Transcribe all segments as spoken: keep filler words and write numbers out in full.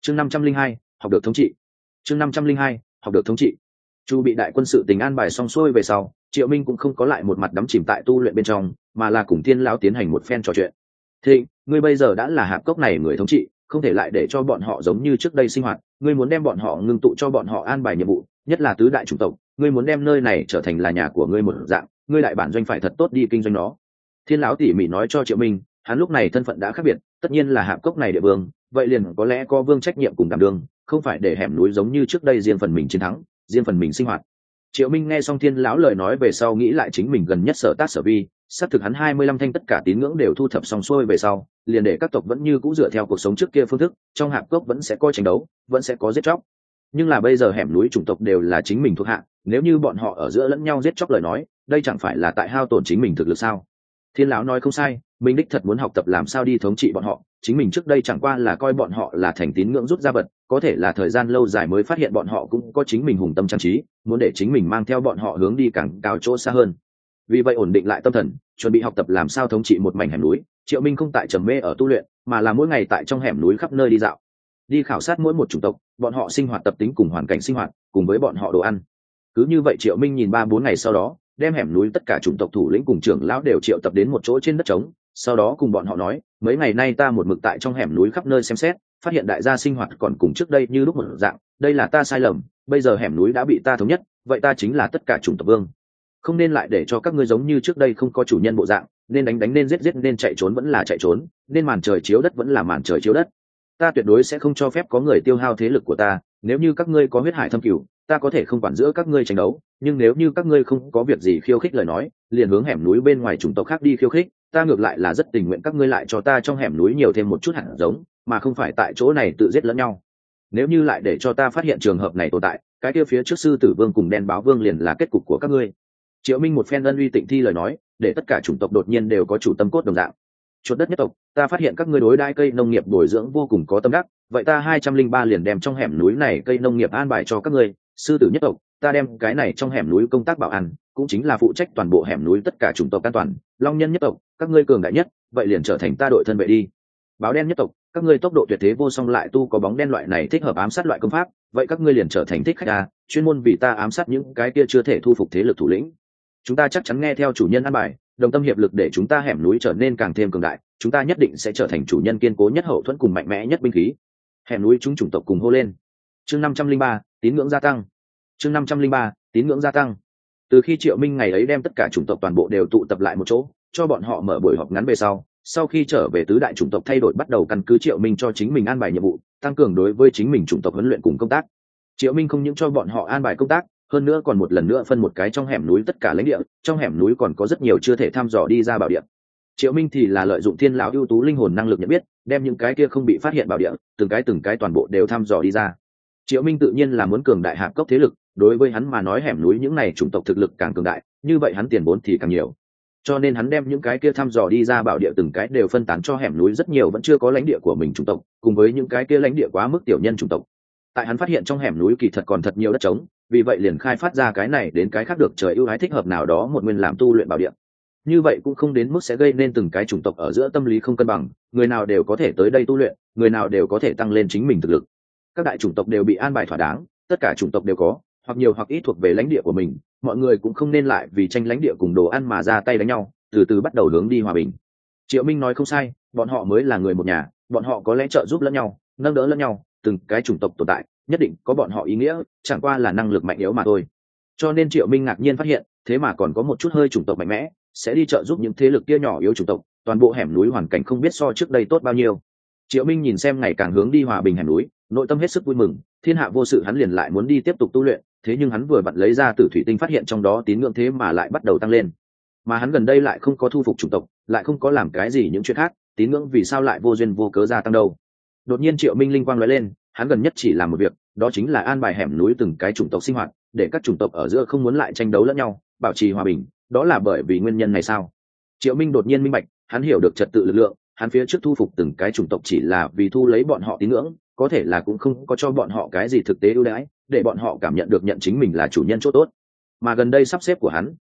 chương năm trăm linh hai học được thống trị. chương năm trăm linh hai học được thống trị. Chu bị đại quân sự tình an bài xong xuôi về sau, Triệu Minh cũng không có lại một mặt đắm chìm tại tu luyện bên trong, mà là cùng Thiên lão tiến hành một phen trò chuyện. Thì ngươi bây giờ đã là hạp cốc này người thống trị, không thể lại để cho bọn họ giống như trước đây sinh hoạt, ngươi muốn đem bọn họ ngưng tụ cho bọn họ an bài nhiệm vụ, nhất là tứ đại chủng tộc, ngươi muốn đem nơi này trở thành là nhà của ngươi một dạng, ngươi đại bản doanh phải thật tốt đi kinh doanh nó. Thiên lão tỉ mỉ nói cho Triệu Minh, hắn lúc này thân phận đã khác biệt, tất nhiên là hạp cốc này địa vương, vậy liền có lẽ có vương trách nhiệm cùng đảm đương, không phải để hẻm núi giống như trước đây riêng phần mình chiến thắng, riêng phần mình sinh hoạt. Triệu Minh nghe xong Thiên lão lời nói về sau nghĩ lại chính mình gần nhất sở tác sở vi, xác thực hắn hai mươi lăm thanh tất cả tín ngưỡng đều thu thập xong xuôi về sau, liền để các tộc vẫn như cũ dựa theo cuộc sống trước kia phương thức, trong hạp cốc vẫn sẽ có tranh đấu, vẫn sẽ có giết chóc. Nhưng là bây giờ hẻm núi chủng tộc đều là chính mình thuộc hạ, nếu như bọn họ ở giữa lẫn nhau giết chóc lời nói, đây chẳng phải là tại hao tổn chính mình thực lực sao? Thiên lão nói không sai, mình đích thật muốn học tập làm sao đi thống trị bọn họ, chính mình trước đây chẳng qua là coi bọn họ là thành tín ngưỡng rút ra vật, có thể là thời gian lâu dài mới phát hiện bọn họ cũng có chính mình hùng tâm trang trí, muốn để chính mình mang theo bọn họ hướng đi càng cao chỗ xa hơn. Vì vậy ổn định lại tâm thần, chuẩn bị học tập làm sao thống trị một mảnh hẻm núi, Triệu Minh không tại trầm mê ở tu luyện, mà là mỗi ngày tại trong hẻm núi khắp nơi đi dạo, đi khảo sát mỗi một chủng tộc, bọn họ sinh hoạt tập tính cùng hoàn cảnh sinh hoạt, cùng với bọn họ đồ ăn. Cứ như vậy Triệu Minh nhìn ba bốn ngày sau đó, đem hẻm núi tất cả chủng tộc thủ lĩnh cùng trưởng lão đều triệu tập đến một chỗ trên đất trống, sau đó cùng bọn họ nói, mấy ngày nay ta một mực tại trong hẻm núi khắp nơi xem xét, phát hiện đại gia sinh hoạt còn cùng trước đây như lúc một dạng, đây là ta sai lầm, bây giờ hẻm núi đã bị ta thống nhất, vậy ta chính là tất cả chủng tộc vương, không nên lại để cho các ngươi giống như trước đây không có chủ nhân bộ dạng, nên đánh đánh nên giết giết nên chạy trốn vẫn là chạy trốn, nên màn trời chiếu đất vẫn là màn trời chiếu đất. Ta tuyệt đối sẽ không cho phép có người tiêu hao thế lực của ta, nếu như các ngươi có huyết hải thâm cửu, ta có thể không quản giữa các ngươi tranh đấu, nhưng nếu như các ngươi không có việc gì khiêu khích lời nói, liền hướng hẻm núi bên ngoài chủng tộc khác đi khiêu khích, ta ngược lại là rất tình nguyện các ngươi lại cho ta trong hẻm núi nhiều thêm một chút hạt giống, mà không phải tại chỗ này tự giết lẫn nhau. Nếu như lại để cho ta phát hiện trường hợp này tồn tại, cái kia phía trước sư tử vương cùng đen báo vương liền là kết cục của các ngươi. Triệu Minh một phen ân uy tịnh thi lời nói, để tất cả chủng tộc đột nhiên đều có chủ tâm cốt đồng dạng. Chuột đất nhất tộc, ta phát hiện các ngươi đối đãi cây nông nghiệp bồi dưỡng vô cùng có tâm đắc, vậy ta hai trăm linh ba liền đem trong hẻm núi này cây nông nghiệp an bài cho các ngươi. Sư tử nhất tộc, ta đem cái này trong hẻm núi công tác bảo an, cũng chính là phụ trách toàn bộ hẻm núi tất cả chủng tộc an toàn. Long nhân nhất tộc, các ngươi cường đại nhất, vậy liền trở thành ta đội thân vệ đi. Báo đen nhất tộc, các ngươi tốc độ tuyệt thế vô song lại tu có bóng đen loại này thích hợp ám sát loại công pháp, vậy các ngươi liền trở thành thích khách a, chuyên môn vì ta ám sát những cái kia chưa thể thu phục thế lực thủ lĩnh. Chúng ta chắc chắn nghe theo chủ nhân an bài, đồng tâm hiệp lực để chúng ta hẻm núi trở nên càng thêm cường đại, chúng ta nhất định sẽ trở thành chủ nhân kiên cố nhất hậu thuẫn cùng mạnh mẽ nhất binh khí. Hẻm núi chúng chủng tộc cùng hô lên. Chương năm trăm linh ba, tín ngưỡng gia tăng. Chương năm trăm linh ba, tín ngưỡng gia tăng. Từ khi Triệu Minh ngày ấy đem tất cả chủng tộc toàn bộ đều tụ tập lại một chỗ, cho bọn họ mở buổi họp ngắn về sau, sau khi trở về tứ đại chủng tộc thay đổi bắt đầu căn cứ Triệu Minh cho chính mình an bài nhiệm vụ, tăng cường đối với chính mình chủng tộc huấn luyện cùng công tác. Triệu Minh không những cho bọn họ an bài công tác, hơn nữa còn một lần nữa phân một cái trong hẻm núi tất cả lãnh địa, trong hẻm núi còn có rất nhiều chưa thể thăm dò đi ra bảo địa. Triệu Minh thì là lợi dụng Thiên lão ưu tú linh hồn năng lực nhận biết, đem những cái kia không bị phát hiện bảo địa, từng cái từng cái toàn bộ đều thăm dò đi ra. Triệu Minh tự nhiên là muốn cường đại hạp cốc thế lực, đối với hắn mà nói hẻm núi những này chủng tộc thực lực càng cường đại, như vậy hắn tiền vốn thì càng nhiều. Cho nên hắn đem những cái kia thăm dò đi ra bảo địa từng cái đều phân tán cho hẻm núi rất nhiều vẫn chưa có lãnh địa của mình chủng tộc, cùng với những cái kia lãnh địa quá mức tiểu nhân chủng tộc. Tại hắn phát hiện trong hẻm núi kỳ thật còn thật nhiều đất trống, vì vậy liền khai phát ra cái này đến cái khác được trời ưu ái thích hợp nào đó một nguyên làm tu luyện bảo địa. Như vậy cũng không đến mức sẽ gây nên từng cái chủng tộc ở giữa tâm lý không cân bằng, người nào đều có thể tới đây tu luyện, người nào đều có thể tăng lên chính mình thực lực. Các đại chủng tộc đều bị an bài thỏa đáng, tất cả chủng tộc đều có hoặc nhiều hoặc ít thuộc về lãnh địa của mình, mọi người cũng không nên lại vì tranh lãnh địa cùng đồ ăn mà ra tay đánh nhau, từ từ bắt đầu hướng đi hòa bình. Triệu Minh nói không sai, bọn họ mới là người một nhà, bọn họ có lẽ trợ giúp lẫn nhau, nâng đỡ lẫn nhau, từng cái chủng tộc tồn tại nhất định có bọn họ ý nghĩa, chẳng qua là năng lực mạnh yếu mà thôi. Cho nên Triệu Minh ngạc nhiên phát hiện, thế mà còn có một chút hơi chủng tộc mạnh mẽ sẽ đi trợ giúp những thế lực kia nhỏ yếu chủng tộc, toàn bộ hẻm núi hoàn cảnh không biết so trước đây tốt bao nhiêu. Triệu Minh nhìn xem ngày càng hướng đi hòa bình hẻm núi, nội tâm hết sức vui mừng, thiên hạ vô sự hắn liền lại muốn đi tiếp tục tu luyện, thế nhưng hắn vừa vặn lấy ra tử thủy tinh phát hiện trong đó tín ngưỡng thế mà lại bắt đầu tăng lên. Mà hắn gần đây lại không có thu phục chủng tộc, lại không có làm cái gì những chuyện khác, tín ngưỡng vì sao lại vô duyên vô cớ gia tăng đâu? Đột nhiên Triệu Minh linh quang lóe lên, hắn gần nhất chỉ làm một việc, đó chính là an bài hẻm núi từng cái chủng tộc sinh hoạt, để các chủng tộc ở giữa không muốn lại tranh đấu lẫn nhau, bảo trì hòa bình, đó là bởi vì nguyên nhân này sao? Triệu Minh đột nhiên minh bạch, hắn hiểu được trật tự lực lượng, hắn phía trước thu phục từng cái chủng tộc chỉ là vì thu lấy bọn họ tín ngưỡng, có thể là cũng không có cho bọn họ cái gì thực tế ưu đãi, để bọn họ cảm nhận được nhận chính mình là chủ nhân chỗ tốt. Mà gần đây sắp xếp của hắn,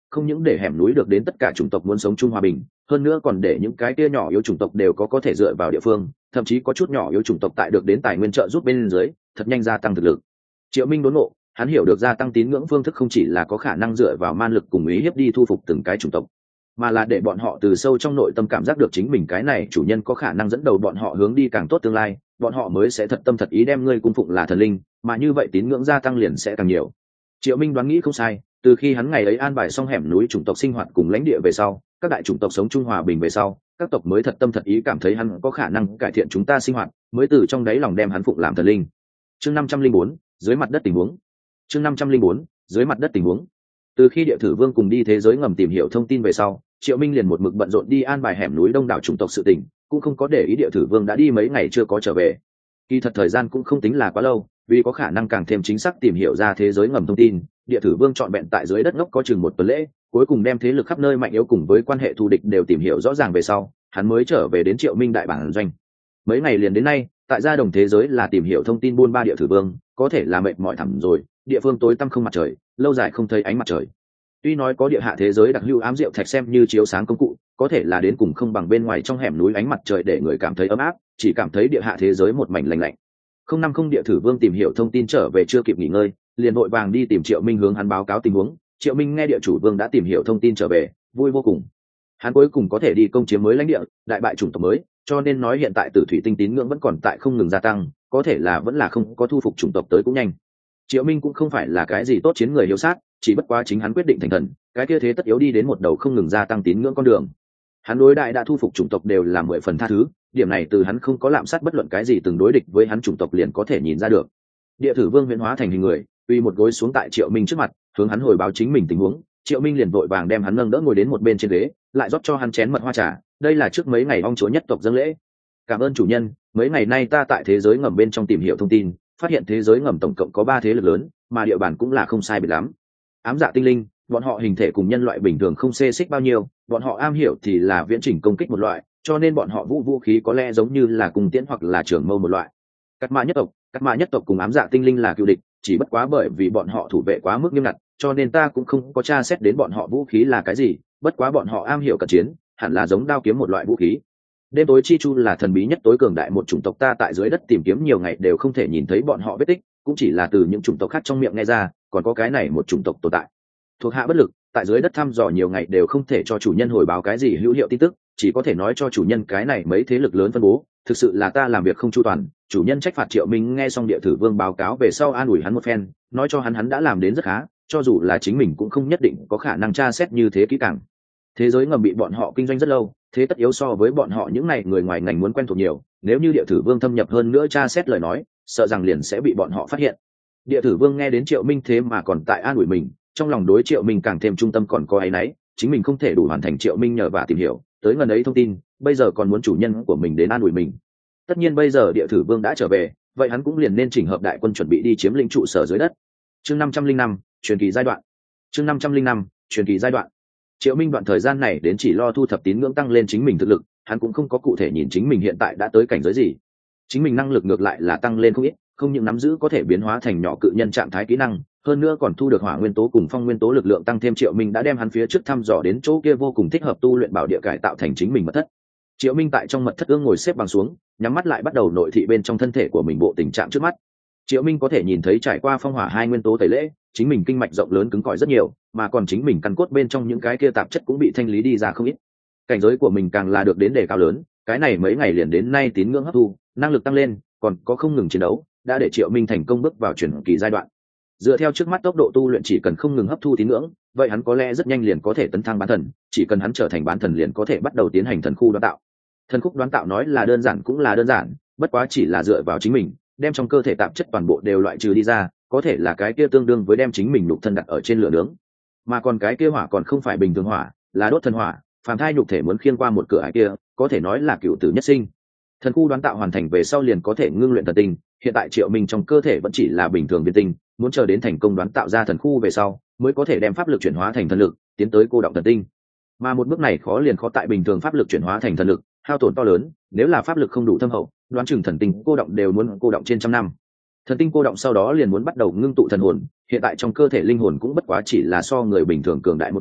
không những để hẻm núi được đến tất cả chủng tộc muốn sống chung hòa bình, hơn nữa còn để những cái kia nhỏ yếu chủng tộc đều có có thể dựa vào địa phương, thậm chí có chút nhỏ yếu chủng tộc tại được đến tài nguyên trợ giúp bên dưới thật nhanh gia tăng thực lực. Triệu Minh đốn ngộ, hắn hiểu được gia tăng tín ngưỡng phương thức không chỉ là có khả năng dựa vào man lực cùng ý hiếp đi thu phục từng cái chủng tộc, mà là để bọn họ từ sâu trong nội tâm cảm giác được chính mình cái này chủ nhân có khả năng dẫn đầu bọn họ hướng đi càng tốt tương lai, bọn họ mới sẽ thật tâm thật ý đem ngươi cung phụng là thần linh, mà như vậy tín ngưỡng gia tăng liền sẽ càng nhiều. Triệu Minh đoán nghĩ không sai, từ khi hắn ngày ấy an bài xong hẻm núi chủng tộc sinh hoạt cùng lãnh địa về sau, các đại chủng tộc sống chung hòa bình về sau, các tộc mới thật tâm thật ý cảm thấy hắn có khả năng cải thiện chúng ta sinh hoạt, mới từ trong đáy lòng đem hắn phụng làm thần linh. Chương năm trăm linh bốn, dưới mặt đất tình huống. Chương năm trăm linh bốn, dưới mặt đất tình huống. Từ khi địa thử vương cùng đi thế giới ngầm tìm hiểu thông tin về sau, Triệu Minh liền một mực bận rộn đi an bài hẻm núi đông đảo chủng tộc sự tình, cũng không có để ý địa thử vương đã đi mấy ngày chưa có trở về. Kỳ thật thời gian cũng không tính là quá lâu, vì có khả năng càng thêm chính xác tìm hiểu ra thế giới ngầm thông tin, địa thử vương chọn vẹn tại dưới đất ngốc có chừng một tuần lễ, cuối cùng đem thế lực khắp nơi mạnh yếu cùng với quan hệ thù địch đều tìm hiểu rõ ràng về sau, hắn mới trở về đến Triệu Minh đại bản doanh. Mấy ngày liền đến nay, tại gia đồng thế giới là tìm hiểu thông tin buôn ba địa thử vương, có thể là mệt mỏi thẳm rồi, địa phương tối tăm không mặt trời, lâu dài không thấy ánh mặt trời. Tuy nói có địa hạ thế giới đặc hữu ám diệu thạch xem như chiếu sáng công cụ, có thể là đến cùng không bằng bên ngoài trong hẻm núi ánh mặt trời để người cảm thấy ấm áp, chỉ cảm thấy địa hạ thế giới một mảnh lạnh lạnh. Không năm không địa thử vương tìm hiểu thông tin trở về chưa kịp nghỉ ngơi, liền vội vàng đi tìm Triệu Minh hướng hắn báo cáo tình huống. Triệu Minh nghe địa chủ vương đã tìm hiểu thông tin trở về, vui vô cùng. Hắn cuối cùng có thể đi công chiếm mới lãnh địa, đại bại chủng tộc mới, cho nên nói hiện tại Tử Thủy Tinh tín ngưỡng vẫn còn tại không ngừng gia tăng, có thể là vẫn là không có thu phục chủng tộc tới cũng nhanh. Triệu Minh cũng không phải là cái gì tốt chiến người hiếu sát, chỉ bất quá chính hắn quyết định thành thần, cái kia thế tất yếu đi đến một đầu không ngừng gia tăng tín ngưỡng con đường. Hắn đối đại đã thu phục chủng tộc đều là mười phần tha thứ, điểm này từ hắn không có lạm sát bất luận cái gì từng đối địch với hắn chủng tộc liền có thể nhìn ra được. Địa thử vương huyễn hóa thành hình người, uy một gối xuống tại Triệu Minh trước mặt, hướng hắn hồi báo chính mình tình huống. Triệu Minh liền vội vàng đem hắn nâng đỡ ngồi đến một bên trên ghế, lại rót cho hắn chén mật hoa trà, đây là trước mấy ngày ong chúa nhất tộc dâng lễ. Cảm ơn chủ nhân, mấy ngày nay ta tại thế giới ngầm bên trong tìm hiểu thông tin, phát hiện thế giới ngầm tổng cộng có ba thế lực lớn, mà địa bàn cũng là không sai biệt lắm. Ám dạ tinh linh, bọn họ hình thể cùng nhân loại bình thường không xê xích bao nhiêu, bọn họ am hiểu thì là viễn trình công kích một loại, cho nên bọn họ vũ vũ khí có lẽ giống như là cung tiễn hoặc là trường mâu một loại. Cát mã nhất tộc, Cát mã nhất tộc cùng ám dạ tinh linh là cựu địch, chỉ bất quá bởi vì bọn họ thủ vệ quá mức nghiêm ngặt, cho nên ta cũng không có tra xét đến bọn họ vũ khí là cái gì, bất quá bọn họ am hiểu cận chiến, hẳn là giống đao kiếm một loại vũ khí. Đêm tối chi chu là thần bí nhất tối cường đại một chủng tộc, ta tại dưới đất tìm kiếm nhiều ngày đều không thể nhìn thấy bọn họ vết tích, cũng chỉ là từ những chủng tộc khác trong miệng nghe ra, còn có cái này một chủng tộc tồn tại. Thuộc hạ bất lực, tại dưới đất thăm dò nhiều ngày đều không thể cho chủ nhân hồi báo cái gì hữu hiệu tin tức, chỉ có thể nói cho chủ nhân cái này mấy thế lực lớn phân bố, thực sự là ta làm việc không chu toàn. Chủ nhân trách phạt Triệu Minh nghe xong địa thử vương báo cáo về sau an ủi hắn một phen, nói cho hắn hắn đã làm đến rất khá, cho dù là chính mình cũng không nhất định có khả năng tra xét như thế kỹ càng. Thế giới ngầm bị bọn họ kinh doanh rất lâu, thế tất yếu so với bọn họ những này người ngoài ngành muốn quen thuộc nhiều, nếu như địa thử vương thâm nhập hơn nữa tra xét lời nói, sợ rằng liền sẽ bị bọn họ phát hiện. Địa thử vương nghe đến Triệu Minh thế mà còn tại an ủi mình, trong lòng đối Triệu Minh càng thêm trung tâm, còn có áy náy, chính mình không thể đủ hoàn thành Triệu Minh nhờ và tìm hiểu tới ngần ấy thông tin, bây giờ còn muốn chủ nhân của mình đến an ủi mình. Tất nhiên bây giờ địa thử vương đã trở về, vậy hắn cũng liền nên chỉnh hợp đại quân chuẩn bị đi chiếm lĩnh trụ sở dưới đất. Chương năm trăm linh năm, truyền kỳ giai đoạn. Chương năm trăm linh năm, truyền kỳ giai đoạn. Triệu Minh đoạn thời gian này đến chỉ lo thu thập tín ngưỡng tăng lên chính mình thực lực, hắn cũng không có cụ thể nhìn chính mình hiện tại đã tới cảnh giới gì. Chính mình năng lực ngược lại là tăng lên không ít, không những nắm giữ có thể biến hóa thành nhỏ cự nhân trạng thái kỹ năng, hơn nữa còn thu được hỏa nguyên tố cùng phong nguyên tố lực lượng tăng thêm. Triệu Minh đã đem hắn phía trước thăm dò đến chỗ kia vô cùng thích hợp tu luyện bảo địa cải tạo thành chính mình mật thất. Triệu Minh tại trong mật thất ương ngồi xếp bằng xuống, nhắm mắt lại bắt đầu nội thị bên trong thân thể của mình bộ tình trạng trước mắt. Triệu Minh có thể nhìn thấy trải qua phong hỏa hai nguyên tố tẩy lễ, chính mình kinh mạch rộng lớn cứng cỏi rất nhiều, mà còn chính mình căn cốt bên trong những cái kia tạp chất cũng bị thanh lý đi ra không ít. Cảnh giới của mình càng là được đến đề cao lớn, cái này mấy ngày liền đến nay tín ngưỡng hấp thu, năng lực tăng lên, còn có không ngừng chiến đấu, đã để Triệu Minh thành công bước vào chuyển kỳ giai đoạn. Dựa theo trước mắt tốc độ tu luyện, chỉ cần không ngừng hấp thu tín ngưỡng, vậy hắn có lẽ rất nhanh liền có thể tấn thăng bán thần, chỉ cần hắn trở thành bán thần liền có thể bắt đầu tiến hành thần khu đoán tạo. Thần khúc đoán tạo nói là đơn giản cũng là đơn giản, bất quá chỉ là dựa vào chính mình, đem trong cơ thể tạp chất toàn bộ đều loại trừ đi ra, có thể là cái kia tương đương với đem chính mình nhục thân đặt ở trên lửa nướng. Mà còn cái kia hỏa còn không phải bình thường hỏa, là đốt thần hỏa, phàm thai nhục thể muốn khiêng qua một cửa ải kia, có thể nói là cựu tử nhất sinh. Thần khu đoán tạo hoàn thành về sau liền có thể ngưng luyện thần tinh, hiện tại Triệu Minh trong cơ thể vẫn chỉ là bình thường viên tinh, muốn chờ đến thành công đoán tạo ra thần khu về sau, mới có thể đem pháp lực chuyển hóa thành thần lực, tiến tới cô động thần tinh. Mà một bước này khó liền khó tại bình thường pháp lực chuyển hóa thành thần lực, hao tổn to lớn, nếu là pháp lực không đủ thâm hậu, đoán chừng thần tinh cô động đều muốn cô động trên trăm năm. Thần tinh cô động sau đó liền muốn bắt đầu ngưng tụ thần hồn, hiện tại trong cơ thể linh hồn cũng bất quá chỉ là so người bình thường cường đại một điểm,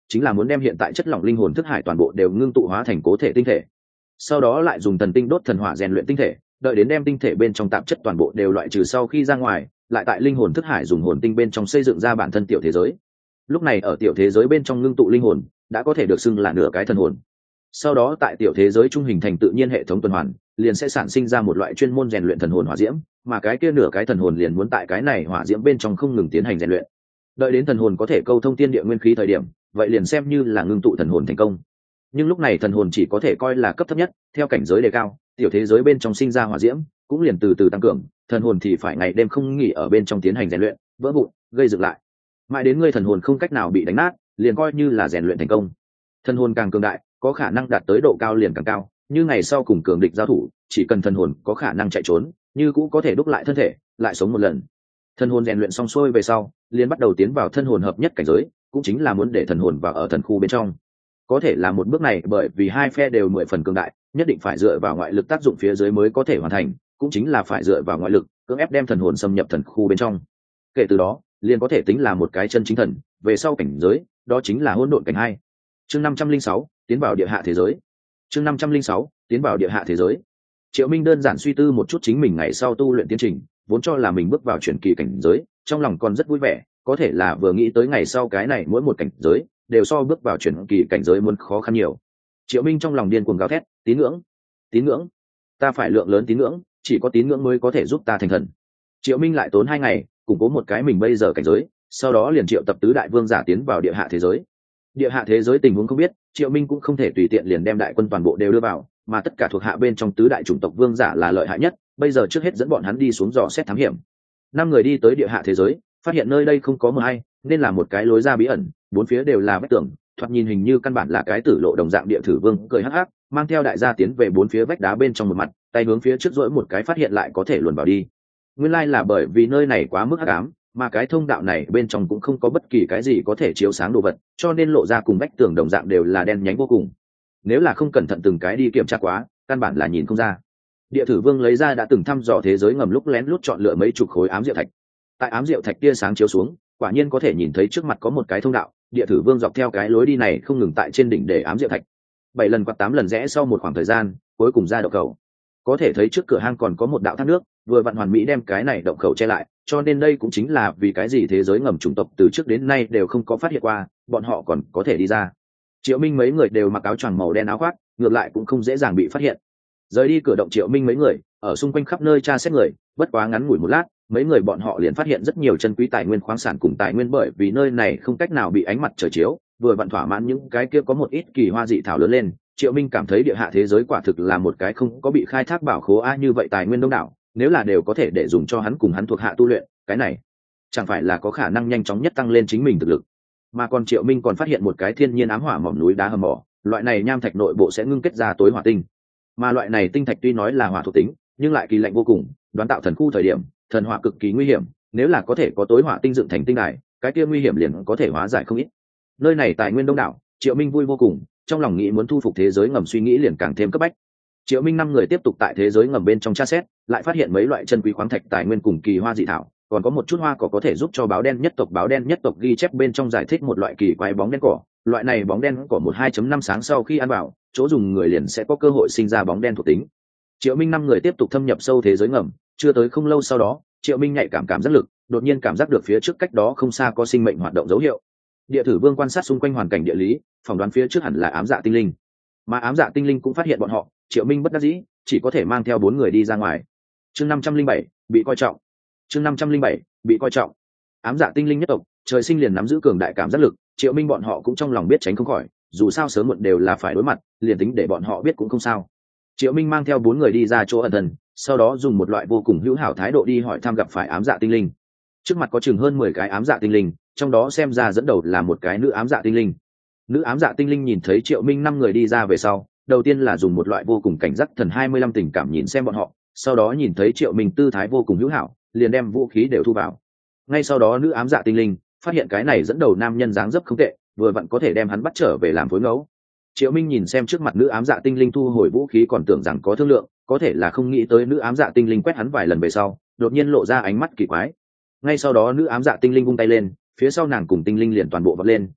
chính là muốn đem hiện tại chất lỏng linh hồn thức hải toàn bộ đều ngưng tụ hóa thành cố thể tinh thể, sau đó lại dùng thần tinh đốt thần hỏa rèn luyện tinh thể, đợi đến đem tinh thể bên trong tạp chất toàn bộ đều loại trừ sau khi ra ngoài, lại tại linh hồn thức hải dùng hồn tinh bên trong xây dựng ra bản thân tiểu thế giới. Lúc này ở tiểu thế giới bên trong ngưng tụ linh hồn đã có thể được xưng là nửa cái thần hồn. Sau đó tại tiểu thế giới trung hình thành tự nhiên hệ thống tuần hoàn, liền sẽ sản sinh ra một loại chuyên môn rèn luyện thần hồn hỏa diễm, mà cái kia nửa cái thần hồn liền muốn tại cái này hỏa diễm bên trong không ngừng tiến hành rèn luyện. Đợi đến thần hồn có thể câu thông thiên địa nguyên khí thời điểm, vậy liền xem như là ngưng tụ thần hồn thành công. Nhưng lúc này thần hồn chỉ có thể coi là cấp thấp nhất, theo cảnh giới đề cao, tiểu thế giới bên trong sinh ra hỏa diễm cũng liền từ từ tăng cường, thần hồn thì phải ngày đêm không nghỉ ở bên trong tiến hành rèn luyện, vỡ vụn, gây dựng lại. Mãi đến ngươi thần hồn không cách nào bị đánh nát, liền coi như là rèn luyện thành công. Thần hồn càng cường đại, có khả năng đạt tới độ cao liền càng cao, như ngày sau cùng cường địch giao thủ, chỉ cần thần hồn có khả năng chạy trốn, như cũ có thể đúc lại thân thể, lại sống một lần. Thần hồn rèn luyện xong xuôi về sau, liền bắt đầu tiến vào thân hồn hợp nhất cảnh giới, cũng chính là muốn để thần hồn vào ở thần khu bên trong. Có thể là một bước này bởi vì hai phe đều mười phần cường đại, nhất định phải dựa vào ngoại lực tác dụng phía dưới mới có thể hoàn thành, cũng chính là phải dựa vào ngoại lực cưỡng ép đem thần hồn xâm nhập thần khu bên trong. Kể từ đó, liền có thể tính là một cái chân chính thần, về sau cảnh giới, đó chính là hỗn độn cảnh hai. Chương năm trăm linh sáu, tiến vào địa hạ thế giới. Chương năm trăm linh sáu, tiến vào địa hạ thế giới. Triệu Minh đơn giản suy tư một chút chính mình ngày sau tu luyện tiến trình, vốn cho là mình bước vào chuyển kỳ cảnh giới, trong lòng còn rất vui vẻ, có thể là vừa nghĩ tới ngày sau cái này mỗi một cảnh giới đều so bước vào chuyển kỳ cảnh giới muốn khó khăn nhiều. Triệu Minh trong lòng điên cuồng gào thét, tín ngưỡng, tín ngưỡng, ta phải lượng lớn tín ngưỡng, chỉ có tín ngưỡng mới có thể giúp ta thành thần. Triệu Minh lại tốn hai ngày củng cố một cái mình bây giờ cảnh giới, sau đó liền triệu tập tứ đại vương giả tiến vào địa hạ thế giới. Địa hạ thế giới tình huống không biết, Triệu Minh cũng không thể tùy tiện liền đem đại quân toàn bộ đều đưa vào, mà tất cả thuộc hạ bên trong tứ đại chủng tộc vương giả là lợi hại nhất, bây giờ trước hết dẫn bọn hắn đi xuống dò xét thám hiểm. Năm người đi tới địa hạ thế giới, phát hiện nơi đây không có mờ hay, nên là một cái lối ra bí ẩn, bốn phía đều là vách tường, thoạt nhìn hình như căn bản là cái tử lộ đồng dạng. Địa thử vương cười hắc hắc, mang theo đại gia tiến về bốn phía vách đá bên trong một mặt, tay hướng phía trước duỗi một cái phát hiện lại có thể luồn vào đi. Nguyên lai là bởi vì nơi này quá mức hắc ám, mà cái thông đạo này bên trong cũng không có bất kỳ cái gì có thể chiếu sáng đồ vật, cho nên lộ ra cùng vách tường đồng dạng đều là đen nhánh vô cùng. Nếu là không cẩn thận từng cái đi kiểm tra quá, căn bản là nhìn không ra. Địa thử vương lấy ra đã từng thăm dò thế giới ngầm lúc lén lút chọn lựa mấy chục khối ám diệu thạch. Tại ám diệu thạch tia sáng chiếu xuống, quả nhiên có thể nhìn thấy trước mặt có một cái thông đạo. Địa thử vương dọc theo cái lối đi này không ngừng tại trên đỉnh để ám diệu thạch, bảy lần quạt tám lần rẽ, sau một khoảng thời gian cuối cùng ra động khẩu. Có thể thấy trước cửa hang còn có một đạo thác nước, vừa vặn hoàn mỹ đem cái này động khẩu che lại, cho nên đây cũng chính là vì cái gì thế giới ngầm chủng tộc từ trước đến nay đều không có phát hiện qua, bọn họ còn có thể đi ra. Triệu Minh mấy người đều mặc áo choàng màu đen áo khoác, ngược lại cũng không dễ dàng bị phát hiện. Rời đi cửa động, Triệu Minh mấy người ở xung quanh khắp nơi tra xét người, bất quá ngắn ngủi một lát, mấy người bọn họ liền phát hiện rất nhiều chân quý tài nguyên khoáng sản cùng tài nguyên, bởi vì nơi này không cách nào bị ánh mặt trời chiếu, vừa vặn thỏa mãn những cái kia có một ít kỳ hoa dị thảo lớn lên. Triệu Minh cảm thấy địa hạ thế giới quả thực là một cái không có bị khai thác bảo khố a, như vậy tài nguyên đông đảo, nếu là đều có thể để dùng cho hắn cùng hắn thuộc hạ tu luyện, cái này chẳng phải là có khả năng nhanh chóng nhất tăng lên chính mình thực lực. Mà còn Triệu Minh còn phát hiện một cái thiên nhiên ám hỏa mỏm núi đá hầm mỏ, loại này nham thạch nội bộ sẽ ngưng kết ra tối hỏa tinh, mà loại này tinh thạch tuy nói là hỏa thuộc tính nhưng lại kỳ lạnh vô cùng, đoán tạo thần khu thời điểm thần hỏa cực kỳ nguy hiểm, nếu là có thể có tối hỏa tinh dựng thành tinh đài, cái kia nguy hiểm liền có thể hóa giải không ít. Nơi này tài nguyên đông đảo, Triệu Minh vui vô cùng, trong lòng nghĩ muốn thu phục thế giới ngầm suy nghĩ liền càng thêm cấp bách. Triệu Minh năm người tiếp tục tại thế giới ngầm bên trong tra xét, lại phát hiện mấy loại chân quý khoáng thạch tài nguyên cùng kỳ hoa dị thảo, còn có một chút hoa cỏ có thể giúp cho báo đen nhất tộc. Báo đen nhất tộc ghi chép bên trong giải thích một loại kỳ quái bóng đen cỏ, loại này bóng đen cỏ một hai chấm năm sáng sau khi ăn vào, chỗ dùng người liền sẽ có cơ hội sinh ra bóng đen thuộc tính. Triệu Minh năm người tiếp tục thâm nhập sâu thế giới ngầm, chưa tới không lâu sau đó, Triệu Minh nhạy cảm cảm giác lực, đột nhiên cảm giác được phía trước cách đó không xa có sinh mệnh hoạt động dấu hiệu. Địa thử vương quan sát xung quanh hoàn cảnh địa lý, phỏng đoán phía trước hẳn là ám dạ tinh linh, mà ám dạ tinh linh cũng phát hiện bọn họ. Triệu Minh bất đắc dĩ, chỉ có thể mang theo bốn người đi ra ngoài. Chương năm trăm linh bảy, bị coi trọng. Chương năm trăm linh bảy, bị coi trọng. Ám dạ tinh linh nhất tộc, trời sinh liền nắm giữ cường đại cảm giác lực, Triệu Minh bọn họ cũng trong lòng biết tránh không khỏi, dù sao sớm muộn đều là phải đối mặt, liền tính để bọn họ biết cũng không sao. Triệu Minh mang theo bốn người đi ra chỗ ẩn thân, sau đó dùng một loại vô cùng hữu hảo thái độ đi hỏi thăm gặp phải ám dạ tinh linh. Trước mặt có chừng hơn mười cái ám dạ tinh linh, trong đó xem ra dẫn đầu là một cái nữ ám dạ tinh linh. Nữ ám dạ tinh linh nhìn thấy Triệu Minh năm người đi ra về sau, đầu tiên là dùng một loại vô cùng cảnh giác thần hai mươi lăm tình cảm nhìn xem bọn họ, sau đó nhìn thấy Triệu Minh tư thái vô cùng hữu hảo, liền đem vũ khí đều thu vào. Ngay sau đó nữ ám dạ tinh linh phát hiện cái này dẫn đầu nam nhân dáng dấp không tệ, vừa vặn có thể đem hắn bắt trở về làm phối ngẫu. Triệu Minh nhìn xem trước mặt nữ ám dạ tinh linh thu hồi vũ khí, còn tưởng rằng có thương lượng, có thể là không nghĩ tới nữ ám dạ tinh linh quét hắn vài lần về sau, đột nhiên lộ ra ánh mắt kỳ quái. Ngay sau đó nữ ám dạ tinh linh vung tay lên, phía sau nàng cùng tinh linh liền toàn bộ vọt lên,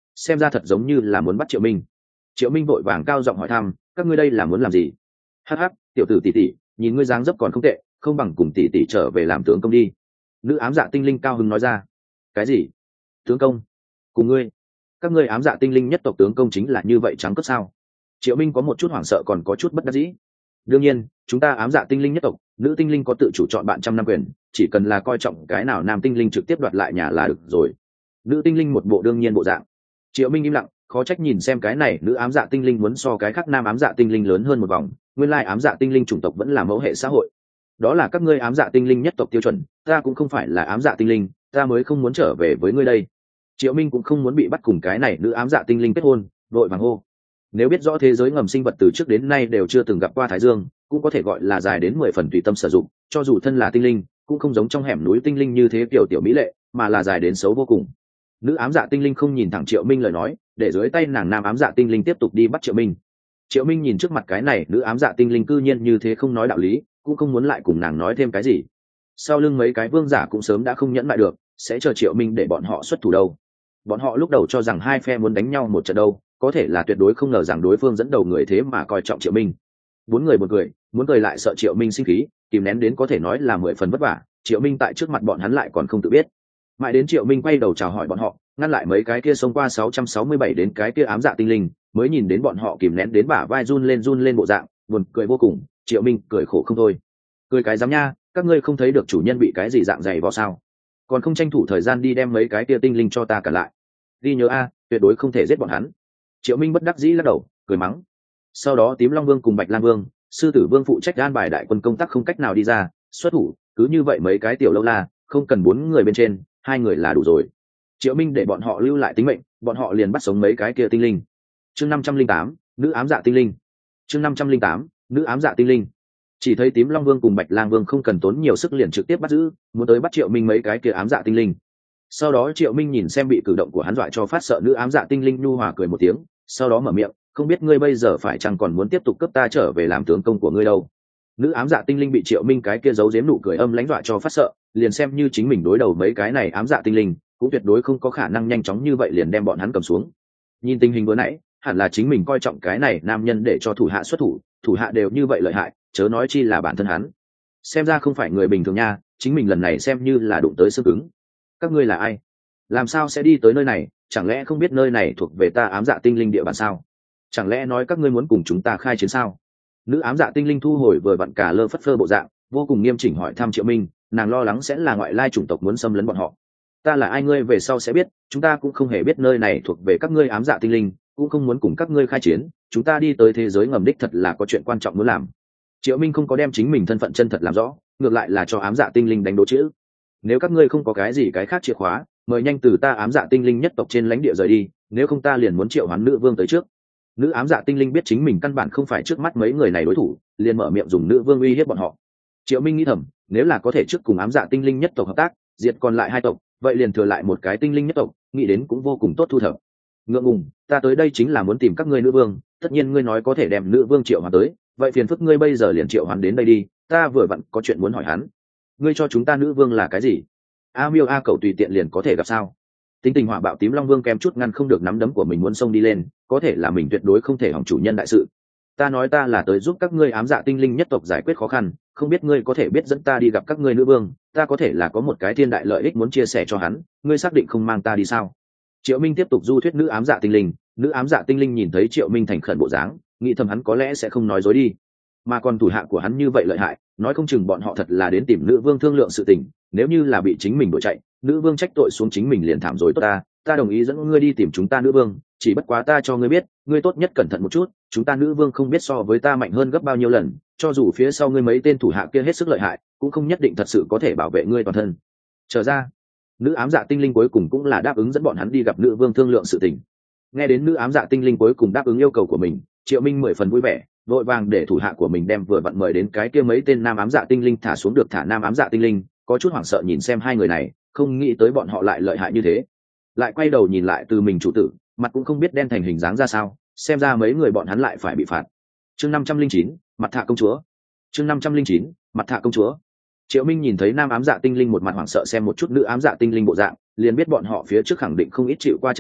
xem ra thật giống như là muốn bắt Triệu Minh. Triệu Minh vội vàng cao giọng hỏi thăm, các ngươi đây là muốn làm gì? Hắc hắc, tiểu tử tỷ tỷ, nhìn ngươi dáng dấp còn không tệ, không bằng cùng tỷ tỷ trở về làm tướng công đi. Nữ ám dạ tinh linh cao hứng nói ra. Cái gì? Tướng công? Cùng ngươi? Các ngươi ám dạ tinh linh nhất tộc tướng công chính là như vậy trắng cất sao? Triệu Minh có một chút hoảng sợ còn có chút bất đắc dĩ. Đương nhiên, chúng ta ám dạ tinh linh nhất tộc, nữ tinh linh có tự chủ chọn bạn trăm năm quyền, chỉ cần là coi trọng cái nào nam tinh linh trực tiếp đoạt lại nhà là được rồi. Nữ tinh linh một bộ đương nhiên bộ dạng. Triệu Minh im lặng, khó trách nhìn xem cái này nữ ám dạ tinh linh muốn so cái khác nam ám dạ tinh linh lớn hơn một vòng, nguyên lai ám dạ tinh linh chủng tộc vẫn là mẫu hệ xã hội. Đó là các ngươi ám dạ tinh linh nhất tộc tiêu chuẩn, ta cũng không phải là ám dạ tinh linh, ta mới không muốn trở về với ngươi đây. Triệu Minh cũng không muốn bị bắt cùng cái này nữ ám dạ tinh linh kết hôn, vội vàng hô. Nếu biết rõ thế giới ngầm sinh vật từ trước đến nay đều chưa từng gặp qua Thái Dương, cũng có thể gọi là dài đến mười phần tùy tâm sử dụng, cho dù thân là tinh linh, cũng không giống trong hẻm núi tinh linh như thế kiểu tiểu mỹ lệ, mà là dài đến xấu vô cùng. Nữ ám dạ tinh linh không nhìn thẳng Triệu Minh lời nói, để dưới tay nàng nam ám dạ tinh linh tiếp tục đi bắt Triệu Minh. Triệu Minh nhìn trước mặt cái này nữ ám dạ tinh linh cư nhiên như thế không nói đạo lý, cũng không muốn lại cùng nàng nói thêm cái gì. Sau lưng mấy cái vương giả cũng sớm đã không nhẫn lại được, sẽ chờ Triệu Minh để bọn họ xuất thủ đâu. Bọn họ lúc đầu cho rằng hai phe muốn đánh nhau một trận đâu, có thể là tuyệt đối không ngờ rằng đối phương dẫn đầu người thế mà coi trọng Triệu Minh. Bốn người một người, muốn cười lại sợ Triệu Minh sinh khí, kìm nén đến có thể nói là mười phần vất vả, Triệu Minh tại trước mặt bọn hắn lại còn không tự biết. Mãi đến Triệu Minh quay đầu chào hỏi bọn họ, ngăn lại mấy cái kia xông qua sáu trăm sáu mươi bảy đến cái kia ám dạ tinh linh, mới nhìn đến bọn họ kìm nén đến bả vai run lên run lên bộ dạng, buồn cười vô cùng. Triệu Minh cười khổ không thôi. Cười cái dám nha, các ngươi không thấy được chủ nhân bị cái gì dạng dày vò sao? Còn không tranh thủ thời gian đi đem mấy cái kia tinh linh cho ta cả lại. Đi nhớ a, tuyệt đối không thể giết bọn hắn. Triệu Minh bất đắc dĩ lắc đầu, cười mắng. Sau đó Tím Long Vương cùng Bạch Lang Vương, Sư Tử Vương phụ trách an bài đại quân công tác không cách nào đi ra, xuất thủ, cứ như vậy mấy cái tiểu lâu la, không cần bốn người bên trên, hai người là đủ rồi. Triệu Minh để bọn họ lưu lại tính mệnh, bọn họ liền bắt sống mấy cái kia tinh linh. Chương năm trăm linh tám, nữ ám dạ tinh linh. Chương năm trăm linh tám, nữ ám dạ tinh linh. Chỉ thấy Tím Long Vương cùng Bạch Lang Vương không cần tốn nhiều sức liền trực tiếp bắt giữ, muốn tới bắt Triệu Minh mấy cái kia ám dạ tinh linh. Sau đó Triệu Minh nhìn xem bị cử động của hắn dọa cho phát sợ nữ ám dạ tinh linh nhu hòa cười một tiếng, sau đó mở miệng, không biết ngươi bây giờ phải chăng còn muốn tiếp tục cấp ta trở về làm tướng công của ngươi đâu. Nữ ám dạ tinh linh bị Triệu Minh cái kia giấu giếm nụ cười âm lãnh dọa cho phát sợ, liền xem như chính mình đối đầu mấy cái này ám dạ tinh linh, cũng tuyệt đối không có khả năng nhanh chóng như vậy liền đem bọn hắn cầm xuống. Nhìn tình hình vừa nãy, hẳn là chính mình coi trọng cái này nam nhân để cho thủ hạ xuất thủ, thủ hạ đều như vậy lợi hại, chớ nói chi là bản thân hắn. Xem ra không phải người bình thường nha, chính mình lần này xem như là đụng tới xương cứng. Các ngươi là ai? Làm sao sẽ đi tới nơi này? Chẳng lẽ không biết nơi này thuộc về ta ám dạ tinh linh địa bàn sao? Chẳng lẽ nói các ngươi muốn cùng chúng ta khai chiến sao? Nữ ám dạ tinh linh thu hồi vừa vặn cả lơ phất phơ bộ dạng, vô cùng nghiêm chỉnh hỏi thăm Triệu Minh, nàng lo lắng sẽ là ngoại lai chủng tộc muốn xâm lấn bọn họ. Ta là ai ngươi về sau sẽ biết, chúng ta cũng không hề biết nơi này thuộc về các ngươi ám dạ tinh linh, cũng không muốn cùng các ngươi khai chiến, chúng ta đi tới thế giới ngầm đích thật là có chuyện quan trọng muốn làm. Triệu Minh không có đem chính mình thân phận chân thật làm rõ, ngược lại là cho ám dạ tinh linh đánh đố chữ. Nếu các ngươi không có cái gì cái khác chìa khóa, mời nhanh từ ta ám dạ tinh linh nhất tộc trên lãnh địa rời đi, nếu không ta liền muốn triệu hoán nữ vương tới trước. Nữ ám dạ tinh linh biết chính mình căn bản không phải trước mắt mấy người này đối thủ, liền mở miệng dùng nữ vương uy hiếp bọn họ. Triệu Minh nghĩ thầm, nếu là có thể trước cùng ám dạ tinh linh nhất tộc hợp tác, diệt còn lại hai tộc, vậy liền thừa lại một cái tinh linh nhất tộc, nghĩ đến cũng vô cùng tốt thu thập. Ngượng ngùng, ta tới đây chính là muốn tìm các ngươi nữ vương, tất nhiên ngươi nói có thể đem nữ vương triệu hoán tới, vậy phiền phức ngươi bây giờ liền triệu hoán đến đây đi, ta vừa vặn có chuyện muốn hỏi hắn. Ngươi cho chúng ta nữ vương là cái gì? A Miêu A Cẩu tùy tiện liền có thể gặp sao? Tính tình hỏa bạo Tím Long Vương kém chút ngăn không được nắm đấm của mình muốn xông đi lên, có thể là mình tuyệt đối không thể hỏng chủ nhân đại sự. Ta nói ta là tới giúp các ngươi ám dạ tinh linh nhất tộc giải quyết khó khăn, không biết ngươi có thể biết dẫn ta đi gặp các ngươi nữ vương, ta có thể là có một cái thiên đại lợi ích muốn chia sẻ cho hắn, ngươi xác định không mang ta đi sao? Triệu Minh tiếp tục du thuyết nữ ám dạ tinh linh, nữ ám dạ tinh linh nhìn thấy Triệu Minh thành khẩn bộ dáng, nghĩ thầm hắn có lẽ sẽ không nói dối đi, mà còn thủ hạ của hắn như vậy lợi hại, nói không chừng bọn họ thật là đến tìm nữ vương thương lượng sự tình, nếu như là bị chính mình đuổi chạy, nữ vương trách tội xuống chính mình liền thảm rồi tốt ta, ta đồng ý dẫn ngươi đi tìm chúng ta nữ vương, chỉ bất quá ta cho ngươi biết, ngươi tốt nhất cẩn thận một chút, chúng ta nữ vương không biết so với ta mạnh hơn gấp bao nhiêu lần, cho dù phía sau ngươi mấy tên thủ hạ kia hết sức lợi hại, cũng không nhất định thật sự có thể bảo vệ ngươi toàn thân. Trở ra, nữ ám dạ tinh linh cuối cùng cũng là đáp ứng dẫn bọn hắn đi gặp nữ vương thương lượng sự tình. Nghe đến nữ ám dạ tinh linh cuối cùng đáp ứng yêu cầu của mình, Triệu Minh mười phần vui vẻ, vội vàng để thủ hạ của mình đem vừa vặn mời đến cái kia mấy tên nam ám dạ tinh linh thả xuống được thả nam ám dạ tinh linh, có chút hoảng sợ nhìn xem hai người này, không nghĩ tới bọn họ lại lợi hại như thế. Lại quay đầu nhìn lại từ mình chủ tử, mặt cũng không biết đen thành hình dáng ra sao, xem ra mấy người bọn hắn lại phải bị phạt. Chương năm trăm linh chín, mặt thạ công chúa. Chương năm trăm linh chín, mặt thạ công chúa. Triệu Minh nhìn thấy nam ám dạ tinh linh một mặt hoảng sợ xem một chút nữ ám dạ tinh linh bộ dạng, liền biết bọn họ phía trước khẳng định không ít chịu qua trà tấn,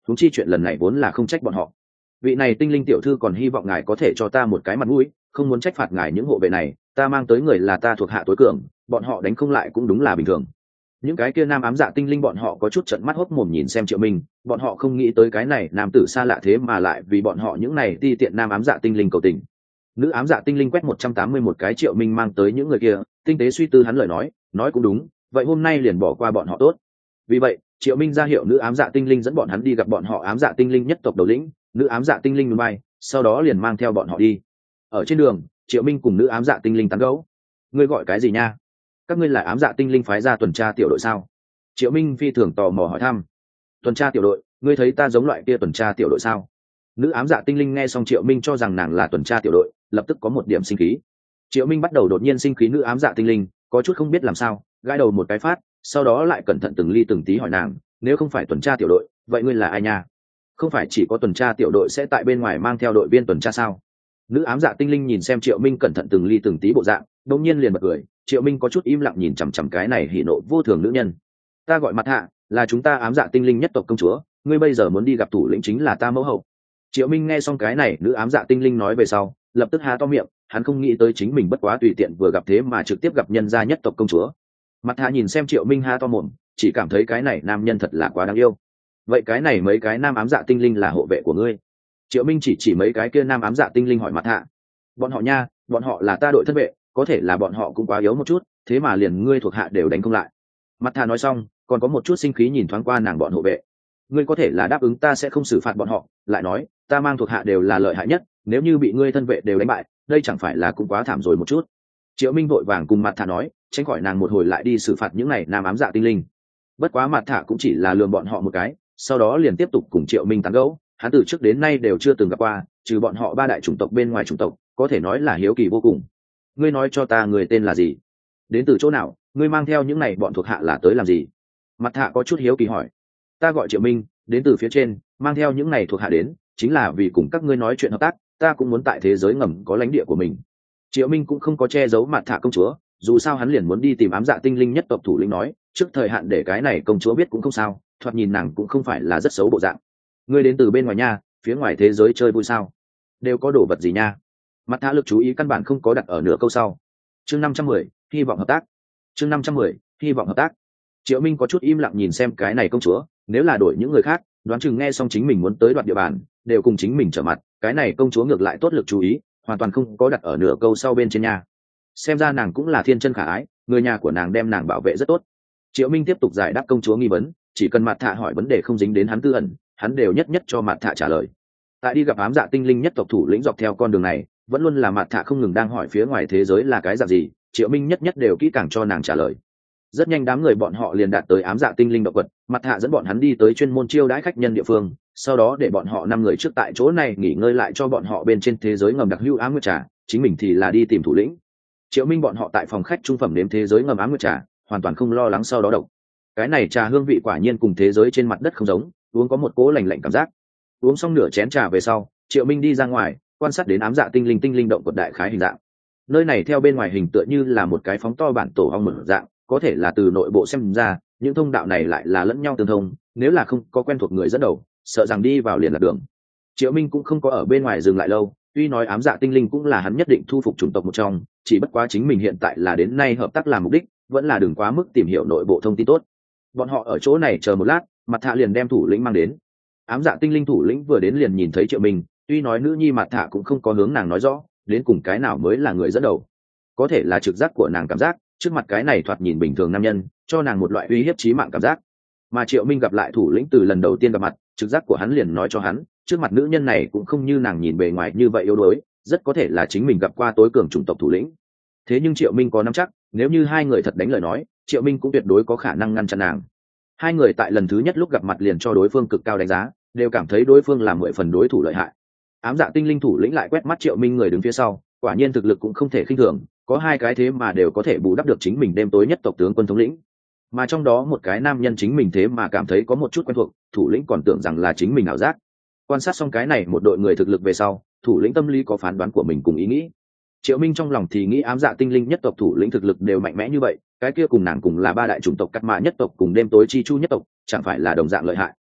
huống chi chuyện lần này vốn là không trách bọn họ. Vị này tinh linh tiểu thư còn hy vọng ngài có thể cho ta một cái mặt mũi, không muốn trách phạt ngài những hộ vệ này, ta mang tới người là ta thuộc hạ tối cường, bọn họ đánh không lại cũng đúng là bình thường. Những cái kia nam ám dạ tinh linh bọn họ có chút trợn mắt hốc mồm nhìn xem Triệu Minh, bọn họ không nghĩ tới cái này nam tử xa lạ thế mà lại vì bọn họ những này ti tiện nam ám dạ tinh linh cầu tình. Nữ ám dạ tinh linh quét một trăm tám mươi một cái Triệu Minh mang tới những người kia, tinh tế suy tư hắn lời nói, nói cũng đúng, vậy hôm nay liền bỏ qua bọn họ tốt. Vì vậy, Triệu Minh ra hiệu nữ ám dạ tinh linh dẫn bọn hắn đi gặp bọn họ ám dạ tinh linh nhất tộc đầu lĩnh, nữ ám dạ tinh linh núi bay, sau đó liền mang theo bọn họ đi. Ở trên đường, Triệu Minh cùng nữ ám dạ tinh linh tán gẫu. Ngươi gọi cái gì nha? Các ngươi là ám dạ tinh linh phái ra tuần tra tiểu đội sao? Triệu Minh phi thường tò mò hỏi thăm. Tuần tra tiểu đội? Ngươi thấy ta giống loại kia tuần tra tiểu đội sao? Nữ ám dạ tinh linh nghe xong Triệu Minh cho rằng nàng là tuần tra tiểu đội, lập tức có một điểm sinh khí. Triệu Minh bắt đầu đột nhiên sinh khí nữ ám dạ tinh linh, có chút không biết làm sao, gãi đầu một cái phát, sau đó lại cẩn thận từng ly từng tí hỏi nàng, nếu không phải tuần tra tiểu đội, vậy ngươi là ai nha? Không phải chỉ có tuần tra tiểu đội sẽ tại bên ngoài mang theo đội viên tuần tra sao? Nữ ám dạ tinh linh nhìn xem Triệu Minh cẩn thận từng ly từng tí bộ dạng, đột nhiên liền bật cười. Triệu Minh có chút im lặng nhìn chằm chằm cái này hỉ nộ vô thường nữ nhân. Ta gọi Mặt Hạ, là chúng ta ám dạ tinh linh nhất tộc công chúa, ngươi bây giờ muốn đi gặp thủ lĩnh chính là ta mẫu hậu. Triệu Minh nghe xong cái này nữ ám dạ tinh linh nói về sau, lập tức há to miệng, hắn không nghĩ tới chính mình bất quá tùy tiện vừa gặp thế mà trực tiếp gặp nhân gia nhất tộc công chúa. Mặt Hạ nhìn xem Triệu Minh há to mồm, chỉ cảm thấy cái này nam nhân thật là quá đáng yêu. Vậy cái này mấy cái nam ám dạ tinh linh là hộ vệ của ngươi? Triệu Minh chỉ chỉ mấy cái kia nam ám dạ tinh linh hỏi Mặt Hạ. Bọn họ nha, bọn họ là ta đội thân vệ, có thể là bọn họ cũng quá yếu một chút, thế mà liền ngươi thuộc hạ đều đánh không lại. Mặt Hạ nói xong, còn có một chút sinh khí nhìn thoáng qua nàng bọn hộ vệ. Ngươi có thể là đáp ứng ta sẽ không xử phạt bọn họ, lại nói, ta mang thuộc hạ đều là lợi hại nhất, nếu như bị ngươi thân vệ đều đánh bại, đây chẳng phải là cũng quá thảm rồi một chút. Triệu Minh vội vàng cùng Mặt Hạ nói, tránh khỏi nàng một hồi lại đi xử phạt những này nam ám dạ tinh linh. Bất quá Mặt Hạ cũng chỉ là lườm bọn họ một cái, sau đó liền tiếp tục cùng Triệu Minh tán gẫu, hắn từ trước đến nay đều chưa từng gặp qua, trừ bọn họ ba đại chủng tộc bên ngoài chủng tộc, có thể nói là hiếu kỳ vô cùng. Ngươi nói cho ta người tên là gì? Đến từ chỗ nào? Ngươi mang theo những này bọn thuộc hạ là tới làm gì? Mặt Hạ có chút hiếu kỳ hỏi. Ta gọi Triệu Minh, đến từ phía trên, mang theo những này thuộc hạ đến, chính là vì cùng các ngươi nói chuyện hợp tác, ta cũng muốn tại thế giới ngầm có lãnh địa của mình. Triệu Minh cũng không có che giấu Mặt Hạ công chúa, dù sao hắn liền muốn đi tìm ám dạ tinh linh nhất tộc thủ lĩnh nói, trước thời hạn để cái này công chúa biết cũng không sao, thoạt nhìn nàng cũng không phải là rất xấu bộ dạng. Ngươi đến từ bên ngoài nha, phía ngoài thế giới chơi vui sao? Đều có đồ vật gì nha? Mặt Hạ lực chú ý căn bản không có đặt ở nửa câu sau. Chương năm trăm mười, hy vọng hợp tác. Chương năm trăm mười, hy vọng hợp tác. Triệu Minh có chút im lặng nhìn xem cái này công chúa, nếu là đổi những người khác, đoán chừng nghe xong chính mình muốn tới đoạt địa bàn, đều cùng chính mình trở mặt, cái này công chúa ngược lại tốt lực chú ý, hoàn toàn không có đặt ở nửa câu sau bên trên nhà. Xem ra nàng cũng là thiên chân khả ái, người nhà của nàng đem nàng bảo vệ rất tốt. Triệu Minh tiếp tục giải đáp công chúa nghi vấn, chỉ cần Mặt Hạ hỏi vấn đề không dính đến hắn tư ẩn, hắn đều nhất nhất cho Mặt Hạ trả lời. Tại đi gặp ám dạ tinh linh nhất tộc thủ lĩnh dọc theo con đường này, vẫn luôn là Mặt Hạ không ngừng đang hỏi phía ngoài thế giới là cái dạng gì, Triệu Minh nhất nhất đều kỹ càng cho nàng trả lời. Rất nhanh đám người bọn họ liền đạt tới ám dạ tinh linh động vật, Mặt Hạ dẫn bọn hắn đi tới chuyên môn chiêu đãi khách nhân địa phương, sau đó để bọn họ năm người trước tại chỗ này nghỉ ngơi lại cho bọn họ bên trên thế giới ngầm đặc hữu ám nguyệt trà, chính mình thì là đi tìm thủ lĩnh. Triệu Minh bọn họ tại phòng khách trung phẩm nếm thế giới ngầm ám nguyệt trà, hoàn toàn không lo lắng sau đó độc. Cái này trà hương vị quả nhiên cùng thế giới trên mặt đất không giống, uống có một cỗ lạnh lạnh cảm giác. Uống xong nửa chén trà về sau, Triệu Minh đi ra ngoài, quan sát đến ám dạ tinh linh tinh linh động vật đại khái hình dạng. Nơi này theo bên ngoài hình tựa như là một cái phóng to bản tổ ong mở dạng, có thể là từ nội bộ xem ra, những thông đạo này lại là lẫn nhau tương thông, nếu là không có quen thuộc người dẫn đầu, sợ rằng đi vào liền là đường. Triệu Minh cũng không có ở bên ngoài dừng lại lâu, tuy nói ám dạ tinh linh cũng là hắn nhất định thu phục chủng tộc một trong, chỉ bất quá chính mình hiện tại là đến nay hợp tác làm mục đích, vẫn là đừng quá mức tìm hiểu nội bộ thông tin tốt. Bọn họ ở chỗ này chờ một lát, Mặt Hạ liền đem thủ lĩnh mang đến. Ám dạ tinh linh thủ lĩnh vừa đến liền nhìn thấy Triệu Minh, tuy nói nữ nhi Mặt Hạ cũng không có hướng nàng nói rõ, đến cùng cái nào mới là người dẫn đầu. Có thể là trực giác của nàng cảm giác, trước mặt cái này thoạt nhìn bình thường nam nhân, cho nàng một loại uy hiếp chí mạng cảm giác. Mà Triệu Minh gặp lại thủ lĩnh từ lần đầu tiên gặp mặt, trực giác của hắn liền nói cho hắn, trước mặt nữ nhân này cũng không như nàng nhìn bề ngoài như vậy yếu đuối, rất có thể là chính mình gặp qua tối cường chủng tộc thủ lĩnh. Thế nhưng Triệu Minh có nắm chắc, nếu như hai người thật đánh lời nói, Triệu Minh cũng tuyệt đối có khả năng ngăn chặn nàng. Hai người tại lần thứ nhất lúc gặp mặt liền cho đối phương cực cao đánh giá, đều cảm thấy đối phương là mười phần đối thủ lợi hại. Ám dạ tinh linh thủ lĩnh lại quét mắt Triệu Minh người đứng phía sau, quả nhiên thực lực cũng không thể khinh thường, có hai cái thế mà đều có thể bù đắp được chính mình đêm tối nhất tộc tướng quân thống lĩnh. Mà trong đó một cái nam nhân chính mình thế mà cảm thấy có một chút quen thuộc, thủ lĩnh còn tưởng rằng là chính mình ảo giác. Quan sát xong cái này một đội người thực lực về sau, thủ lĩnh tâm lý có phán đoán của mình cùng ý nghĩ. Triệu Minh trong lòng thì nghĩ ám dạ tinh linh nhất tộc thủ lĩnh thực lực đều mạnh mẽ như vậy, cái kia cùng nàng cùng là ba đại chủng tộc cắt mã nhất tộc cùng đêm tối chi chu nhất tộc, chẳng phải là đồng dạng lợi hại.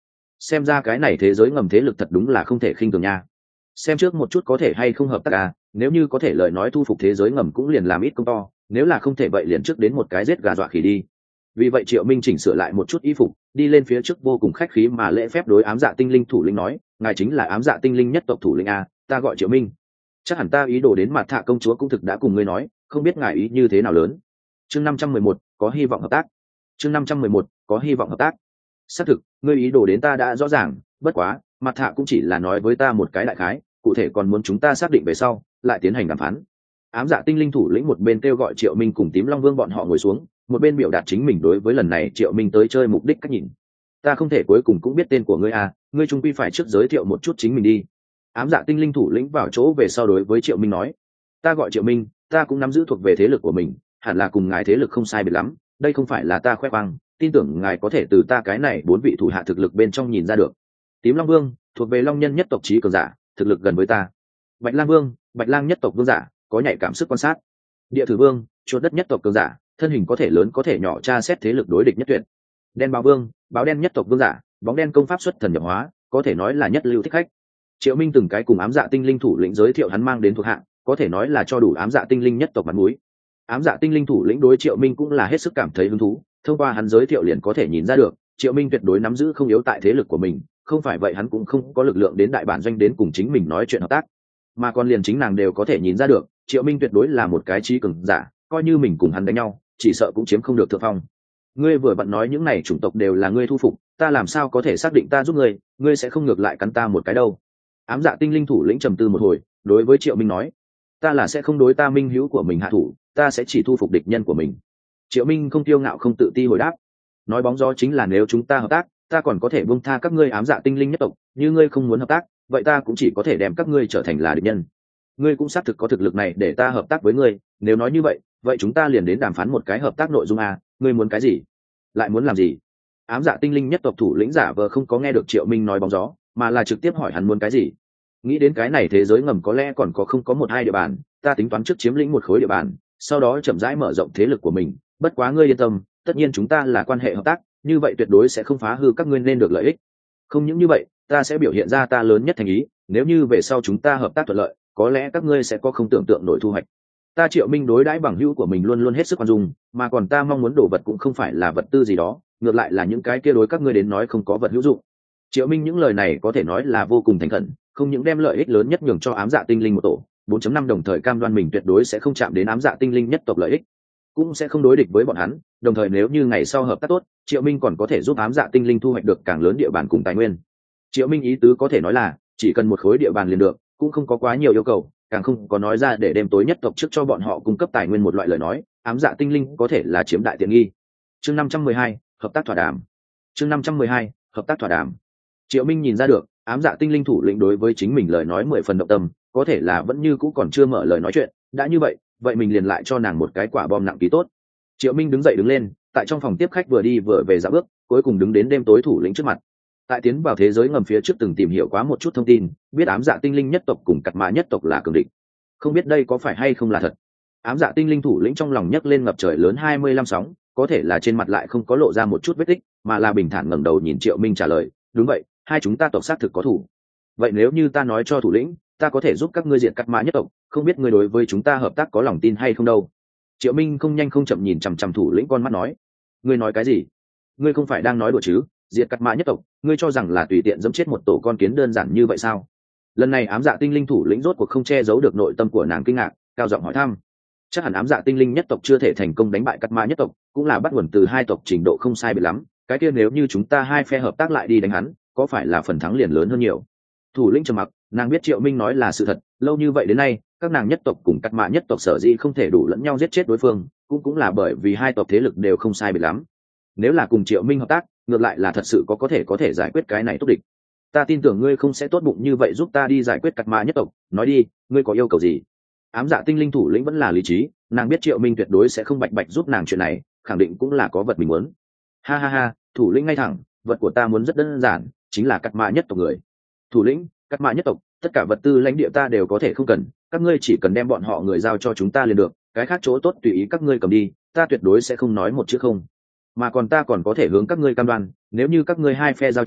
xem ra cái này thế giới ngầm thế lực thật đúng là không thể khinh thường nha. Xem trước một chút có thể hay không hợp tác à, nếu như có thể lời nói thu phục thế giới ngầm cũng liền làm ít công to, nếu là không thể vậy liền trước đến một cái giết gà dọa khỉ đi. Vì vậy Triệu Minh chỉnh sửa lại một chút y phục, đi lên phía trước vô cùng khách khí mà lễ phép đối ám dạ tinh linh thủ lĩnh nói, ngài chính là ám dạ tinh linh nhất tộc thủ lĩnh a, ta gọi Triệu Minh. Chắc hẳn ta ý đồ đến Mạt Thạ công chúa cũng thực đã cùng ngươi nói, không biết ngài ý như thế nào lớn. Chương năm trăm mười một, có hy vọng hợp tác. Chương năm trăm mười một, có hy vọng hợp tác. Xác thực, ngươi ý đồ đến ta đã rõ ràng, bất quá, Mạt Thạ cũng chỉ là nói với ta một cái đại khái, cụ thể còn muốn chúng ta xác định về sau, lại tiến hành đàm phán. Ám dạ tinh linh thủ lĩnh một bên kêu gọi Triệu Minh cùng Tím Long Vương bọn họ ngồi xuống, một bên biểu đạt chính mình đối với lần này Triệu Minh tới chơi mục đích cách nhìn. Ta không thể cuối cùng cũng biết tên của ngươi à, ngươi trung quy phải trước giới thiệu một chút chính mình đi. Ám dạ tinh linh thủ lĩnh vào chỗ về sau đối với Triệu Minh nói, ta gọi Triệu Minh, ta cũng nắm giữ thuộc về thế lực của mình, hẳn là cùng ngài thế lực không sai biệt lắm, đây không phải là ta khoe khoang, tin tưởng ngài có thể từ ta cái này bốn vị thủ hạ thực lực bên trong nhìn ra được. Tím Long Vương thuộc về Long Nhân nhất tộc trí cường giả, thực lực gần với ta. Bạch Lang Vương, Bạch Lang nhất tộc vương giả, có nhạy cảm sức quan sát. Địa Thử Vương, chuột đất nhất tộc cường giả, thân hình có thể lớn có thể nhỏ, tra xét thế lực đối địch nhất tuyệt. Đen Báo Vương, báo đen nhất tộc vương giả, bóng đen công pháp xuất thần nhập hóa, có thể nói là nhất lưu thích khách. Triệu Minh từng cái cùng ám dạ tinh linh thủ lĩnh giới thiệu hắn mang đến thuộc hạ, có thể nói là cho đủ ám dạ tinh linh nhất tộc mặt mũi. Ám dạ tinh linh thủ lĩnh đối Triệu Minh cũng là hết sức cảm thấy hứng thú, thông qua hắn giới thiệu liền có thể nhìn ra được, Triệu Minh tuyệt đối nắm giữ không yếu tại thế lực của mình, không phải vậy hắn cũng không có lực lượng đến đại bản doanh đến cùng chính mình nói chuyện hợp tác. Mà còn liền chính nàng đều có thể nhìn ra được, Triệu Minh tuyệt đối là một cái trí cường giả, coi như mình cùng hắn đánh nhau, chỉ sợ cũng chiếm không được thượng phong. Ngươi vừa bận nói những này chủng tộc đều là ngươi thu phục, ta làm sao có thể xác định ta giúp ngươi, ngươi sẽ không ngược lại cắn ta một cái đâu. Ám dạ tinh linh thủ lĩnh trầm tư một hồi, đối với Triệu Minh nói, ta là sẽ không đối ta minh hữu của mình hạ thủ, ta sẽ chỉ thu phục địch nhân của mình. Triệu Minh không kiêu ngạo không tự ti hồi đáp, nói bóng gió chính là nếu chúng ta hợp tác, ta còn có thể buông tha các ngươi ám dạ tinh linh nhất tộc, như ngươi không muốn hợp tác, vậy ta cũng chỉ có thể đem các ngươi trở thành là địch nhân. Ngươi cũng xác thực có thực lực này để ta hợp tác với ngươi, nếu nói như vậy, vậy chúng ta liền đến đàm phán một cái hợp tác nội dung a, ngươi muốn cái gì? Lại muốn làm gì? Ám dạ tinh linh nhất tộc thủ lĩnh giả vờ không có nghe được Triệu Minh nói bóng gió, mà là trực tiếp hỏi hắn muốn cái gì. Nghĩ đến cái này thế giới ngầm có lẽ còn có không có một hai địa bàn, ta tính toán trước chiếm lĩnh một khối địa bàn, sau đó chậm rãi mở rộng thế lực của mình, bất quá ngươi yên tâm, tất nhiên chúng ta là quan hệ hợp tác, như vậy tuyệt đối sẽ không phá hư các ngươi nên được lợi ích. Không những như vậy, ta sẽ biểu hiện ra ta lớn nhất thành ý, nếu như về sau chúng ta hợp tác thuận lợi, có lẽ các ngươi sẽ có không tưởng tượng nổi thu hoạch. Ta Triệu Minh đối đãi bằng hữu của mình luôn luôn hết sức khoan dung, mà còn ta mong muốn đồ vật cũng không phải là vật tư gì đó, ngược lại là những cái kia đối các ngươi đến nói không có vật hữu dụng. Triệu Minh những lời này có thể nói là vô cùng thành khẩn, không những đem lợi ích lớn nhất nhường cho ám dạ tinh linh một tổ, bốn chấm năm đồng thời cam đoan mình tuyệt đối sẽ không chạm đến ám dạ tinh linh nhất tộc lợi ích, cũng sẽ không đối địch với bọn hắn, đồng thời nếu như ngày sau hợp tác tốt, Triệu Minh còn có thể giúp ám dạ tinh linh thu hoạch được càng lớn địa bàn cùng tài nguyên. Triệu Minh ý tứ có thể nói là chỉ cần một khối địa bàn liền được, cũng không có quá nhiều yêu cầu, càng không có nói ra để đêm tối nhất tộc trước cho bọn họ cung cấp tài nguyên một loại lời nói, ám dạ tinh linh có thể là chiếm đại tiện nghi. Chương năm trăm mười hai, hợp tác thỏa đàm. Chương năm trăm mười hai, hợp tác thỏa đàm. Triệu Minh nhìn ra được, ám dạ tinh linh thủ lĩnh đối với chính mình lời nói mười phần động tâm, có thể là vẫn như cũ còn chưa mở lời nói chuyện, đã như vậy, vậy mình liền lại cho nàng một cái quả bom nặng ký tốt. Triệu Minh đứng dậy đứng lên, tại trong phòng tiếp khách vừa đi vừa về dạo bước, cuối cùng đứng đến đêm tối thủ lĩnh trước mặt. Tại tiến vào thế giới ngầm phía trước từng tìm hiểu quá một chút thông tin, biết ám dạ tinh linh nhất tộc cùng cặt mã nhất tộc là cường địch. Không biết đây có phải hay không là thật. Ám dạ tinh linh thủ lĩnh trong lòng nhấc lên ngập trời lớn hai mươi lăm sóng, có thể là trên mặt lại không có lộ ra một chút vết tích, mà là bình thản ngẩng đầu nhìn Triệu Minh trả lời, đúng vậy, hai chúng ta tộc xác thực có thủ. Vậy nếu như ta nói cho thủ lĩnh, ta có thể giúp các ngươi diệt cắt mã nhất tộc, không biết ngươi đối với chúng ta hợp tác có lòng tin hay không đâu. Triệu Minh không nhanh không chậm nhìn chằm chằm thủ lĩnh con mắt nói, ngươi nói cái gì? Ngươi không phải đang nói đùa chứ? Diệt cắt mã nhất tộc, ngươi cho rằng là tùy tiện dẫm chết một tổ con kiến đơn giản như vậy sao? Lần này ám dạ tinh linh thủ lĩnh rốt cuộc không che giấu được nội tâm của nàng kinh ngạc, cao giọng hỏi thăm. Chắc hẳn ám dạ tinh linh nhất tộc chưa thể thành công đánh bại cắt mã nhất tộc, cũng là bắt nguồn từ hai tộc trình độ không sai biệt lắm, cái kia nếu như chúng ta hai phe hợp tác lại đi đánh hắn, có phải là phần thắng liền lớn hơn nhiều? Thủ lĩnh trầm mặc, nàng biết Triệu Minh nói là sự thật, lâu như vậy đến nay, các nàng nhất tộc cùng cắt mã nhất tộc sở dĩ không thể đủ lẫn nhau giết chết đối phương, cũng cũng là bởi vì hai tộc thế lực đều không sai biệt lắm. Nếu là cùng Triệu Minh hợp tác, ngược lại là thật sự có có thể có thể giải quyết cái này tốt địch. Ta tin tưởng ngươi không sẽ tốt bụng như vậy giúp ta đi giải quyết cắt mã nhất tộc, nói đi, ngươi có yêu cầu gì? Ám dạ tinh linh thủ lĩnh vẫn là lý trí, nàng biết Triệu Minh tuyệt đối sẽ không bạch bạch giúp nàng chuyện này, khẳng định cũng là có vật mình muốn. Ha ha ha, thủ lĩnh ngay thẳng, vật của ta muốn rất đơn giản, chính là cắt mã nhất tộc người. Thủ lĩnh, cắt mã nhất tộc, tất cả vật tư lãnh địa ta đều có thể không cần, các ngươi chỉ cần đem bọn họ người giao cho chúng ta liền được, cái khác chỗ tốt tùy ý các ngươi cầm đi, ta tuyệt đối sẽ không nói một chữ không. Mà còn ta còn có thể hướng các ngươi cam đoan, nếu như các ngươi hai phe giao chiến,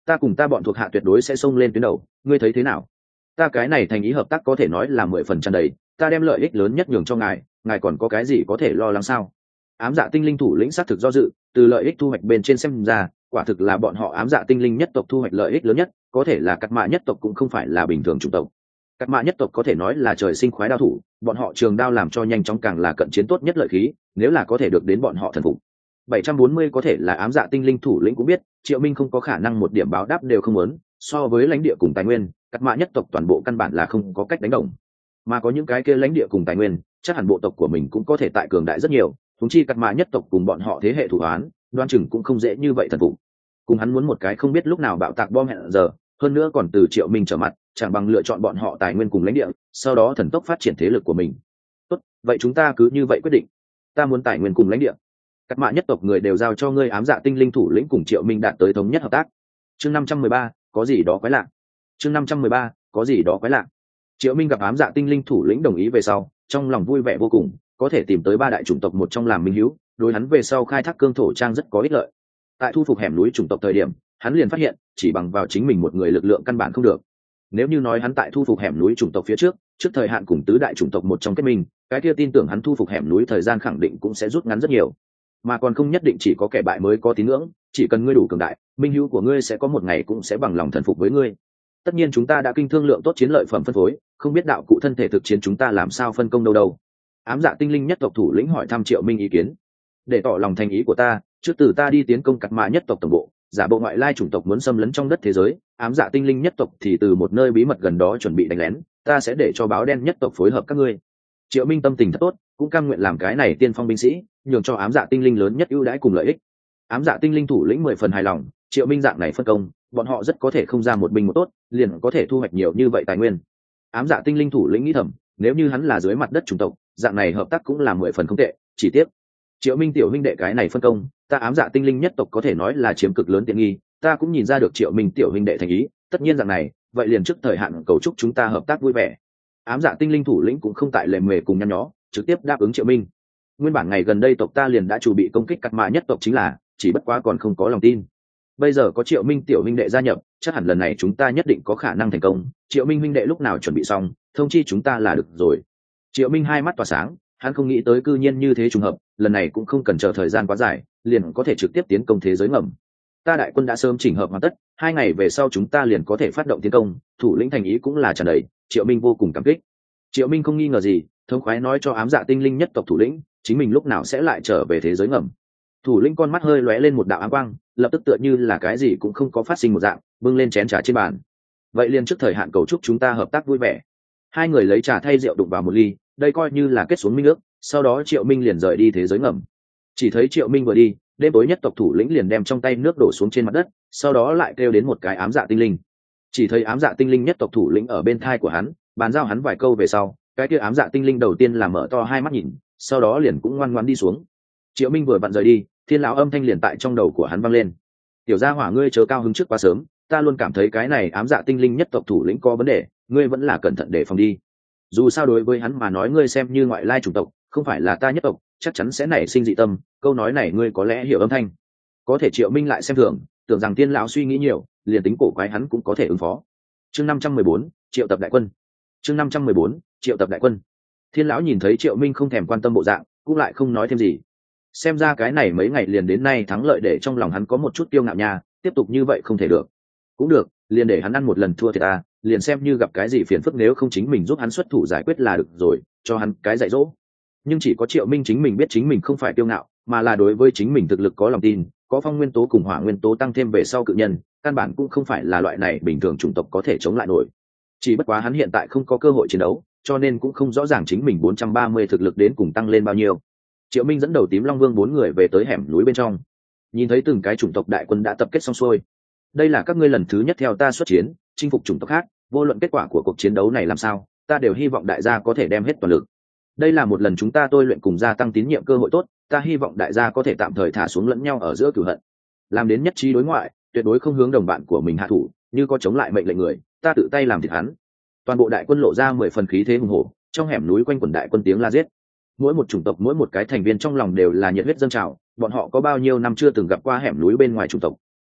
ta cùng ta bọn thuộc hạ tuyệt đối sẽ xông lên tuyến đầu, ngươi thấy thế nào? Ta cái này thành ý hợp tác có thể nói là mười phần tràn đầy, ta đem lợi ích lớn nhất nhường cho ngài, ngài còn có cái gì có thể lo lắng sao? Ám dạ tinh linh thủ lĩnh xác thực do dự, từ lợi ích thu hoạch bên trên xem ra, quả thực là bọn họ ám dạ tinh linh nhất tộc thu hoạch lợi ích lớn nhất, có thể là cắt mạ nhất tộc cũng không phải là bình thường chủng tộc. Cắt mạ nhất tộc có thể nói là trời sinh khoái đao thủ, bọn họ trường đao làm cho nhanh chóng càng là cận chiến tốt nhất lợi khí, nếu là có thể được đến bọn họ thần phục. bảy trăm bốn mươi có thể là ám dạ tinh linh thủ lĩnh cũng biết, Triệu Minh không có khả năng một điểm báo đáp đều không muốn, so với lãnh địa cùng tài nguyên, cắt mạ nhất tộc toàn bộ căn bản là không có cách đánh đồng. Mà có những cái kia lãnh địa cùng tài nguyên, chắc hẳn bộ tộc của mình cũng có thể tại cường đại rất nhiều, thúng chi cắt mạ nhất tộc cùng bọn họ thế hệ thủ án, đoan chừng cũng không dễ như vậy thần phục. Cùng hắn muốn một cái không biết lúc nào bạo tạc bom hẹn giờ, hơn nữa còn từ Triệu Minh trở mặt, chẳng bằng lựa chọn bọn họ tài nguyên cùng lãnh địa, sau đó thần tốc phát triển thế lực của mình. Tốt, vậy chúng ta cứ như vậy quyết định. Ta muốn tài nguyên cùng lãnh địa. Các mạ nhất tộc người đều giao cho ngươi ám dạ tinh linh thủ lĩnh cùng Triệu Minh đạt tới thống nhất hợp tác. Chương năm trăm mười ba, có gì đó quái lạ. Chương năm trăm mười ba, có gì đó quái lạ. Triệu Minh gặp ám dạ tinh linh thủ lĩnh đồng ý về sau, trong lòng vui vẻ vô cùng, có thể tìm tới ba đại chủng tộc một trong làm minh hữu, đối hắn về sau khai thác cương thổ trang rất có ích lợi. Tại thu phục hẻm núi chủng tộc thời điểm, hắn liền phát hiện, chỉ bằng vào chính mình một người lực lượng căn bản không được. Nếu như nói hắn tại thu phục hẻm núi chủng tộc phía trước, trước thời hạn cùng tứ đại chủng tộc một trong kết minh, cái kia tin tưởng hắn thu phục hẻm núi thời gian khẳng định cũng sẽ rút ngắn rất nhiều. Mà còn không nhất định chỉ có kẻ bại mới có tín ngưỡng, chỉ cần ngươi đủ cường đại, minh hữu của ngươi sẽ có một ngày cũng sẽ bằng lòng thần phục với ngươi. Tất nhiên chúng ta đã kinh thương lượng tốt chiến lợi phẩm phân phối, không biết đạo cụ thân thể thực chiến chúng ta làm sao phân công đâu đâu. Ám dạ tinh linh nhất tộc thủ lĩnh hỏi thăm Triệu Minh ý kiến. Để tỏ lòng thành ý của ta, trước từ ta đi tiến công cắt mạ nhất tộc tổng bộ, giả bộ ngoại lai chủng tộc muốn xâm lấn trong đất thế giới, ám dạ tinh linh nhất tộc thì từ một nơi bí mật gần đó chuẩn bị đánh lén, ta sẽ để cho báo đen nhất tộc phối hợp các ngươi. Triệu Minh tâm tình thật tốt, cũng cam nguyện làm cái này tiên phong binh sĩ, nhường cho ám dạ tinh linh lớn nhất ưu đãi cùng lợi ích. Ám dạ tinh linh thủ lĩnh mười phần hài lòng, Triệu Minh dạng này phân công, bọn họ rất có thể không ra một binh một tốt, liền có thể thu hoạch nhiều như vậy tài nguyên. Ám dạ tinh linh thủ lĩnh nghĩ thầm, nếu như hắn là dưới mặt đất chủng tộc, dạng này hợp tác cũng là mười phần không tệ. Chỉ tiếc, Triệu Minh tiểu huynh đệ cái này phân công, ta ám dạ tinh linh nhất tộc có thể nói là chiếm cực lớn tiện nghi, ta cũng nhìn ra được Triệu Minh tiểu huynh đệ thành ý, tất nhiên dạng này, vậy liền trước thời hạn cầu chúc chúng ta hợp tác vui vẻ. Ám dạ tinh linh thủ lĩnh cũng không tại lề mề cùng nhăn nhó, trực tiếp đáp ứng Triệu Minh. Nguyên bản ngày gần đây tộc ta liền đã chuẩn bị công kích cắt mạ nhất tộc chính là, chỉ bất quá còn không có lòng tin. Bây giờ có Triệu Minh tiểu huynh đệ gia nhập, chắc hẳn lần này chúng ta nhất định có khả năng thành công. Triệu Minh huynh đệ lúc nào chuẩn bị xong, thông chi chúng ta là được rồi. Triệu Minh hai mắt tỏa sáng, hắn không nghĩ tới cư nhiên như thế trùng hợp, lần này cũng không cần chờ thời gian quá dài, liền có thể trực tiếp tiến công thế giới ngầm. Ta đại quân đã sớm chỉnh hợp hoàn tất, hai ngày về sau chúng ta liền có thể phát động tiến công, thủ lĩnh thành ý cũng là tràn đầy, Triệu Minh vô cùng cảm kích. Triệu Minh không nghi ngờ gì, thống khoái nói cho ám dạ tinh linh nhất tộc thủ lĩnh, chính mình lúc nào sẽ lại trở về thế giới ngầm. Thủ lĩnh con mắt hơi lóe lên một đạo ám quang, lập tức tựa như là cái gì cũng không có phát sinh một dạng, bưng lên chén trà trên bàn. Vậy liền trước thời hạn cầu chúc chúng ta hợp tác vui vẻ. Hai người lấy trà thay rượu đụng vào một ly, đây coi như là kết xuống minh ước, sau đó Triệu Minh liền rời đi thế giới ngầm. Chỉ thấy Triệu Minh vừa đi, đêm tối nhất tộc thủ lĩnh liền đem trong tay nước đổ xuống trên mặt đất, sau đó lại kêu đến một cái ám dạ tinh linh. Chỉ thấy ám dạ tinh linh nhất tộc thủ lĩnh ở bên thai của hắn, bàn giao hắn vài câu về sau, cái kia ám dạ tinh linh đầu tiên là mở to hai mắt nhìn, sau đó liền cũng ngoan ngoãn đi xuống. Triệu Minh vừa vặn rời đi, thiên lão âm thanh liền tại trong đầu của hắn vang lên. Tiểu gia hỏa ngươi chớ cao hứng trước quá sớm, ta luôn cảm thấy cái này ám dạ tinh linh nhất tộc thủ lĩnh có vấn đề, ngươi vẫn là cẩn thận để phòng đi. Dù sao đối với hắn mà nói ngươi xem như ngoại lai chủng tộc, không phải là ta nhất tộc, chắc chắn sẽ nảy sinh dị tâm, câu nói này ngươi có lẽ hiểu âm thanh. Có thể Triệu Minh lại xem thường, tưởng rằng tiên lão suy nghĩ nhiều, liền tính cổ quái hắn cũng có thể ứng phó. Chương năm trăm mười bốn, triệu tập đại quân. Chương năm trăm mười bốn, triệu tập đại quân. Thiên lão nhìn thấy Triệu Minh không thèm quan tâm bộ dạng, cũng lại không nói thêm gì. Xem ra cái này mấy ngày liền đến nay thắng lợi để trong lòng hắn có một chút tiêu ngạo nha, tiếp tục như vậy không thể được. Cũng được, liền để hắn ăn một lần thua thì ta, liền xem như gặp cái gì phiền phức nếu không chính mình giúp hắn xuất thủ giải quyết là được rồi, cho hắn cái dạy dỗ. Nhưng chỉ có Triệu Minh chính mình biết chính mình không phải tiêu ngạo, mà là đối với chính mình thực lực có lòng tin, có phong nguyên tố cùng hỏa nguyên tố tăng thêm về sau cự nhân, căn bản cũng không phải là loại này bình thường chủng tộc có thể chống lại nổi. Chỉ bất quá hắn hiện tại không có cơ hội chiến đấu, cho nên cũng không rõ ràng chính mình bốn trăm ba mươi thực lực đến cùng tăng lên bao nhiêu. Triệu Minh dẫn đầu Tím Long Vương bốn người về tới hẻm núi bên trong, nhìn thấy từng cái chủng tộc đại quân đã tập kết xong xuôi. Đây là các ngươi lần thứ nhất theo ta xuất chiến, chinh phục chủng tộc khác, vô luận kết quả của cuộc chiến đấu này làm sao, ta đều hy vọng đại gia có thể đem hết toàn lực. Đây là một lần chúng ta tôi luyện cùng gia tăng tín nhiệm cơ hội tốt, ta hy vọng đại gia có thể tạm thời thả xuống lẫn nhau ở giữa cửu hận, làm đến nhất trí đối ngoại, tuyệt đối không hướng đồng bạn của mình hạ thủ, như có chống lại mệnh lệnh người, ta tự tay làm thịt hắn. Toàn bộ đại quân lộ ra mười phần khí thế hùng hổ, trong hẻm núi quanh quần đại quân tiếng la giết. Mỗi một chủng tộc mỗi một cái thành viên trong lòng đều là nhiệt huyết dâng trào, bọn họ có bao nhiêu năm chưa từng gặp qua hẻm núi bên ngoài chủng tộc.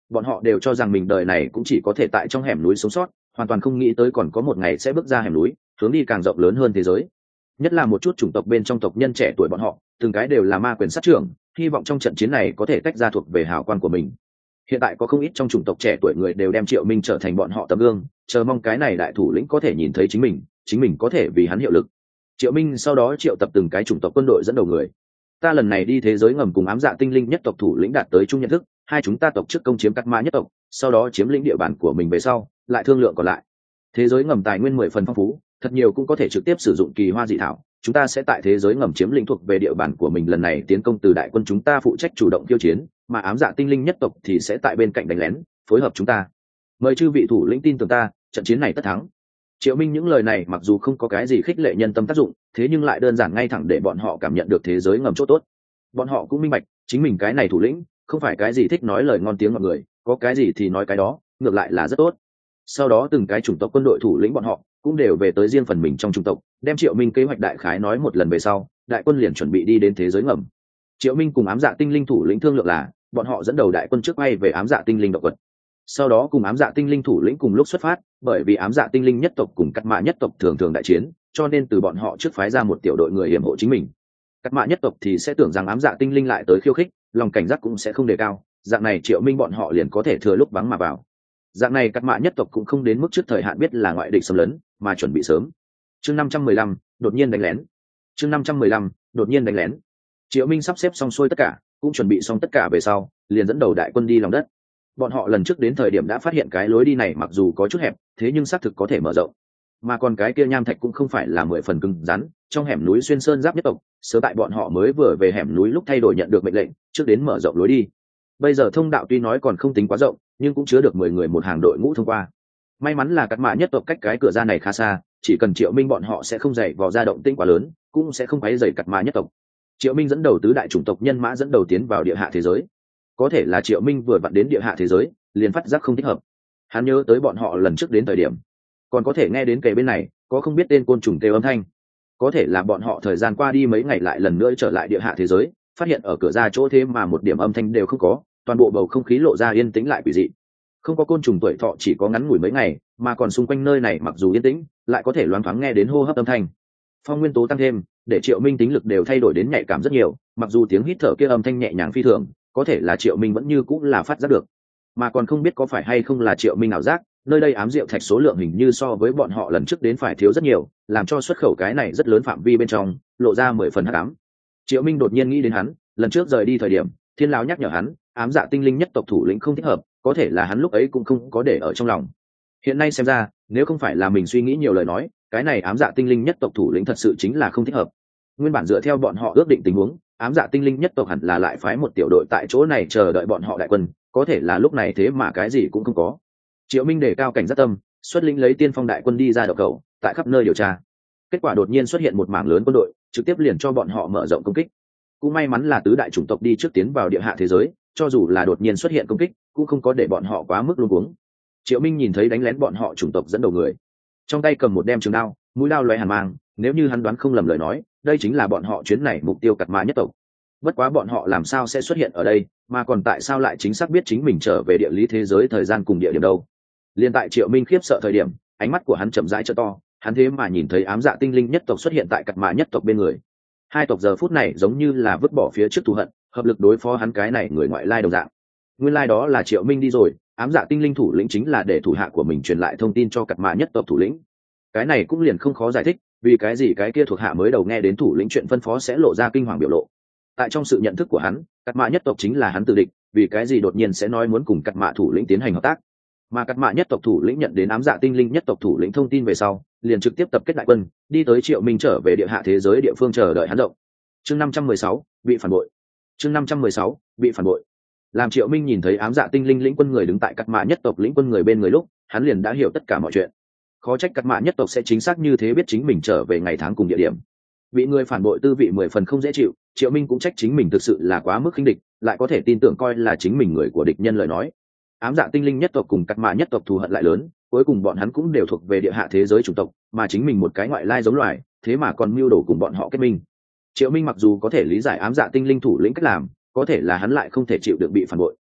bọn họ đều cho rằng mình đời này cũng chỉ có thể tại trong hẻm núi sống sót, hoàn toàn không nghĩ tới còn có một ngày sẽ bước ra hẻm núi, hướng đi càng rộng lớn hơn thế giới. Nhất là một chút chủng tộc bên trong tộc nhân trẻ tuổi bọn họ, từng cái đều là ma quyền sát trưởng, hy vọng trong trận chiến này có thể tách ra thuộc về hào quang của mình. Hiện tại có không ít trong chủng tộc trẻ tuổi người đều đem Triệu Minh trở thành bọn họ tấm gương, chờ mong cái này đại thủ lĩnh có thể nhìn thấy chính mình, chính mình có thể vì hắn hiệu lực. Triệu Minh sau đó triệu tập từng cái chủng tộc quân đội dẫn đầu người. Ta lần này đi thế giới ngầm cùng ám dạ tinh linh nhất tộc thủ lĩnh đạt tới chung nhận thức, hai chúng ta tộc trước công chiếm Cát Ma nhất tộc, sau đó chiếm lĩnh địa bàn của mình về sau, lại thương lượng còn lại. Thế giới ngầm tài nguyên mười phần phong phú, thật nhiều cũng có thể trực tiếp sử dụng kỳ hoa dị thảo, chúng ta sẽ tại thế giới ngầm chiếm lĩnh thuộc về địa bàn của mình, lần này tiến công từ đại quân chúng ta phụ trách chủ động tiêu chiến, mà ám dạ tinh linh nhất tộc thì sẽ tại bên cạnh đánh lén, phối hợp chúng ta. Mời chư vị thủ lĩnh tin tưởng ta, trận chiến này tất thắng. Triệu Minh những lời này mặc dù không có cái gì khích lệ nhân tâm tác dụng, thế nhưng lại đơn giản ngay thẳng để bọn họ cảm nhận được thế giới ngầm chỗ tốt. Bọn họ cũng minh bạch, chính mình cái này thủ lĩnh, không phải cái gì thích nói lời ngon tiếng ngọt người, có cái gì thì nói cái đó, ngược lại là rất tốt. Sau đó từng cái chủng tộc quân đội thủ lĩnh bọn họ cũng đều về tới riêng phần mình trong chủng tộc, đem Triệu Minh kế hoạch đại khái nói một lần về sau, đại quân liền chuẩn bị đi đến thế giới ngầm. Triệu Minh cùng ám dạ tinh linh thủ lĩnh thương lượng là, bọn họ dẫn đầu đại quân trước bay về ám dạ tinh linh động vật, sau đó cùng ám dạ tinh linh thủ lĩnh cùng lúc xuất phát, bởi vì ám dạ tinh linh nhất tộc cùng Cát Mạ nhất tộc thường thường đại chiến, cho nên từ bọn họ trước phái ra một tiểu đội người yểm hộ chính mình. Cát Mạ nhất tộc thì sẽ tưởng rằng ám dạ tinh linh lại tới khiêu khích, lòng cảnh giác cũng sẽ không đề cao, dạng này Triệu Minh bọn họ liền có thể thừa lúc vắng mà vào. Dạng này Cát Mạ nhất tộc cũng không đến mức trước thời hạn biết là ngoại địch xâm lấn, mà chuẩn bị sớm. Chương năm trăm mười lăm, đột nhiên đánh lén. Chương năm trăm mười lăm, đột nhiên đánh lén. Triệu Minh sắp xếp xong xuôi tất cả, cũng chuẩn bị xong tất cả về sau, liền dẫn đầu đại quân đi lòng đất. Bọn họ lần trước đến thời điểm đã phát hiện cái lối đi này mặc dù có chút hẹp, thế nhưng xác thực có thể mở rộng. Mà còn cái kia nham thạch cũng không phải là mười phần cứng rắn, trong hẻm núi xuyên sơn giáp nhất tộc, sớm tại bọn họ mới vừa về hẻm núi lúc thay đổi nhận được mệnh lệnh, trước đến mở rộng lối đi. Bây giờ thông đạo tuy nói còn không tính quá rộng, nhưng cũng chứa được mười người một hàng đội ngũ thông qua. May mắn là Cát Mạ nhất tộc cách cái cửa ra này khá xa, chỉ cần Triệu Minh bọn họ sẽ không dậy vào ra động tĩnh quá lớn, cũng sẽ không quấy rầy Cát Mạ nhất tộc. Triệu Minh dẫn đầu tứ đại chủng tộc nhân mã dẫn đầu tiến vào địa hạ thế giới. Có thể là Triệu Minh vừa vặn đến địa hạ thế giới, liền phát giác không thích hợp. Hắn nhớ tới bọn họ lần trước đến thời điểm, còn có thể nghe đến kề bên này có không biết tên côn trùng kêu âm thanh. Có thể là bọn họ thời gian qua đi mấy ngày lại lần nữa trở lại địa hạ thế giới, phát hiện ở cửa ra chỗ thế mà một điểm âm thanh đều không có, toàn bộ bầu không khí lộ ra yên tĩnh lại quỷ dị. Không có côn trùng tuổi thọ chỉ có ngắn ngủi mấy ngày, mà còn xung quanh nơi này mặc dù yên tĩnh, lại có thể loáng thoáng nghe đến hô hấp âm thanh. Phong nguyên tố tăng thêm, để Triệu Minh tính lực đều thay đổi đến nhạy cảm rất nhiều, mặc dù tiếng hít thở kia âm thanh nhẹ nhàng phi thường, có thể là Triệu Minh vẫn như cũng là phát giác được. Mà còn không biết có phải hay không là Triệu Minh ảo giác, nơi đây ám diệu thạch số lượng hình như so với bọn họ lần trước đến phải thiếu rất nhiều, làm cho xuất khẩu cái này rất lớn phạm vi bên trong lộ ra mười phần hắc ám. Triệu Minh đột nhiên nghĩ đến hắn lần trước rời đi thời điểm, Thiên lão nhắc nhở hắn ám dạ tinh linh nhất tộc thủ lĩnh không thích hợp, có thể là hắn lúc ấy cũng không có để ở trong lòng. Hiện nay xem ra, nếu không phải là mình suy nghĩ nhiều lời nói, cái này ám dạ tinh linh nhất tộc thủ lĩnh thật sự chính là không thích hợp. Nguyên bản dựa theo bọn họ ước định tình huống, ám dạ tinh linh nhất tộc hẳn là lại phái một tiểu đội tại chỗ này chờ đợi bọn họ đại quân, có thể là lúc này thế mà cái gì cũng không có. Triệu Minh đề cao cảnh giác tâm, xuất lĩnh lấy tiên phong đại quân đi ra đậu cầu, tại khắp nơi điều tra. Kết quả đột nhiên xuất hiện một mảng lớn quân đội, trực tiếp liền cho bọn họ mở rộng công kích. Cũng may mắn là tứ đại chủng tộc đi trước tiến vào địa hạ thế giới, cho dù là đột nhiên xuất hiện công kích, cũng không có để bọn họ quá mức luống cuống. Triệu Minh nhìn thấy đánh lén bọn họ chủng tộc dẫn đầu người, trong tay cầm một đem trường đao, mũi đao lóe hàn mang, nếu như hắn đoán không lầm lời nói, đây chính là bọn họ chuyến này mục tiêu Cát Ma nhất tộc. Bất quá bọn họ làm sao sẽ xuất hiện ở đây, mà còn tại sao lại chính xác biết chính mình trở về địa lý thế giới thời gian cùng địa điểm đâu? Liên tại Triệu Minh khiếp sợ thời điểm, ánh mắt của hắn chậm rãi trợ to, hắn thế mà nhìn thấy ám dạ tinh linh nhất tộc xuất hiện tại Cát Ma nhất tộc bên người. Hai tộc giờ phút này giống như là vứt bỏ phía trước thù hận, hợp lực đối phó hắn cái này người ngoại lai đồng dạng. Nguyên lai đó là Triệu Minh đi rồi, ám dạ tinh linh thủ lĩnh chính là để thủ hạ của mình truyền lại thông tin cho Cát Ma nhất tộc thủ lĩnh. Cái này cũng liền không khó giải thích, vì cái gì cái kia thuộc hạ mới đầu nghe đến thủ lĩnh chuyện phân phó sẽ lộ ra kinh hoàng biểu lộ. Tại trong sự nhận thức của hắn, Cát Ma nhất tộc chính là hắn tự địch, vì cái gì đột nhiên sẽ nói muốn cùng Cát Ma thủ lĩnh tiến hành hợp tác. Mà Cát Ma nhất tộc thủ lĩnh nhận đến ám dạ tinh linh nhất tộc thủ lĩnh thông tin về sau, liền trực tiếp tập kết đại quân, đi tới Triệu Minh trở về địa hạ thế giới địa phương chờ đợi hắn động. Chương năm trăm mười sáu, bị phản bội. Chương năm trăm mười sáu, bị phản bội. Làm Triệu Minh nhìn thấy ám dạ tinh linh lĩnh quân người đứng tại Cát Ma nhất tộc lĩnh quân người bên người lúc, hắn liền đã hiểu tất cả mọi chuyện. Khó trách Cát Ma nhất tộc sẽ chính xác như thế biết chính mình trở về ngày tháng cùng địa điểm. Bị người phản bội tư vị mười phần không dễ chịu, Triệu Minh cũng trách chính mình thực sự là quá mức khinh địch, lại có thể tin tưởng coi là chính mình người của địch nhân lời nói. Ám dạ tinh linh nhất tộc cùng Cát Ma nhất tộc thù hận lại lớn, cuối cùng bọn hắn cũng đều thuộc về địa hạ thế giới chủng tộc, mà chính mình một cái ngoại lai giống loài, thế mà còn mưu đồ cùng bọn họ kết minh. Triệu Minh mặc dù có thể lý giải ám dạ tinh linh thủ lĩnh cách làm, có thể là hắn lại không thể chịu được bị phản bội.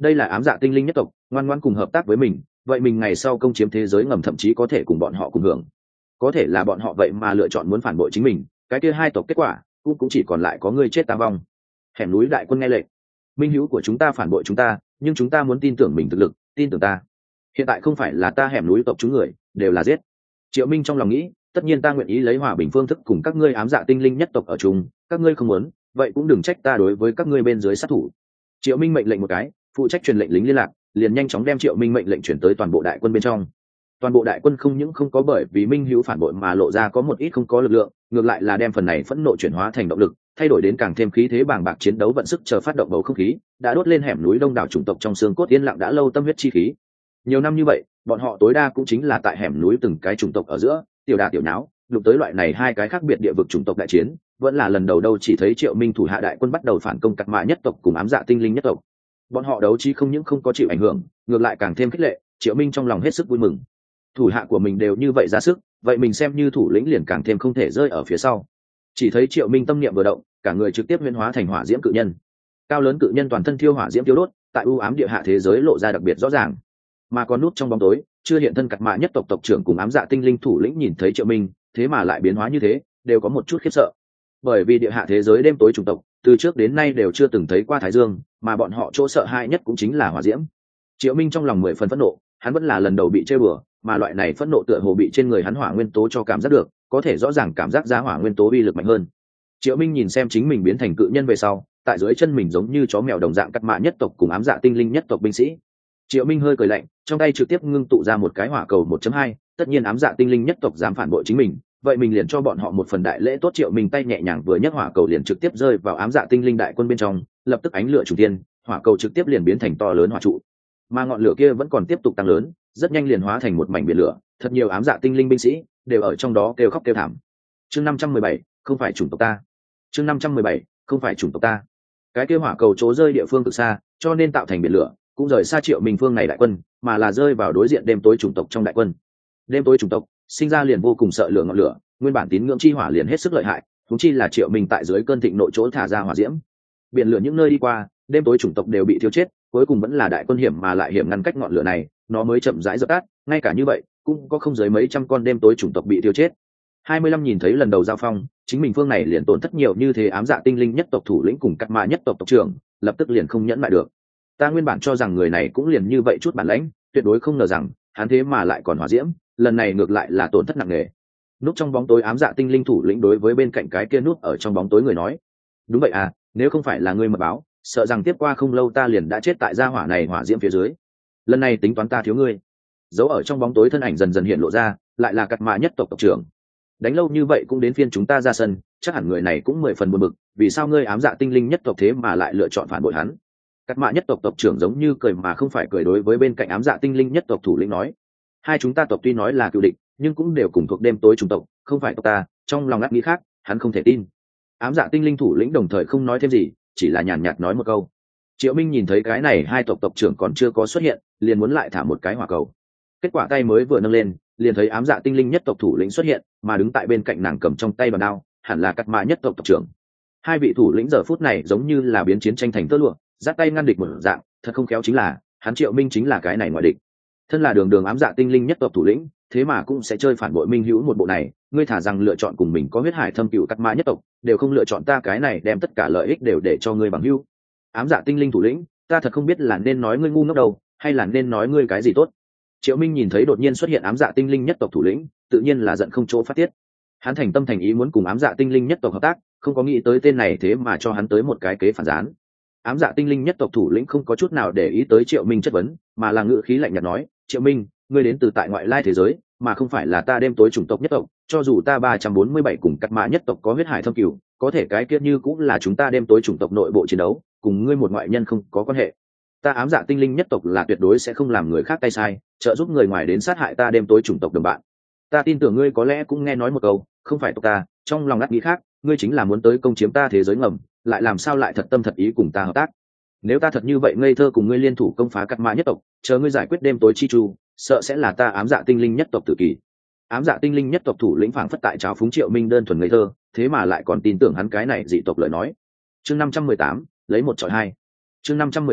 đây là ám dạ tinh linh nhất tộc, ngoan ngoãn cùng hợp tác với mình, vậy mình ngày sau công chiếm thế giới ngầm thậm chí có thể cùng bọn họ cùng hưởng. Có thể là bọn họ vậy mà lựa chọn muốn phản bội chính mình, cái kia hai tộc kết quả cũng cũng chỉ còn lại có người chết ta vong. Hẻm núi đại quân nghe lệnh, minh hữu của chúng ta phản bội chúng ta, nhưng chúng ta muốn tin tưởng mình thực lực, tin tưởng ta. Hiện tại không phải là ta hẻm núi tộc chúng người đều là giết. Triệu Minh trong lòng nghĩ, tất nhiên ta nguyện ý lấy hòa bình phương thức cùng các ngươi ám dạ tinh linh nhất tộc ở chung, các ngươi không muốn, vậy cũng đừng trách ta đối với các ngươi bên dưới sát thủ. Triệu Minh mệnh lệnh một cái, phụ trách truyền lệnh lính liên lạc liền nhanh chóng đem Triệu Minh mệnh lệnh chuyển tới toàn bộ đại quân bên trong. Toàn bộ đại quân không những không có bởi vì minh hữu phản bội mà lộ ra có một ít không có lực lượng, ngược lại là đem phần này phẫn nộ chuyển hóa thành động lực, thay đổi đến càng thêm khí thế bàng bạc chiến đấu vận sức chờ phát động bầu không khí, đã đốt lên hẻm núi đông đảo chủng tộc trong xương cốt yên lặng đã lâu tâm huyết chi khí. Nhiều năm như vậy, bọn họ tối đa cũng chính là tại hẻm núi từng cái chủng tộc ở giữa tiểu đà tiểu nháo, đụng tới loại này hai cái khác biệt địa vực chủng tộc đại chiến, vẫn là lần đầu đâu chỉ thấy Triệu Minh thủ hạ đại quân bắt đầu phản công Cắt Mạ nhất tộc cùng ám dạ tinh linh nhất tộc. Bọn họ đấu trí không những không có chịu ảnh hưởng, ngược lại càng thêm khích lệ, Triệu Minh trong lòng hết sức vui mừng. Thủ hạ của mình đều như vậy ra sức, vậy mình xem như thủ lĩnh liền càng thêm không thể rơi ở phía sau. Chỉ thấy Triệu Minh tâm niệm vừa động, cả người trực tiếp huyễn hóa thành hỏa diễm cự nhân. Cao lớn cự nhân toàn thân thiêu hỏa diễm tiêu đốt, tại u ám địa hạ thế giới lộ ra đặc biệt rõ ràng. Mà còn nút trong bóng tối, chưa hiện thân Cắt Mạ nhất tộc tộc trưởng cùng ám dạ tinh linh thủ lĩnh nhìn thấy Triệu Minh, thế mà lại biến hóa như thế, đều có một chút khiếp sợ. Bởi vì địa hạ thế giới đêm tối chủng tộc, từ trước đến nay đều chưa từng thấy qua thái dương, mà bọn họ chỗ sợ hãi nhất cũng chính là hỏa diễm. Triệu Minh trong lòng mười phần phẫn nộ, hắn vẫn là lần đầu bị chơi bừa, mà loại này phẫn nộ tựa hồ bị trên người hắn hỏa nguyên tố cho cảm giác được, có thể rõ ràng cảm giác ra hỏa nguyên tố uy lực mạnh hơn. Triệu Minh nhìn xem chính mình biến thành cự nhân về sau, tại dưới chân mình giống như chó mèo đồng dạng Cắt Mạ nhất tộc cùng ám dạ tinh linh nhất tộc binh sĩ. Triệu Minh hơi cười lạnh, trong tay trực tiếp ngưng tụ ra một cái hỏa cầu một chấm hai, tất nhiên ám dạ tinh linh nhất tộc dám phản bội chính mình, vậy mình liền cho bọn họ một phần đại lễ tốt. Triệu Minh tay nhẹ nhàng vừa nhấc hỏa cầu liền trực tiếp rơi vào ám dạ tinh linh đại quân bên trong, lập tức ánh lửa trùng thiên, hỏa cầu trực tiếp liền biến thành to lớn hỏa trụ, mà ngọn lửa kia vẫn còn tiếp tục tăng lớn, rất nhanh liền hóa thành một mảnh biển lửa, thật nhiều ám dạ tinh linh binh sĩ đều ở trong đó kêu khóc kêu thảm. Chương năm trăm mười bảy, không phải chủng tộc ta. Chương năm trăm mười bảy, không phải chủng tộc ta. Cái kia hỏa cầu chỗ rơi địa phương cực xa, cho nên tạo thành biển lửa, cũng rời xa Triệu Minh phương này đại quân, mà là rơi vào đối diện đêm tối chủng tộc trong đại quân. Đêm tối chủng tộc sinh ra liền vô cùng sợ lửa ngọn lửa, nguyên bản tín ngưỡng chi hỏa liền hết sức lợi hại, huống chi là Triệu Minh tại dưới cơn thịnh nộ chỗ thả ra hỏa diễm. Biển lửa những nơi đi qua, đêm tối chủng tộc đều bị thiêu chết, cuối cùng vẫn là đại quân hiểm mà lại hiểm ngăn cách ngọn lửa này, nó mới chậm rãi dập tắt, ngay cả như vậy, cũng có không dưới mấy trăm con đêm tối chủng tộc bị thiêu chết. hai mươi lăm nhìn thấy lần đầu giao phong, chính mình phương này liền tổn thất nhiều như thế ám dạ tinh linh nhất tộc thủ lĩnh cùng Cắt Mạ nhất tộc tộc trưởng, lập tức liền không nhẫn lại được. Ta nguyên bản cho rằng người này cũng liền như vậy chút bản lãnh, tuyệt đối không ngờ rằng hắn thế mà lại còn hỏa diễm, lần này ngược lại là tổn thất nặng nề. Núp trong bóng tối ám dạ tinh linh thủ lĩnh đối với bên cạnh cái kia núp ở trong bóng tối người nói, đúng vậy à, nếu không phải là ngươi mật báo, sợ rằng tiếp qua không lâu ta liền đã chết tại gia hỏa này hỏa diễm phía dưới. Lần này tính toán ta thiếu ngươi. Giấu ở trong bóng tối thân ảnh dần dần hiện lộ ra, lại là Cắt Mạ nhất tộc tộc trưởng. Đánh lâu như vậy cũng đến phiên chúng ta ra sân, chắc hẳn người này cũng mười phần buồn bực, vì sao ngươi ám dạ tinh linh nhất tộc thế mà lại lựa chọn phản bội hắn? Cắt Mạ nhất tộc tộc trưởng giống như cười mà không phải cười đối với bên cạnh ám dạ tinh linh nhất tộc thủ lĩnh nói, hai chúng ta tộc tuy nói là cựu địch, nhưng cũng đều cùng thuộc đêm tối chủng tộc, không phải tộc ta. Trong lòng ngắt nghĩ khác, hắn không thể tin. Ám dạ tinh linh thủ lĩnh đồng thời không nói thêm gì, chỉ là nhàn nhạt nói một câu. Triệu Minh nhìn thấy cái này hai tộc tộc trưởng còn chưa có xuất hiện, liền muốn lại thả một cái hỏa cầu. Kết quả tay mới vừa nâng lên, liền thấy ám dạ tinh linh nhất tộc thủ lĩnh xuất hiện, mà đứng tại bên cạnh nàng cầm trong tay bàn đao, hẳn là Cắt Mạ nhất tộc tộc trưởng. Hai vị thủ lĩnh giờ phút này giống như là biến chiến tranh thành tơ lụa, giắt tay ngăn địch một dạng, thật không khéo chính là, hắn Triệu Minh chính là cái này ngoại địch. Thân là đường đường ám dạ tinh linh nhất tộc thủ lĩnh, thế mà cũng sẽ chơi phản bội minh hữu một bộ này, ngươi thả rằng lựa chọn cùng mình có huyết hải thâm cựu Cắt Mạ nhất tộc, đều không lựa chọn ta cái này đem tất cả lợi ích đều để cho ngươi bằng hữu. Ám dạ tinh linh thủ lĩnh, ta thật không biết là nên nói ngươi ngu ngốc đâu, hay là nên nói ngươi cái gì tốt. Triệu Minh nhìn thấy đột nhiên xuất hiện ám dạ tinh linh nhất tộc thủ lĩnh, tự nhiên là giận không chỗ phát tiết. Hắn thành tâm thành ý muốn cùng ám dạ tinh linh nhất tộc hợp tác, không có nghĩ tới tên này thế mà cho hắn tới một cái kế phản gián. Ám dạ tinh linh nhất tộc thủ lĩnh không có chút nào để ý tới Triệu Minh chất vấn, mà là ngữ khí lạnh nhạt nói, Triệu Minh, ngươi đến từ tại ngoại lai thế giới, mà không phải là ta đêm tối chủng tộc nhất tộc, cho dù ta ba trăm bốn mươi bảy cùng Cắt Mạ nhất tộc có huyết hải thâm cửu, có thể cái kia như cũng là chúng ta đêm tối chủng tộc nội bộ chiến đấu, cùng ngươi một ngoại nhân không có quan hệ. Ta ám dạ tinh linh nhất tộc là tuyệt đối sẽ không làm người khác tay sai, trợ giúp người ngoài đến sát hại ta đêm tối chủng tộc đồng bạn. Ta tin tưởng ngươi có lẽ cũng nghe nói một câu, không phải tộc ta, trong lòng ngắt nghĩ khác, ngươi chính là muốn tới công chiếm ta thế giới ngầm, lại làm sao lại thật tâm thật ý cùng ta hợp tác. Nếu ta thật như vậy ngây thơ cùng ngươi liên thủ công phá Cắt Mạ nhất tộc, chờ ngươi giải quyết đêm tối chi chu, sợ sẽ là ta ám dạ tinh linh nhất tộc tự kỷ. Ám dạ tinh linh nhất tộc thủ lĩnh phảng phất tại trào phúng Triệu Minh đơn thuần ngây thơ, thế mà lại còn tin tưởng hắn cái này dị tộc lời nói. Chương năm trăm mười tám, lấy một chọi hai. Chương năm trăm mười tám,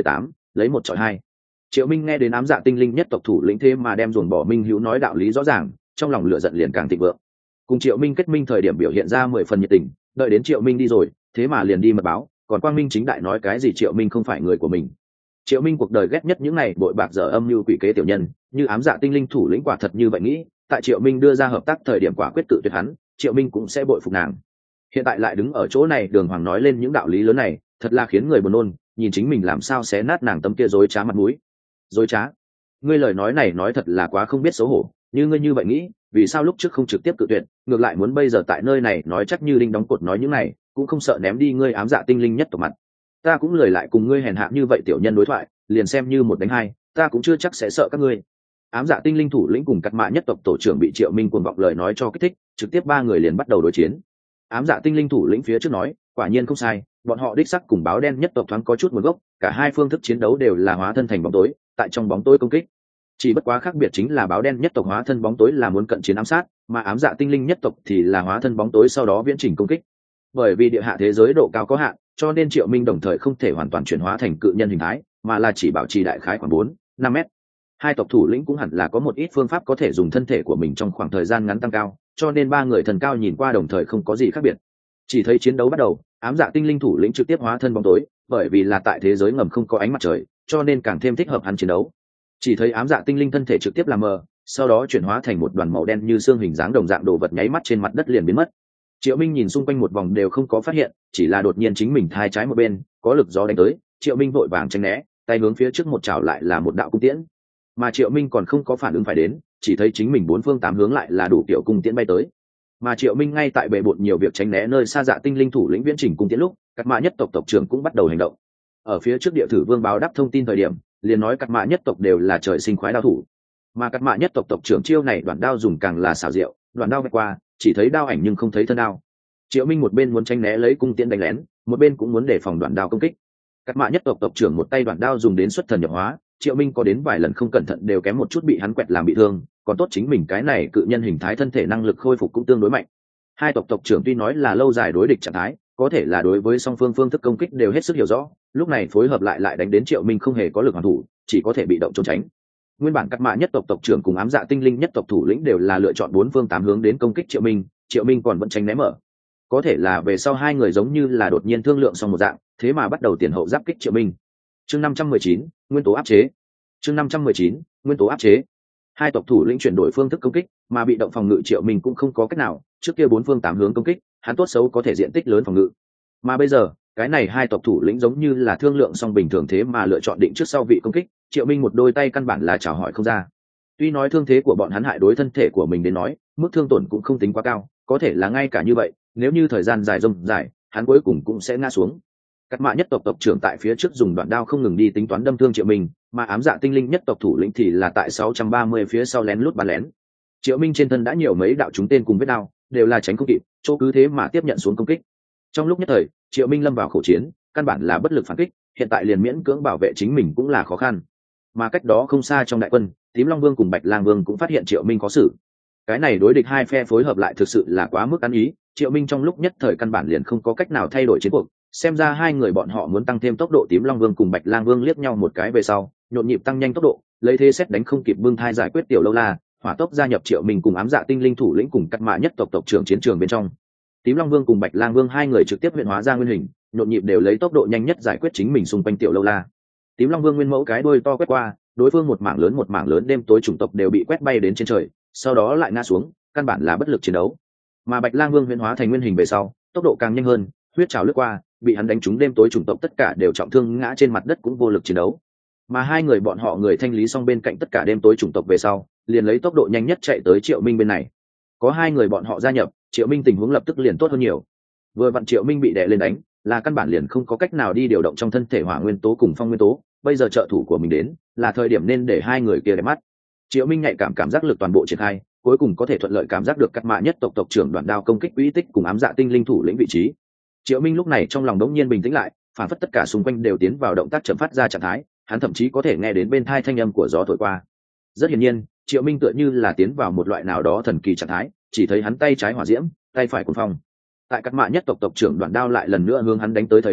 lấy một chọi hai. Triệu Minh nghe đến ám dạ tinh linh nhất tộc thủ lĩnh thế mà đem dồn bỏ Minh Hữu nói đạo lý rõ ràng, trong lòng lửa giận liền càng thịnh vượng. Cùng Triệu Minh kết minh thời điểm biểu hiện ra mười phần nhiệt tình, đợi đến Triệu Minh đi rồi, thế mà liền đi mật báo, còn Quang Minh chính đại nói cái gì Triệu Minh không phải người của mình. Triệu Minh cuộc đời ghét nhất những này bội bạc dở âm mưu quỷ kế tiểu nhân, như ám dạ tinh linh thủ lĩnh quả thật như vậy nghĩ, tại Triệu Minh đưa ra hợp tác thời điểm quả quyết cự tuyệt hắn, Triệu Minh cũng sẽ bội phục nàng. Hiện tại lại đứng ở chỗ này đường hoàng nói lên những đạo lý lớn này, thật là khiến người buồn nôn, nhìn chính mình làm sao xé nát nàng tấm kia dối trá mặt mũi. Dối trá? Ngươi lời nói này nói thật là quá không biết xấu hổ, như ngươi như vậy nghĩ, vì sao lúc trước không trực tiếp cự tuyệt, ngược lại muốn bây giờ tại nơi này nói chắc như đinh đóng cột nói những này, cũng không sợ ném đi ngươi ám dạ tinh linh nhất tộc mặt. Ta cũng lời lại cùng ngươi hèn hạ như vậy tiểu nhân đối thoại, liền xem như một đánh hai, ta cũng chưa chắc sẽ sợ các ngươi. Ám dạ tinh linh thủ lĩnh cùng cắt mạ nhất tộc tổ trưởng bị Triệu Minh cuồng vọng lời nói cho kích thích, trực tiếp ba người liền bắt đầu đối chiến. Ám dạ tinh linh thủ lĩnh phía trước nói, quả nhiên không sai, bọn họ đích sắc cùng báo đen nhất tộc thoáng có chút nguồn gốc, cả hai phương thức chiến đấu đều là hóa thân thành bóng tối, tại trong bóng tối công kích. Chỉ bất quá khác biệt chính là báo đen nhất tộc hóa thân bóng tối là muốn cận chiến ám sát, mà ám dạ tinh linh nhất tộc thì là hóa thân bóng tối sau đó viễn trình công kích. Bởi vì địa hạ thế giới độ cao có hạn, cho nên Triệu Minh đồng thời không thể hoàn toàn chuyển hóa thành cự nhân hình thái, mà là chỉ bảo trì đại khái khoảng bốn năm mét. Hai tộc thủ lĩnh cũng hẳn là có một ít phương pháp có thể dùng thân thể của mình trong khoảng thời gian ngắn tăng cao, cho nên ba người thần cao nhìn qua đồng thời không có gì khác biệt. Chỉ thấy chiến đấu bắt đầu, ám dạ tinh linh thủ lĩnh trực tiếp hóa thân bóng tối, bởi vì là tại thế giới ngầm không có ánh mặt trời, cho nên càng thêm thích hợp hắn chiến đấu. Chỉ thấy ám dạ tinh linh thân thể trực tiếp làm mờ, sau đó chuyển hóa thành một đoàn màu đen như xương hình dáng đồng dạng đồ vật nháy mắt trên mặt đất liền biến mất. Triệu Minh nhìn xung quanh một vòng đều không có phát hiện, chỉ là đột nhiên chính mình thai trái một bên có lực gió đánh tới, Triệu Minh vội vàng tránh né, tay hướng phía trước một chảo lại là một đạo cung tiễn. Mà Triệu Minh còn không có phản ứng phải đến, chỉ thấy chính mình bốn phương tám hướng lại là đủ kiểu cung tiễn bay tới. Mà Triệu Minh ngay tại bệ bội nhiều việc tránh né nơi xa dạ tinh linh thủ lĩnh viễn trình cung tiễn lúc, các mã nhất tộc tộc trưởng cũng bắt đầu hành động. Ở phía trước địa thử vương báo đáp thông tin thời điểm, liền nói các mã nhất tộc đều là trời sinh khoái đao thủ, mà các mã nhất tộc tộc trưởng chiêu này đoạn đao dùng càng là xảo diệu, đoạn đao vạch qua, chỉ thấy đao ảnh nhưng không thấy thân đao. Triệu Minh một bên muốn tránh né lấy cung tiễn đánh lén, một bên cũng muốn đề phòng đoạn đao công kích. Các mã nhất tộc tộc trưởng một tay đoạn đao dùng đến xuất thần nhập hóa, Triệu Minh có đến vài lần không cẩn thận đều kém một chút bị hắn quẹt làm bị thương, còn tốt chính mình cái này cự nhân hình thái thân thể năng lực khôi phục cũng tương đối mạnh. Hai tộc tộc trưởng tuy nói là lâu dài đối địch trạng thái, có thể là đối với song phương phương thức công kích đều hết sức hiểu rõ, lúc này phối hợp lại lại đánh đến Triệu Minh không hề có lực hoàn thủ, chỉ có thể bị động trốn tránh. Nguyên bản các mã nhất tộc tộc trưởng cùng ám dạ tinh linh nhất tộc thủ lĩnh đều là lựa chọn bốn phương tám hướng đến công kích Triệu Minh, Triệu Minh còn vẫn tránh né mở. Có thể là về sau hai người giống như là đột nhiên thương lượng xong một dạng, thế mà bắt đầu tiền hậu giáp kích Triệu Minh. Chương năm trăm mười chín, nguyên tố áp chế. Chương năm trăm mười chín, nguyên tố áp chế. Hai tộc thủ lĩnh chuyển đổi phương thức công kích, mà bị động phòng ngự Triệu Minh cũng không có cách nào, trước kia bốn phương tám hướng công kích, hắn tốt xấu có thể diện tích lớn phòng ngự. Mà bây giờ, cái này hai tộc thủ lĩnh giống như là thương lượng xong bình thường thế mà lựa chọn định trước sau vị công kích, Triệu Minh một đôi tay căn bản là chào hỏi không ra. Tuy nói thương thế của bọn hắn hại đối thân thể của mình đến nói, mức thương tổn cũng không tính quá cao, có thể là ngay cả như vậy, nếu như thời gian dài rông dài, hắn cuối cùng cũng sẽ ngã xuống. Cắt mạ nhất tộc tộc trưởng tại phía trước dùng đoạn đao không ngừng đi tính toán đâm thương Triệu Minh, mà ám dạ tinh linh nhất tộc thủ lĩnh thì là tại sáu trăm ba mươi phía sau lén lút bắn lén. Triệu Minh trên thân đã nhiều mấy đạo trúng tên cùng vết đao, đều là tránh không kịp, chỗ cứ thế mà tiếp nhận xuống công kích. Trong lúc nhất thời, Triệu Minh lâm vào khẩu chiến, căn bản là bất lực phản kích, hiện tại liền miễn cưỡng bảo vệ chính mình cũng là khó khăn. Mà cách đó không xa trong đại quân, Tím Long Vương cùng Bạch Lang Vương cũng phát hiện Triệu Minh có sự. Cái này đối địch hai phe phối hợp lại thực sự là quá mức ăn ý, Triệu Minh trong lúc nhất thời căn bản liền không có cách nào thay đổi chiến cuộc, xem ra hai người bọn họ muốn tăng thêm tốc độ. Tím Long Vương cùng Bạch Lang Vương liếc nhau một cái về sau, nhộn nhịp tăng nhanh tốc độ, lấy thế xét đánh không kịp bưng thai giải quyết tiểu lâu la, hỏa tốc gia nhập Triệu Minh cùng ám dạ tinh linh thủ lĩnh cùng cắt mạ nhất tộc tộc trưởng chiến trường bên trong. Tím Long Vương cùng Bạch Lang Vương hai người trực tiếp luyện hóa ra nguyên hình, nhộn nhịp đều lấy tốc độ nhanh nhất giải quyết chính mình xung quanh tiểu lâu la. Tím Long Vương nguyên mẫu cái đuôi to quét qua, đối phương một mảng lớn một mảng lớn đêm tối chủng tộc đều bị quét bay đến trên trời, sau đó lại ngã xuống, căn bản là bất lực chiến đấu. Mà Bạch Lang Vương huyễn hóa thành nguyên hình về sau, tốc độ càng nhanh hơn, huyết trào lướt qua, bị hắn đánh trúng đêm tối chủng tộc tất cả đều trọng thương ngã trên mặt đất cũng vô lực chiến đấu. Mà hai người bọn họ người thanh lý xong bên cạnh tất cả đêm tối chủng tộc về sau, liền lấy tốc độ nhanh nhất chạy tới Triệu Minh bên này. Có hai người bọn họ gia nhập, Triệu Minh tình huống lập tức liền tốt hơn nhiều. Vừa vặn Triệu Minh bị đè lên đánh, là căn bản liền không có cách nào đi điều động trong thân thể hỏa nguyên tố cùng phong nguyên tố, bây giờ trợ thủ của mình đến, là thời điểm nên để hai người kia đẹp mắt. Triệu Minh nhạy cảm cảm giác lực toàn bộ triển khai, cuối cùng có thể thuận lợi cảm giác được cắt mạ nhất tộc tộc trưởng đoạn đao công kích quỹ tích cùng ám dạ tinh linh thủ lĩnh vị trí. Triệu Minh lúc này trong lòng đống nhiên bình tĩnh lại, phản phất tất cả xung quanh đều tiến vào động tác chậm phát ra trạng thái, hắn thậm chí có thể nghe đến bên tai thanh âm của gió thổi qua. Rất hiển nhiên, Triệu Minh tựa như là tiến vào một loại nào đó thần kỳ trạng thái, chỉ thấy hắn tay trái hỏa diễm, tay phải cuồng phong. Tại cắt mạ nhất tộc tộc trưởng đoạn đao lại lần nữa hướng hắn đánh tới thời điểm,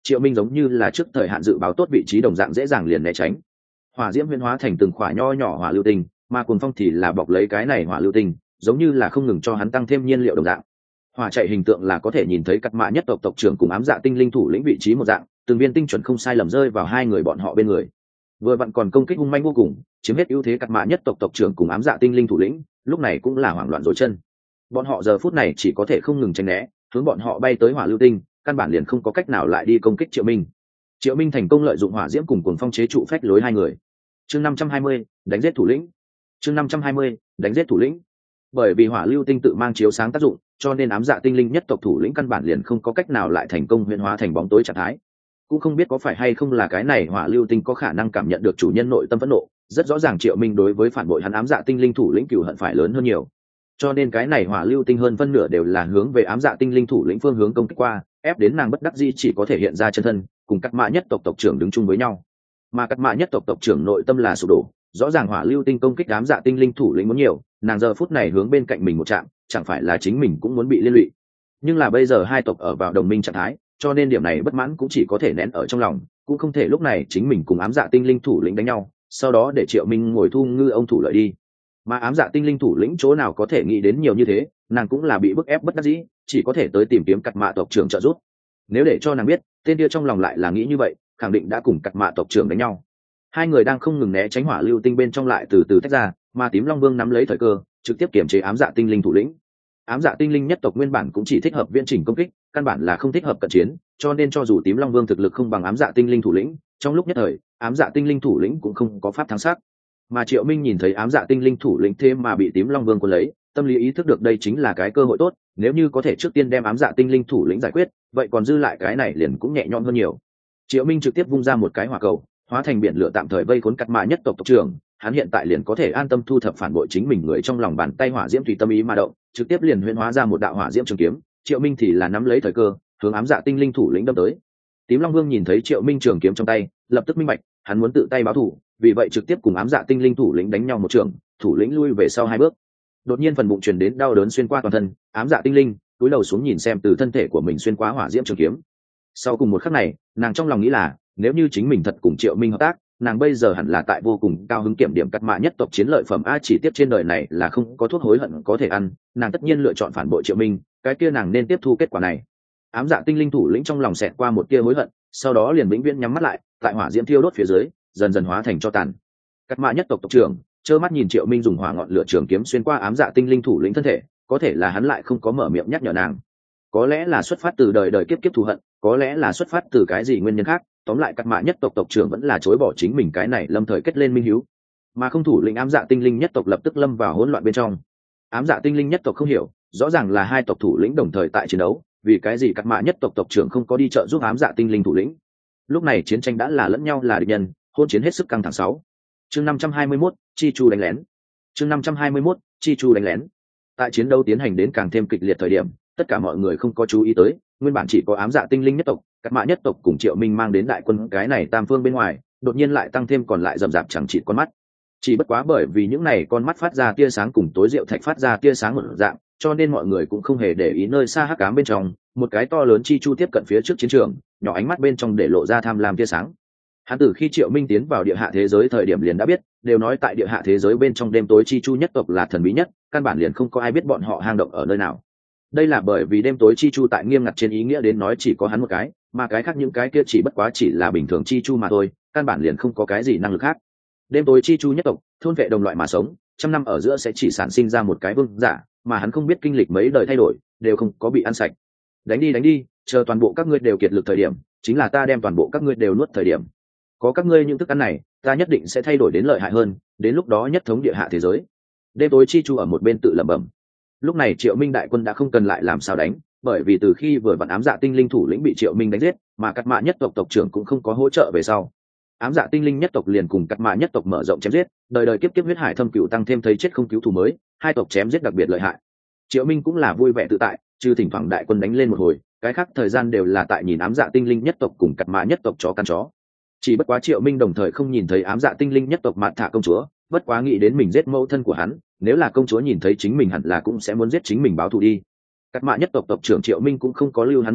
Triệu Minh giống như là trước thời hạn dự báo tốt vị trí đồng dạng dễ dàng liền né tránh. Hỏa diễm huyễn hóa thành từng khỏa nho nhỏ hỏa lưu tinh, mà Cuồng Phong thì là bọc lấy cái này hỏa lưu tinh, giống như là không ngừng cho hắn tăng thêm nhiên liệu đồng dạng. Hỏa chạy hình tượng là có thể nhìn thấy Cắt Mạ nhất tộc tộc trưởng cùng ám dạ tinh linh thủ lĩnh vị trí một dạng, từng viên tinh chuẩn không sai lầm rơi vào hai người bọn họ bên người. Vừa vặn còn công kích hung manh vô cùng, chiếm hết ưu thế. Cắt Mạ nhất tộc tộc trưởng cùng ám dạ tinh linh thủ lĩnh lúc này cũng là hoảng loạn rối chân. Bọn họ giờ phút này chỉ có thể không ngừng tránh né, hướng bọn họ bay tới hỏa lưu tinh, căn bản liền không có cách nào lại đi công kích Triệu Minh. Triệu Minh thành công lợi dụng hỏa diễm cùng Cuồng Phong chế trụ phách lối hai người. Chương năm trăm hai mươi, đánh giết thủ lĩnh. Chương năm trăm hai mươi, đánh giết thủ lĩnh. Bởi vì hỏa lưu tinh tự mang chiếu sáng tác dụng, cho nên ám dạ tinh linh nhất tộc thủ lĩnh căn bản liền không có cách nào lại thành công huyễn hóa thành bóng tối trạng thái. Cũng không biết có phải hay không là cái này hỏa lưu tinh có khả năng cảm nhận được chủ nhân nội tâm phẫn nộ, rất rõ ràng Triệu Minh đối với phản bội hắn ám dạ tinh linh thủ lĩnh cừu hận phải lớn hơn nhiều. Cho nên cái này hỏa lưu tinh hơn phân nửa đều là hướng về ám dạ tinh linh thủ lĩnh phương hướng công kích qua, ép đến nàng bất đắc dĩ chỉ có thể hiện ra chân thân, cùng Cắt Mạ nhất tộc tộc trưởng đứng chung với nhau. Mà Cắt Mạ nhất tộc tộc trưởng nội tâm là sụp đổ, rõ ràng hỏa lưu tinh công kích ám dạ tinh linh thủ lĩnh muốn nhiều, nàng giờ phút này hướng bên cạnh mình một chạm, chẳng phải là chính mình cũng muốn bị liên lụy. Nhưng là bây giờ hai tộc ở vào đồng minh trạng thái, cho nên điểm này bất mãn cũng chỉ có thể nén ở trong lòng, cũng không thể lúc này chính mình cùng ám dạ tinh linh thủ lĩnh đánh nhau, sau đó để Triệu Minh ngồi thu ngư ông thủ lợi đi. Mà ám dạ tinh linh thủ lĩnh chỗ nào có thể nghĩ đến nhiều như thế, nàng cũng là bị bức ép bất đắc dĩ, chỉ có thể tới tìm kiếm Cắt Mạ tộc trưởng trợ giúp. Nếu để cho nàng biết tên kia trong lòng lại là nghĩ như vậy, khẳng định đã cùng Cắt Mạ tộc trưởng đánh nhau. Hai người đang không ngừng né tránh hỏa lưu tinh bên trong lại từ từ tách ra, mà Tím Long Vương nắm lấy thời cơ, trực tiếp kiểm chế ám dạ tinh linh thủ lĩnh. Ám dạ tinh linh nhất tộc nguyên bản cũng chỉ thích hợp viễn trình công kích, căn bản là không thích hợp cận chiến, cho nên cho dù Tím Long Vương thực lực không bằng ám dạ tinh linh thủ lĩnh, trong lúc nhất thời ám dạ tinh linh thủ lĩnh cũng không có pháp thắng sắc. Mà Triệu Minh nhìn thấy ám dạ tinh linh thủ lĩnh thêm mà bị Tím Long Vương cuốn lấy, tâm lý ý thức được đây chính là cái cơ hội tốt, nếu như có thể trước tiên đem ám dạ tinh linh thủ lĩnh giải quyết, vậy còn dư lại cái này liền cũng nhẹ nhõm hơn nhiều. Triệu Minh trực tiếp vung ra một cái hỏa cầu, hóa thành biển lửa tạm thời vây khốn Cắt Mạ nhất tộc tộc trưởng, hắn hiện tại liền có thể an tâm thu thập phản bội chính mình người trong lòng bàn tay hỏa diễm tùy tâm ý mà động, trực tiếp liền huyễn hóa ra một đạo hỏa diễm trường kiếm. Triệu Minh thì là nắm lấy thời cơ, hướng ám dạ tinh linh thủ lĩnh đâm tới. Tím Long Vương nhìn thấy Triệu Minh trường kiếm trong tay, lập tức minh bạch, hắn muốn tự tay báo thù, vì vậy trực tiếp cùng ám dạ tinh linh thủ lĩnh đánh nhau một trường, thủ lĩnh lui về sau hai bước. Đột nhiên phần bụng truyền đến đau đớn xuyên qua toàn thân, ám dạ tinh linh cúi đầu xuống nhìn xem từ thân thể của mình xuyên qua hỏa diễm trường kiếm. Sau cùng một khắc này, nàng trong lòng nghĩ là, nếu như chính mình thật cùng Triệu Minh hợp tác, nàng bây giờ hẳn là tại vô cùng cao hứng kiểm điểm Cắt Mạ nhất tộc chiến lợi phẩm a, chỉ tiếp trên đời này là không có thuốc hối hận có thể ăn, nàng tất nhiên lựa chọn phản bội Triệu Minh, cái kia nàng nên tiếp thu kết quả này. Ám dạ tinh linh thủ lĩnh trong lòng xẹt qua một tia hối hận, sau đó liền vĩnh viễn nhắm mắt lại, tại hỏa diễm thiêu đốt phía dưới, dần dần hóa thành tro tàn. Cắt Mạ nhất tộc tộc trưởng trơ mắt nhìn Triệu Minh dùng hỏa ngọn lửa trường kiếm xuyên qua ám dạ tinh linh thủ lĩnh thân thể, có thể là hắn lại không có mở miệng nhắc nhở nàng. Có lẽ là xuất phát từ đời đời kiếp kiếp thù hận, có lẽ là xuất phát từ cái gì nguyên nhân khác, tóm lại Cắt Mạ nhất tộc tộc trưởng vẫn là chối bỏ chính mình cái này lâm thời kết lên minh hiếu, mà không thủ lĩnh ám dạ tinh linh nhất tộc lập tức lâm vào hỗn loạn bên trong. Ám dạ tinh linh nhất tộc không hiểu, rõ ràng là hai tộc thủ lĩnh đồng thời tại chiến đấu, vì cái gì Cắt Mạ nhất tộc tộc trưởng không có đi trợ giúp ám dạ tinh linh thủ lĩnh. Lúc này chiến tranh đã là lẫn nhau là địch nhân, hôn chiến hết sức căng thẳng. Sáu chương năm trăm hai mươi mốt, chi chu đánh lén. Chương năm trăm hai mươi mốt, chi chu đánh lén. Tại chiến đấu tiến hành đến càng thêm kịch liệt thời điểm, tất cả mọi người không có chú ý tới, nguyên bản chỉ có ám dạ tinh linh nhất tộc, Cắt Mạ nhất tộc cùng Triệu Minh mang đến đại quân cái này tam phương bên ngoài, đột nhiên lại tăng thêm còn lại rầm rạp chẳng chỉ con mắt. Chỉ bất quá bởi vì những này con mắt phát ra tia sáng cùng tối diệu thạch phát ra tia sáng một dạng, cho nên mọi người cũng không hề để ý nơi xa hắc ám bên trong, một cái to lớn chi chu tiếp cận phía trước chiến trường, nhỏ ánh mắt bên trong để lộ ra tham lam tia sáng. Hắn từ khi Triệu Minh tiến vào địa hạ thế giới thời điểm liền đã biết, đều nói tại địa hạ thế giới bên trong đêm tối chi chu nhất tộc là thần bí nhất, căn bản liền không có ai biết bọn họ hang động ở nơi nào. Đây là bởi vì đêm tối chi chu tại nghiêm ngặt trên ý nghĩa đến nói chỉ có hắn một cái, mà cái khác những cái kia chỉ bất quá chỉ là bình thường chi chu mà thôi, căn bản liền không có cái gì năng lực khác. Đêm tối chi chu nhất tộc thôn vệ đồng loại mà sống, trăm năm ở giữa sẽ chỉ sản sinh ra một cái vương giả, mà hắn không biết kinh lịch mấy đời thay đổi, đều không có bị ăn sạch. Đánh đi đánh đi, chờ toàn bộ các ngươi đều kiệt lực thời điểm, chính là ta đem toàn bộ các ngươi đều nuốt thời điểm. Có các ngươi những thức ăn này, ta nhất định sẽ thay đổi đến lợi hại hơn, đến lúc đó nhất thống địa hạ thế giới. Đêm tối chi chu ở một bên tự lẩm bẩm. Lúc này Triệu Minh đại quân đã không cần lại làm sao đánh, bởi vì từ khi vừa vặn ám dạ tinh linh thủ lĩnh bị Triệu Minh đánh giết, mà Cắt Mạ nhất tộc tộc trưởng cũng không có hỗ trợ về sau. Ám dạ tinh linh nhất tộc liền cùng Cắt Mạ nhất tộc mở rộng chém giết, đời đời kiếp kiếp huyết hải thâm cửu tăng thêm thấy chết không cứu thù mới, hai tộc chém giết đặc biệt lợi hại. Triệu Minh cũng là vui vẻ tự tại, trừ thỉnh thoảng đại quân đánh lên một hồi, cái khác thời gian đều là tại nhìn ám dạ tinh linh nhất tộc cùng Cắt Mạ nhất tộc chó căn chó. Chỉ bất quá Triệu Minh đồng thời không nhìn thấy ám dạ tinh linh nhất tộc Mạn Thạ công chúa, bất quá nghĩ đến mình giết mẫu thân của hắn, nếu là công chúa nhìn thấy chính mình hẳn là cũng sẽ muốn giết chính mình báo thù đi. Cắt Mạ nhất tộc tộc trưởng Triệu Minh cũng không có lưu hắn một mạng,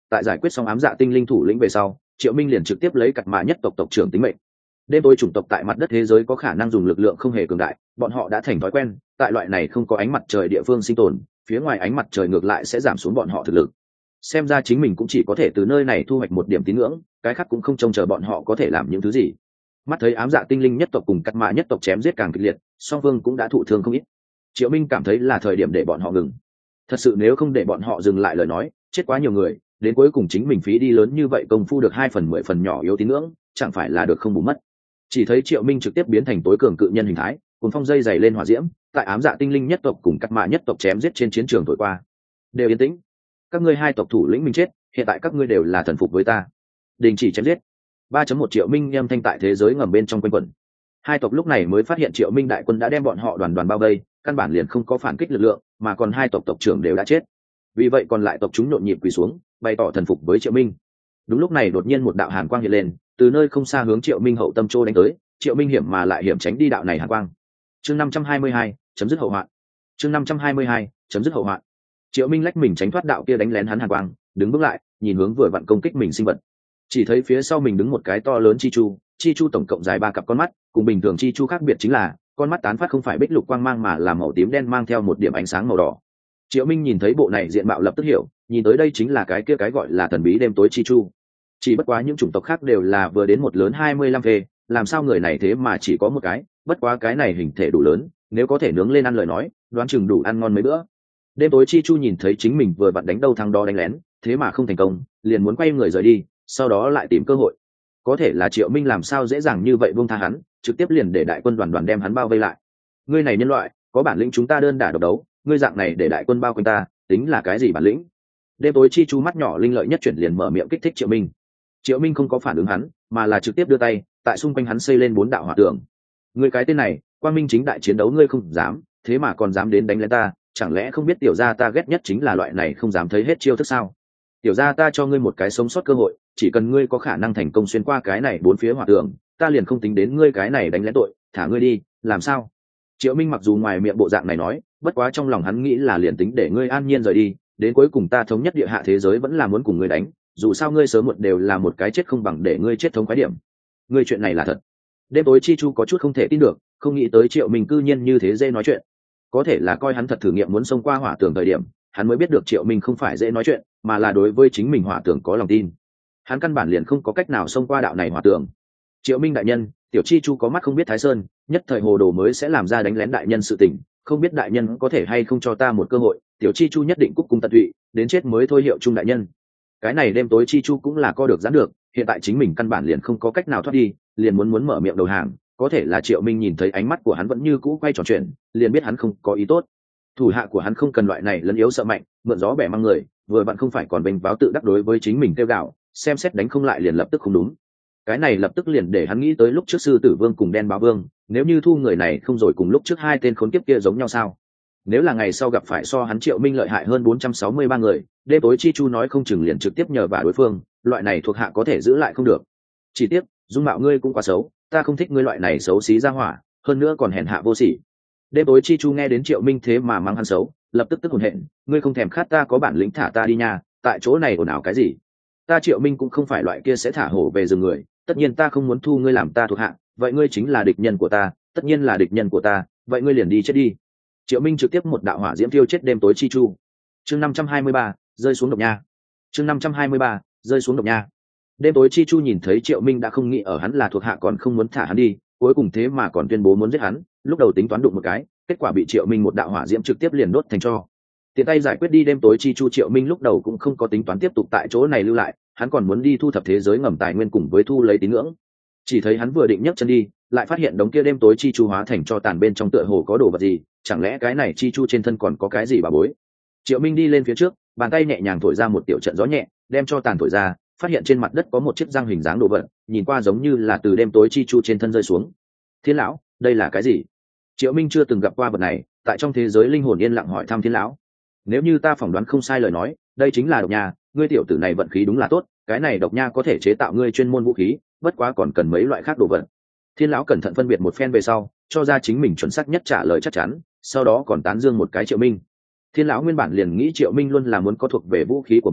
tại giải quyết xong ám dạ tinh linh thủ lĩnh về sau, Triệu Minh liền trực tiếp lấy cặt mạ nhất tộc tộc trưởng tính mệnh. Đêm tối chủng tộc tại mặt đất thế giới có khả năng dùng lực lượng không hề cường đại, bọn họ đã thành thói quen tại loại này không có ánh mặt trời địa phương sinh tồn, phía ngoài ánh mặt trời ngược lại sẽ giảm xuống bọn họ thực lực. Xem ra chính mình cũng chỉ có thể từ nơi này thu hoạch một điểm tín ngưỡng, cái khác cũng không trông chờ bọn họ có thể làm những thứ gì. Mắt thấy ám dạ tinh linh nhất tộc cùng cắt mạ nhất tộc chém giết càng kịch liệt, song phương cũng đã thụ thương không ít. Triệu Minh cảm thấy là thời điểm để bọn họ ngừng. Thật sự nếu không để bọn họ dừng lại lời nói, chết quá nhiều người, đến cuối cùng chính mình phí đi lớn như vậy công phu được hai phần mười phần nhỏ yếu tín ngưỡng, chẳng phải là được không bù mất. Chỉ thấy Triệu Minh trực tiếp biến thành tối cường cự nhân hình thái, cùng phong dây dày lên hỏa diễm, tại ám dạ tinh linh nhất tộc cùng cắt mạ nhất tộc chém giết trên chiến trường thổi qua. Đều yên tĩnh. Các ngươi hai tộc thủ lĩnh mình chết, hiện tại các ngươi đều là thần phục với ta. Đình chỉ chém giết. ba phẩy một triệu minh âm thanh tại thế giới ngầm bên trong quanh quẩn. Hai tộc lúc này mới phát hiện Triệu Minh đại quân đã đem bọn họ đoàn đoàn bao vây, căn bản liền không có phản kích lực lượng, mà còn hai tộc tộc trưởng đều đã chết. Vì vậy còn lại tộc chúng nhộn nhịp quỳ xuống, bày tỏ thần phục với Triệu Minh. Đúng lúc này đột nhiên một đạo hàn quang hiện lên, từ nơi không xa hướng Triệu Minh hậu tâm trô đánh tới. Triệu Minh hiểm mà lại hiểm tránh đi đạo này hàn quang. Chương năm trăm hai mươi hai, chấm dứt hậu hoạn. Chương năm trăm hai mươi hai, chấm dứt hậu hoạn. Triệu Minh lách mình tránh thoát đạo kia đánh lén hắn hàn quang, đứng bước lại, nhìn hướng vừa vặn công kích mình sinh vật. Chỉ thấy phía sau mình đứng một cái to lớn chi chu, chi chu tổng cộng dài ba cặp con mắt, cùng bình thường chi chu khác biệt chính là con mắt tán phát không phải bích lục quang mang mà là màu tím đen mang theo một điểm ánh sáng màu đỏ. Triệu Minh nhìn thấy bộ này diện mạo lập tức hiểu, nhìn tới đây chính là cái kia cái gọi là thần bí đêm tối chi chu. Chỉ bất quá những chủng tộc khác đều là vừa đến một lớn hai mươi lăm phê, làm sao người này thế mà chỉ có một cái, bất quá cái này hình thể đủ lớn, nếu có thể nướng lên ăn lời nói, đoán chừng đủ ăn ngon mấy bữa. Đêm tối chi chu nhìn thấy chính mình vừa vặn đánh đâu thắng đó đánh lén, thế mà không thành công, liền muốn quay người rời đi, sau đó lại tìm cơ hội. Có thể là Triệu Minh làm sao dễ dàng như vậy buông tha hắn, trực tiếp liền để đại quân đoàn đoàn đem hắn bao vây lại. Ngươi này nhân loại, có bản lĩnh chúng ta đơn đả độc đấu, ngươi dạng này để đại quân bao quanh ta, tính là cái gì bản lĩnh? Đêm tối chi chu mắt nhỏ linh lợi nhất chuyển liền mở miệng kích thích Triệu Minh. Triệu Minh không có phản ứng hắn, mà là trực tiếp đưa tay, tại xung quanh hắn xây lên bốn đạo hỏa tường. Ngươi cái tên này, quang minh chính đại chiến đấu ngươi không dám, thế mà còn dám đến đánh lén ta, chẳng lẽ không biết tiểu gia ta ghét nhất chính là loại này không dám thấy hết chiêu thức sao? Tiểu gia ta cho ngươi một cái sống sót cơ hội, chỉ cần ngươi có khả năng thành công xuyên qua cái này bốn phía hỏa tường, ta liền không tính đến ngươi cái này đánh lén tội, thả ngươi đi, làm sao? Triệu Minh mặc dù ngoài miệng bộ dạng này nói, bất quá trong lòng hắn nghĩ là liền tính để ngươi an nhiên rời đi, đến cuối cùng ta thống nhất địa hạ thế giới vẫn là muốn cùng ngươi đánh, dù sao ngươi sớm muộn đều là một cái chết không bằng để ngươi chết thống khoái điểm. Ngươi chuyện này là thật. Đêm tối chi chu có chút không thể tin được, không nghĩ tới Triệu Minh cư nhiên như thế dễ nói chuyện. Có thể là coi hắn thật thử nghiệm muốn xông qua hỏa tường thời điểm, hắn mới biết được Triệu Minh không phải dễ nói chuyện, mà là đối với chính mình hỏa tường có lòng tin. Hắn căn bản liền không có cách nào xông qua đạo này hỏa tường. Triệu Minh đại nhân, tiểu chi chu có mắt không biết thái sơn, nhất thời hồ đồ mới sẽ làm ra đánh lén đại nhân sự tình, không biết đại nhân có thể hay không cho ta một cơ hội, tiểu chi chu nhất định cúc cung tận tụy, đến chết mới thôi hiệu trung đại nhân. Cái này đêm tối chi chu cũng là co được giãn được, hiện tại chính mình căn bản liền không có cách nào thoát đi, liền muốn muốn mở miệng đầu hàng, có thể là Triệu Minh nhìn thấy ánh mắt của hắn vẫn như cũ quay tròn chuyện, liền biết hắn không có ý tốt. Thủ hạ của hắn không cần loại này lấn yếu sợ mạnh, mượn gió bẻ mang người, vừa bạn không phải còn bênh váo tự đắc đối với chính mình tiêu gạo, xem xét đánh không lại liền lập tức không đúng. Cái này lập tức liền để hắn nghĩ tới lúc trước sư tử vương cùng đen báo vương, nếu như thu người này không rồi cùng lúc trước hai tên khốn kiếp kia giống nhau sao? Nếu là ngày sau gặp phải so hắn Triệu Minh lợi hại hơn bốn trăm sáu mươi ba người, đêm tối chi chu nói không chừng liền trực tiếp nhờ vào đối phương, loại này thuộc hạ có thể giữ lại không được. Chỉ tiếc, dung mạo ngươi cũng quá xấu, ta không thích ngươi loại này xấu xí ra hỏa, hơn nữa còn hèn hạ vô sỉ. Đêm tối chi chu nghe đến Triệu Minh thế mà mang hắn xấu, lập tức tức hồn hện, ngươi không thèm khát ta có bản lĩnh thả ta đi nha, tại chỗ này ồn ào cái gì? Ta Triệu Minh cũng không phải loại kia sẽ thả hổ về rừng người, tất nhiên ta không muốn thu ngươi làm ta thuộc hạ, vậy ngươi chính là địch nhân của ta, tất nhiên là địch nhân của ta, vậy ngươi liền đi chết đi. Triệu Minh trực tiếp một đạo hỏa diễm tiêu chết đêm tối chi chu. Chương năm trăm hai mươi ba, rơi xuống độc nha. Chương năm trăm hai mươi ba, rơi xuống độc nha. Đêm tối chi chu nhìn thấy Triệu Minh đã không nghĩ ở hắn là thuộc hạ còn không muốn thả hắn đi, cuối cùng thế mà còn tuyên bố muốn giết hắn, lúc đầu tính toán đụng một cái, kết quả bị Triệu Minh một đạo hỏa diễm trực tiếp liền đốt thành tro. Tiện tay giải quyết đi đêm tối chi chu, Triệu Minh lúc đầu cũng không có tính toán tiếp tục tại chỗ này lưu lại, hắn còn muốn đi thu thập thế giới ngầm tài nguyên cùng với thu lấy tín ngưỡng. Chỉ thấy hắn vừa định nhấc chân đi, lại phát hiện đống kia đêm tối chi chu hóa thành cho tàn bên trong tựa hồ có đồ vật gì, chẳng lẽ cái này chi chu trên thân còn có cái gì bà bối? Triệu Minh đi lên phía trước, bàn tay nhẹ nhàng thổi ra một tiểu trận gió nhẹ, đem cho tàn thổi ra, phát hiện trên mặt đất có một chiếc răng hình dáng đồ vật, nhìn qua giống như là từ đêm tối chi chu trên thân rơi xuống. Thiên lão, đây là cái gì? Triệu Minh chưa từng gặp qua vật này, tại trong thế giới linh hồn yên lặng hỏi thăm Thiên lão. Nếu như ta phỏng đoán không sai lời nói, đây chính là độc nha, ngươi tiểu tử này vận khí đúng là tốt, cái này độc nha có thể chế tạo ngươi chuyên môn vũ khí, bất quá còn cần mấy loại khác đồ vật. Thiên lão cẩn thận phân biệt một phen về sau, cho ra chính mình chuẩn xác nhất trả lời chắc chắn, sau đó còn tán dương một cái Triệu Minh. Thiên lão nguyên bản liền nghĩ Triệu Minh luôn là muốn có thuộc về vũ khí của mình,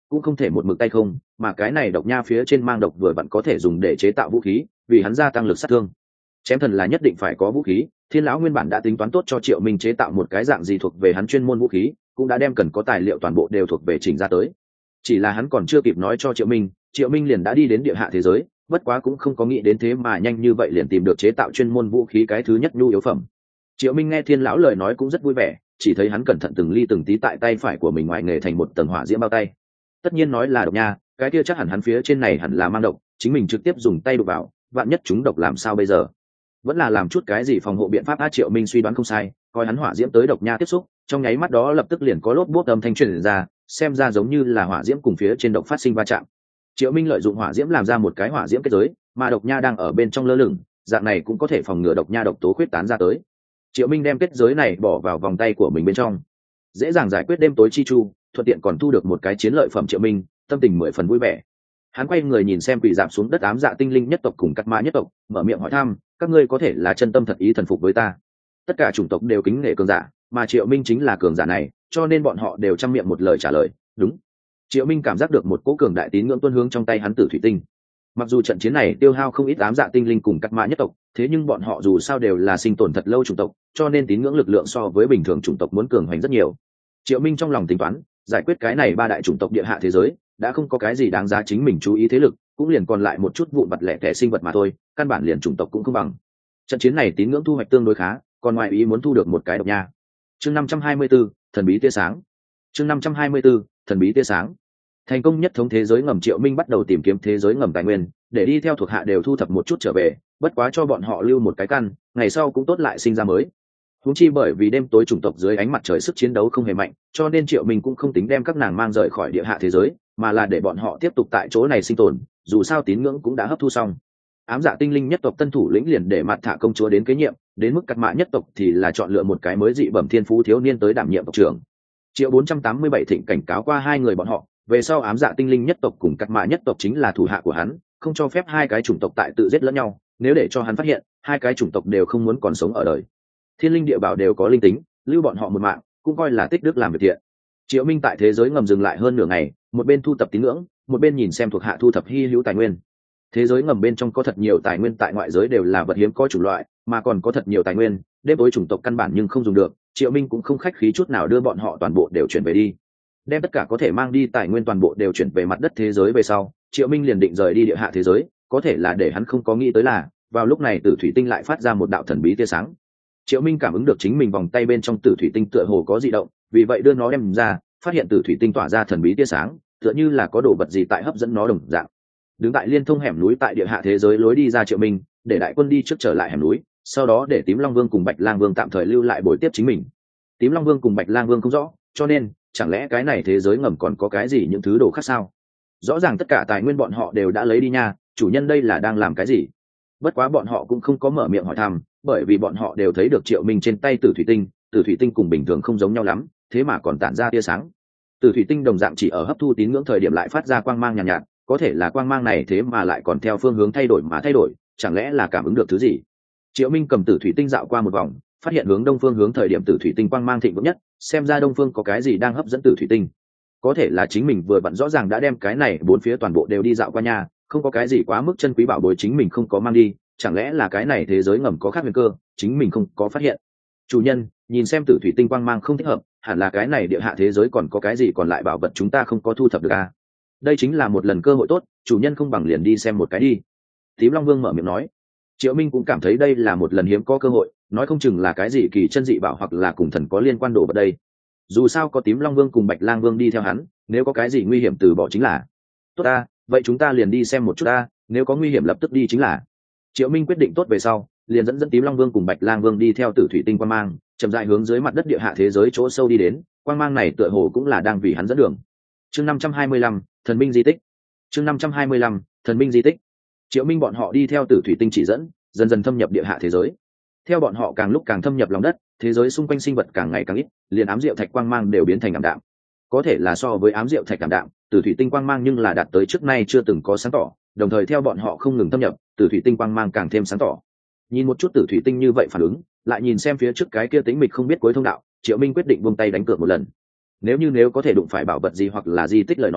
cũng không thể một mực tay không, mà cái này độc nha phía trên mang độc vừa vặn có thể dùng để chế tạo vũ khí, vì hắn gia tăng lực sát thương. Chém thần là nhất định phải có vũ khí, Thiên lão nguyên bản đã tính toán tốt cho Triệu Minh chế tạo một cái dạng gì thuộc về hắn chuyên môn vũ khí, cũng đã đem cần có tài liệu toàn bộ đều thuộc về chỉnh ra tới. Chỉ là hắn còn chưa kịp nói cho Triệu Minh, Triệu Minh liền đã đi đến địa hạ thế giới, bất quá cũng không có nghĩ đến thế mà nhanh như vậy liền tìm được chế tạo chuyên môn vũ khí cái thứ nhất nhu yếu phẩm. Triệu Minh nghe Thiên lão lời nói cũng rất vui vẻ, chỉ thấy hắn cẩn thận từng ly từng tí tại tay phải của mình ngoài nghề thành một tầng hỏa diễm bao tay. Tất nhiên nói là độc nha, cái kia chắc hẳn hắn phía trên này hẳn là mang độc, chính mình trực tiếp dùng tay đụng vào, vạn nhất chúng độc làm sao bây giờ? Vẫn là làm chút cái gì phòng hộ biện pháp á. Triệu Minh suy đoán không sai, coi hắn hỏa diễm tới độc nha tiếp xúc, trong nháy mắt đó lập tức liền có lốp bốp âm thanh truyền ra, xem ra giống như là hỏa diễm cùng phía trên độc phát sinh va chạm. Triệu Minh lợi dụng hỏa diễm làm ra một cái hỏa diễm kết giới, mà độc nha đang ở bên trong lơ lửng, dạng này cũng có thể phòng ngừa độc nha độc tố khuyết tán ra tới. Triệu Minh đem kết giới này bỏ vào vòng tay của mình bên trong, dễ dàng giải quyết đêm tối chi chu, thuận tiện còn thu được một cái chiến lợi phẩm. Triệu Minh tâm tình mười phần vui vẻ. Hắn quay người nhìn xem quỳ dạp xuống đất ám dạ tinh linh nhất tộc cùng cắt mã nhất tộc, mở miệng hỏi thăm, các ngươi có thể là chân tâm thật ý thần phục với ta? Tất cả chủng tộc đều kính nể cường giả, mà Triệu Minh chính là cường giả này, cho nên bọn họ đều trăm miệng một lời trả lời đúng. Triệu Minh cảm giác được một cỗ cường đại tín ngưỡng tuôn hướng trong tay hắn tử thủy tinh. Mặc dù trận chiến này tiêu hao không ít ám dạ tinh linh cùng cắt mã nhất tộc, thế nhưng bọn họ dù sao đều là sinh tồn thật lâu chủng tộc, cho nên tín ngưỡng lực lượng so với bình thường chủng tộc muốn cường hoành rất nhiều. Triệu Minh trong lòng tính toán, giải quyết cái này ba đại chủng tộc địa hạ thế giới, đã không có cái gì đáng giá chính mình chú ý thế lực, cũng liền còn lại một chút vụn vặt lẻ tẻ sinh vật mà thôi, căn bản liền chủng tộc cũng không bằng. Trận chiến này tín ngưỡng thu hoạch tương đối khá, còn ngoài ý muốn thu được một cái độc nha. Chương năm trăm hai mươi 524, thần bí tia sáng. Chương năm trăm hai mươi 524, thần bí tia sáng. Thành công nhất thống thế giới ngầm, Triệu Minh bắt đầu tìm kiếm thế giới ngầm tài nguyên, để đi theo thuộc hạ đều thu thập một chút trở về, bất quá cho bọn họ lưu một cái căn, ngày sau cũng tốt lại sinh ra mới. Huống chi bởi vì đêm tối chủng tộc dưới ánh mặt trời sức chiến đấu không hề mạnh, cho nên Triệu Minh cũng không tính đem các nàng mang rời khỏi địa hạ thế giới, mà là để bọn họ tiếp tục tại chỗ này sinh tồn, dù sao tín ngưỡng cũng đã hấp thu xong. Ám dạ tinh linh nhất tộc tân thủ lĩnh liền để mặt thả công chúa đến kế nhiệm, đến mức cắt mã nhất tộc thì là chọn lựa một cái mới dị bẩm thiên phú thiếu niên tới đảm nhiệm tộc trưởng. Triệu bốn trăm tám mươi bảy thịnh cảnh cáo qua hai người bọn họ, về sau ám dạ tinh linh nhất tộc cùng cắt mã nhất tộc chính là thủ hạ của hắn, không cho phép hai cái chủng tộc tại tự giết lẫn nhau, nếu để cho hắn phát hiện, hai cái chủng tộc đều không muốn còn sống ở đời. Thiên linh địa bảo đều có linh tính, lưu bọn họ một mạng, cũng coi là tích đức làm việc thiện. Triệu Minh tại thế giới ngầm dừng lại hơn nửa ngày, một bên thu tập tín ngưỡng, một bên nhìn xem thuộc hạ thu thập hy hữu tài nguyên. Thế giới ngầm bên trong có thật nhiều tài nguyên, tại ngoại giới đều là vật hiếm có chủng loại, mà còn có thật nhiều tài nguyên, đêm tối chủng tộc căn bản nhưng không dùng được. Triệu Minh cũng không khách khí chút nào đưa bọn họ toàn bộ đều chuyển về đi. Đem tất cả có thể mang đi tài nguyên toàn bộ đều chuyển về mặt đất thế giới về sau, Triệu Minh liền định rời đi địa hạ thế giới, có thể là để hắn không có nghĩ tới là, vào lúc này Tử Thủy Tinh lại phát ra một đạo thần bí tia sáng. Triệu Minh cảm ứng được chính mình vòng tay bên trong Tử Thủy Tinh tựa hồ có dị động, vì vậy đưa nó đem ra, phát hiện Tử Thủy Tinh tỏa ra thần bí tia sáng, tựa như là có đồ vật gì tại hấp dẫn nó đồng dạng. Đứng tại liên thông hẻm núi tại địa hạ thế giới lối đi ra, Triệu Minh để đại quân đi trước trở lại hẻm núi, sau đó để Tím Long Vương cùng Bạch Lang Vương tạm thời lưu lại bồi tiếp chính mình. Tím Long Vương cùng Bạch Lang Vương không rõ, cho nên chẳng lẽ cái này thế giới ngầm còn có cái gì những thứ đồ khác sao? Rõ ràng tất cả tài nguyên bọn họ đều đã lấy đi nha, chủ nhân đây là đang làm cái gì? Bất quá bọn họ cũng không có mở miệng hỏi thăm, bởi vì bọn họ đều thấy được Triệu Minh trên tay Tử Thủy Tinh, Tử Thủy Tinh cùng bình thường không giống nhau lắm, thế mà còn tản ra tia sáng. Tử Thủy Tinh đồng dạng chỉ ở hấp thu tín ngưỡng thời điểm lại phát ra quang mang nhàn nhạt, nhạt, có thể là quang mang này thế mà lại còn theo phương hướng thay đổi mà thay đổi, chẳng lẽ là cảm ứng được thứ gì? Triệu Minh cầm Tử Thủy Tinh dạo qua một vòng, phát hiện hướng đông phương hướng thời điểm Tử Thủy Tinh quang mang thịnh vượng nhất, xem ra đông phương có cái gì đang hấp dẫn Tử Thủy Tinh. Có thể là chính mình vừa vặn rõ ràng đã đem cái này bốn phía toàn bộ đều đi dạo qua nhà, không có cái gì quá mức chân quý bảo bối chính mình không có mang đi, chẳng lẽ là cái này thế giới ngầm có khác huyền cơ, chính mình không có phát hiện. Chủ nhân, nhìn xem Tử Thủy Tinh quang mang không thích hợp, hẳn là cái này địa hạ thế giới còn có cái gì còn lại bảo vật chúng ta không có thu thập được à? Đây chính là một lần cơ hội tốt, chủ nhân không bằng liền đi xem một cái đi. Tím Long Vương mở miệng nói. Triệu Minh cũng cảm thấy đây là một lần hiếm có cơ hội, nói không chừng là cái gì kỳ chân dị bảo hoặc là cùng thần có liên quan đồ vật đây. Dù sao có Tím Long Vương cùng Bạch Lang Vương đi theo hắn, nếu có cái gì nguy hiểm từ bỏ chính là. Tốt ta, vậy chúng ta liền đi xem một chút ta, nếu có nguy hiểm lập tức đi chính là. Triệu Minh quyết định tốt về sau, liền dẫn dẫn Tím Long Vương cùng Bạch Lang Vương đi theo Tử Thủy Tinh quang mang, chậm rãi hướng dưới mặt đất địa hạ thế giới chỗ sâu đi đến, quang mang này tựa hồ cũng là đang vì hắn dẫn đường. Chương năm trăm hai mươi lăm, thần binh di tích. Chương năm trăm hai mươi lăm, thần binh di tích. Triệu Minh bọn họ đi theo Tử Thủy Tinh chỉ dẫn, dần dần thâm nhập địa hạ thế giới. Theo bọn họ càng lúc càng thâm nhập lòng đất, thế giới xung quanh sinh vật càng ngày càng ít, liền ám diệu thạch quang mang đều biến thành ảm đạm. Có thể là so với ám diệu thạch ảm đạm, Tử Thủy Tinh quang mang nhưng là đạt tới trước nay chưa từng có sáng tỏ, đồng thời theo bọn họ không ngừng thâm nhập, Tử Thủy Tinh quang mang càng thêm sáng tỏ. Nhìn một chút Tử Thủy Tinh như vậy phản ứng, lại nhìn xem phía trước cái kia tĩnh mịch không biết cuối thông đạo, Triệu Minh quyết định buông tay đánh cược một lần. Nếu như nếu có thể đụng phải bảo vật gì hoặc là di tích lời nói,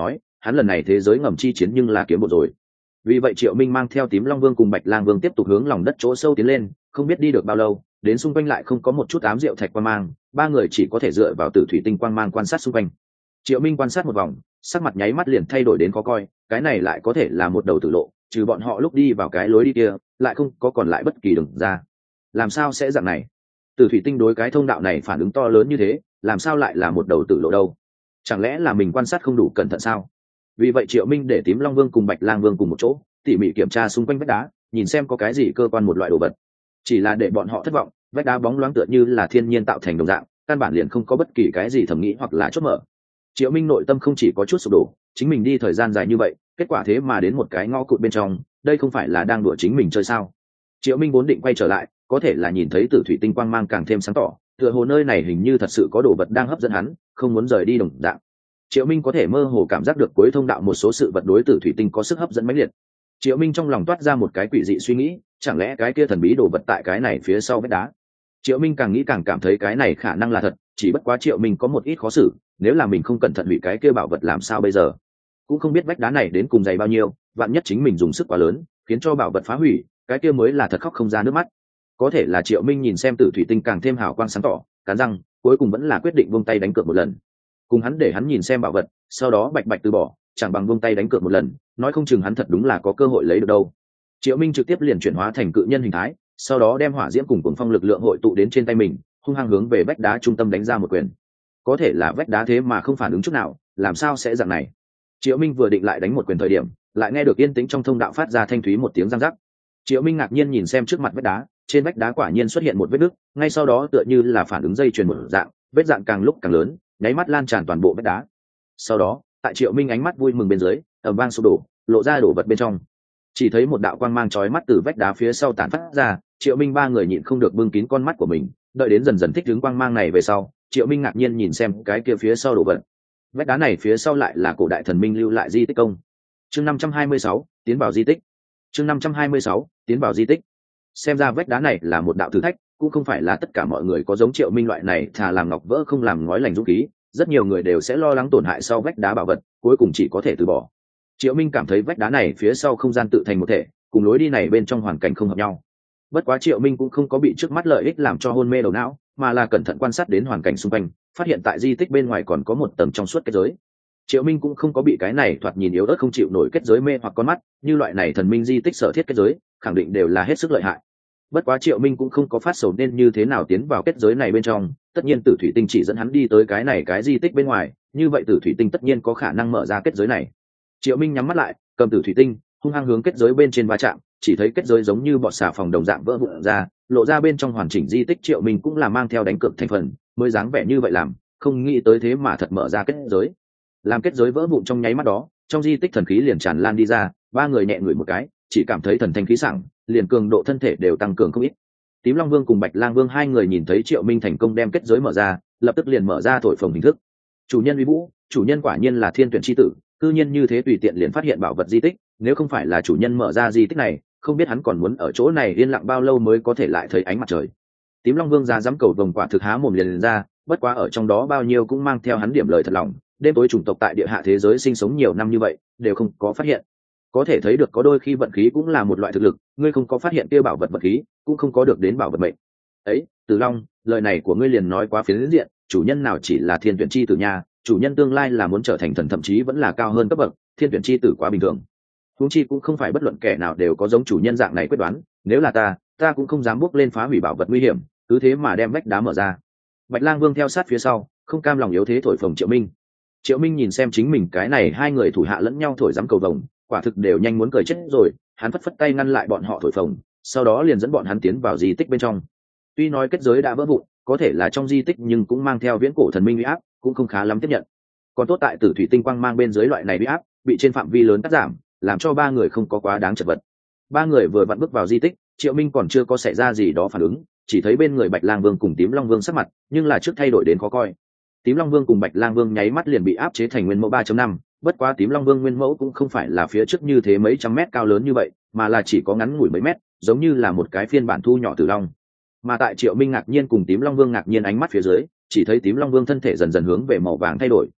hắn lần này thế giới ngầm chi chiến nhưng là kiếm một rồi. Vì vậy Triệu Minh mang theo Tím Long Vương cùng Bạch Lang Vương tiếp tục hướng lòng đất chỗ sâu tiến lên, không biết đi được bao lâu, đến xung quanh lại không có một chút ám diệu thạch quang mang, ba người chỉ có thể dựa vào tử thủy tinh quang mang quan sát xung quanh. Triệu Minh quan sát một vòng, sắc mặt nháy mắt liền thay đổi đến khó coi, cái này lại có thể là một đầu tử lộ, trừ bọn họ lúc đi vào cái lối đi kia, lại không có còn lại bất kỳ đường ra. Làm sao sẽ dạng này? Tử thủy tinh đối cái thông đạo này phản ứng to lớn như thế, làm sao lại là một đầu tử lộ đâu? Chẳng lẽ là mình quan sát không đủ cẩn thận sao? Vì vậy Triệu Minh để Tím Long Vương cùng Bạch Lang Vương cùng một chỗ tỉ mỉ kiểm tra xung quanh vách đá, nhìn xem có cái gì cơ quan một loại đồ vật. Chỉ là để bọn họ thất vọng, vách đá bóng loáng tựa như là thiên nhiên tạo thành đồng dạng, căn bản liền không có bất kỳ cái gì thẩm nghĩ hoặc là chốt mở. Triệu Minh nội tâm không chỉ có chút sụp đổ, chính mình đi thời gian dài như vậy, kết quả thế mà đến một cái ngõ cụt bên trong, đây không phải là đang đùa chính mình chơi sao? Triệu Minh vốn định quay trở lại, có thể là nhìn thấy tử thủy tinh quang mang càng thêm sáng tỏ, tựa hồ nơi này hình như thật sự có đồ vật đang hấp dẫn hắn, không muốn rời đi đồng dạng. Triệu Minh có thể mơ hồ cảm giác được cuối thông đạo một số sự vật đối tử thủy tinh có sức hấp dẫn mãnh liệt. Triệu Minh trong lòng toát ra một cái quỷ dị suy nghĩ, chẳng lẽ cái kia thần bí đồ vật tại cái này phía sau vách đá? Triệu Minh càng nghĩ càng cảm thấy cái này khả năng là thật, chỉ bất quá Triệu Minh có một ít khó xử, nếu là mình không cẩn thận hủy cái kia bảo vật làm sao bây giờ? Cũng không biết vách đá này đến cùng dày bao nhiêu, vạn nhất chính mình dùng sức quá lớn, khiến cho bảo vật phá hủy, cái kia mới là thật khóc không ra nước mắt. Có thể là Triệu Minh nhìn xem tử thủy tinh càng thêm hào quang sáng tỏ, cắn răng, cuối cùng vẫn là quyết định buông tay đánh cược một lần. Cùng hắn để hắn nhìn xem bảo vật, sau đó bạch bạch từ bỏ, chẳng bằng buông tay đánh cược một lần, nói không chừng hắn thật đúng là có cơ hội lấy được đâu. Triệu Minh trực tiếp liền chuyển hóa thành cự nhân hình thái, sau đó đem hỏa diễm cùng cuồng phong lực lượng hội tụ đến trên tay mình, hung hăng hướng về vách đá trung tâm đánh ra một quyền. Có thể là vách đá thế mà không phản ứng chút nào, làm sao sẽ dạng này? Triệu Minh vừa định lại đánh một quyền thời điểm, lại nghe được yên tĩnh trong thông đạo phát ra thanh thúy một tiếng răng rắc. Triệu Minh ngạc nhiên nhìn xem trước mặt vách đá, trên vách đá quả nhiên xuất hiện một vết nứt, ngay sau đó tựa như là phản ứng dây chuyền một dạng, vết dạng càng lúc càng lớn, nháy mắt lan tràn toàn bộ vách đá. Sau đó, tại Triệu Minh ánh mắt vui mừng bên dưới, ầm vang sụp đổ, lộ ra đổ vật bên trong. Chỉ thấy một đạo quang mang chói mắt từ vách đá phía sau tản phát ra, Triệu Minh ba người nhịn không được bưng kín con mắt của mình, đợi đến dần dần thích ứng quang mang này về sau, Triệu Minh ngạc nhiên nhìn xem cái kia phía sau đổ vật. Vách đá này phía sau lại là cổ đại thần minh lưu lại di tích công. Chương năm trăm hai mươi sáu, tiến vào di tích. Chương năm trăm hai mươi sáu, tiến vào di tích. Xem ra vách đá này là một đạo thử thách, cũng không phải là tất cả mọi người có giống Triệu Minh loại này thà làm ngọc vỡ không làm ngói lành dũng khí, rất nhiều người đều sẽ lo lắng tổn hại sau vách đá bảo vật, cuối cùng chỉ có thể từ bỏ. Triệu Minh cảm thấy vách đá này phía sau không gian tự thành một thể, cùng lối đi này bên trong hoàn cảnh không hợp nhau. Bất quá Triệu Minh cũng không có bị trước mắt lợi ích làm cho hôn mê đầu não, mà là cẩn thận quan sát đến hoàn cảnh xung quanh, phát hiện tại di tích bên ngoài còn có một tầng trong suốt kết giới. Triệu Minh cũng không có bị cái này thoạt nhìn yếu ớt không chịu nổi kết giới mê hoặc con mắt, như loại này thần minh di tích sở thiết kết giới, khẳng định đều là hết sức lợi hại. Bất quá Triệu Minh cũng không có phát sầu nên như thế nào tiến vào kết giới này bên trong, tất nhiên Tử Thủy Tinh chỉ dẫn hắn đi tới cái này cái di tích bên ngoài, như vậy Tử Thủy Tinh tất nhiên có khả năng mở ra kết giới này. Triệu Minh nhắm mắt lại, cầm Tử Thủy Tinh, hung hăng hướng kết giới bên trên va chạm, chỉ thấy kết giới giống như bọt xà phòng đồng dạng vỡ vụn ra, lộ ra bên trong hoàn chỉnh di tích. Triệu Minh cũng là mang theo đánh cược thành phần, mới dáng vẻ như vậy làm, không nghĩ tới thế mà thật mở ra kết giới. Làm kết giới vỡ vụn trong nháy mắt đó, trong di tích thần khí liền tràn lan đi ra, ba người nhẹ người một cái, chỉ cảm thấy thần thanh khí sảng, liền cường độ thân thể đều tăng cường không ít. Tím Long Vương cùng Bạch Lang Vương hai người nhìn thấy Triệu Minh thành công đem kết giới mở ra, lập tức liền mở ra thổi phồng hình thức. Chủ nhân uy vũ, chủ nhân quả nhiên là thiên tuyển chi tử, cư nhiên như thế tùy tiện liền phát hiện bảo vật di tích, nếu không phải là chủ nhân mở ra di tích này, không biết hắn còn muốn ở chỗ này yên lặng bao lâu mới có thể lại thấy ánh mặt trời. Tím Long Vương ra dám cầu vồng quả thực há mồm liền, liền ra, bất quá ở trong đó bao nhiêu cũng mang theo hắn điểm lời thật lòng, đêm tối chủng tộc tại địa hạ thế giới sinh sống nhiều năm như vậy, đều không có phát hiện. Có thể thấy được có đôi khi vận khí cũng là một loại thực lực, ngươi không có phát hiện kia bảo vật vận khí, cũng không có được đến bảo vật mệnh. Ấy, Tử Long, lời này của ngươi liền nói quá phiến diện, chủ nhân nào chỉ là thiên tuyển chi tử nha, chủ nhân tương lai là muốn trở thành thần, thậm chí vẫn là cao hơn cấp bậc, thiên tuyển chi tử quá bình thường. Huống chi cũng không phải bất luận kẻ nào đều có giống chủ nhân dạng này quyết đoán, nếu là ta, ta cũng không dám bước lên phá hủy bảo vật nguy hiểm, cứ thế mà đem vách đá mở ra. Bạch Lang Vương theo sát phía sau, không cam lòng yếu thế thổi phồng Triệu Minh. Triệu Minh nhìn xem chính mình cái này hai người thủ hạ lẫn nhau thổi dám cầu vồng, quả thực đều nhanh muốn cười chết rồi, hắn phất phất tay ngăn lại bọn họ thổi phồng, sau đó liền dẫn bọn hắn tiến vào di tích bên trong. Tuy nói kết giới đã vỡ vụn, có thể là trong di tích nhưng cũng mang theo viễn cổ thần minh uy áp, cũng không khá lắm tiếp nhận. Còn tốt tại Tử Thủy Tinh quang mang bên dưới loại này uy áp bị trên phạm vi lớn cắt giảm, làm cho ba người không có quá đáng chật vật. Ba người vừa vặn bước vào di tích, Triệu Minh còn chưa có xảy ra gì đó phản ứng, chỉ thấy bên người Bạch Lang Vương cùng Tím Long Vương sắc mặt, nhưng là trước thay đổi đến khó coi. Tím Long Vương cùng Bạch Lang Vương nháy mắt liền bị áp chế thành nguyên mẫu ba chấm năm, bất quá Tím Long Vương nguyên mẫu cũng không phải là phía trước như thế mấy trăm mét cao lớn như vậy, mà là chỉ có ngắn ngủi mấy mét, giống như là một cái phiên bản thu nhỏ Tử Long. Mà tại Triệu Minh ngạc nhiên cùng Tím Long Vương ngạc nhiên ánh mắt phía dưới, chỉ thấy Tím Long Vương thân thể dần dần hướng về màu vàng thay đổi.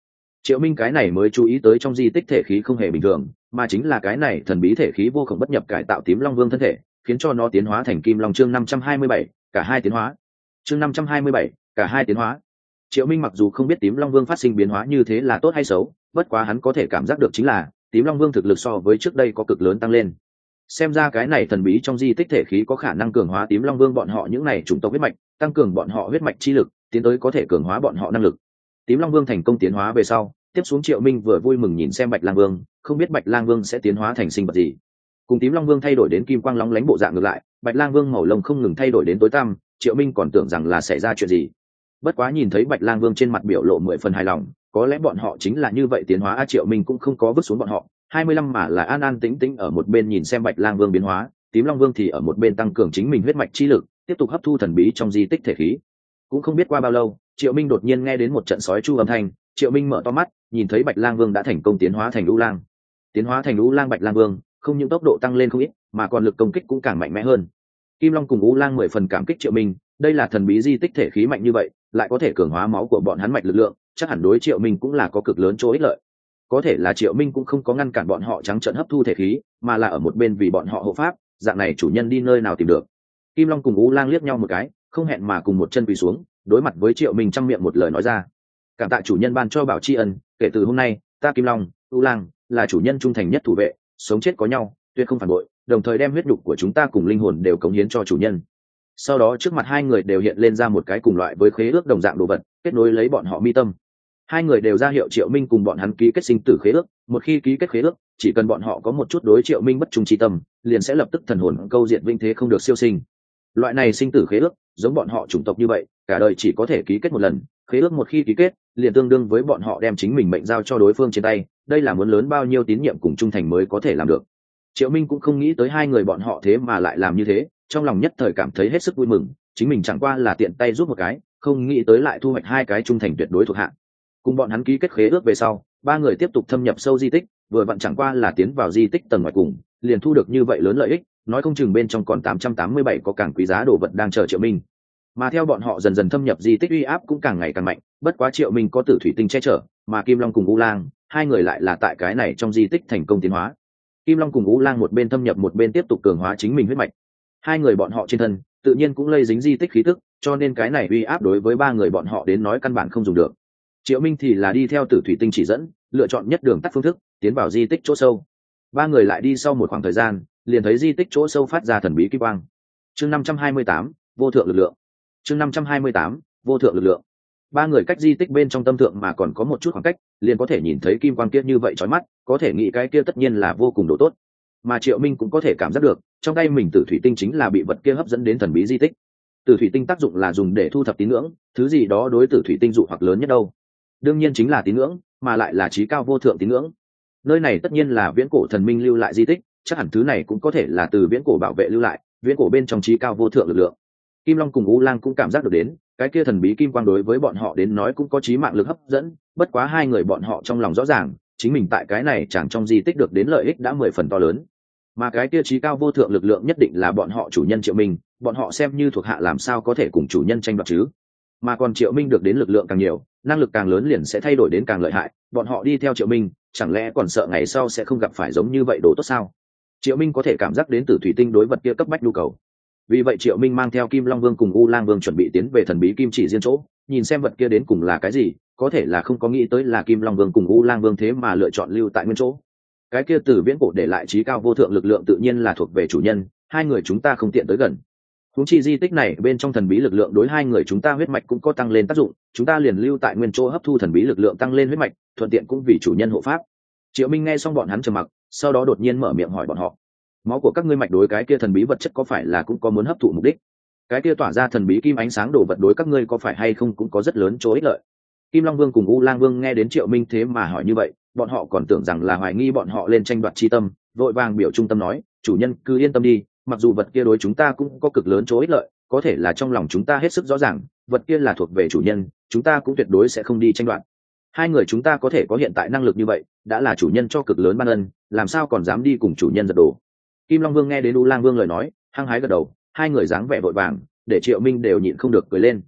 Triệu Minh cái này mới chú ý tới trong di tích thể khí không hề bình thường, mà chính là cái này thần bí thể khí vô cùng bất nhập cải tạo tím long vương thân thể, khiến cho nó tiến hóa thành kim long. Chương năm trăm hai mươi bảy, cả hai tiến hóa. Chương năm trăm hai mươi bảy, cả hai tiến hóa. Triệu Minh mặc dù không biết tím long vương phát sinh biến hóa như thế là tốt hay xấu, bất quá hắn có thể cảm giác được chính là tím long vương thực lực so với trước đây có cực lớn tăng lên. Xem ra cái này thần bí trong di tích thể khí có khả năng cường hóa tím long vương bọn họ những này chủng tộc huyết mạch, tăng cường bọn họ huyết mạch chi lực, tiến tới có thể cường hóa bọn họ năng lực. Tím long vương thành công tiến hóa về sau, tiếp xuống Triệu Minh vừa vui mừng nhìn xem Bạch Lang Vương, không biết Bạch Lang Vương sẽ tiến hóa thành sinh vật gì. Cùng tím long vương thay đổi đến kim quang lóng lánh bộ dạng ngược lại, Bạch Lang Vương màu lông không ngừng thay đổi đến tối tăm, Triệu Minh còn tưởng rằng là xảy ra chuyện gì. Bất quá nhìn thấy Bạch Lang Vương trên mặt biểu lộ mười phần hài lòng, có lẽ bọn họ chính là như vậy tiến hóa. A Triệu Minh cũng không có vứt xuống bọn họ, hai mươi lăm mà là an an tĩnh tĩnh ở một bên nhìn xem Bạch Lang Vương biến hóa, tím long vương thì ở một bên tăng cường chính mình huyết mạch chi lực, tiếp tục hấp thu thần bí trong di tích thể khí. Cũng không biết qua bao lâu, Triệu Minh đột nhiên nghe đến một trận sói chu âm thanh, Triệu Minh mở to mắt, nhìn thấy Bạch Lang Vương đã thành công tiến hóa thành Lũ Lang. Tiến hóa thành Lũ Lang Bạch Lang Vương, không những tốc độ tăng lên không ít, mà còn lực công kích cũng càng mạnh mẽ hơn. Kim Long cùng Lũ Lang mười phần cảm kích Triệu Minh, đây là thần bí di tích thể khí mạnh như vậy, lại có thể cường hóa máu của bọn hắn mạch lực lượng, chắc hẳn đối Triệu Minh cũng là có cực lớn chỗ ích lợi. Có thể là Triệu Minh cũng không có ngăn cản bọn họ trắng trợn hấp thu thể khí, mà là ở một bên vì bọn họ hộ pháp, dạng này chủ nhân đi nơi nào tìm được. Kim Long cùng Lũ Lang liếc nhau một cái, không hẹn mà cùng một chân quỳ xuống, đối mặt với Triệu Minh trong miệng một lời nói ra: cảm tạ chủ nhân ban cho bảo tri ân, kể từ hôm nay ta Kim Long, Lũ Lang là chủ nhân trung thành nhất thủ vệ, sống chết có nhau, tuyệt không phản bội, đồng thời đem huyết nhục của chúng ta cùng linh hồn đều cống hiến cho chủ nhân. Sau đó trước mặt hai người đều hiện lên ra một cái cùng loại với khế ước đồng dạng đồ vật, kết nối lấy bọn họ mi tâm. Hai người đều ra hiệu Triệu Minh cùng bọn hắn ký kết sinh tử khế ước, một khi ký kết khế ước, chỉ cần bọn họ có một chút đối Triệu Minh bất trung chi tâm, liền sẽ lập tức thần hồn câu diện vinh thế không được siêu sinh. Loại này sinh tử khế ước, giống bọn họ chủng tộc như vậy, cả đời chỉ có thể ký kết một lần, khế ước một khi ký kết, liền tương đương với bọn họ đem chính mình mệnh giao cho đối phương trên tay, đây là muốn lớn bao nhiêu tín nhiệm cùng trung thành mới có thể làm được. Triệu Minh cũng không nghĩ tới hai người bọn họ thế mà lại làm như thế, trong lòng nhất thời cảm thấy hết sức vui mừng, chính mình chẳng qua là tiện tay giúp một cái, không nghĩ tới lại thu hoạch hai cái trung thành tuyệt đối thuộc hạ. Cùng bọn hắn ký kết khế ước về sau, ba người tiếp tục thâm nhập sâu di tích, vừa vặn chẳng qua là tiến vào di tích tầng ngoài cùng, liền thu được như vậy lớn lợi ích, nói không chừng bên trong còn tám trăm tám mươi bảy có càng quý giá đồ vật đang chờ Triệu Minh. Mà theo bọn họ dần dần thâm nhập di tích, uy áp cũng càng ngày càng mạnh, bất quá Triệu Minh có Tử Thủy Tinh che chở, mà Kim Long cùng U Lang, hai người lại là tại cái này trong di tích thành công tiến hóa. Kim Long cùng U Lang một bên thâm nhập một bên tiếp tục cường hóa chính mình huyết mạch. Hai người bọn họ trên thân tự nhiên cũng lây dính di tích khí tức, cho nên cái này uy áp đối với ba người bọn họ đến nói căn bản không dùng được. Triệu Minh thì là đi theo Tử Thủy Tinh chỉ dẫn, lựa chọn nhất đường tắt phương thức, tiến vào di tích chỗ sâu. Ba người lại đi sau một khoảng thời gian, liền thấy di tích chỗ sâu phát ra thần bí kim quang. Chương năm trăm hai mươi tám, vô thượng lực lượng. Chương năm trăm hai mươi tám, vô thượng lực lượng. Ba người cách di tích bên trong tâm thượng mà còn có một chút khoảng cách, liền có thể nhìn thấy kim quang kia như vậy chói mắt, có thể nghĩ cái kia tất nhiên là vô cùng độ tốt. Mà Triệu Minh cũng có thể cảm giác được, trong tay mình Tử Thủy Tinh chính là bị vật kia hấp dẫn đến thần bí di tích. Tử Thủy Tinh tác dụng là dùng để thu thập tín ngưỡng, thứ gì đó đối Tử Thủy Tinh dụ hoặc lớn nhất đâu? Đương nhiên chính là tín ngưỡng, mà lại là chí cao vô thượng tín ngưỡng. Nơi này tất nhiên là viễn cổ thần minh lưu lại di tích, chắc hẳn thứ này cũng có thể là từ viễn cổ bảo vệ lưu lại, viễn cổ bên trong chí cao vô thượng lực lượng. Kim Long cùng U Lang cũng cảm giác được đến, cái kia thần bí kim quang đối với bọn họ đến nói cũng có chí mạng lực hấp dẫn, bất quá hai người bọn họ trong lòng rõ ràng, chính mình tại cái này chẳng trong di tích được đến lợi ích đã mười phần to lớn. Mà cái kia chí cao vô thượng lực lượng nhất định là bọn họ chủ nhân Triệu Minh, bọn họ xem như thuộc hạ làm sao có thể cùng chủ nhân tranh đoạt chứ? Mà còn Triệu Minh được đến lực lượng càng nhiều, năng lực càng lớn liền sẽ thay đổi đến càng lợi hại, bọn họ đi theo Triệu Minh, chẳng lẽ còn sợ ngày sau sẽ không gặp phải giống như vậy đồ tốt sao? Triệu Minh có thể cảm giác đến Tử Thủy Tinh đối vật kia cấp bách nhu cầu. Vì vậy Triệu Minh mang theo Kim Long Vương cùng U Lang Vương chuẩn bị tiến về thần bí kim chỉ riêng chỗ, nhìn xem vật kia đến cùng là cái gì, có thể là không có nghĩ tới là Kim Long Vương cùng U Lang Vương thế mà lựa chọn lưu tại nguyên chỗ. Cái kia từ viễn cổ để lại chí cao vô thượng lực lượng tự nhiên là thuộc về chủ nhân, hai người chúng ta không tiện tới gần. Huống chi di tích này bên trong thần bí lực lượng đối hai người chúng ta huyết mạch cũng có tăng lên tác dụng, chúng ta liền lưu tại nguyên chỗ hấp thu thần bí lực lượng tăng lên huyết mạch, thuận tiện cũng vì chủ nhân hộ pháp. Triệu Minh nghe xong bọn hắn trầm mặc, sau đó đột nhiên mở miệng hỏi bọn họ: máu của các ngươi mạch đối cái kia thần bí vật chất có phải là cũng có muốn hấp thụ mục đích? Cái kia tỏa ra thần bí kim ánh sáng đồ vật đối các ngươi có phải hay không cũng có rất lớn chỗ ích lợi? Kim Long Vương cùng U Lang Vương nghe đến Triệu Minh thế mà hỏi như vậy, bọn họ còn tưởng rằng là hoài nghi bọn họ lên tranh đoạt chi tâm, vội vàng biểu trung tâm nói: chủ nhân cứ yên tâm đi, mặc dù vật kia đối chúng ta cũng có cực lớn chỗ ích lợi, có thể là trong lòng chúng ta hết sức rõ ràng, vật kia là thuộc về chủ nhân, chúng ta cũng tuyệt đối sẽ không đi tranh đoạt. Hai người chúng ta có thể có hiện tại năng lực như vậy, đã là chủ nhân cho cực lớn ban ân, làm sao còn dám đi cùng chủ nhân giật đồ? Kim Long Vương nghe đến U Lang Vương lời nói, hăng hái gật đầu, hai người dáng vẻ vội vàng, để Triệu Minh đều nhịn không được cười lên.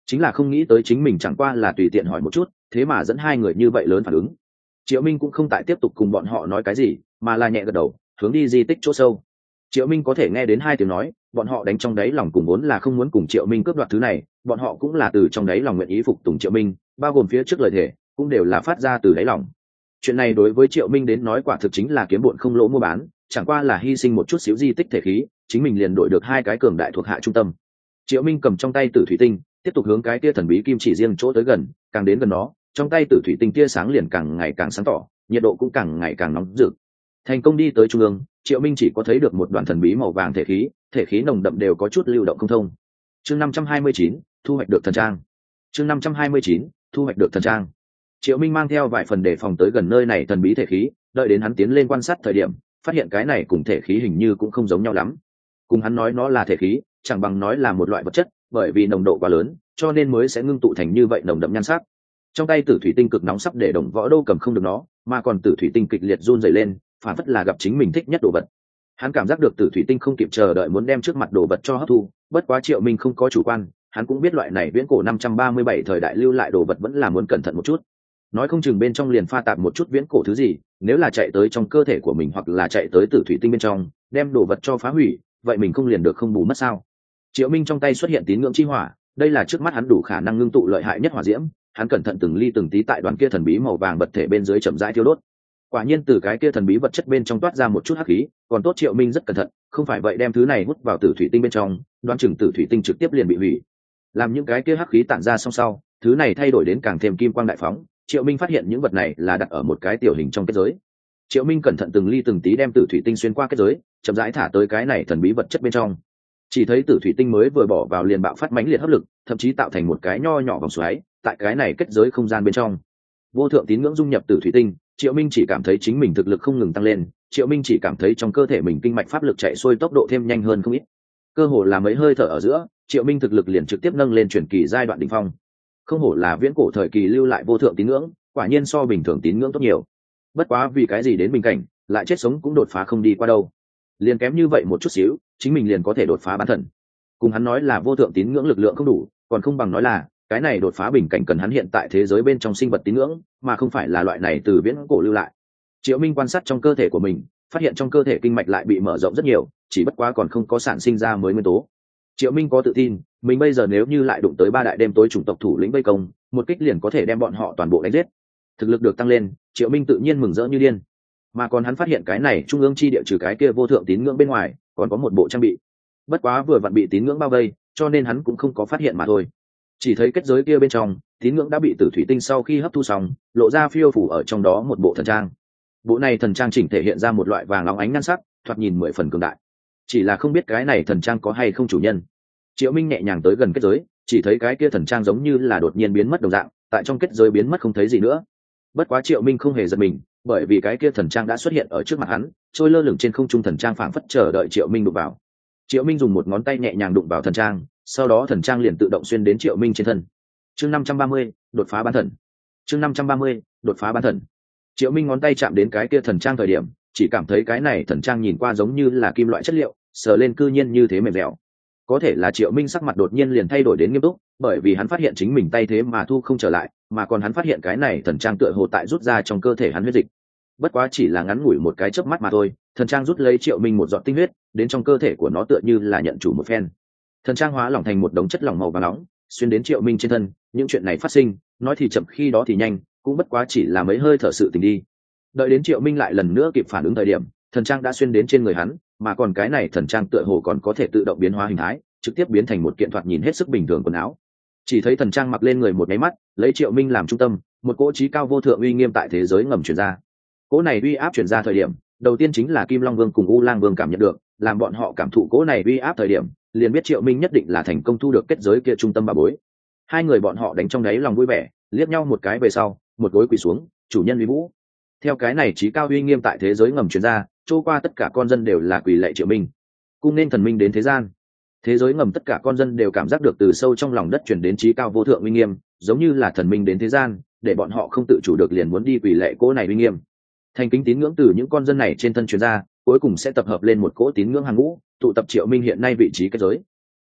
chính là không nghĩ tới chính mình chẳng qua là tùy tiện hỏi một chút, thế mà dẫn hai người như vậy lớn phản ứng. Triệu Minh cũng không tại tiếp tục cùng bọn họ nói cái gì, mà là nhẹ gật đầu, hướng đi di tích chỗ sâu. Triệu Minh có thể nghe đến hai tiếng nói, bọn họ đánh trong đáy lòng cùng vốn là không muốn cùng Triệu Minh cướp đoạt thứ này, bọn họ cũng là từ trong đáy lòng nguyện ý phục tùng Triệu Minh, bao gồm phía trước lời thề, cũng đều là phát ra từ đáy lòng. Chuyện này đối với Triệu Minh đến nói quả thực chính là kiếm bộn không lỗ mua bán, chẳng qua là hy sinh một chút xíu di tích thể khí, chính mình liền đổi được hai cái cường đại thuộc hạ trung tâm. Triệu Minh cầm trong tay Tử Thủy Tinh, tiếp tục hướng cái tia thần bí kim chỉ riêng chỗ tới gần, càng đến gần nó, trong tay Tử Thủy Tinh tia sáng liền càng ngày càng sáng tỏ, nhiệt độ cũng càng ngày càng nóng rực. Thành công đi tới trung ương, Triệu Minh chỉ có thấy được một đoàn thần bí màu vàng thể khí, thể khí nồng đậm đều có chút lưu động không thông. Chương năm trăm hai mươi chín, thu hoạch được thần trang. Chương năm trăm hai mươi chín, thu hoạch được thần trang. Triệu Minh mang theo vài phần đề phòng tới gần nơi này thần bí thể khí, đợi đến hắn tiến lên quan sát thời điểm, phát hiện cái này cùng thể khí hình như cũng không giống nhau lắm. Cùng hắn nói nó là thể khí, chẳng bằng nói là một loại vật chất, bởi vì nồng độ quá lớn, cho nên mới sẽ ngưng tụ thành như vậy nồng đậm nhan sắc. Trong tay Tử Thủy Tinh cực nóng sắp để Đồng Võ Đâu cầm không được nó, mà còn Tử Thủy Tinh kịch liệt run rẩy lên, phản phất là gặp chính mình thích nhất đồ vật. Hắn cảm giác được Tử Thủy Tinh không kịp chờ đợi muốn đem trước mặt đồ vật cho hấp thu, bất quá Triệu Minh không có chủ quan, hắn cũng biết loại này viễn cổ năm trăm ba mươi bảy thời đại lưu lại đồ vật vẫn là muốn cẩn thận một chút. Nói không chừng bên trong liền pha tạp một chút viễn cổ thứ gì, nếu là chạy tới trong cơ thể của mình hoặc là chạy tới Tử Thủy Tinh bên trong, đem đồ vật cho phá hủy, vậy mình không liền được không bù mất sao? Triệu Minh trong tay xuất hiện tín ngưỡng chi hỏa, đây là trước mắt hắn đủ khả năng ngưng tụ lợi hại nhất hỏa diễm, hắn cẩn thận từng ly từng tí tại đoàn kia thần bí màu vàng vật thể bên dưới chậm rãi thiêu đốt. Quả nhiên từ cái kia thần bí vật chất bên trong toát ra một chút hắc khí, còn tốt Triệu Minh rất cẩn thận, không phải vậy đem thứ này hút vào Tử Thủy Tinh bên trong, đoán chừng Tử Thủy Tinh trực tiếp liền bị hủy. Làm những cái kia hắc khí tản ra xong sau, thứ này thay đổi đến càng thêm kim quang đại phóng, Triệu Minh phát hiện những vật này là đặt ở một cái tiểu hình trong kết giới. Triệu Minh cẩn thận từng ly từng tí đem Tử Thủy Tinh xuyên qua kết giới, chậm rãi thả tới cái này thần bí vật chất bên trong. Chỉ thấy Tử Thủy Tinh mới vừa bỏ vào liền bạo phát mãnh liệt hấp lực, thậm chí tạo thành một cái nho nhỏ vòng xoáy, tại cái này kết giới không gian bên trong. Vô thượng tín ngưỡng dung nhập Tử Thủy Tinh, Triệu Minh chỉ cảm thấy chính mình thực lực không ngừng tăng lên, Triệu Minh chỉ cảm thấy trong cơ thể mình kinh mạch pháp lực chạy xuôi tốc độ thêm nhanh hơn không ít. Cơ hồ là mấy hơi thở ở giữa, Triệu Minh thực lực liền trực tiếp nâng lên chuyển kỳ giai đoạn đỉnh phong. Không hổ là viễn cổ thời kỳ lưu lại vô thượng tín ngưỡng, quả nhiên so bình thường tín ngưỡng tốt nhiều. Bất quá vì cái gì đến bình cảnh, lại chết sống cũng đột phá không đi qua đâu. Liền kém như vậy một chút xíu, chính mình liền có thể đột phá bán thần. Cùng hắn nói là vô thượng tín ngưỡng lực lượng không đủ, còn không bằng nói là cái này đột phá bình cảnh cần hắn hiện tại thế giới bên trong sinh vật tín ngưỡng, mà không phải là loại này từ viễn cổ lưu lại. Triệu Minh quan sát trong cơ thể của mình, phát hiện trong cơ thể kinh mạch lại bị mở rộng rất nhiều, chỉ bất quá còn không có sản sinh ra mới nguyên tố. Triệu Minh có tự tin, mình bây giờ nếu như lại đụng tới ba đại đêm tối chủng tộc thủ lĩnh vây công, một kích liền có thể đem bọn họ toàn bộ đánh giết. Thực lực được tăng lên, Triệu Minh tự nhiên mừng rỡ như điên. Mà còn hắn phát hiện cái này trung ương chi địa trừ cái kia vô thượng tín ngưỡng bên ngoài, còn có một bộ trang bị. Bất quá vừa vặn bị tín ngưỡng bao vây, cho nên hắn cũng không có phát hiện mà thôi. Chỉ thấy kết giới kia bên trong, tín ngưỡng đã bị Tử Thủy Tinh sau khi hấp thu xong, lộ ra phiêu phủ ở trong đó một bộ thần trang. Bộ này thần trang chỉnh thể hiện ra một loại vàng óng ánh nhan sắc, thoạt nhìn mười phần cường đại. Chỉ là không biết cái này thần trang có hay không chủ nhân. Triệu Minh nhẹ nhàng tới gần kết giới, chỉ thấy cái kia thần trang giống như là đột nhiên biến mất đồng dạng, tại trong kết giới biến mất không thấy gì nữa. Bất quá Triệu Minh không hề giật mình, bởi vì cái kia thần trang đã xuất hiện ở trước mặt hắn, trôi lơ lửng trên không trung thần trang phảng phất chờ đợi Triệu Minh đụng vào. Triệu Minh dùng một ngón tay nhẹ nhàng đụng vào thần trang, sau đó thần trang liền tự động xuyên đến Triệu Minh trên thân. Chương năm trăm ba mươi, đột phá bán thần. Chương năm trăm ba mươi, đột phá bán thần. Triệu Minh ngón tay chạm đến cái kia thần trang thời điểm, chỉ cảm thấy cái này thần trang nhìn qua giống như là kim loại chất liệu, sờ lên cư nhiên như thế mềm dẻo. Có thể là Triệu Minh sắc mặt đột nhiên liền thay đổi đến nghiêm túc, bởi vì hắn phát hiện chính mình tay thế mà thu không trở lại, mà còn hắn phát hiện cái này thần trang tựa hồ tại rút ra trong cơ thể hắn huyết dịch. Bất quá chỉ là ngắn ngủi một cái chớp mắt mà thôi, thần trang rút lấy Triệu Minh một giọt tinh huyết, đến trong cơ thể của nó tựa như là nhận chủ một phen. Thần trang hóa lỏng thành một đống chất lỏng màu vàng nóng, xuyên đến Triệu Minh trên thân. Những chuyện này phát sinh, nói thì chậm khi đó thì nhanh, cũng bất quá chỉ là mấy hơi thở sự tình đi. Đợi đến Triệu Minh lại lần nữa kịp phản ứng thời điểm, thần trang đã xuyên đến trên người hắn, mà còn cái này thần trang tựa hồ còn có thể tự động biến hóa hình thái, trực tiếp biến thành một kiện thoạt nhìn hết sức bình thường quần áo. Chỉ thấy thần trang mặc lên người một cái mắt, lấy Triệu Minh làm trung tâm, một cỗ chí cao vô thượng uy nghiêm tại thế giới ngầm truyền ra. Cỗ này uy áp truyền ra thời điểm, đầu tiên chính là Kim Long Vương cùng U Lang Vương cảm nhận được, làm bọn họ cảm thụ cỗ này uy áp thời điểm, liền biết Triệu Minh nhất định là thành công thu được kết giới kia trung tâm bà bối. Hai người bọn họ đánh trong đáy lòng vui vẻ, liếc nhau một cái về sau, một gối quỳ xuống, chủ nhân uy vũ. Theo cái này chí cao uy nghiêm tại thế giới ngầm truyền ra, trôi qua tất cả con dân đều là quỳ lạy Triệu Minh, cung nên thần minh đến thế gian. Thế giới ngầm tất cả con dân đều cảm giác được từ sâu trong lòng đất truyền đến chí cao vô thượng uy nghiêm, giống như là thần minh đến thế gian, để bọn họ không tự chủ được liền muốn đi quỳ lạy cỗ này uy nghiêm. Thành kính tín ngưỡng từ những con dân này trên thân truyền ra, cuối cùng sẽ tập hợp lên một cỗ tín ngưỡng hàng ngũ, tụ tập Triệu Minh hiện nay vị trí kết giới.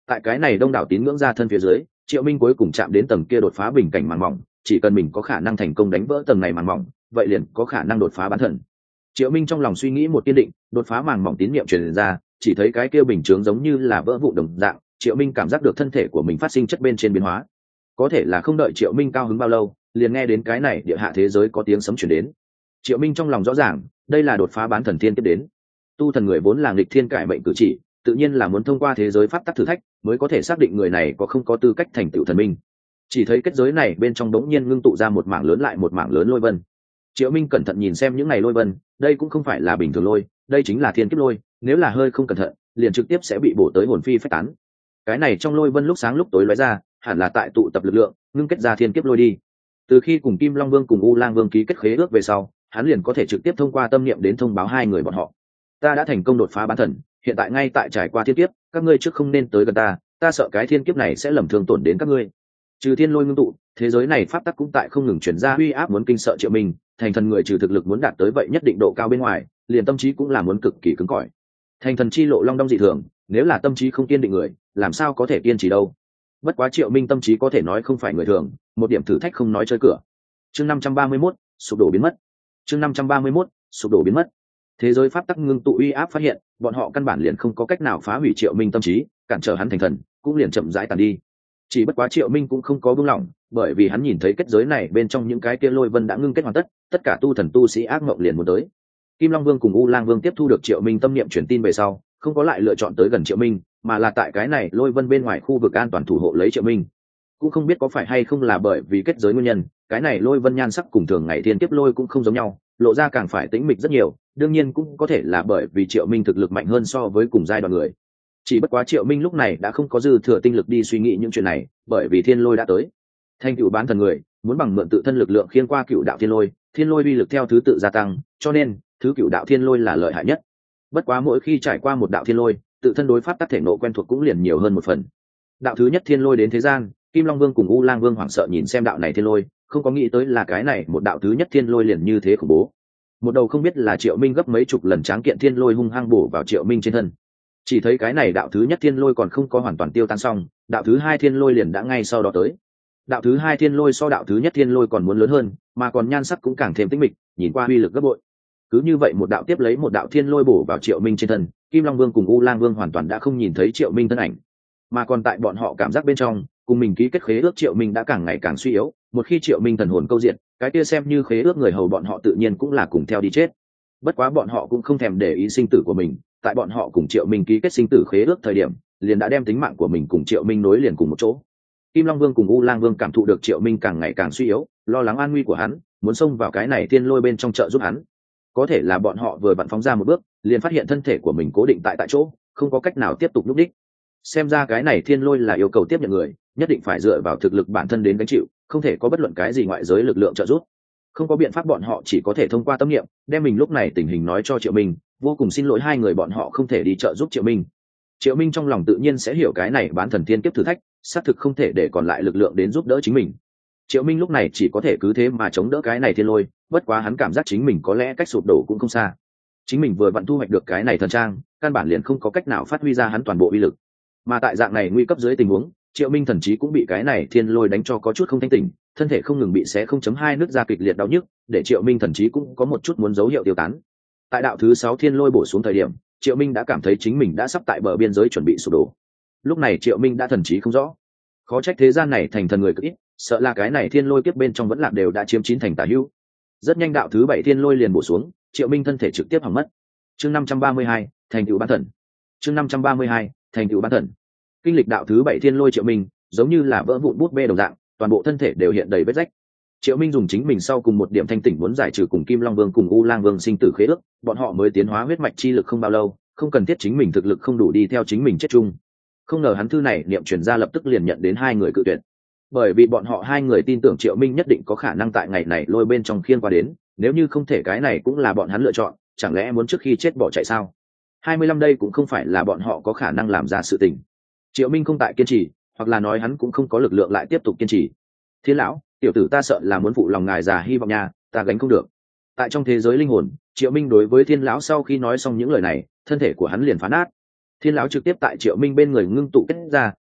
Tại cái này đông đảo tín ngưỡng ra thân phía dưới, Triệu Minh cuối cùng chạm đến tầng kia đột phá bình cảnh màn mỏng, chỉ cần mình có khả năng thành công đánh vỡ tầng này màn mỏng, vậy liền có khả năng đột phá bán thần. Triệu Minh trong lòng suy nghĩ một kiên định, đột phá màn mỏng tín niệm truyền ra, chỉ thấy cái kia bình chướng giống như là vỡ vụn đồng dạng, Triệu Minh cảm giác được thân thể của mình phát sinh chất bên trên biến hóa. Có thể là không đợi Triệu Minh cao hứng bao lâu, liền nghe đến cái này địa hạ thế giới có tiếng sấm truyền đến. Triệu Minh trong lòng rõ ràng, đây là đột phá bán thần thiên tiếp đến. Tu thần người vốn là nghịch thiên cải mệnh cử chỉ, tự nhiên là muốn thông qua thế giới pháp tắc thử thách, mới có thể xác định người này có không có tư cách thành tựu thần minh. Chỉ thấy kết giới này bên trong đống nhiên ngưng tụ ra một mảng lớn lại một mảng lớn lôi vân. Triệu Minh cẩn thận nhìn xem những này lôi vân, đây cũng không phải là bình thường lôi, đây chính là thiên kiếp lôi, nếu là hơi không cẩn thận, liền trực tiếp sẽ bị bổ tới hồn phi phách tán. Cái này trong lôi vân lúc sáng lúc tối lóe ra, hẳn là tại tụ tập lực lượng, ngưng kết ra thiên kiếp lôi đi. Từ khi cùng Kim Long Vương cùng U Lang Vương ký kết khế ước về sau, hắn liền có thể trực tiếp thông qua tâm niệm đến thông báo hai người bọn họ. Ta đã thành công đột phá bán thần, hiện tại ngay tại trải qua thiên kiếp, các ngươi trước không nên tới gần ta, ta sợ cái thiên kiếp này sẽ lầm thương tổn đến các ngươi. Trừ thiên lôi ngưng tụ, thế giới này pháp tắc cũng tại không ngừng chuyển ra uy áp muốn kinh sợ Triệu Minh, thành thần người trừ thực lực muốn đạt tới vậy nhất định độ cao bên ngoài, liền tâm trí cũng là muốn cực kỳ cứng cỏi. Thành thần chi lộ long đong dị thường, nếu là tâm trí không kiên định người, làm sao có thể kiên trì đâu. Bất quá Triệu Minh tâm trí có thể nói không phải người thường, một điểm thử thách không nói chơi cửa. Chương năm trăm ba mươi mốt, sụp đổ biến mất. Chương năm trăm ba mươi mốt, sụp đổ biến mất. Thế giới pháp tắc ngưng tụ uy áp phát hiện, bọn họ căn bản liền không có cách nào phá hủy Triệu Minh tâm trí, cản trở hắn thành thần, cũng liền chậm rãi tàn đi. Chỉ bất quá Triệu Minh cũng không có buông lỏng, bởi vì hắn nhìn thấy kết giới này bên trong những cái kia lôi vân đã ngưng kết hoàn tất, tất cả tu thần tu sĩ ác mộng liền muốn tới. Kim Long Vương cùng U Lang Vương tiếp thu được Triệu Minh tâm niệm truyền tin về sau, không có lại lựa chọn tới gần Triệu Minh, mà là tại cái này lôi vân bên ngoài khu vực an toàn thủ hộ lấy Triệu Minh. Cũng không biết có phải hay không là bởi vì kết giới nguyên nhân, cái này lôi vân nhan sắc cùng thường ngày thiên kiếp lôi cũng không giống nhau, lộ ra càng phải tĩnh mịch rất nhiều, đương nhiên cũng có thể là bởi vì Triệu Minh thực lực mạnh hơn so với cùng giai đoạn người. Chỉ bất quá Triệu Minh lúc này đã không có dư thừa tinh lực đi suy nghĩ những chuyện này, bởi vì thiên lôi đã tới. Thành cựu bán thần người, muốn bằng mượn tự thân lực lượng khiên qua cựu đạo thiên lôi, thiên lôi uy lực theo thứ tự gia tăng, cho nên thứ cựu đạo thiên lôi là lợi hại nhất. Bất quá mỗi khi trải qua một đạo thiên lôi, tự thân đối pháp tắc thể nộ quen thuộc cũng liền nhiều hơn một phần. Đạo thứ nhất thiên lôi đến thế gian, Kim Long Vương cùng U Lang Vương hoảng sợ nhìn xem đạo này thiên lôi, không có nghĩ tới là cái này một đạo thứ nhất thiên lôi liền như thế khủng bố. Một đầu không biết là Triệu Minh gấp mấy chục lần tráng kiện thiên lôi hung hăng bổ vào Triệu Minh trên thân. Chỉ thấy cái này đạo thứ nhất thiên lôi còn không có hoàn toàn tiêu tan xong, đạo thứ hai thiên lôi liền đã ngay sau đó tới. Đạo thứ hai thiên lôi so đạo thứ nhất thiên lôi còn muốn lớn hơn, mà còn nhan sắc cũng càng thêm tĩnh mịch, nhìn qua uy lực gấp bội. Cứ như vậy một đạo tiếp lấy một đạo thiên lôi bổ vào Triệu Minh trên thân, Kim Long Vương cùng U Lang Vương hoàn toàn đã không nhìn thấy Triệu Minh thân ảnh, mà còn tại bọn họ cảm giác bên trong, cùng mình ký kết khế ước Triệu Minh đã càng ngày càng suy yếu, một khi Triệu Minh thần hồn câu diện, cái kia xem như khế ước người hầu bọn họ tự nhiên cũng là cùng theo đi chết. Bất quá bọn họ cũng không thèm để ý sinh tử của mình, tại bọn họ cùng Triệu Minh ký kết sinh tử khế ước thời điểm, liền đã đem tính mạng của mình cùng Triệu Minh nối liền cùng một chỗ. Kim Long Vương cùng U Lang Vương cảm thụ được Triệu Minh càng ngày càng suy yếu, lo lắng an nguy của hắn, muốn xông vào cái này thiên lôi bên trong trợ giúp hắn. Có thể là bọn họ vừa vặn phóng ra một bước, liền phát hiện thân thể của mình cố định tại tại chỗ, không có cách nào tiếp tục lúc đích. Xem ra cái này thiên lôi là yêu cầu tiếp nhận người, nhất định phải dựa vào thực lực bản thân đến gánh chịu, không thể có bất luận cái gì ngoại giới lực lượng trợ giúp. Không có biện pháp, bọn họ chỉ có thể thông qua tâm niệm, đem mình lúc này tình hình nói cho Triệu Minh, vô cùng xin lỗi hai người bọn họ không thể đi trợ giúp Triệu Minh. Triệu Minh trong lòng tự nhiên sẽ hiểu cái này bán thần thiên kiếp thử thách, xác thực không thể để còn lại lực lượng đến giúp đỡ chính mình. Triệu Minh lúc này chỉ có thể cứ thế mà chống đỡ cái này thiên lôi, bất quá hắn cảm giác chính mình có lẽ cách sụp đổ cũng không xa. Chính mình vừa vặn thu hoạch được cái này thần trang, căn bản liền không có cách nào phát huy ra hắn toàn bộ uy lực. Mà tại dạng này nguy cấp dưới tình huống, Triệu Minh thần trí cũng bị cái này thiên lôi đánh cho có chút không thanh tỉnh, thân thể không ngừng bị xé không chấm hai nước ra kịch liệt đau nhức, để Triệu Minh thần trí cũng có một chút muốn dấu hiệu tiêu tán. Tại đạo thứ sáu thiên lôi bổ xuống thời điểm, Triệu Minh đã cảm thấy chính mình đã sắp tại bờ biên giới chuẩn bị sụp đổ. Lúc này Triệu Minh đã thần trí không rõ, khó trách thế gian này thành thần người cực ít, sợ là cái này thiên lôi kiếp bên trong vẫn lạc đều đã chiếm chín thành tả hữu. Rất nhanh đạo thứ bảy thiên lôi liền bổ xuống, Triệu Minh thân thể trực tiếp hỏng mất. Chương năm trăm ba mươi hai, thành tựu bán thần. Chương năm trăm ba mươi hai, thành tựu bán thần. Kinh lịch đạo thứ bảy thiên lôi Triệu Minh, giống như là vỡ vụn bút bê đồng dạng, toàn bộ thân thể đều hiện đầy vết rách. Triệu Minh dùng chính mình sau cùng một điểm thanh tỉnh muốn giải trừ cùng Kim Long Vương cùng U Lang Vương sinh tử khế ước, bọn họ mới tiến hóa huyết mạch chi lực không bao lâu, không cần thiết chính mình thực lực không đủ đi theo chính mình chết chung. Không ngờ hắn thư này niệm truyền ra lập tức liền nhận đến hai người cự tuyệt. Bởi vì bọn họ hai người tin tưởng Triệu Minh nhất định có khả năng tại ngày này lôi bên trong khiên qua đến, nếu như không thể cái này cũng là bọn hắn lựa chọn, chẳng lẽ muốn trước khi chết bỏ chạy sao? hai mươi lăm đây cũng không phải là bọn họ có khả năng làm ra sự tình. Triệu Minh không tại kiên trì, hoặc là nói hắn cũng không có lực lượng lại tiếp tục kiên trì. Thiên lão, tiểu tử ta sợ là muốn phụ lòng ngài già hy vọng nha, ta gánh không được. Tại trong thế giới linh hồn, Triệu Minh đối với Thiên lão sau khi nói xong những lời này, thân thể của hắn liền phá nát. Thiên lão trực tiếp tại Triệu Minh bên người ngưng tụ kết ra,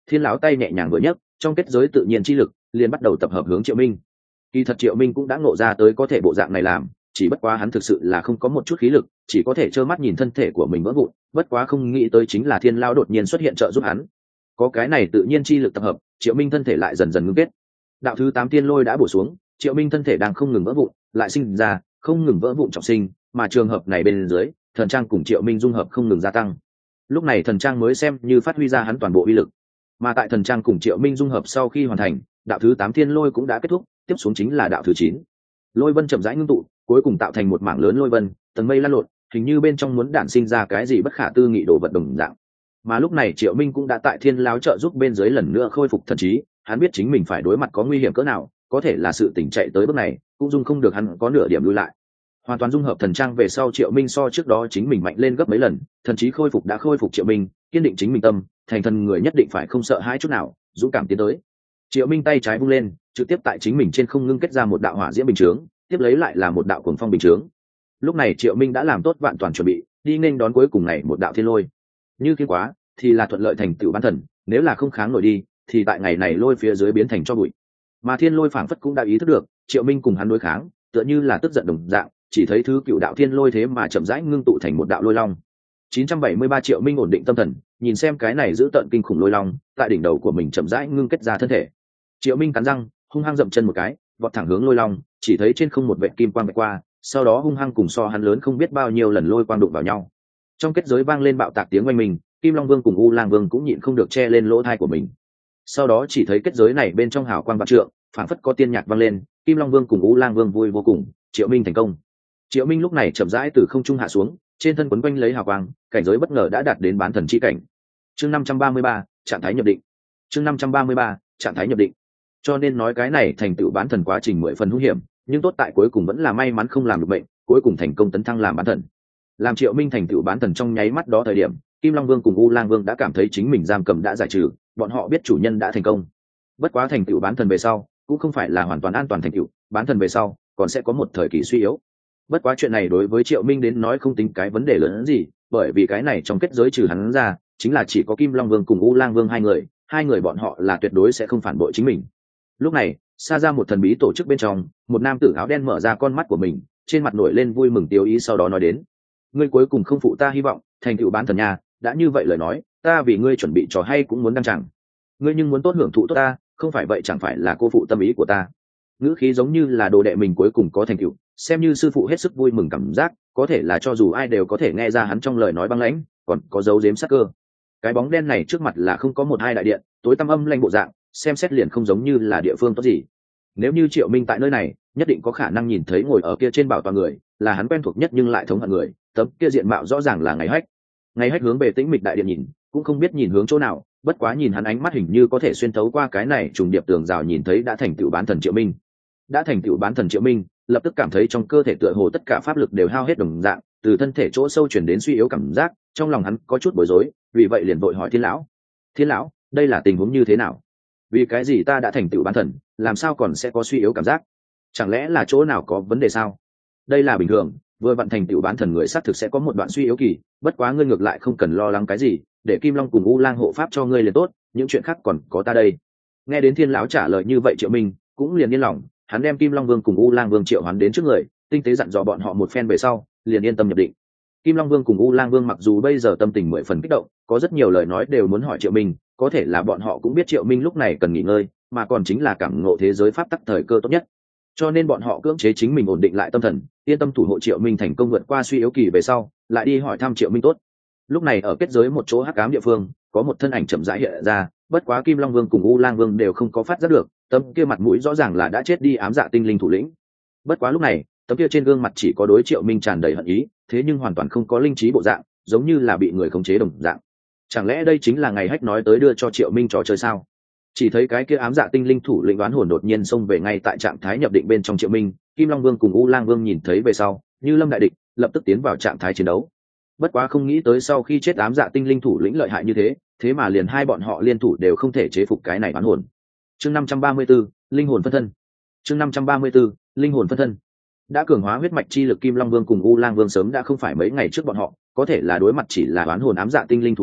Thiên lão tay nhẹ nhàng vừa nhấc, trong kết giới tự nhiên chi lực liền bắt đầu tập hợp hướng Triệu Minh. Kỳ thật Triệu Minh cũng đã ngộ ra tới có thể bộ dạng này làm, chỉ bất quá hắn thực sự là không có một chút khí lực, chỉ có thể trơ mắt nhìn thân thể của mình vỡ vụn, bất quá không nghĩ tới chính là Thiên lão đột nhiên xuất hiện trợ giúp hắn. Có cái này tự nhiên chi lực tập hợp, Triệu Minh thân thể lại dần dần ngưng kết. Đạo thứ tám tiên lôi đã bổ xuống, Triệu Minh thân thể đang không ngừng vỡ vụn, lại sinh ra, không ngừng vỡ vụn trọng sinh, mà trường hợp này bên dưới, thần trang cùng Triệu Minh dung hợp không ngừng gia tăng. Lúc này thần trang mới xem như phát huy ra hắn toàn bộ uy lực. Mà tại thần trang cùng Triệu Minh dung hợp sau khi hoàn thành, đạo thứ tám thiên lôi cũng đã kết thúc, tiếp xuống chính là đạo thứ chín. Lôi vân chậm rãi ngưng tụ, cuối cùng tạo thành một mảng lớn lôi vân, tầng mây lan lộn, hình như bên trong muốn đản sinh ra cái gì bất khả tư nghị đồ vật đồng dạng. Mà lúc này Triệu Minh cũng đã tại Thiên lão trợ giúp bên dưới lần nữa khôi phục thần trí, hắn biết chính mình phải đối mặt có nguy hiểm cỡ nào, có thể là sự tỉnh chạy tới bước này, cũng dung không được hắn có nửa điểm lui lại. Hoàn toàn dung hợp thần trang về sau, Triệu Minh so trước đó chính mình mạnh lên gấp mấy lần, thần trí khôi phục đã khôi phục Triệu Minh, kiên định chính mình tâm, thành thần người nhất định phải không sợ hãi chút nào, dũng cảm tiến tới. Triệu Minh tay trái vung lên, trực tiếp tại chính mình trên không ngưng kết ra một đạo hỏa diễm bình chướng, tiếp lấy lại là một đạo cuồng phong bình chướng. Lúc này Triệu Minh đã làm tốt vạn toàn chuẩn bị, đi nên đón cuối cùng này một đạo thiên lôi. Như kiên quá, thì là thuận lợi thành tựu bán thần, nếu là không kháng nổi đi, thì tại ngày này lôi phía dưới biến thành cho bụi. Mà thiên lôi phảng phất cũng đã ý thức được, Triệu Minh cùng hắn đối kháng, tựa như là tức giận đồng dạng, chỉ thấy thứ cựu đạo thiên lôi thế mà chậm rãi ngưng tụ thành một đạo lôi long. chín trăm bảy mươi ba Triệu Minh ổn định tâm thần, nhìn xem cái này giữ tợn kinh khủng lôi long, tại đỉnh đầu của mình chậm rãi ngưng kết ra thân thể. Triệu Minh cắn răng, hung hăng dậm chân một cái, vọt thẳng hướng lôi long, chỉ thấy trên không một vệt kim quang vạch qua, sau đó hung hăng cùng so hắn lớn không biết bao nhiêu lần lôi quang đụng vào nhau. Trong kết giới vang lên bạo tạc tiếng oanh minh, Kim Long Vương cùng U Lang Vương cũng nhịn không được che lên lỗ tai của mình. Sau đó chỉ thấy kết giới này bên trong hào quang vạn trượng, phảng phất có tiên nhạc vang lên, Kim Long Vương cùng U Lang Vương vui vô cùng, Triệu Minh thành công. Triệu Minh lúc này chậm rãi từ không trung hạ xuống, trên thân quấn quanh lấy hào quang, cảnh giới bất ngờ đã đạt đến bán thần chi cảnh. Chương năm trăm ba mươi ba, trạng thái nhập định. Chương năm trăm ba mươi ba, trạng thái nhập định. Cho nên nói cái này thành tựu bán thần quá trình mười phần hung hiểm, nhưng tốt tại cuối cùng vẫn là may mắn không làm được bệnh, cuối cùng thành công tấn thăng làm bán thần. Làm Triệu Minh thành tựu bán thần trong nháy mắt đó thời điểm, Kim Long Vương cùng U Lang Vương đã cảm thấy chính mình giam cầm đã giải trừ, bọn họ biết chủ nhân đã thành công. Bất quá thành tựu bán thần về sau, cũng không phải là hoàn toàn an toàn thành tựu, bán thần về sau còn sẽ có một thời kỳ suy yếu. Bất quá chuyện này đối với Triệu Minh đến nói không tính cái vấn đề lớn hơn gì, bởi vì cái này trong kết giới trừ hắn ra, chính là chỉ có Kim Long Vương cùng U Lang Vương hai người, hai người bọn họ là tuyệt đối sẽ không phản bội chính mình. Lúc này, xa ra một thần bí tổ chức bên trong, một nam tử áo đen mở ra con mắt của mình, trên mặt nổi lên vui mừng tiêu ý, sau đó nói đến: ngươi cuối cùng không phụ ta hy vọng, thành tựu bán thần nhà, đã như vậy lời nói, ta vì ngươi chuẩn bị trò hay cũng muốn đăng chẳng. Ngươi nhưng muốn tốt hưởng thụ tốt ta, không phải vậy chẳng phải là cô phụ tâm ý của ta. Ngữ khí giống như là đồ đệ mình cuối cùng có thành tựu, xem như sư phụ hết sức vui mừng cảm giác, có thể là cho dù ai đều có thể nghe ra hắn trong lời nói băng lãnh, còn có dấu giếm sắc cơ. Cái bóng đen này trước mặt là không có một hai đại điện, tối tăm âm lanh bộ dạng, xem xét liền không giống như là địa phương tốt gì. Nếu như Triệu Minh tại nơi này, nhất định có khả năng nhìn thấy ngồi ở kia trên bảo tọa người, là hắn quen thuộc nhất nhưng lại thống hận người, tấm kia diện mạo rõ ràng là Ngày Hách. Ngày Hách hướng về tĩnh mịch đại điện nhìn, cũng không biết nhìn hướng chỗ nào, bất quá nhìn hắn ánh mắt hình như có thể xuyên thấu qua cái này trùng điệp tường rào nhìn thấy đã thành tựu bán thần Triệu Minh. Đã thành tựu bán thần Triệu Minh, lập tức cảm thấy trong cơ thể tựa hồ tất cả pháp lực đều hao hết đồng dạng, từ thân thể chỗ sâu chuyển đến suy yếu cảm giác, trong lòng hắn có chút bối rối, vì vậy liền vội hỏi Thiên lão: Thiên lão, đây là tình huống như thế nào? Vì cái gì ta đã thành tựu bán thần, làm sao còn sẽ có suy yếu cảm giác? Chẳng lẽ là chỗ nào có vấn đề sao? Đây là bình thường, vừa vận thành tựu bán thần người xác thực sẽ có một đoạn suy yếu kỳ, bất quá ngươi ngược lại không cần lo lắng cái gì, để Kim Long cùng U Lang hộ pháp cho ngươi liền tốt, những chuyện khác còn có ta đây. Nghe đến Thiên lão trả lời như vậy, Triệu Minh cũng liền yên lòng, hắn đem Kim Long Vương cùng U Lang Vương triệu hoán đến trước người, tinh tế dặn dò bọn họ một phen về sau, liền yên tâm nhập định. Kim Long Vương cùng U Lang Vương mặc dù bây giờ tâm tình mười phần kích động, có rất nhiều lời nói đều muốn hỏi Triệu Minh, có thể là bọn họ cũng biết Triệu Minh lúc này cần nghỉ ngơi, mà còn chính là cảm ngộ thế giới pháp tắc thời cơ tốt nhất. Cho nên bọn họ cưỡng chế chính mình ổn định lại tâm thần, yên tâm thủ hộ Triệu Minh thành công vượt qua suy yếu kỳ về sau, lại đi hỏi thăm Triệu Minh tốt. Lúc này ở kết giới một chỗ hắc ám địa phương, có một thân ảnh chậm rãi hiện ra, bất quá Kim Long Vương cùng U Lang Vương đều không có phát giác được, tấm kia mặt mũi rõ ràng là đã chết đi ám dạ tinh linh thủ lĩnh. Bất quá lúc này, tấm kia trên gương mặt chỉ có đối Triệu Minh tràn đầy hận ý, thế nhưng hoàn toàn không có linh trí bộ dạng, giống như là bị người khống chế đồng dạng. Chẳng lẽ đây chính là Ngày Hách nói tới đưa cho Triệu Minh trò chơi sao? Chỉ thấy cái kia ám dạ tinh linh thủ lĩnh đoán hồn đột nhiên xông về ngay tại trạng thái nhập định bên trong Triệu Minh, Kim Long Vương cùng U Lang Vương nhìn thấy về sau, như lâm đại địch, lập tức tiến vào trạng thái chiến đấu. Bất quá không nghĩ tới sau khi chết ám dạ tinh linh thủ lĩnh lợi hại như thế, thế mà liền hai bọn họ liên thủ đều không thể chế phục cái này đoán hồn. Chương năm trăm ba mươi 4, linh hồn phân thân. Chương năm trăm ba mươi 4, linh hồn phân thân. Đã cường hóa huyết mạch chi lực Kim Long Vương cùng U Lang Vương sớm đã không phải mấy ngày trước bọn họ, có thể là đối mặt chỉ là đoán hồn ám dạ tinh linh thủ lĩnh,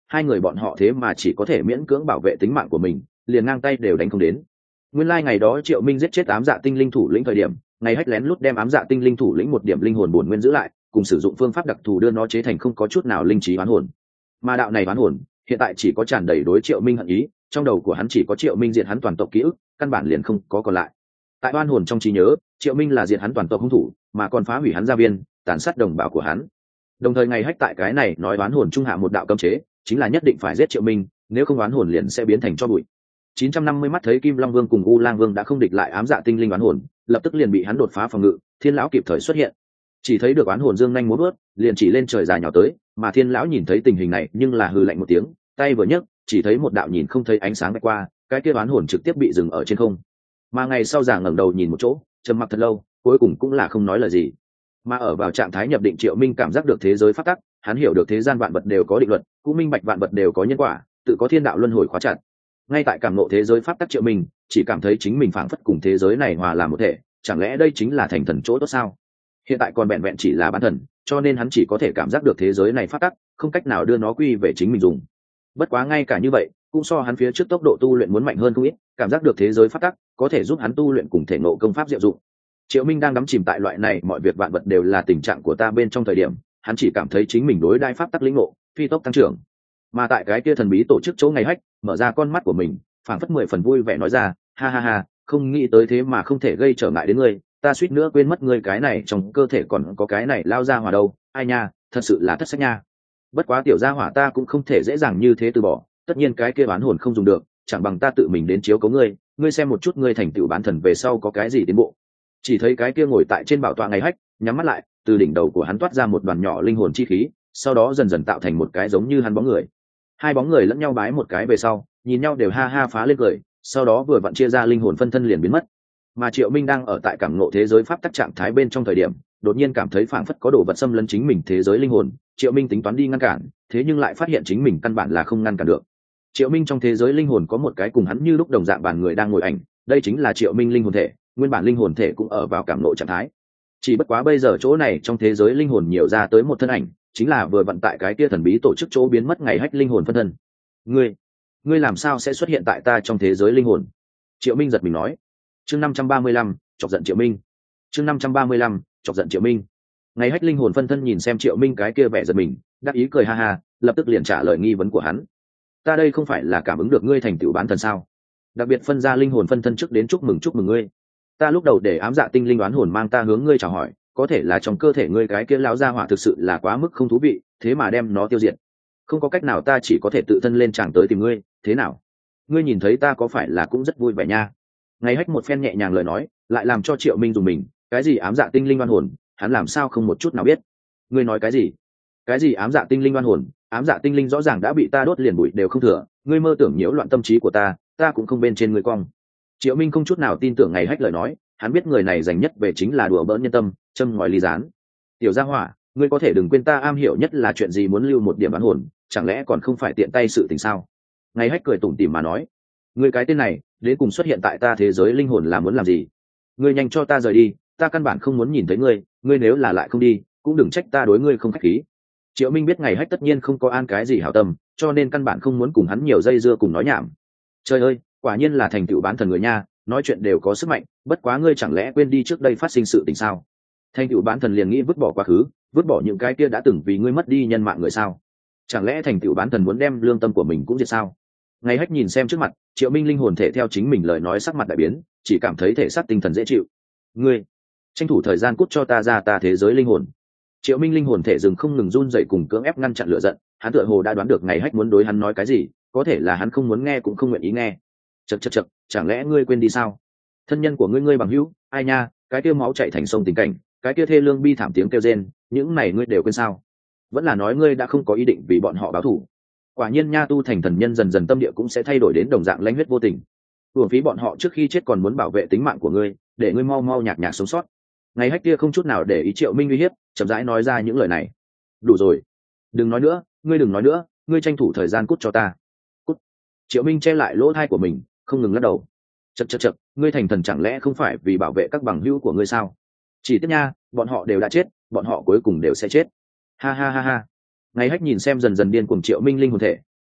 hai người bọn họ thế mà chỉ có thể miễn cưỡng bảo vệ tính mạng của mình, liền ngang tay đều đánh không đến. Nguyên lai like ngày đó Triệu Minh giết chết ám dạ tinh linh thủ lĩnh thời điểm, ngày hách lén lút đem ám dạ tinh linh thủ lĩnh một điểm linh hồn bổn nguyên giữ lại, cùng sử dụng phương pháp đặc thù đưa nó chế thành không có chút nào linh trí oán hồn. Mà đạo này oán hồn hiện tại chỉ có tràn đầy đối Triệu Minh hận ý, trong đầu của hắn chỉ có Triệu Minh diệt hắn toàn tộc ký ức, căn bản liền không có còn lại. Tại oán hồn trong trí nhớ, Triệu Minh là diệt hắn toàn tộc hung thủ, mà còn phá hủy hắn gia viên, tàn sát đồng bào của hắn. Đồng thời ngày hách tại cái này nói oán hồn trung hạ một đạo cấm chế, chính là nhất định phải giết Triệu Minh, nếu không oán hồn liền sẽ biến thành tro bụi. chín trăm năm mươi mắt thấy Kim Long Vương cùng U Lang Vương đã không địch lại ám dạ tinh linh oán hồn, lập tức liền bị hắn đột phá phòng ngự, Thiên lão kịp thời xuất hiện. Chỉ thấy được oán hồn dương nhanh múa vớt, liền chỉ lên trời dài nhỏ tới, mà Thiên lão nhìn thấy tình hình này nhưng là hừ lạnh một tiếng, tay vừa nhấc, chỉ thấy một đạo nhìn không thấy ánh sáng vạch qua, cái kia oán hồn trực tiếp bị dừng ở trên không. Mà ngày sau già ngẩng đầu nhìn một chỗ, trầm mặc thật lâu, cuối cùng cũng là không nói lời gì. Mà ở vào trạng thái nhập định Triệu Minh cảm giác được thế giới pháp tắc, hắn hiểu được thế gian vạn vật đều có định luật, cũng minh bạch vạn vật đều có nhân quả, tự có thiên đạo luân hồi khóa chặt. Ngay tại cảm ngộ thế giới pháp tắc Triệu Minh chỉ cảm thấy chính mình phảng phất cùng thế giới này hòa làm một thể, chẳng lẽ đây chính là thành thần chỗ tốt sao? Hiện tại còn vẹn vẹn chỉ là bán thần, cho nên hắn chỉ có thể cảm giác được thế giới này pháp tắc, không cách nào đưa nó quy về chính mình dùng. Bất quá ngay cả như vậy, cũng so hắn phía trước tốc độ tu luyện muốn mạnh hơn không ít, cảm giác được thế giới pháp tắc có thể giúp hắn tu luyện cùng thể ngộ công pháp diệu dụng. Triệu Minh đang đắm chìm tại loại này mọi việc vạn vật đều là tình trạng của ta bên trong thời điểm, hắn chỉ cảm thấy chính mình đối đai pháp tắc lĩnh ngộ phi tốc tăng trưởng. Mà tại cái kia thần bí tổ chức chỗ ngày hách, mở ra con mắt của mình, phảng phất mười phần vui vẻ nói ra, ha ha ha, không nghĩ tới thế mà không thể gây trở ngại đến ngươi, ta suýt nữa quên mất ngươi cái này trong cơ thể còn có cái này lao ra hỏa đâu, ai nha, thật sự là thất sách nha. Bất quá tiểu gia hỏa ta cũng không thể dễ dàng như thế từ bỏ, tất nhiên cái kia bán hồn không dùng được, chẳng bằng ta tự mình đến chiếu cố ngươi, ngươi xem một chút ngươi thành tựu bán thần về sau có cái gì tiến bộ. Chỉ thấy cái kia ngồi tại trên bảo tọa ngày hách, nhắm mắt lại, từ đỉnh đầu của hắn toát ra một đoàn nhỏ linh hồn chi khí, sau đó dần dần tạo thành một cái giống như hắn bóng người. Hai bóng người lẫn nhau bái một cái về sau, nhìn nhau đều ha ha phá lên cười, sau đó vừa vặn chia ra linh hồn phân thân liền biến mất. Mà Triệu Minh đang ở tại cảm ngộ thế giới pháp tắc trạng thái bên trong thời điểm, đột nhiên cảm thấy phảng phất có đồ vật xâm lấn chính mình thế giới linh hồn, Triệu Minh tính toán đi ngăn cản, thế nhưng lại phát hiện chính mình căn bản là không ngăn cản được. Triệu Minh trong thế giới linh hồn có một cái cùng hắn như lúc đồng dạng bàn người đang ngồi ảnh, đây chính là Triệu Minh linh hồn thể, nguyên bản linh hồn thể cũng ở vào cảm ngộ trạng thái. Chỉ bất quá bây giờ chỗ này trong thế giới linh hồn nhiều ra tới một thân ảnh, chính là vừa vận tại cái kia thần bí tổ chức chỗ biến mất ngày hách linh hồn phân thân. Ngươi, ngươi làm sao sẽ xuất hiện tại ta trong thế giới linh hồn? Triệu Minh giật mình nói. Chương năm trăm ba mươi lăm, chọc giận Triệu Minh. Chương năm trăm ba mươi lăm, chọc giận Triệu Minh. Ngày hách linh hồn phân thân nhìn xem Triệu Minh cái kia vẻ giật mình, đắc ý cười ha ha, lập tức liền trả lời nghi vấn của hắn. Ta đây không phải là cảm ứng được ngươi thành tựu bán thần sao? Đặc biệt phân ra linh hồn phân thân trước đến chúc mừng chúc mừng ngươi. Ta lúc đầu để ám dạ tinh linh đoán hồn mang ta hướng ngươi chào hỏi, có thể là trong cơ thể ngươi cái kia lão gia hỏa thực sự là quá mức không thú vị, thế mà đem nó tiêu diệt. Không có cách nào, ta chỉ có thể tự thân lên tràng tới tìm ngươi, thế nào? Ngươi nhìn thấy ta có phải là cũng rất vui vẻ nha? Ngày hách một phen nhẹ nhàng lời nói, lại làm cho Triệu Minh dùng mình, cái gì ám dạ tinh linh đoán hồn, hắn làm sao không một chút nào biết? Ngươi nói cái gì? Cái gì ám dạ tinh linh đoán hồn? Ám dạ tinh linh rõ ràng đã bị ta đốt liền bụi đều không thừa, ngươi mơ tưởng nhiễu loạn tâm trí của ta, ta cũng không bên trên ngươi cong. Triệu Minh không chút nào tin tưởng ngày hách lời nói, hắn biết người này dành nhất về chính là đùa bỡn nhân tâm, châm ngòi ly gián. Tiểu gia hỏa, ngươi có thể đừng quên ta am hiểu nhất là chuyện gì, muốn lưu một điểm bán hồn, chẳng lẽ còn không phải tiện tay sự tình sao? Ngày hách cười tủm tỉm mà nói, ngươi cái tên này đến cùng xuất hiện tại ta thế giới linh hồn là muốn làm gì? Ngươi nhanh cho ta rời đi, ta căn bản không muốn nhìn thấy ngươi, ngươi nếu là lại không đi, cũng đừng trách ta đối ngươi không khách khí. Triệu Minh biết ngày hách tất nhiên không có an cái gì hảo tâm, cho nên căn bản không muốn cùng hắn nhiều dây dưa cùng nói nhảm. Trời ơi, quả nhiên là thành tựu bán thần người nha, nói chuyện đều có sức mạnh, bất quá ngươi chẳng lẽ quên đi trước đây phát sinh sự tình sao? Thành tựu bán thần liền nghĩ vứt bỏ quá khứ, vứt bỏ những cái kia đã từng vì ngươi mất đi nhân mạng người sao? Chẳng lẽ thành tựu bán thần muốn đem lương tâm của mình cũng diệt sao? Ngày hách nhìn xem trước mặt, Triệu Minh linh hồn thể theo chính mình lời nói sắc mặt đại biến, chỉ cảm thấy thể xác tinh thần dễ chịu. Ngươi, tranh thủ thời gian cút cho ta ra ta thế giới linh hồn. Triệu Minh linh hồn thể dừng không ngừng run dậy cùng cưỡng ép ngăn chặn lửa giận, hắn tựa hồ đã đoán được ngày hách muốn đối hắn nói cái gì, có thể là hắn không muốn nghe cũng không nguyện ý nghe. Chậc chậc chậc, chẳng lẽ ngươi quên đi sao? Thân nhân của ngươi ngươi bằng hữu, ai nha, cái kia máu chảy thành sông tình cảnh, cái kia thê lương bi thảm tiếng kêu rên, những này ngươi đều quên sao? Vẫn là nói ngươi đã không có ý định vì bọn họ báo thù? Quả nhiên nha, tu thành thần nhân dần dần tâm địa cũng sẽ thay đổi đến đồng dạng lãnh huyết vô tình. Uổng phí bọn họ trước khi chết còn muốn bảo vệ tính mạng của ngươi, để ngươi mau mau nhạc nhạc sống sót. Ngày hách kia không chút nào để ý Triệu Minh uy hiếp, chậm rãi nói ra những lời này. Đủ rồi, đừng nói nữa, ngươi đừng nói nữa, ngươi tranh thủ thời gian cút cho ta. Cút. Triệu Minh che lại lỗ tai của mình, không ngừng lắc đầu. Chậc chậc chậc, ngươi thành thần chẳng lẽ không phải vì bảo vệ các bằng hữu của ngươi sao? Chỉ tiếc nha, bọn họ đều đã chết, bọn họ cuối cùng đều sẽ chết. Ha ha ha ha. Ngày hách nhìn xem dần dần điên cuồng Triệu Minh linh hồn thể,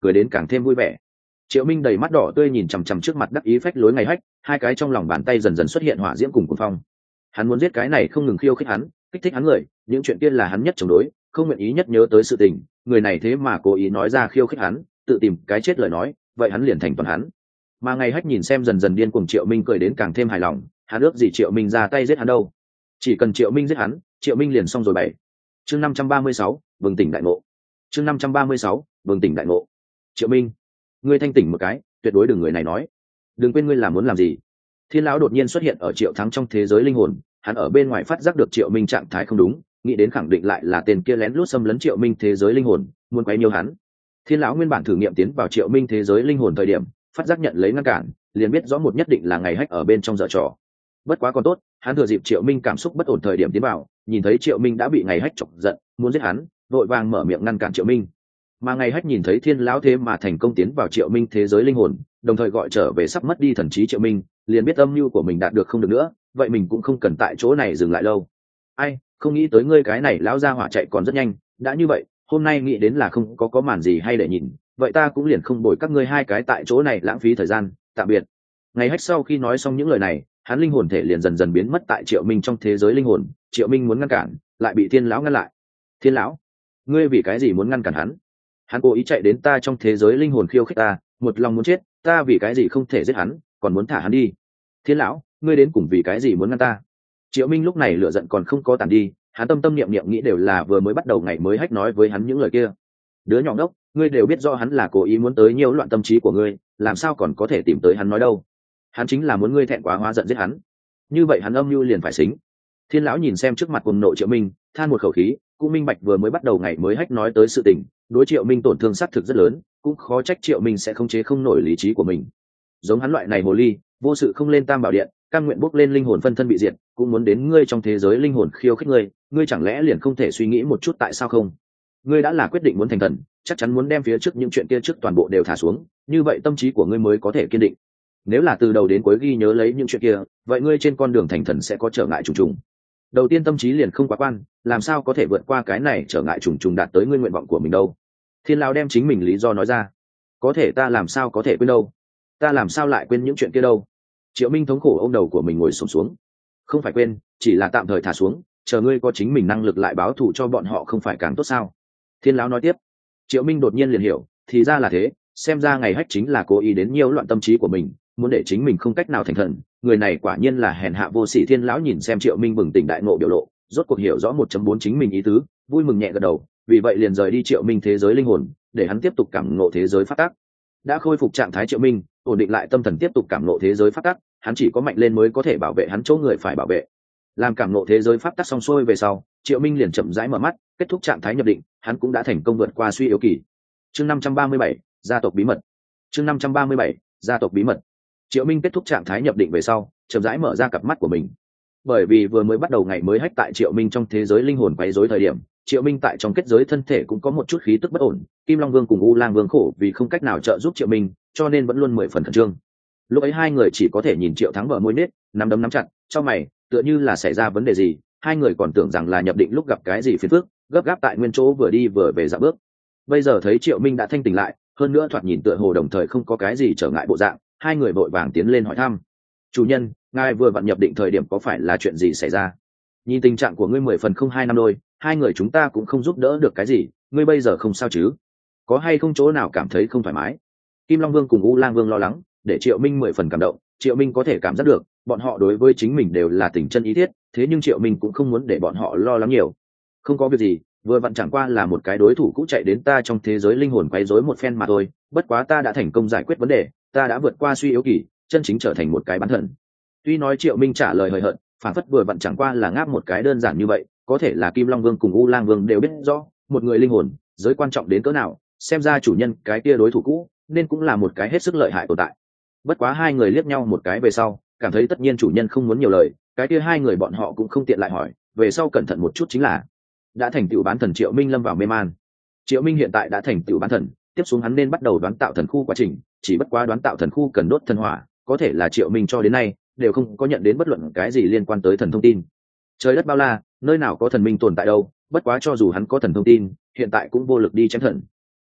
cười đến càng thêm vui vẻ. Triệu Minh đầy mắt đỏ tươi nhìn chằm chằm trước mặt đắc ý phách lối ngày hách, hai cái trong lòng bàn tay dần dần xuất hiện hỏa diễm cùng cuồng phong. Hắn muốn giết cái này không ngừng khiêu khích hắn, kích thích hắn người, những chuyện kia là hắn nhất chống đối, không nguyện ý nhất nhớ tới sự tình, người này thế mà cố ý nói ra khiêu khích hắn, tự tìm cái chết lời nói, vậy hắn liền thành toàn hắn. Mà ngày hách nhìn xem dần dần điên cuồng Triệu Minh cười đến càng thêm hài lòng, hắn ước gì Triệu Minh ra tay giết hắn đâu. Chỉ cần Triệu Minh giết hắn, Triệu Minh liền xong rồi bảy. Chương năm trăm ba mươi sáu, bừng tỉnh đại ngộ. Chương năm trăm ba mươi sáu, bừng tỉnh đại ngộ. Triệu Minh, ngươi thanh tỉnh một cái, tuyệt đối đừng người này nói. Đừng quên ngươi là muốn làm gì. Thiên lão đột nhiên xuất hiện ở Triệu Thắng trong thế giới linh hồn, hắn ở bên ngoài phát giác được Triệu Minh trạng thái không đúng, nghĩ đến khẳng định lại là tên kia lén lút xâm lấn Triệu Minh thế giới linh hồn, muốn quấy nhiễu hắn. Thiên lão nguyên bản thử nghiệm tiến vào Triệu Minh thế giới linh hồn thời điểm, phát giác nhận lấy ngăn cản, liền biết rõ một nhất định là ngày hách ở bên trong dở trò. Bất quá còn tốt, hắn thừa dịp Triệu Minh cảm xúc bất ổn thời điểm tiến vào, nhìn thấy Triệu Minh đã bị ngày hách chọc giận, muốn giết hắn, vội vàng mở miệng ngăn cản Triệu Minh. Mà ngày hách nhìn thấy Thiên lão thế mà thành công tiến vào Triệu Minh thế giới linh hồn, đồng thời gọi trở về sắp mất đi thần trí Triệu Minh, liền biết âm mưu của mình đạt được không được nữa, vậy mình cũng không cần tại chỗ này dừng lại lâu. Ai, không nghĩ tới ngươi cái này lão gia hỏa chạy còn rất nhanh, đã như vậy, hôm nay nghĩ đến là không có có màn gì hay để nhìn, vậy ta cũng liền không bồi các ngươi hai cái tại chỗ này lãng phí thời gian, tạm biệt. Ngày hách sau khi nói xong những lời này, hắn linh hồn thể liền dần dần biến mất tại Triệu Minh trong thế giới linh hồn. Triệu Minh muốn ngăn cản, lại bị Thiên lão ngăn lại. Thiên lão, ngươi vì cái gì muốn ngăn cản hắn? Hắn cố ý chạy đến ta trong thế giới linh hồn khiêu khích ta, một lòng muốn chết, ta vì cái gì không thể giết hắn, còn muốn thả hắn đi? Thiên lão, ngươi đến cùng vì cái gì muốn ngăn ta? Triệu Minh lúc này lửa giận còn không có tàn đi, hắn tâm tâm niệm niệm nghĩ đều là vừa mới bắt đầu ngày mới hách nói với hắn những lời kia. Đứa nhỏ ngốc, ngươi đều biết rõ hắn là cố ý muốn tới nhiễu loạn tâm trí của ngươi, làm sao còn có thể tìm tới hắn nói đâu? Hắn chính là muốn ngươi thẹn quá hóa giận giết hắn. Như vậy hắn âm mưu liền phải xính. Thiên lão nhìn xem trước mặt cuồng nộ Triệu Minh, than một khẩu khí, cũng minh bạch vừa mới bắt đầu ngày mới hách nói tới sự tình, đối Triệu Minh tổn thương xác thực rất lớn, cũng khó trách Triệu Minh sẽ không chế không nổi lý trí của mình. Giống hắn loại này hồ ly, vô sự không lên tam bảo điện, cam nguyện bốc lên linh hồn phân thân bị diệt, cũng muốn đến ngươi trong thế giới linh hồn khiêu khích ngươi, ngươi chẳng lẽ liền không thể suy nghĩ một chút tại sao không? Ngươi đã là quyết định muốn thành thần, chắc chắn muốn đem phía trước những chuyện kia trước toàn bộ đều thả xuống, như vậy tâm trí của ngươi mới có thể kiên định. Nếu là từ đầu đến cuối ghi nhớ lấy những chuyện kia, vậy ngươi trên con đường thành thần sẽ có trở ngại trùng trùng. Đầu tiên tâm trí liền không quá quan, làm sao có thể vượt qua cái này trở ngại trùng trùng đạt tới ngươi nguyện vọng của mình đâu? Thiên lão đem chính mình lý do nói ra. Có thể ta làm sao có thể quên đâu? Ta làm sao lại quên những chuyện kia đâu? Triệu Minh thống khổ ôm đầu của mình ngồi xổm xuống. Không phải quên, chỉ là tạm thời thả xuống, chờ ngươi có chính mình năng lực lại báo thù cho bọn họ không phải càng tốt sao? Thiên lão nói tiếp. Triệu Minh đột nhiên liền hiểu, thì ra là thế, xem ra ngày hách chính là cố ý đến nhiễu loạn tâm trí của mình, muốn để chính mình không cách nào thành thần. Người này quả nhiên là hèn hạ vô sỉ. Thiên lão nhìn xem Triệu Minh bừng tỉnh đại ngộ biểu lộ, rốt cuộc hiểu rõ một chấm bốn chính mình ý tứ, vui mừng nhẹ gật đầu, vì vậy liền rời đi Triệu Minh thế giới linh hồn, để hắn tiếp tục cảm ngộ thế giới pháp tắc. Đã khôi phục trạng thái Triệu Minh, ổn định lại tâm thần tiếp tục cảm ngộ thế giới pháp tắc, hắn chỉ có mạnh lên mới có thể bảo vệ hắn chỗ người phải bảo vệ. Làm cảm ngộ thế giới pháp tắc xong xuôi về sau, Triệu Minh liền chậm rãi mở mắt, kết thúc trạng thái nhập định, hắn cũng đã thành công vượt qua suy yếu kỳ. Chương năm trăm ba mươi bảy, gia tộc bí mật. Chương năm trăm ba mươi bảy, gia tộc bí mật. Triệu Minh kết thúc trạng thái nhập định về sau, chậm rãi mở ra cặp mắt của mình. Bởi vì vừa mới bắt đầu ngày mới hách tại Triệu Minh trong thế giới linh hồn quấy rối thời điểm, Triệu Minh tại trong kết giới thân thể cũng có một chút khí tức bất ổn, Kim Long Vương cùng U Lang Vương khổ vì không cách nào trợ giúp Triệu Minh, cho nên vẫn luôn mười phần khẩn trương. Lúc ấy hai người chỉ có thể nhìn Triệu Thắng bờ môi nết, nắm đấm nắm chặt, trong mày, tựa như là xảy ra vấn đề gì, hai người còn tưởng rằng là nhập định lúc gặp cái gì phiền phức, gấp gáp tại nguyên chỗ vừa đi vừa về dạo bước. Bây giờ thấy Triệu Minh đã thanh tỉnh lại, hơn nữa thoạt nhìn tựa hồ đồng thời không có cái gì trở ngại bộ dạng, hai người vội vàng tiến lên hỏi thăm. Chủ nhân, ngài vừa vặn nhập định thời điểm có phải là chuyện gì xảy ra? Nhìn tình trạng của ngươi mười phần không hai năm đôi, hai người chúng ta cũng không giúp đỡ được cái gì, ngươi bây giờ không sao chứ? Có hay không chỗ nào cảm thấy không thoải mái? Kim Long Vương cùng U Lang Vương lo lắng, để Triệu Minh mười phần cảm động. Triệu Minh có thể cảm giác được, bọn họ đối với chính mình đều là tình chân ý thiết, thế nhưng Triệu Minh cũng không muốn để bọn họ lo lắng nhiều. Không có việc gì, vừa vặn chẳng qua là một cái đối thủ cũ chạy đến ta trong thế giới linh hồn quấy rối một phen mà thôi, bất quá ta đã thành công giải quyết vấn đề, ta đã vượt qua suy yếu kỳ, chân chính trở thành một cái bán thần. Tuy nói Triệu Minh trả lời hời hợt, phản phất vừa vặn chẳng qua là ngáp một cái đơn giản như vậy, có thể là Kim Long Vương cùng U Lang Vương đều biết rõ, một người linh hồn, giới quan trọng đến cỡ nào, xem ra chủ nhân cái kia đối thủ cũ, nên cũng là một cái hết sức lợi hại tồn tại. Bất quá hai người liếc nhau một cái về sau, cảm thấy tất nhiên chủ nhân không muốn nhiều lời, cái kia hai người bọn họ cũng không tiện lại hỏi, về sau cẩn thận một chút chính là. Đã thành tựu bán thần Triệu Minh lâm vào mê man. Triệu Minh hiện tại đã thành tựu bán thần, tiếp xuống hắn nên bắt đầu đoán tạo thần khu quá trình, chỉ bất quá đoán tạo thần khu cần đốt thần hỏa, có thể là Triệu Minh cho đến nay đều không có nhận đến bất luận cái gì liên quan tới thần thông tin. Trời đất bao la, nơi nào có thần minh tồn tại đâu, bất quá cho dù hắn có thần thông tin, hiện tại cũng vô lực đi chém thần.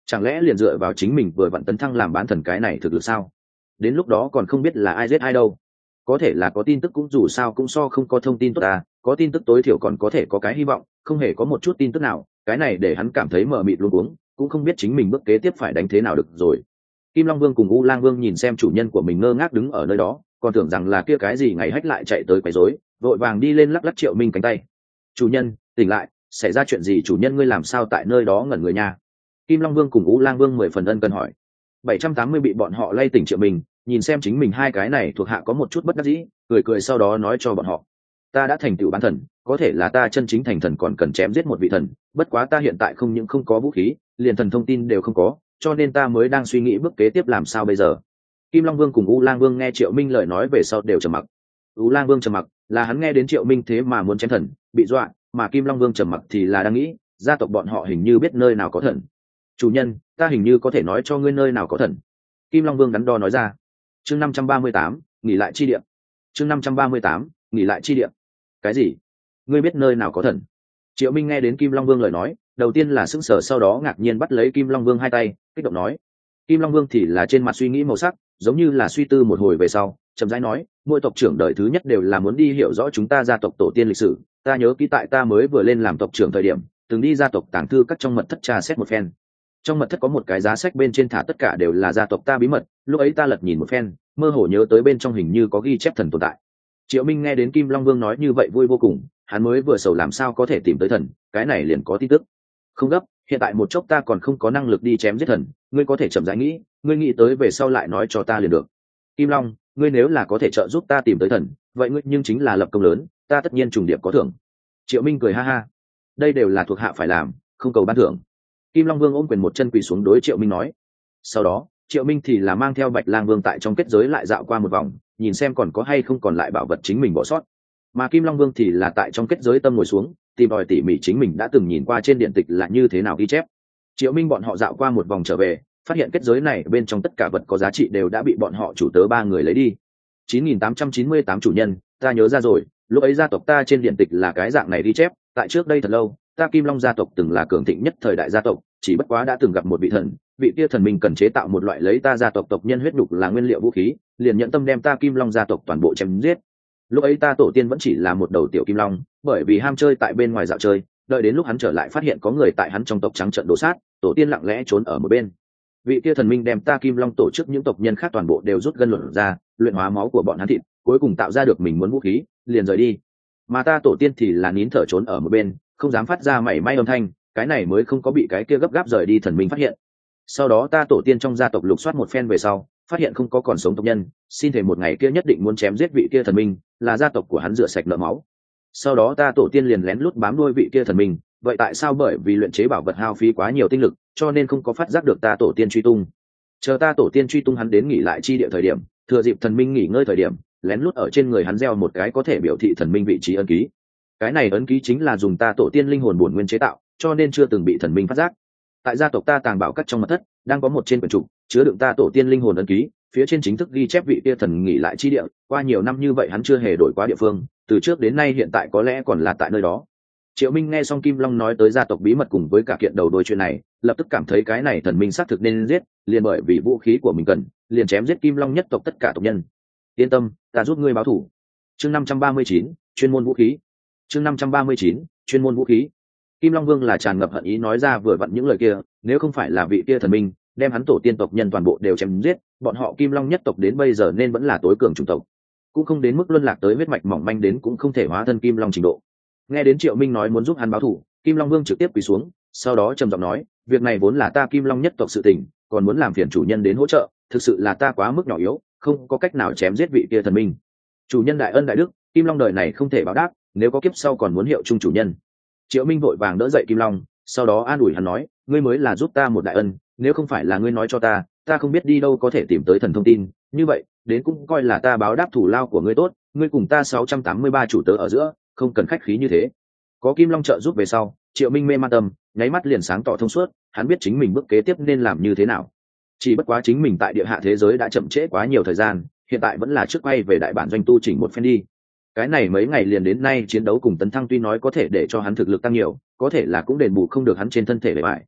chẳng lẽ liền dựa vào chính mình vừa vặn tấn thăng làm bán thần cái này thực lực sao? Đến lúc đó còn không biết là ai giết ai đâu. Có thể là có tin tức cũng dù sao cũng so không có thông tin tốt à, có tin tức tối thiểu còn có thể có cái hy vọng, không hề có một chút tin tức nào, cái này để hắn cảm thấy mờ mịt luống cuống, cũng không biết chính mình bước kế tiếp phải đánh thế nào được rồi. Kim Long Vương cùng U Lang Vương nhìn xem chủ nhân của mình ngơ ngác đứng ở nơi đó, còn tưởng rằng là kia cái gì ngày hách lại chạy tới quấy rối, vội vàng đi lên lắc lắc Triệu Minh cánh tay. "Chủ nhân, tỉnh lại, xảy ra chuyện gì? Chủ nhân ngươi làm sao tại nơi đó ngẩn người nha?" Kim Long Vương cùng U Lang Vương mười phần ân cần hỏi. bảy trăm tám mươi bị bọn họ lay tỉnh Triệu Minh, nhìn xem chính mình hai cái này thuộc hạ có một chút bất đắc dĩ, cười cười sau đó nói cho bọn họ: "Ta đã thành tựu bán thần, có thể là ta chân chính thành thần còn cần chém giết một vị thần, bất quá ta hiện tại không những không có vũ khí, liền thần thông tin đều không có, cho nên ta mới đang suy nghĩ bước kế tiếp làm sao bây giờ." Kim Long Vương cùng U Lang Vương nghe Triệu Minh lời nói về sau đều trầm mặc. U Lang Vương trầm mặc là hắn nghe đến Triệu Minh thế mà muốn chém thần, bị dọa, mà Kim Long Vương trầm mặc thì là đang nghĩ, gia tộc bọn họ hình như biết nơi nào có thần. "Chủ nhân, ta hình như có thể nói cho ngươi nơi nào có thần." Kim Long Vương đắn đo nói ra. Chương năm trăm ba mươi tám, nghỉ lại chi địa. Chương năm trăm ba mươi tám, nghỉ lại chi địa. Cái gì? Ngươi biết nơi nào có thần? Triệu Minh nghe đến Kim Long Vương lời nói, đầu tiên là sững sờ sau đó ngạc nhiên bắt lấy Kim Long Vương hai tay, kích động nói. Kim Long Vương thì là trên mặt suy nghĩ màu sắc, giống như là suy tư một hồi về sau, chậm rãi nói, mỗi tộc trưởng đời thứ nhất đều là muốn đi hiểu rõ chúng ta gia tộc tổ tiên lịch sử, ta nhớ kỹ tại ta mới vừa lên làm tộc trưởng thời điểm, từng đi gia tộc tàng thư các trong mật thất trà xét một phen. Trong mật thất có một cái giá sách bên trên thả tất cả đều là gia tộc ta bí mật, lúc ấy ta lật nhìn một phen, mơ hồ nhớ tới bên trong hình như có ghi chép thần tồn tại. Triệu Minh nghe đến Kim Long Vương nói như vậy vui vô cùng, hắn mới vừa sầu làm sao có thể tìm tới thần, cái này liền có tin tức. Không gấp, hiện tại một chốc ta còn không có năng lực đi chém giết thần, ngươi có thể chậm rãi nghĩ, ngươi nghĩ tới về sau lại nói cho ta liền được. Kim Long, ngươi nếu là có thể trợ giúp ta tìm tới thần, vậy ngươi nhưng chính là lập công lớn, ta tất nhiên trùng điệp có thưởng. Triệu Minh cười ha ha, đây đều là thuộc hạ phải làm, không cầu ban thưởng. Kim Long Vương ôm quyền một chân quỳ xuống đối Triệu Minh nói. Sau đó, Triệu Minh thì là mang theo Bạch Lang Vương tại trong kết giới lại dạo qua một vòng, nhìn xem còn có hay không còn lại bảo vật chính mình bỏ sót. Mà Kim Long Vương thì là tại trong kết giới tâm ngồi xuống, tìm tòi tỉ mỉ chính mình đã từng nhìn qua trên điện tịch là như thế nào ghi chép. Triệu Minh bọn họ dạo qua một vòng trở về, phát hiện kết giới này bên trong tất cả vật có giá trị đều đã bị bọn họ chủ tớ ba người lấy đi. chín nghìn tám trăm chín mươi tám chủ nhân, ta nhớ ra rồi, lúc ấy gia tộc ta trên điện tịch là cái dạng này ghi chép, tại trước đây thật lâu, ta Kim Long gia tộc từng là cường thịnh nhất thời đại gia tộc, chỉ bất quá đã từng gặp một vị thần, vị kia thần minh cần chế tạo một loại lấy ta gia tộc tộc nhân huyết nhục là nguyên liệu vũ khí, liền nhận tâm đem ta Kim Long gia tộc toàn bộ chém giết. Lúc ấy ta tổ tiên vẫn chỉ là một đầu tiểu kim long, bởi vì ham chơi tại bên ngoài dạo chơi, đợi đến lúc hắn trở lại phát hiện có người tại hắn trong tộc trắng trợn đổ sát, tổ tiên lặng lẽ trốn ở một bên. Vị kia thần minh đem ta Kim Long tổ chức những tộc nhân khác toàn bộ đều rút gân luận ra, luyện hóa máu của bọn hắn thịt, cuối cùng tạo ra được mình muốn vũ khí, liền rời đi. Mà ta tổ tiên thì là nín thở trốn ở một bên, không dám phát ra mảy may âm thanh, cái này mới không có bị cái kia gấp gáp rời đi thần minh phát hiện. Sau đó ta tổ tiên trong gia tộc lục soát một phen về sau, phát hiện không có còn sống tộc nhân, xin thề một ngày kia nhất định muốn chém giết vị kia thần minh, là gia tộc của hắn rửa sạch nợ máu. Sau đó ta tổ tiên liền lén lút bám đuôi vị kia thần minh, vậy tại sao? Bởi vì luyện chế bảo vật hao phí quá nhiều tinh lực, cho nên không có phát giác được ta tổ tiên truy tung. Chờ ta tổ tiên truy tung hắn đến nghỉ lại chi địa thời điểm, thừa dịp thần minh nghỉ ngơi thời điểm, lén lút ở trên người hắn gieo một cái có thể biểu thị thần minh vị trí ấn ký. Cái này ấn ký chính là dùng ta tổ tiên linh hồn bổn nguyên chế tạo, cho nên chưa từng bị thần minh phát giác. Tại gia tộc ta tàng bảo cắt trong mật thất, đang có một trên quyển trục chứa đựng ta tổ tiên linh hồn ấn ký, phía trên chính thức ghi chép vị kia thần nghỉ lại chi địa, qua nhiều năm như vậy hắn chưa hề đổi qua địa phương, từ trước đến nay hiện tại có lẽ còn là tại nơi đó. Triệu Minh nghe xong Kim Long nói tới gia tộc bí mật cùng với cả kiện đầu đôi chuyện này, lập tức cảm thấy cái này thần minh xác thực nên giết, liền bởi vì vũ khí của mình cần, liền chém giết Kim Long nhất tộc tất cả tộc nhân. Yên tâm, ta giúp ngươi báo thù. Chương năm trăm ba mươi chín, chuyên môn vũ khí. Chương năm trăm ba mươi chín, chuyên môn vũ khí. Kim Long Vương là tràn ngập hận ý nói ra vừa vặn những lời kia, nếu không phải là vị kia thần minh đem hắn tổ tiên tộc nhân toàn bộ đều chém giết, bọn họ Kim Long nhất tộc đến bây giờ nên vẫn là tối cường chủng tộc, cũng không đến mức luân lạc tới huyết mạch mỏng manh đến cũng không thể hóa thân Kim Long trình độ. Nghe đến Triệu Minh nói muốn giúp hắn báo thù, Kim Long Vương trực tiếp quỳ xuống, sau đó trầm giọng nói, việc này vốn là ta Kim Long nhất tộc sự tình, còn muốn làm phiền chủ nhân đến hỗ trợ, thực sự là ta quá mức nhỏ yếu, không có cách nào chém giết vị kia thần minh. Chủ nhân đại ân đại đức, Kim Long đời này không thể báo đáp, nếu có kiếp sau còn muốn hiệu chung chủ nhân. Triệu Minh vội vàng đỡ dậy Kim Long, sau đó an ủi hắn nói, ngươi mới là giúp ta một đại ân, nếu không phải là ngươi nói cho ta, ta không biết đi đâu có thể tìm tới thần thông tin, như vậy đến cũng coi là ta báo đáp thủ lao của ngươi tốt, ngươi cùng ta sáu trăm tám mươi ba chủ tớ ở giữa, không cần khách khí như thế. Có Kim Long trợ giúp về sau, Triệu Minh mê man tâm, nháy mắt liền sáng tỏ thông suốt, hắn biết chính mình bước kế tiếp nên làm như thế nào. Chỉ bất quá chính mình tại địa hạ thế giới đã chậm trễ quá nhiều thời gian, hiện tại vẫn là trước quay về đại bản doanh tu chỉnh một phen đi. Cái này mấy ngày liền đến nay chiến đấu cùng tấn thăng tuy nói có thể để cho hắn thực lực tăng nhiều, có thể là cũng đền bù không được hắn trên thân thể bề bại.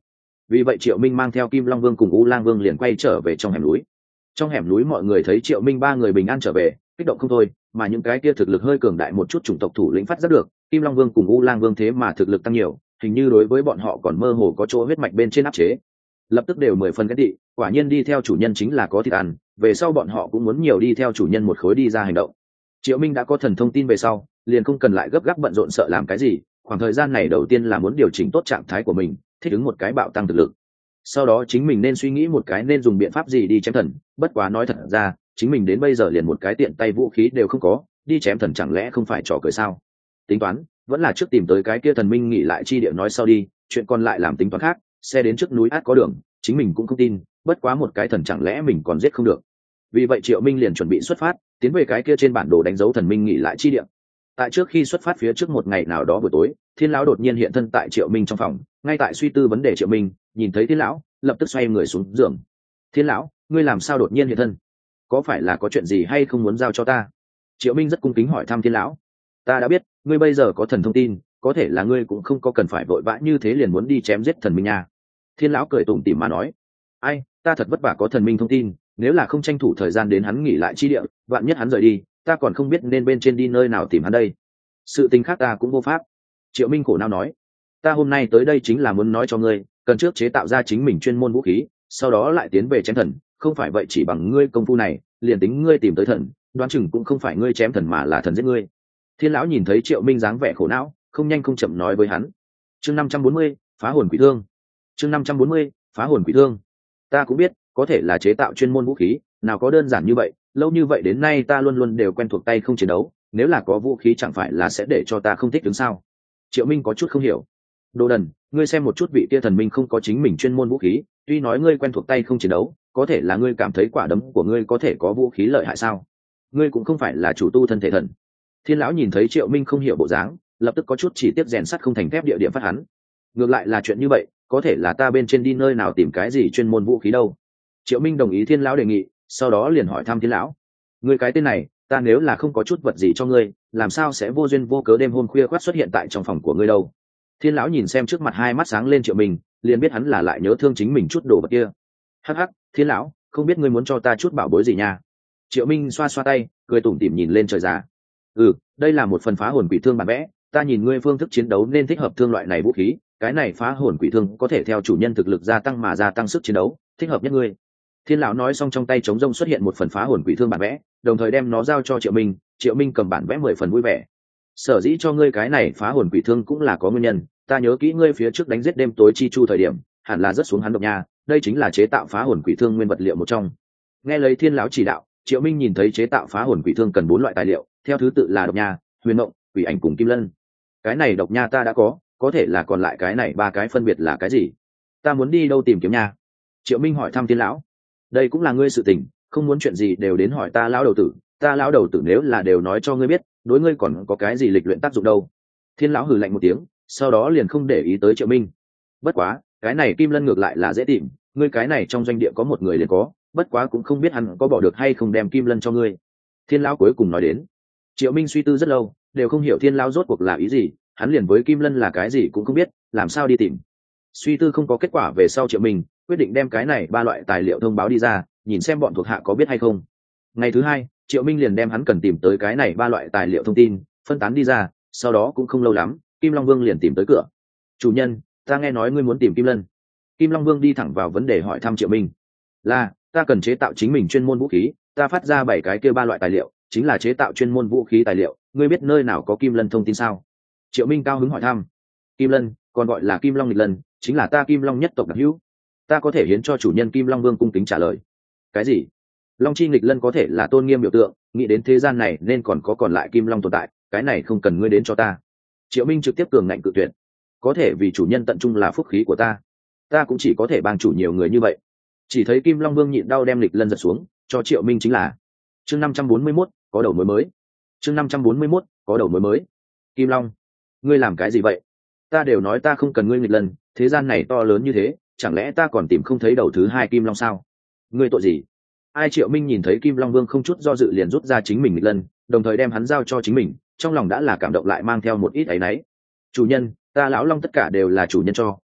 Vì vậy Triệu Minh mang theo Kim Long Vương cùng U Lang Vương liền quay trở về trong hẻm núi. Trong hẻm núi mọi người thấy Triệu Minh ba người bình an trở về, kích động không thôi, mà những cái kia thực lực hơi cường đại một chút chủng tộc thủ lĩnh phát giác được Kim Long Vương cùng U Lang Vương thế mà thực lực tăng nhiều, hình như đối với bọn họ còn mơ hồ có chỗ huyết mạch bên trên áp chế, lập tức đều mười phần ghét tị, quả nhiên đi theo chủ nhân chính là có thịt ăn, về sau bọn họ cũng muốn nhiều đi theo chủ nhân một khối đi ra hành động. Triệu Minh đã có thần thông tin về sau, liền không cần lại gấp gáp bận rộn sợ làm cái gì, khoảng thời gian này đầu tiên là muốn điều chỉnh tốt trạng thái của mình, thích ứng một cái bạo tăng thực lực. Sau đó chính mình nên suy nghĩ một cái nên dùng biện pháp gì đi chém thần, bất quá nói thật ra, chính mình đến bây giờ liền một cái tiện tay vũ khí đều không có, đi chém thần chẳng lẽ không phải trò cười sao? Tính toán, vẫn là trước tìm tới cái kia thần minh nghỉ lại chi địa nói sau đi, chuyện còn lại làm tính toán khác, xe đến trước núi át có đường, chính mình cũng không tin, bất quá một cái thần chẳng lẽ mình còn giết không được. Vì vậy Triệu Minh liền chuẩn bị xuất phát, tiến về cái kia trên bản đồ đánh dấu thần minh nghỉ lại chi địa. Tại trước khi xuất phát phía trước một ngày nào đó buổi tối, Thiên lão đột nhiên hiện thân tại Triệu Minh trong phòng, ngay tại suy tư vấn đề Triệu Minh, nhìn thấy Thiên lão, lập tức xoay người xuống giường. Thiên lão, ngươi làm sao đột nhiên hiện thân? Có phải là có chuyện gì hay không muốn giao cho ta? Triệu Minh rất cung kính hỏi thăm Thiên lão. Ta đã biết, ngươi bây giờ có thần thông tin, có thể là ngươi cũng không có cần phải vội vã như thế liền muốn đi chém giết thần minh nha. Thiên lão cười tủm tỉm mà nói, ai, ta thật vất vả có thần minh thông tin, nếu là không tranh thủ thời gian đến hắn nghỉ lại chi địa, vạn nhất hắn rời đi, ta còn không biết nên bên trên đi nơi nào tìm hắn đây. Sự tình khác ta cũng vô pháp. Triệu Minh khổ não nói, ta hôm nay tới đây chính là muốn nói cho ngươi, cần trước chế tạo ra chính mình chuyên môn vũ khí, sau đó lại tiến về chém thần, không phải vậy chỉ bằng ngươi công phu này, liền tính ngươi tìm tới thần, đoán chừng cũng không phải ngươi chém thần mà là thần giết ngươi. Thiên lão nhìn thấy Triệu Minh dáng vẻ khổ não, không nhanh không chậm nói với hắn. Chương năm trăm bốn mươi, phá hồn quỷ thương. Chương năm trăm bốn mươi, phá hồn quỷ thương. Ta cũng biết, có thể là chế tạo chuyên môn vũ khí, nào có đơn giản như vậy, lâu như vậy đến nay ta luôn luôn đều quen thuộc tay không chiến đấu, nếu là có vũ khí chẳng phải là sẽ để cho ta không thích đứng sao? Triệu Minh có chút không hiểu. Đồ đần, ngươi xem một chút vị kia thần minh không có chính mình chuyên môn vũ khí, tuy nói ngươi quen thuộc tay không chiến đấu, có thể là ngươi cảm thấy quả đấm của ngươi có thể có vũ khí lợi hại sao? Ngươi cũng không phải là chủ tu thân thể thần. Thiên lão nhìn thấy Triệu Minh không hiểu bộ dáng, lập tức có chút chỉ tiếp rèn sắt không thành thép địa điểm phát hắn. Ngược lại là chuyện như vậy, có thể là ta bên trên đi nơi nào tìm cái gì chuyên môn vũ khí đâu. Triệu Minh đồng ý Thiên lão đề nghị, sau đó liền hỏi thăm Thiên lão, ngươi cái tên này, ta nếu là không có chút vật gì cho ngươi, làm sao sẽ vô duyên vô cớ đêm hôm khuya khoắt xuất hiện tại trong phòng của ngươi đâu? Thiên lão nhìn xem trước mặt hai mắt sáng lên Triệu Minh, liền biết hắn là lại nhớ thương chính mình chút đồ vật kia. Hắc hắc, Thiên lão, không biết ngươi muốn cho ta chút bảo bối gì nha? Triệu Minh xoa xoa tay, cười tủm tỉm nhìn lên trời già. Ừ, đây là một phần phá hồn quỷ thương bản vẽ, ta nhìn ngươi phương thức chiến đấu nên thích hợp thương loại này vũ khí, cái này phá hồn quỷ thương có thể theo chủ nhân thực lực gia tăng mà gia tăng sức chiến đấu, thích hợp nhất ngươi. Thiên lão nói xong trong tay trống rông xuất hiện một phần phá hồn quỷ thương bản vẽ, đồng thời đem nó giao cho Triệu Minh. Triệu Minh cầm bản vẽ mười phần vui vẻ. Sở dĩ cho ngươi cái này phá hồn quỷ thương cũng là có nguyên nhân, ta nhớ kỹ ngươi phía trước đánh giết đêm tối chi chu thời điểm, hẳn là rất xuống hắn độc nha, đây chính là chế tạo phá hồn quỷ thương nguyên vật liệu một trong. Nghe lấy Thiên lão chỉ đạo, Triệu Minh nhìn thấy chế tạo phá hồn quỷ thương cần bốn loại tài liệu, theo thứ tự là độc nha, huyền mộng, quỷ ảnh cùng kim lân. Cái này độc nha ta đã có, có thể là còn lại cái này ba cái phân biệt là cái gì? Ta muốn đi đâu tìm kiếm nha? Triệu Minh hỏi thăm Thiên lão. Đây cũng là ngươi sự tình, không muốn chuyện gì đều đến hỏi ta lão đầu tử, ta lão đầu tử nếu là đều nói cho ngươi biết, đối ngươi còn có cái gì lịch luyện tác dụng đâu. Thiên lão hừ lạnh một tiếng, sau đó liền không để ý tới Triệu Minh. Bất quá, cái này kim lân ngược lại là dễ tìm, ngươi cái này trong doanh địa có một người liền có, bất quá cũng không biết hắn có bỏ được hay không đem kim lân cho ngươi. Thiên lão cuối cùng nói đến. Triệu Minh suy tư rất lâu, đều không hiểu Thiên lão rốt cuộc là ý gì, hắn liền với kim lân là cái gì cũng không biết, làm sao đi tìm. Suy tư không có kết quả về sau Triệu Minh quyết định đem cái này ba loại tài liệu thông báo đi ra, nhìn xem bọn thuộc hạ có biết hay không. Ngày thứ hai, Triệu Minh liền đem hắn cần tìm tới cái này ba loại tài liệu thông tin phân tán đi ra, sau đó cũng không lâu lắm, Kim Long Vương liền tìm tới cửa. Chủ nhân, ta nghe nói ngươi muốn tìm Kim Lân. Kim Long Vương đi thẳng vào vấn đề hỏi thăm Triệu Minh. Là, ta cần chế tạo chính mình chuyên môn vũ khí, ta phát ra bảy cái kia ba loại tài liệu, chính là chế tạo chuyên môn vũ khí tài liệu, ngươi biết nơi nào có Kim Lân thông tin sao? Triệu Minh cao hứng hỏi thăm. Kim Lân, còn gọi là Kim Long Nghịch Lân, chính là ta Kim Long nhất tộc đặc hữu. Ta có thể hiến cho chủ nhân Kim Long Vương cung kính trả lời. Cái gì? Long chi nghịch lân có thể là tôn nghiêm biểu tượng, nghĩ đến thế gian này nên còn có còn lại Kim Long tồn tại, cái này không cần ngươi đến cho ta. Triệu Minh trực tiếp cường ngạnh cự tuyệt. Có thể vì chủ nhân tận trung là phúc khí của ta, ta cũng chỉ có thể bằng chủ nhiều người như vậy. Chỉ thấy Kim Long Vương nhịn đau đem nghịch lân giật xuống, cho Triệu Minh chính là. Chương năm trăm bốn mươi mốt, có đầu mối mới. Chương năm trăm bốn mươi mốt, có đầu mối mới. Kim Long, ngươi làm cái gì vậy? Ta đều nói ta không cần ngươi nghịch lân, thế gian này to lớn như thế, chẳng lẽ ta còn tìm không thấy đầu thứ hai Kim Long sao? Ngươi tội gì? Ai? Triệu Minh nhìn thấy Kim Long Vương không chút do dự liền rút ra chính mình nghịch lân, đồng thời đem hắn giao cho chính mình, trong lòng đã là cảm động lại mang theo một ít áy náy. Chủ nhân, ta lão long tất cả đều là chủ nhân cho,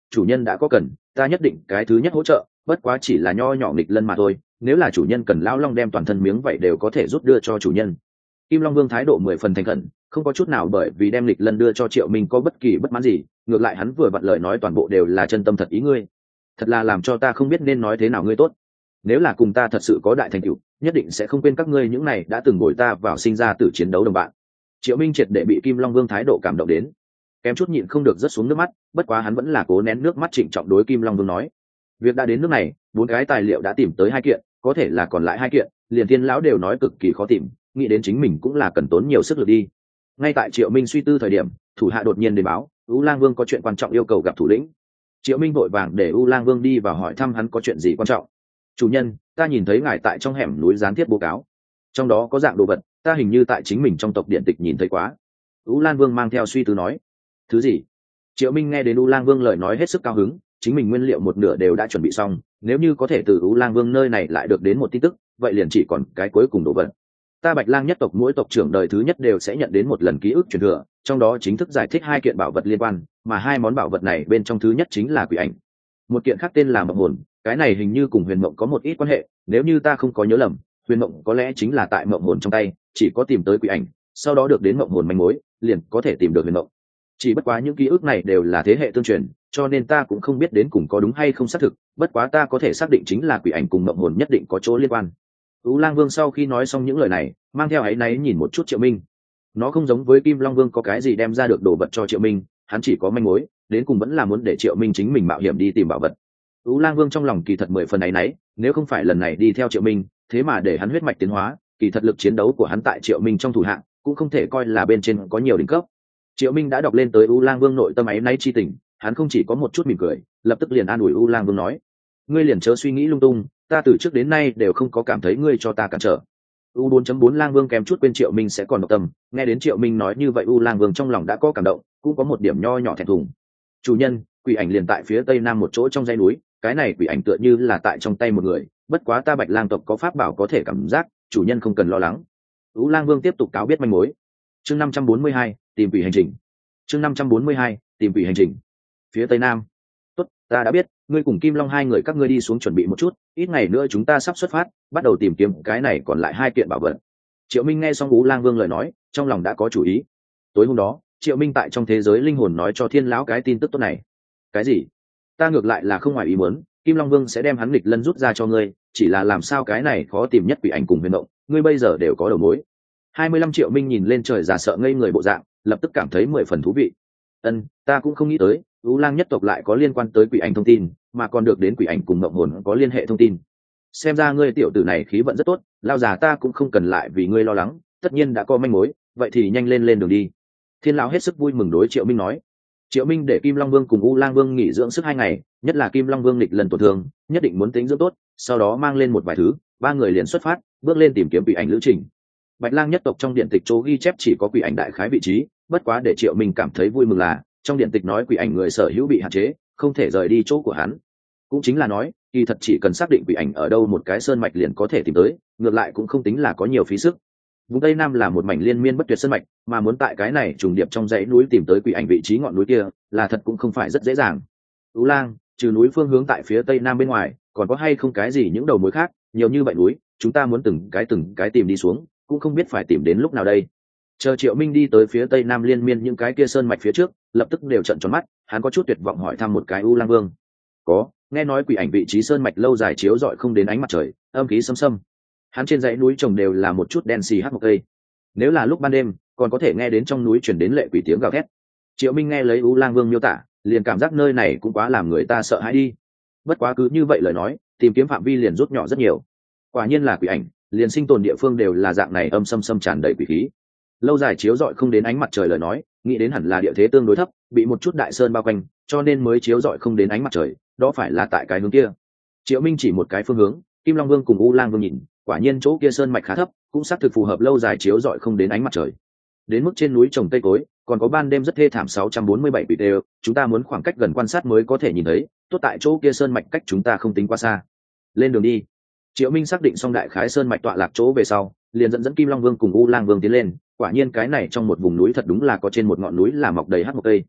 chủ nhân đã có cần, ta nhất định cái thứ nhất hỗ trợ, bất quá chỉ là nho nhỏ nghịch lân mà thôi, nếu là chủ nhân cần lão long đem toàn thân miếng vậy đều có thể rút đưa cho chủ nhân. Kim Long Vương thái độ mười phần thành khẩn, không có chút nào bởi vì đem nghịch lân đưa cho Triệu Minh có bất kỳ bất mãn gì, ngược lại hắn vừa vặn lời nói toàn bộ đều là chân tâm thật ý ngươi, thật là làm cho ta không biết nên nói thế nào ngươi tốt. Nếu là cùng ta thật sự có đại thành tựu, nhất định sẽ không quên các ngươi những này đã từng bồi ta vào sinh ra tử chiến đấu đồng bạn. Triệu Minh triệt để bị Kim Long Vương thái độ cảm động đến, kém chút nhịn không được rớt xuống nước mắt, bất quá hắn vẫn là cố nén nước mắt trịnh trọng đối Kim Long Vương nói: việc đã đến nước này, bốn cái tài liệu đã tìm tới hai kiện, có thể là còn lại hai kiện, liền Thiên lão đều nói cực kỳ khó tìm, nghĩ đến chính mình cũng là cần tốn nhiều sức lực đi. Ngay tại Triệu Minh suy tư thời điểm, thủ hạ đột nhiên đến báo, U Lang Vương có chuyện quan trọng yêu cầu gặp thủ lĩnh. Triệu Minh vội vàng để U Lang Vương đi vào hỏi thăm hắn có chuyện gì quan trọng. Chủ nhân, ta nhìn thấy ngài tại trong hẻm núi gián tiếp báo cáo, trong đó có dạng đồ vật, ta hình như tại chính mình trong tộc điện tịch nhìn thấy quá. U Lan Vương mang theo suy tư nói. Thứ gì? Triệu Minh nghe đến U Lang Vương lời nói hết sức cao hứng, chính mình nguyên liệu một nửa đều đã chuẩn bị xong, nếu như có thể từ U Lang Vương nơi này lại được đến một tin tức, vậy liền chỉ còn cái cuối cùng đồ vật. Ta Bạch Lang nhất tộc mỗi tộc trưởng đời thứ nhất đều sẽ nhận đến một lần ký ức truyền thừa, trong đó chính thức giải thích hai kiện bảo vật liên quan, mà hai món bảo vật này bên trong thứ nhất chính là quỷ ảnh, một kiện khác tên là mộng hồn, cái này hình như cùng huyền mộng có một ít quan hệ, nếu như ta không có nhớ lầm, huyền mộng có lẽ chính là tại mộng hồn trong tay, chỉ có tìm tới quỷ ảnh, sau đó được đến mộng hồn manh mối, liền có thể tìm được huyền mộng. Chỉ bất quá những ký ức này đều là thế hệ tương truyền, cho nên ta cũng không biết đến cùng có đúng hay không xác thực, bất quá ta có thể xác định chính là quỷ ảnh cùng mộng hồn nhất định có chỗ liên quan. Ú Lang Vương sau khi nói xong những lời này, mang theo áy náy nhìn một chút Triệu Minh. Nó không giống với Kim Long Vương có cái gì đem ra được đồ vật cho Triệu Minh, hắn chỉ có manh mối, đến cùng vẫn là muốn để Triệu Minh chính mình mạo hiểm đi tìm bảo vật. Ú Lang Vương trong lòng kỳ thật mười phần áy náy, nếu không phải lần này đi theo Triệu Minh, thế mà để hắn huyết mạch tiến hóa, kỳ thật lực chiến đấu của hắn tại Triệu Minh trong thủ hạng cũng không thể coi là bên trên có nhiều đỉnh cấp. Triệu Minh đã đọc lên tới U Lang Vương nội tâm áy náy chi tình, hắn không chỉ có một chút mỉm cười, lập tức liền an ủi U Lang Vương nói: ngươi liền chớ suy nghĩ lung tung, ta từ trước đến nay đều không có cảm thấy ngươi cho ta cản trở. U bốn chấm bốn Lang Vương kém chút quên Triệu Minh sẽ còn độc tâm, nghe đến Triệu Minh nói như vậy U Lang Vương trong lòng đã có cảm động, cũng có một điểm nho nhỏ thẹn thùng. Chủ nhân, quỷ ảnh liền tại phía tây nam một chỗ trong dãy núi, cái này quỷ ảnh tựa như là tại trong tay một người, bất quá ta Bạch Lang tộc có pháp bảo có thể cảm giác, chủ nhân không cần lo lắng. U Lang Vương tiếp tục cáo biết manh mối. Chương năm trăm bốn mươi hai, tìm quỷ hành trình. Chương năm trăm bốn mươi hai, tìm quỷ hành trình. Phía tây nam. Tốt, ta đã biết, ngươi cùng Kim Long hai người các ngươi đi xuống chuẩn bị một chút, ít ngày nữa chúng ta sắp xuất phát, bắt đầu tìm kiếm cái này còn lại hai kiện bảo vật. Triệu Minh nghe xong U Lang Vương lời nói, trong lòng đã có chủ ý. Tối hôm đó, Triệu Minh tại trong thế giới linh hồn nói cho Thiên lão cái tin tức tốt này. Cái gì? Ta ngược lại là không ngoài ý muốn, Kim Long Vương sẽ đem hắn nghịch lân rút ra cho ngươi, chỉ là làm sao cái này khó tìm nhất quỷ ảnh cùng huyền động, ngươi bây giờ đều có đầu mối. hai mươi lăm Triệu Minh nhìn lên trời giả sợ ngây người bộ dạng, lập tức cảm thấy mười phần thú vị. Ân, ta cũng không nghĩ tới, U Lang nhất tộc lại có liên quan tới quỷ ảnh thông tin, mà còn được đến quỷ ảnh cùng mộng hồn có liên hệ thông tin. Xem ra ngươi tiểu tử này khí vận rất tốt, lao già ta cũng không cần lại vì ngươi lo lắng, tất nhiên đã có manh mối, vậy thì nhanh lên lên đường đi. Thiên lão hết sức vui mừng đối Triệu Minh nói. Triệu Minh để Kim Long Vương cùng U Lang Vương nghỉ dưỡng sức hai ngày, nhất là Kim Long Vương nghịch lần tổn thương, nhất định muốn tính dưỡng tốt, sau đó mang lên một vài thứ, ba người liền xuất phát, bước lên tìm kiếm quỷ ảnh lữ trình. Bạch Lang nhất tộc trong điện tịch chỗ ghi chép chỉ có quỷ ảnh đại khái vị trí, bất quá để Triệu Minh cảm thấy vui mừng là, trong điện tịch nói quỷ ảnh người sở hữu bị hạn chế, không thể rời đi chỗ của hắn. Cũng chính là nói, kỳ thật chỉ cần xác định quỷ ảnh ở đâu một cái sơn mạch liền có thể tìm tới, ngược lại cũng không tính là có nhiều phí sức. Vùng Tây Nam là một mảnh liên miên bất tuyệt sơn mạch, mà muốn tại cái này trùng điệp trong dãy núi tìm tới quỷ ảnh vị trí ngọn núi kia, là thật cũng không phải rất dễ dàng. Ú Lang, trừ núi phương hướng tại phía Tây Nam bên ngoài, còn có hay không cái gì những đầu mối khác, nhiều như vậy núi, chúng ta muốn từng cái từng cái tìm đi xuống, cũng không biết phải tìm đến lúc nào đây. Chờ Triệu Minh đi tới phía Tây Nam liên miên những cái kia sơn mạch phía trước, lập tức đều trợn tròn mắt, hắn có chút tuyệt vọng hỏi thăm một cái U Lang Vương. Có, nghe nói quỷ ảnh vị trí sơn mạch lâu dài chiếu rọi không đến ánh mặt trời, âm khí xâm xâm. Hắn trên dãy núi trồng đều là một chút đen xì hắc một cây. Nếu là lúc ban đêm, còn có thể nghe đến trong núi truyền đến lệ quỷ tiếng gào thét. Triệu Minh nghe lấy U Lang Vương miêu tả, liền cảm giác nơi này cũng quá làm người ta sợ hãi đi. Bất quá cứ như vậy lời nói, tìm kiếm phạm vi liền rút nhỏ rất nhiều. Quả nhiên là quỷ ảnh, liền sinh tồn địa phương đều là dạng này âm xâm xâm tràn đầy quỷ khí. Lâu dài chiếu rọi không đến ánh mặt trời lời nói, nghĩ đến hẳn là địa thế tương đối thấp, bị một chút đại sơn bao quanh, cho nên mới chiếu rọi không đến ánh mặt trời, đó phải là tại cái hướng kia. Triệu Minh chỉ một cái phương hướng, Kim Long Vương cùng U Lang Vương nhìn, quả nhiên chỗ kia sơn mạch khá thấp, cũng xác thực phù hợp lâu dài chiếu rọi không đến ánh mặt trời. Đến mức trên núi trồng cây cối, còn có ban đêm rất thê thảm sáu trăm bốn mươi bảy video, chúng ta muốn khoảng cách gần quan sát mới có thể nhìn thấy, tốt tại chỗ kia sơn mạch cách chúng ta không tính quá xa. Lên đường đi. Triệu Minh xác định xong đại khái sơn mạch tọa lạc chỗ về sau, liền dẫn dẫn Kim Long Vương cùng U Lang Vương tiến lên, quả nhiên cái này trong một vùng núi thật đúng là có trên một ngọn núi là mọc đầy hắc một cây.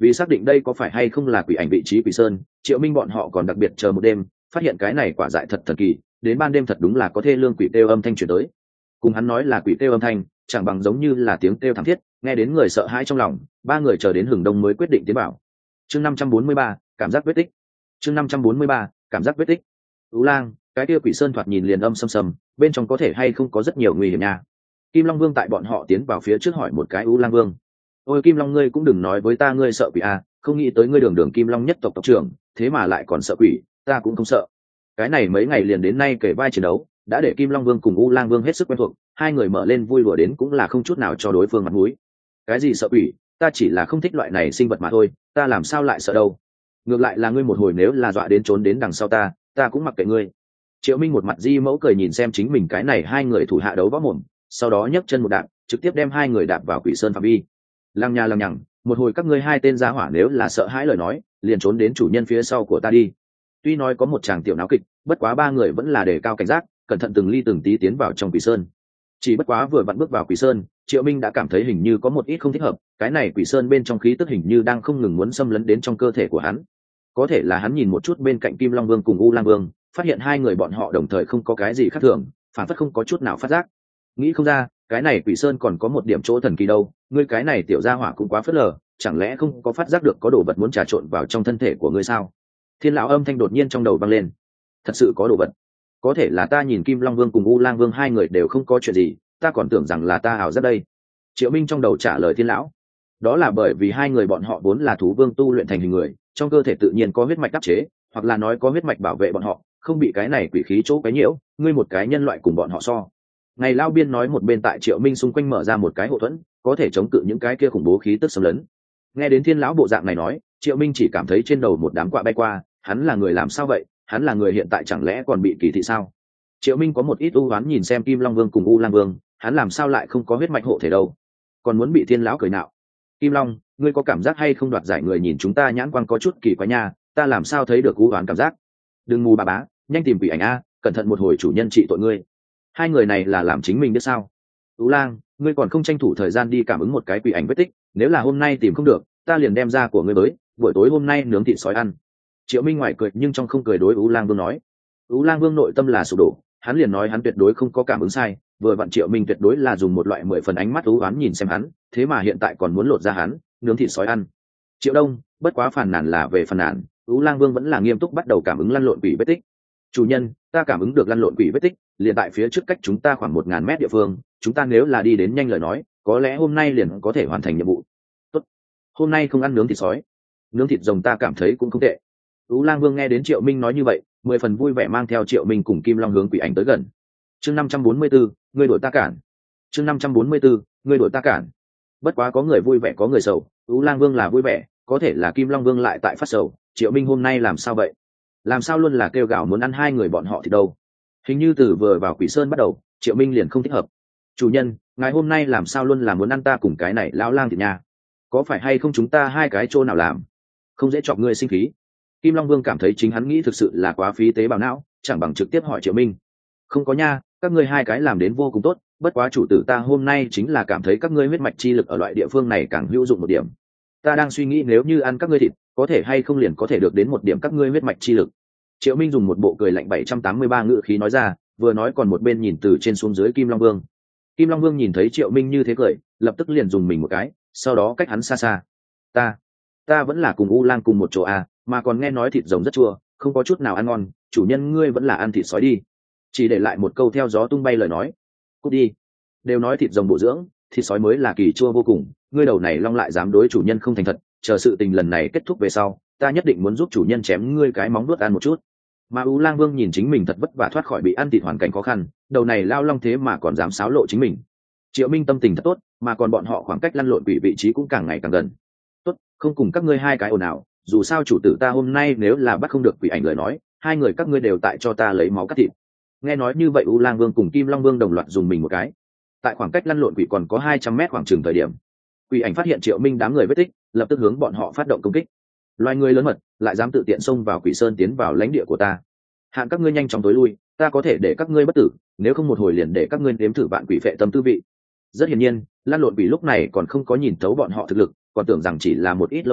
Vì xác định đây có phải hay không là quỷ ảnh vị trí quỷ sơn, Triệu Minh bọn họ còn đặc biệt chờ một đêm, phát hiện cái này quả dại thật thần kỳ, đến ban đêm thật đúng là có thê lương quỷ kêu âm thanh truyền tới. Cùng hắn nói là quỷ kêu âm thanh, chẳng bằng giống như là tiếng kêu thảm thiết, nghe đến người sợ hãi trong lòng. Ba người chờ đến hừng đông mới quyết định tiến vào. Chương năm trăm bốn mươi ba, cảm giác vết tích. Chương năm trăm bốn mươi ba, cảm giác vết tích. Ú Lang, cái kia quỷ sơn thoạt nhìn liền âm sầm sầm, bên trong có thể hay không có rất nhiều nguy hiểm nha. Kim Long Vương tại bọn họ tiến vào phía trước hỏi một cái Ú Lang Vương. Ôi Kim Long, ngươi cũng đừng nói với ta ngươi sợ quỷ à, không nghĩ tới ngươi đường đường Kim Long nhất tộc tộc trưởng, thế mà lại còn sợ quỷ, ta cũng không sợ. Cái này mấy ngày liền đến nay kể vai chiến đấu, đã để Kim Long Vương cùng U Lang Vương hết sức quen thuộc, hai người mở lên vui đùa đến cũng là không chút nào cho đối phương mặt mũi. Cái gì sợ quỷ, ta chỉ là không thích loại này sinh vật mà thôi, ta làm sao lại sợ đâu. Ngược lại là ngươi một hồi nếu là dọa đến trốn đến đằng sau ta, ta cũng mặc kệ ngươi. Triệu Minh một mặt di mẫu cười nhìn xem chính mình cái này hai người thủ hạ đấu võ mồm, sau đó nhấc chân một đạp, trực tiếp đem hai người đạp vào quỷ sơn phạm vi. Lăng nhà lăng nhằng, một hồi các ngươi hai tên giá hỏa nếu là sợ hãi lời nói, liền trốn đến chủ nhân phía sau của ta đi. Tuy nói có một tràng tiểu náo kịch, bất quá ba người vẫn là đề cao cảnh giác, cẩn thận từng ly từng tí tiến vào trong quỷ sơn. Chỉ bất quá vừa vặn bước vào quỷ sơn, Triệu Minh đã cảm thấy hình như có một ít không thích hợp, cái này quỷ sơn bên trong khí tức hình như đang không ngừng muốn xâm lấn đến trong cơ thể của hắn. Có thể là hắn nhìn một chút bên cạnh Kim Long Vương cùng U Lang Vương, phát hiện hai người bọn họ đồng thời không có cái gì khác thường, phản phất không có chút nào phát giác. Nghĩ không ra, cái này quỷ sơn còn có một điểm chỗ thần kỳ đâu, ngươi cái này tiểu gia hỏa cũng quá phớt lờ, chẳng lẽ không có phát giác được có đồ vật muốn trà trộn vào trong thân thể của ngươi sao? Thiên lão âm thanh đột nhiên trong đầu vang lên. Thật sự có đồ vật? Có thể là ta nhìn Kim Long Vương cùng U Lang Vương hai người đều không có chuyện gì, ta còn tưởng rằng là ta ảo giác đây. Triệu Minh trong đầu trả lời Thiên lão. Đó là bởi vì hai người bọn họ vốn là thú vương tu luyện thành hình người, trong cơ thể tự nhiên có huyết mạch đắp chế, hoặc là nói có huyết mạch bảo vệ bọn họ, không bị cái này quỷ khí chỗ quấy nhiễu, ngươi một cái nhân loại cùng bọn họ so. Ngày Lao Biên nói một bên tại Triệu Minh xung quanh mở ra một cái hộ thuẫn, có thể chống cự những cái kia khủng bố khí tức xâm lấn. Nghe đến Thiên lão bộ dạng này nói, Triệu Minh chỉ cảm thấy trên đầu một đám quạ bay qua, hắn là người làm sao vậy, hắn là người hiện tại chẳng lẽ còn bị kỳ thị sao? Triệu Minh có một ít ưu oán nhìn xem Kim Long Vương cùng U Lang Vương, hắn làm sao lại không có huyết mạch hộ thể đâu, còn muốn bị Thiên lão cười nạo. Kim Long, ngươi có cảm giác hay không đoạt giải người nhìn chúng ta nhãn quang có chút kỳ quái nha, ta làm sao thấy được ưu oán cảm giác? Đừng mù bà bá, nhanh tìm quỷ ảnh a, cẩn thận một hồi chủ nhân trị tội ngươi. Hai người này là làm chính mình biết sao? U Lang, ngươi còn không tranh thủ thời gian đi cảm ứng một cái quỷ ảnh vết tích, nếu là hôm nay tìm không được, ta liền đem ra của ngươi tới, buổi tối hôm nay nướng thịt sói ăn. Triệu Minh ngoài cười nhưng trong không cười đối U Lang Vương nói. U Lang Vương nội tâm là sụp đổ, hắn liền nói hắn tuyệt đối không có cảm ứng sai, vừa vặn Triệu Minh tuyệt đối là dùng một loại mười phần ánh mắt u ám nhìn xem hắn, thế mà hiện tại còn muốn lột ra hắn, nướng thịt sói ăn. Triệu Đông, bất quá phàn nàn là về phàn nàn, U Lang Vương vẫn là nghiêm túc bắt đầu cảm ứng lăn lộn quỷ vết tích. Chủ nhân, ta cảm ứng được lăn lộn quỷ vết tích, liền tại phía trước cách chúng ta khoảng một ngàn mét địa phương, chúng ta nếu là đi đến nhanh lời nói, có lẽ hôm nay liền có thể hoàn thành nhiệm vụ. Tốt, hôm nay không ăn nướng thịt sói, nướng thịt rồng ta cảm thấy cũng không tệ. Ú Lang Vương nghe đến Triệu Minh nói như vậy, mười phần vui vẻ mang theo Triệu Minh cùng Kim Long hướng quỷ ảnh tới gần. Chương năm trăm bốn mươi 4, ngươi đuổi ta cản. Chương năm trăm bốn mươi 4, ngươi đuổi ta cản. Bất quá có người vui vẻ có người sầu, Ú Lang Vương là vui vẻ, có thể là Kim Long Vương lại tại phát sầu, Triệu Minh hôm nay làm sao vậy? Làm sao luôn là kêu gào muốn ăn hai người bọn họ thì đâu? Hình như từ vừa vào Quỷ Sơn bắt đầu, Triệu Minh liền không thích hợp. Chủ nhân, ngày hôm nay làm sao luôn là muốn ăn ta cùng cái này lão lang thịt nha? Có phải hay không chúng ta hai cái chỗ nào làm? Không dễ chọc ngươi sinh khí. Kim Long Vương cảm thấy chính hắn nghĩ thực sự là quá phí tế bào não, chẳng bằng trực tiếp hỏi Triệu Minh. Không có nha, các ngươi hai cái làm đến vô cùng tốt, bất quá chủ tử ta hôm nay chính là cảm thấy các ngươi huyết mạch chi lực ở loại địa phương này càng hữu dụng một điểm. Ta đang suy nghĩ nếu như ăn các ngươi thịt, có thể hay không liền có thể được đến một điểm các ngươi huyết mạch chi lực. Triệu Minh dùng một bộ cười lạnh bảy trăm tám mươi ba ngữ khí nói ra, vừa nói còn một bên nhìn từ trên xuống dưới Kim Long Vương. Kim Long Vương nhìn thấy Triệu Minh như thế cười, lập tức liền dùng mình một cái, sau đó cách hắn xa xa. Ta, ta vẫn là cùng U Lang cùng một chỗ à, mà còn nghe nói thịt rồng rất chua, không có chút nào ăn ngon, chủ nhân ngươi vẫn là ăn thịt sói đi. Chỉ để lại một câu theo gió tung bay lời nói. Cút đi. Đều nói thịt rồng bổ dưỡng, thịt sói mới là kỳ chua vô cùng, ngươi đầu này long lại dám đối chủ nhân không thành thật, chờ sự tình lần này kết thúc về sau, ta nhất định muốn giúp chủ nhân chém ngươi cái móng vuốt ăn một chút. Mà U Lang Vương nhìn chính mình thật vất vả thoát khỏi bị ăn thịt hoàn cảnh khó khăn, đầu này lao long thế mà còn dám xáo lộ chính mình. Triệu Minh tâm tình thật tốt, mà còn bọn họ khoảng cách lăn lộn quỷ vị trí cũng càng ngày càng gần. Tốt, không cùng các ngươi hai cái ồn ào, dù sao chủ tử ta hôm nay nếu là bắt không được quỷ ảnh lời nói, hai người các ngươi đều tại cho ta lấy máu cắt thịt. Nghe nói như vậy U Lang Vương cùng Kim Long Vương đồng loạt dùng mình một cái. Tại khoảng cách lăn lộn quỷ còn có hai trăm mét khoảng chừng thời điểm, quỷ ảnh phát hiện Triệu Minh đám người vết tích, lập tức hướng bọn họ phát động công kích. Loài người lớn mật, lại dám tự tiện xông vào Quỷ Sơn tiến vào lãnh địa của ta. Hạn các ngươi nhanh chóng tối lui, ta có thể để các ngươi bất tử, nếu không một hồi liền để các ngươi nếm thử bạn quỷ phệ tâm tư vị. Rất hiển nhiên, Lan Lộn Quỷ lúc này còn không có nhìn thấu bọn họ thực lực, còn tưởng rằng chỉ là một ít lâu la,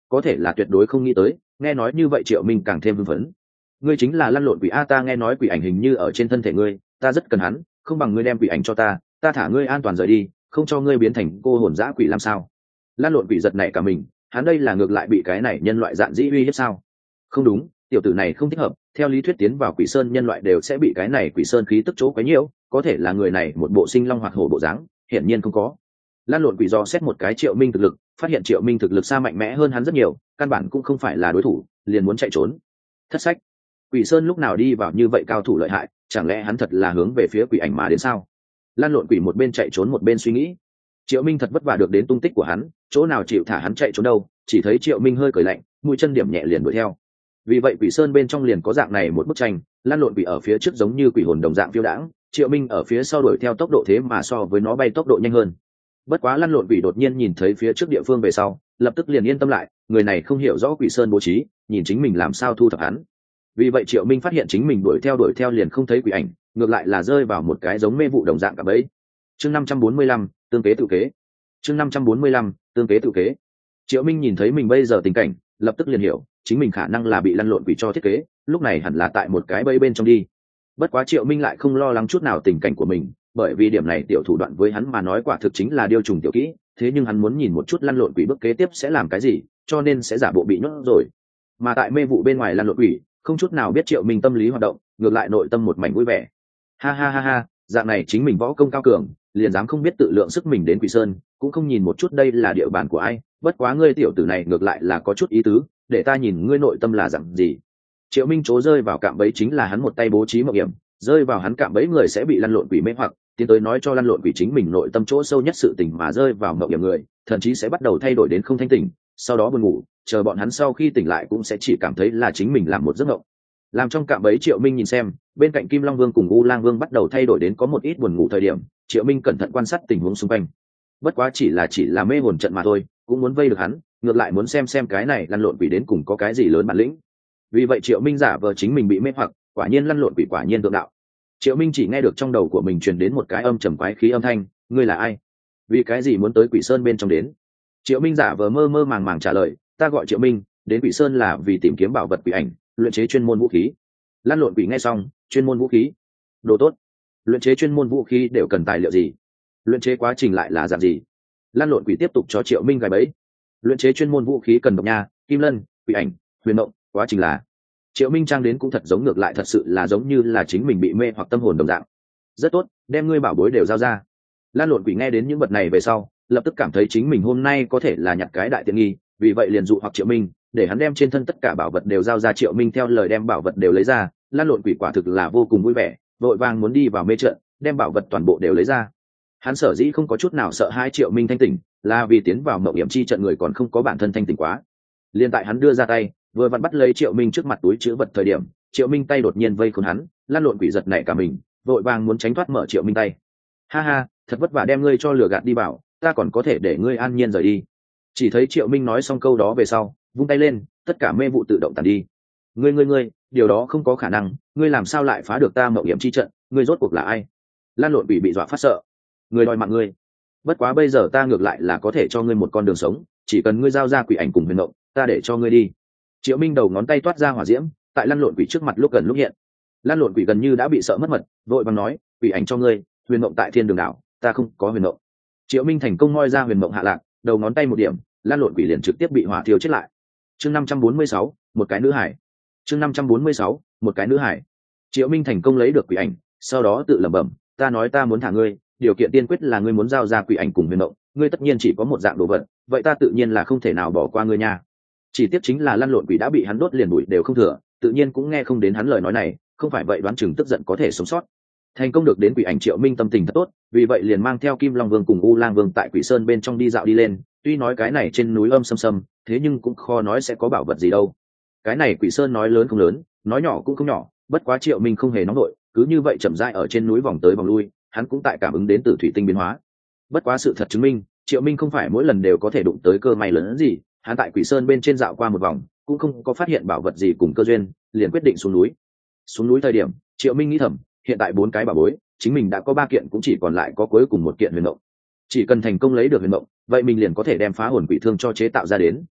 có thể là tuyệt đối không nghĩ tới. Nghe nói như vậy Triệu Minh càng thêm hưng phấn. Ngươi chính là lăn lộn quỷ a? Ta nghe nói quỷ ảnh hình như ở trên thân thể ngươi, ta rất cần hắn, không bằng ngươi đem quỷ ảnh cho ta, ta thả ngươi an toàn rời đi, không cho ngươi biến thành cô hồn dã quỷ làm sao? Lăn lộn quỷ giật nảy cả mình, hắn đây là ngược lại bị cái này nhân loại dạn dĩ uy hiếp sao? Không đúng, tiểu tử này không thích hợp, theo lý thuyết tiến vào quỷ sơn nhân loại đều sẽ bị cái này quỷ sơn khí tức chỗ quấy nhiễu, có thể là người này một bộ sinh long hoạt hổ bộ dáng, hiển nhiên không có. Lan lộn quỷ do xét một cái Triệu Minh thực lực, phát hiện Triệu Minh thực lực xa mạnh mẽ hơn hắn rất nhiều, căn bản cũng không phải là đối thủ, liền muốn chạy trốn. Thất sách, quỷ sơn lúc nào đi vào như vậy cao thủ lợi hại, chẳng lẽ hắn thật là hướng về phía quỷ ảnh mà đến sao? Lan lộn quỷ một bên chạy trốn một bên suy nghĩ. Triệu Minh thật vất vả được đến tung tích của hắn, chỗ nào chịu thả hắn chạy trốn đâu? Chỉ thấy Triệu Minh hơi cười lạnh, mũi chân điểm nhẹ liền đuổi theo. Vì vậy quỷ sơn bên trong liền có dạng này một bức tranh, Lan lộn quỷ ở phía trước giống như quỷ hồn đồng dạng phiêu đãng, Triệu Minh ở phía sau đuổi theo tốc độ thế mà so với nó bay tốc độ nhanh hơn. Bất quá Lăn lộn quỷ đột nhiên nhìn thấy phía trước địa phương về sau, lập tức liền yên tâm lại, người này không hiểu rõ quỷ sơn bố trí, nhìn chính mình làm sao thu thập hắn. Vì vậy Triệu Minh phát hiện chính mình đuổi theo đuổi theo liền không thấy quỷ ảnh, ngược lại là rơi vào một cái giống mê vụ đồng dạng cả bẫy. Chương năm trăm bốn mươi lăm, tương kế tự kế. Chương năm trăm bốn mươi lăm, tương kế tự kế. Triệu Minh nhìn thấy mình bây giờ tình cảnh, lập tức liền hiểu, chính mình khả năng là bị lăn lộn quỷ cho thiết kế, lúc này hẳn là tại một cái bẫy bên trong đi. Bất quá Triệu Minh lại không lo lắng chút nào tình cảnh của mình, bởi vì điểm này tiểu thủ đoạn với hắn mà nói quả thực chính là điêu trùng tiểu kỹ, thế nhưng hắn muốn nhìn một chút lăn lộn quỷ bước kế tiếp sẽ làm cái gì, cho nên sẽ giả bộ bị nhốt rồi. Mà tại mê vụ bên ngoài lăn lộn quỷ, không chút nào biết Triệu Minh tâm lý hoạt động, ngược lại nội tâm một mảnh vui vẻ. Ha ha ha ha, dạng này chính mình võ công cao cường, liền dám không biết tự lượng sức mình đến Quỷ Sơn, cũng không nhìn một chút đây là địa bàn của ai, bất quá ngươi tiểu tử này ngược lại là có chút ý tứ, để ta nhìn ngươi nội tâm là dạng gì. Triệu Minh chố rơi vào cạm bẫy chính là hắn một tay bố trí mạo hiểm, rơi vào hắn cạm bẫy người sẽ bị lăn lộn quỷ mê hoặc, tiến tới nói cho lăn lộn quỷ chính mình nội tâm chỗ sâu nhất sự tình mà rơi vào mạo hiểm người, thậm chí sẽ bắt đầu thay đổi đến không thanh tỉnh, sau đó buồn ngủ, chờ bọn hắn sau khi tỉnh lại cũng sẽ chỉ cảm thấy là chính mình làm một giấc mộng. Làm trong cạm bẫy Triệu Minh nhìn xem, bên cạnh Kim Long Vương cùng U Lang Vương bắt đầu thay đổi đến có một ít buồn ngủ thời điểm, Triệu Minh cẩn thận quan sát tình huống xung quanh. Bất quá chỉ là chỉ là mê hồn trận mà thôi, cũng muốn vây được hắn, ngược lại muốn xem xem cái này lăn lộn quỷ đến cùng có cái gì lớn bản lĩnh. Vì vậy Triệu Minh giả vờ chính mình bị mê hoặc, quả nhiên lăn lộn quỷ quả nhiên tượng đạo. Triệu Minh chỉ nghe được trong đầu của mình truyền đến một cái âm trầm quái khí âm thanh, ngươi là ai? Vì cái gì muốn tới Quỷ Sơn bên trong đến? Triệu Minh giả vờ mơ mơ màng màng trả lời, ta gọi Triệu Minh, đến Quỷ Sơn là vì tìm kiếm bảo vật quỷ ảnh, luyện chế chuyên môn vũ khí. Lăn lộn quỷ nghe xong, chuyên môn vũ khí? Đồ tốt. Luyện chế chuyên môn vũ khí đều cần tài liệu gì? Luyện chế quá trình lại là dạng gì? Lăn lộn quỷ tiếp tục cho Triệu Minh gài bẫy. Luyện chế chuyên môn vũ khí cần độc nha, kim lân, quỷ ảnh, huyền mộng, quá trình là. Triệu Minh trang đến cũng thật giống ngược lại thật sự là giống như là chính mình bị mê hoặc tâm hồn đồng dạng. Rất tốt, đem ngươi bảo bối đều giao ra. Lan lộn quỷ nghe đến những vật này về sau, lập tức cảm thấy chính mình hôm nay có thể là nhặt cái đại tiện nghi, vì vậy liền dụ hoặc Triệu Minh, để hắn đem trên thân tất cả bảo vật đều giao ra. Triệu Minh theo lời đem bảo vật đều lấy ra, Lan lộn quỷ quả thực là vô cùng vui vẻ, vội vàng muốn đi vào mê trận, đem bảo vật toàn bộ đều lấy ra. Hắn sở dĩ không có chút nào sợ hai Triệu Minh thanh tỉnh, là vì tiến vào mộng hiểm chi trận người còn không có bản thân thanh tỉnh quá. Liên tại hắn đưa ra tay, vừa vặn bắt lấy Triệu Minh trước mặt túi chứa vật thời điểm, Triệu Minh tay đột nhiên vây khốn hắn, Lan lộn quỷ giật nảy cả mình, vội vàng muốn tránh thoát mở Triệu Minh tay. Ha ha, thật vất vả đem ngươi cho lừa gạt đi bảo, ta còn có thể để ngươi an nhiên rời đi. Chỉ thấy Triệu Minh nói xong câu đó về sau, vung tay lên, tất cả mê vụ tự động tàn đi. Ngươi ngươi ngươi, điều đó không có khả năng, ngươi làm sao lại phá được ta mộng hiểm chi trận, ngươi rốt cuộc là ai? Lan lộn quỷ bị dọa phát sợ, người đòi mạng ngươi. Bất quá bây giờ ta ngược lại là có thể cho ngươi một con đường sống, chỉ cần ngươi giao ra quỷ ảnh cùng huyền mộng, ta để cho ngươi đi. Triệu Minh đầu ngón tay toát ra hỏa diễm, tại lăn lộn quỷ trước mặt lúc gần lúc hiện. Lăn lộn quỷ gần như đã bị sợ mất mật, vội vàng nói, quỷ ảnh cho ngươi, huyền mộng tại thiên đường đảo, ta không có huyền mộng. Triệu Minh thành công moi ra huyền mộng hạ lạc, đầu ngón tay một điểm, lăn lộn quỷ liền trực tiếp bị hỏa thiêu chết lại. Chương năm trăm bốn mươi sáu, một cái nữ hải. Chương năm trăm bốn mươi sáu, một cái nữ hải. Triệu Minh thành công lấy được quỷ ảnh, sau đó tự lẩm bẩm, ta nói ta muốn thả ngươi, điều kiện tiên quyết là ngươi muốn giao ra quỷ ảnh cùng huyền mộng, ngươi tất nhiên chỉ có một dạng đồ vật, vậy ta tự nhiên là không thể nào bỏ qua ngươi nha. Chỉ tiếc chính là lăn lộn quỷ đã bị hắn đốt liền bụi đều không thừa, tự nhiên cũng nghe không đến hắn lời nói này, không phải vậy đoán chừng tức giận có thể sống sót. Thành công được đến quỷ ảnh, Triệu Minh tâm tình thật tốt, vì vậy liền mang theo Kim Long Vương cùng U Lang Vương tại Quỷ Sơn bên trong đi dạo đi lên. Tuy nói cái này trên núi âm sâm sâm, thế nhưng cũng khó nói sẽ có bảo vật gì đâu. Cái này Quỷ Sơn nói lớn không lớn, nói nhỏ cũng không nhỏ, bất quá Triệu Minh không hề nóng nổi, cứ như vậy chậm rãi ở trên núi vòng tới vòng lui, hắn cũng tại cảm ứng đến từ thủy tinh biến hóa. Bất quá sự thật chứng minh, Triệu Minh không phải mỗi lần đều có thể đụng tới cơ may lớn hơn gì. Hắn tại Quỷ Sơn bên trên dạo qua một vòng, cũng không có phát hiện bảo vật gì cùng cơ duyên, liền quyết định xuống núi. Xuống núi thời điểm, Triệu Minh nghĩ thầm, hiện tại bốn cái bảo bối, chính mình đã có ba kiện, cũng chỉ còn lại có cuối cùng một kiện huyền mộng. Chỉ cần thành công lấy được huyền mộng, vậy mình liền có thể đem phá hồn quỷ thương cho chế tạo ra đến,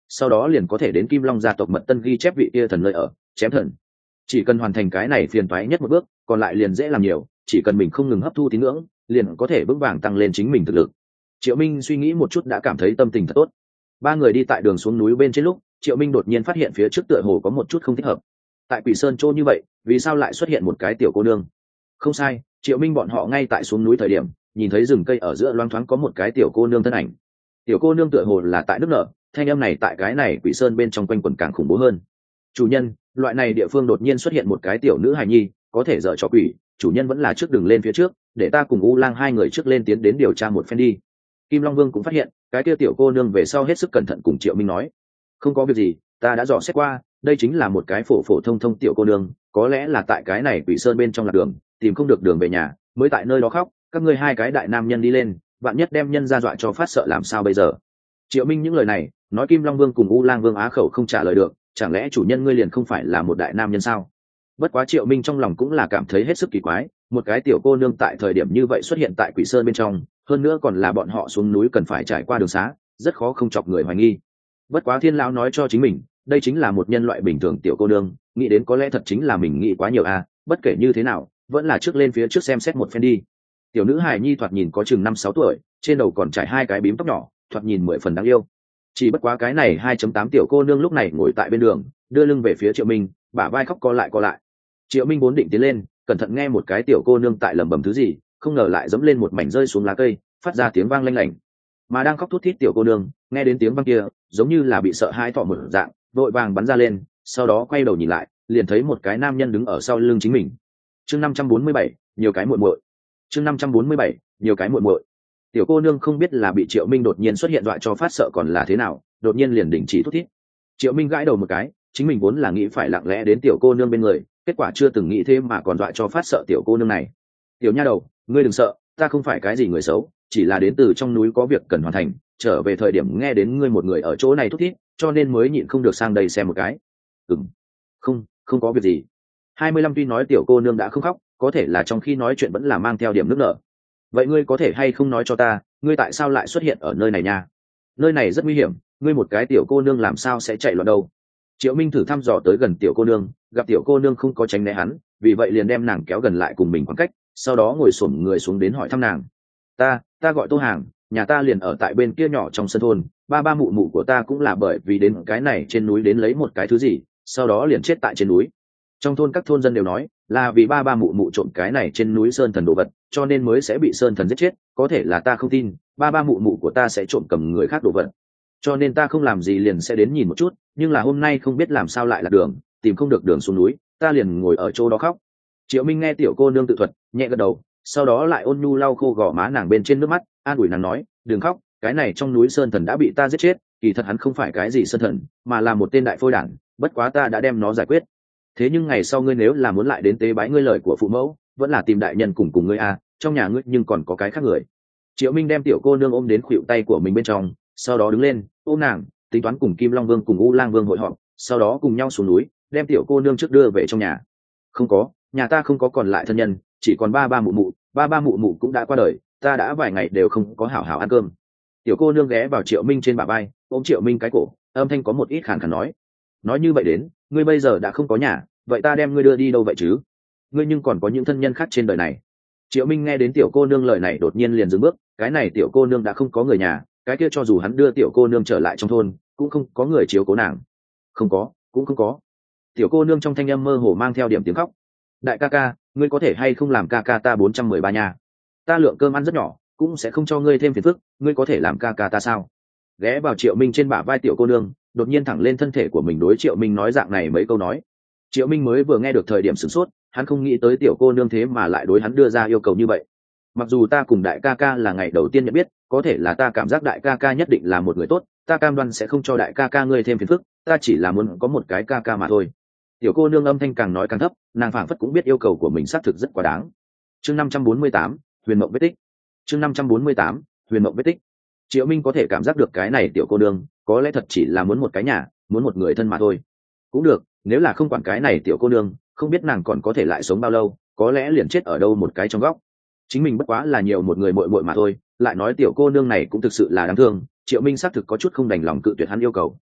sau đó liền có thể đến Kim Long gia tộc mật tân ghi chép vị kia thần nơi ở, chém thần. Chỉ cần hoàn thành cái này phiền toái nhất một bước, còn lại liền dễ làm nhiều, chỉ cần mình không ngừng hấp thu tín ngưỡng, liền có thể vững vàng tăng lên chính mình thực lực. Triệu Minh suy nghĩ một chút đã cảm thấy tâm tình thật tốt. Ba người đi tại đường xuống núi bên trên lúc, Triệu Minh đột nhiên phát hiện phía trước tựa hồ có một chút không thích hợp. Tại Quỷ Sơn Châu như vậy, vì sao lại xuất hiện một cái tiểu cô nương? Không sai, Triệu Minh bọn họ ngay tại xuống núi thời điểm, nhìn thấy rừng cây ở giữa loáng thoáng có một cái tiểu cô nương thân ảnh. Tiểu cô nương tựa hồ là tại nước nở, thanh âm này tại cái này Quỷ Sơn bên trong quanh quẩn càng khủng bố hơn. Chủ nhân, loại này địa phương đột nhiên xuất hiện một cái tiểu nữ hài nhi, có thể dở trò quỷ, chủ nhân vẫn là trước đường lên phía trước, để ta cùng U Lang hai người trước lên tiến đến điều tra một phen đi. Kim Long Vương cũng phát hiện, cái kia tiểu cô nương về sau hết sức cẩn thận cùng Triệu Minh nói, không có việc gì, ta đã dò xét qua, đây chính là một cái phổ phổ thông thông tiểu cô nương, có lẽ là tại cái này Quỷ Sơn bên trong lạc đường, tìm không được đường về nhà, mới tại nơi đó khóc, các ngươi hai cái đại nam nhân đi lên, vạn nhất đem nhân ra dọa cho phát sợ làm sao bây giờ. Triệu Minh những lời này, nói Kim Long Vương cùng U Lang Vương á khẩu không trả lời được, chẳng lẽ chủ nhân ngươi liền không phải là một đại nam nhân sao? Bất quá Triệu Minh trong lòng cũng là cảm thấy hết sức kỳ quái, một cái tiểu cô nương tại thời điểm như vậy xuất hiện tại Quỷ Sơn bên trong, hơn nữa còn là bọn họ xuống núi cần phải trải qua đường xá, rất khó không chọc người hoài nghi. Bất quá Thiên lão nói cho chính mình, đây chính là một nhân loại bình thường tiểu cô nương, nghĩ đến có lẽ thật chính là mình nghĩ quá nhiều à, bất kể như thế nào, vẫn là trước lên phía trước xem xét một phen đi. Tiểu nữ hài nhi thoạt nhìn có chừng năm sáu tuổi, trên đầu còn trải hai cái bím tóc nhỏ, thoạt nhìn mười phần đáng yêu. Chỉ bất quá cái này hai chấm tám tiểu cô nương lúc này ngồi tại bên đường, đưa lưng về phía Triệu Minh, bả vai khóc co lại co lại. Triệu Minh vốn định tiến lên, cẩn thận nghe một cái tiểu cô nương tại lẩm bẩm thứ gì, không ngờ lại dẫm lên một mảnh rơi xuống lá cây, phát ra tiếng vang lanh lảnh. Mà đang khóc thút thít tiểu cô nương, nghe đến tiếng vang kia, giống như là bị sợ hãi thọ một dạng, vội vàng bắn ra lên, sau đó quay đầu nhìn lại, liền thấy một cái nam nhân đứng ở sau lưng chính mình. Chương năm trăm bốn mươi bảy, nhiều cái muội muội. Chương năm trăm bốn mươi bảy, nhiều cái muội muội. Tiểu cô nương không biết là bị Triệu Minh đột nhiên xuất hiện dọa cho phát sợ còn là thế nào, đột nhiên liền đình chỉ thút thít. Triệu Minh gãi đầu một cái, chính mình vốn là nghĩ phải lặng lẽ đến tiểu cô nương bên người, kết quả chưa từng nghĩ thế mà còn dọa cho phát sợ tiểu cô nương này. Tiểu nha đầu, ngươi đừng sợ, ta không phải cái gì người xấu, chỉ là đến từ trong núi có việc cần hoàn thành, trở về thời điểm nghe đến ngươi một người ở chỗ này thút thít, cho nên mới nhịn không được sang đây xem một cái. Ừm, không, không có việc gì. hai mươi lăm tuy nói tiểu cô nương đã không khóc, có thể là trong khi nói chuyện vẫn là mang theo điểm nước nở. Vậy ngươi có thể hay không nói cho ta, ngươi tại sao lại xuất hiện ở nơi này nha? Nơi này rất nguy hiểm, ngươi một cái tiểu cô nương làm sao sẽ chạy loạn đâu? Triệu Minh thử thăm dò tới gần tiểu cô nương, gặp tiểu cô nương không có tránh né hắn, vì vậy liền đem nàng kéo gần lại cùng mình khoảng cách, sau đó ngồi xổm người xuống đến hỏi thăm nàng. Ta, ta gọi Tô Hàng, nhà ta liền ở tại bên kia nhỏ trong sân thôn, ba ba mụ mụ của ta cũng là bởi vì đến cái này trên núi đến lấy một cái thứ gì, sau đó liền chết tại trên núi. Trong thôn các thôn dân đều nói, là vì ba ba mụ mụ trộm cái này trên núi sơn thần đồ vật, cho nên mới sẽ bị sơn thần giết chết, có thể là ta không tin, ba ba mụ mụ của ta sẽ trộm cầm người khác đồ vật. Cho nên ta không làm gì liền sẽ đến nhìn một chút, nhưng là hôm nay không biết làm sao lại lạc đường, tìm không được đường xuống núi, ta liền ngồi ở chỗ đó khóc. Triệu Minh nghe tiểu cô nương tự thuật, nhẹ gật đầu, sau đó lại ôn nhu lau khô gò má nàng bên trên nước mắt, an ủi nàng nói, đừng khóc, cái này trong núi sơn thần đã bị ta giết chết, kỳ thật hắn không phải cái gì sơn thần, mà là một tên đại phôi đản, bất quá ta đã đem nó giải quyết. Thế nhưng ngày sau ngươi nếu là muốn lại đến tế bái ngươi lời của phụ mẫu, vẫn là tìm đại nhân cùng cùng ngươi à, trong nhà ngươi nhưng còn có cái khác người. Triệu Minh đem tiểu cô nương ôm đến khuỷu tay của mình bên trong, sau đó đứng lên ôm nàng, tính toán cùng Kim Long Vương cùng U Lang Vương hội họp, sau đó cùng nhau xuống núi, đem tiểu cô nương trước đưa về trong nhà. Không có, nhà ta không có còn lại thân nhân, chỉ còn ba ba mụ mụ, ba ba mụ mụ cũng đã qua đời, ta đã vài ngày đều không có hảo hảo ăn cơm. Tiểu cô nương ghé vào Triệu Minh trên bả vai, ôm Triệu Minh cái cổ, âm thanh có một ít khàn khàn nói, nói như vậy đến, ngươi bây giờ đã không có nhà, vậy ta đem ngươi đưa đi đâu vậy chứ? Ngươi nhưng còn có những thân nhân khác trên đời này. Triệu Minh nghe đến tiểu cô nương lời này đột nhiên liền dừng bước, cái này tiểu cô nương đã không có người nhà, cái kia cho dù hắn đưa tiểu cô nương trở lại trong thôn, cũng không có người chiếu cố nàng. Không có, cũng không có. Tiểu cô nương trong thanh âm mơ hồ mang theo điểm tiếng khóc. Đại ca ca, ngươi có thể hay không làm ca ca ta bốn trăm mười ba nhà? Ta lượng cơm ăn rất nhỏ, cũng sẽ không cho ngươi thêm phiền phức, ngươi có thể làm ca ca ta sao? Ghé vào Triệu Minh trên bả vai tiểu cô nương, đột nhiên thẳng lên thân thể của mình đối Triệu Minh nói dạng này mấy câu nói. Triệu Minh mới vừa nghe được thời điểm sửng sốt, hắn không nghĩ tới tiểu cô nương thế mà lại đối hắn đưa ra yêu cầu như vậy. Mặc dù ta cùng đại ca ca là ngày đầu tiên nhận biết, có thể là ta cảm giác đại ca ca nhất định là một người tốt, ta cam đoan sẽ không cho đại ca ca ngươi thêm phiền phức, ta chỉ là muốn có một cái ca ca mà thôi. Tiểu cô nương âm thanh càng nói càng thấp, nàng phảng phất cũng biết yêu cầu của mình xác thực rất quá đáng. Chương năm trăm bốn mươi tám, huyền mộng vết tích. Chương năm trăm bốn mươi tám, huyền mộng vết tích. Triệu Minh có thể cảm giác được cái này tiểu cô nương, có lẽ thật chỉ là muốn một cái nhà, muốn một người thân mà thôi. Cũng được, nếu là không quản cái này tiểu cô nương, không biết nàng còn có thể lại sống bao lâu, có lẽ liền chết ở đâu một cái trong góc. Chính mình bất quá là nhiều một người muội muội mà thôi, lại nói tiểu cô nương này cũng thực sự là đáng thương, Triệu Minh xác thực có chút không đành lòng cự tuyệt hắn yêu cầu.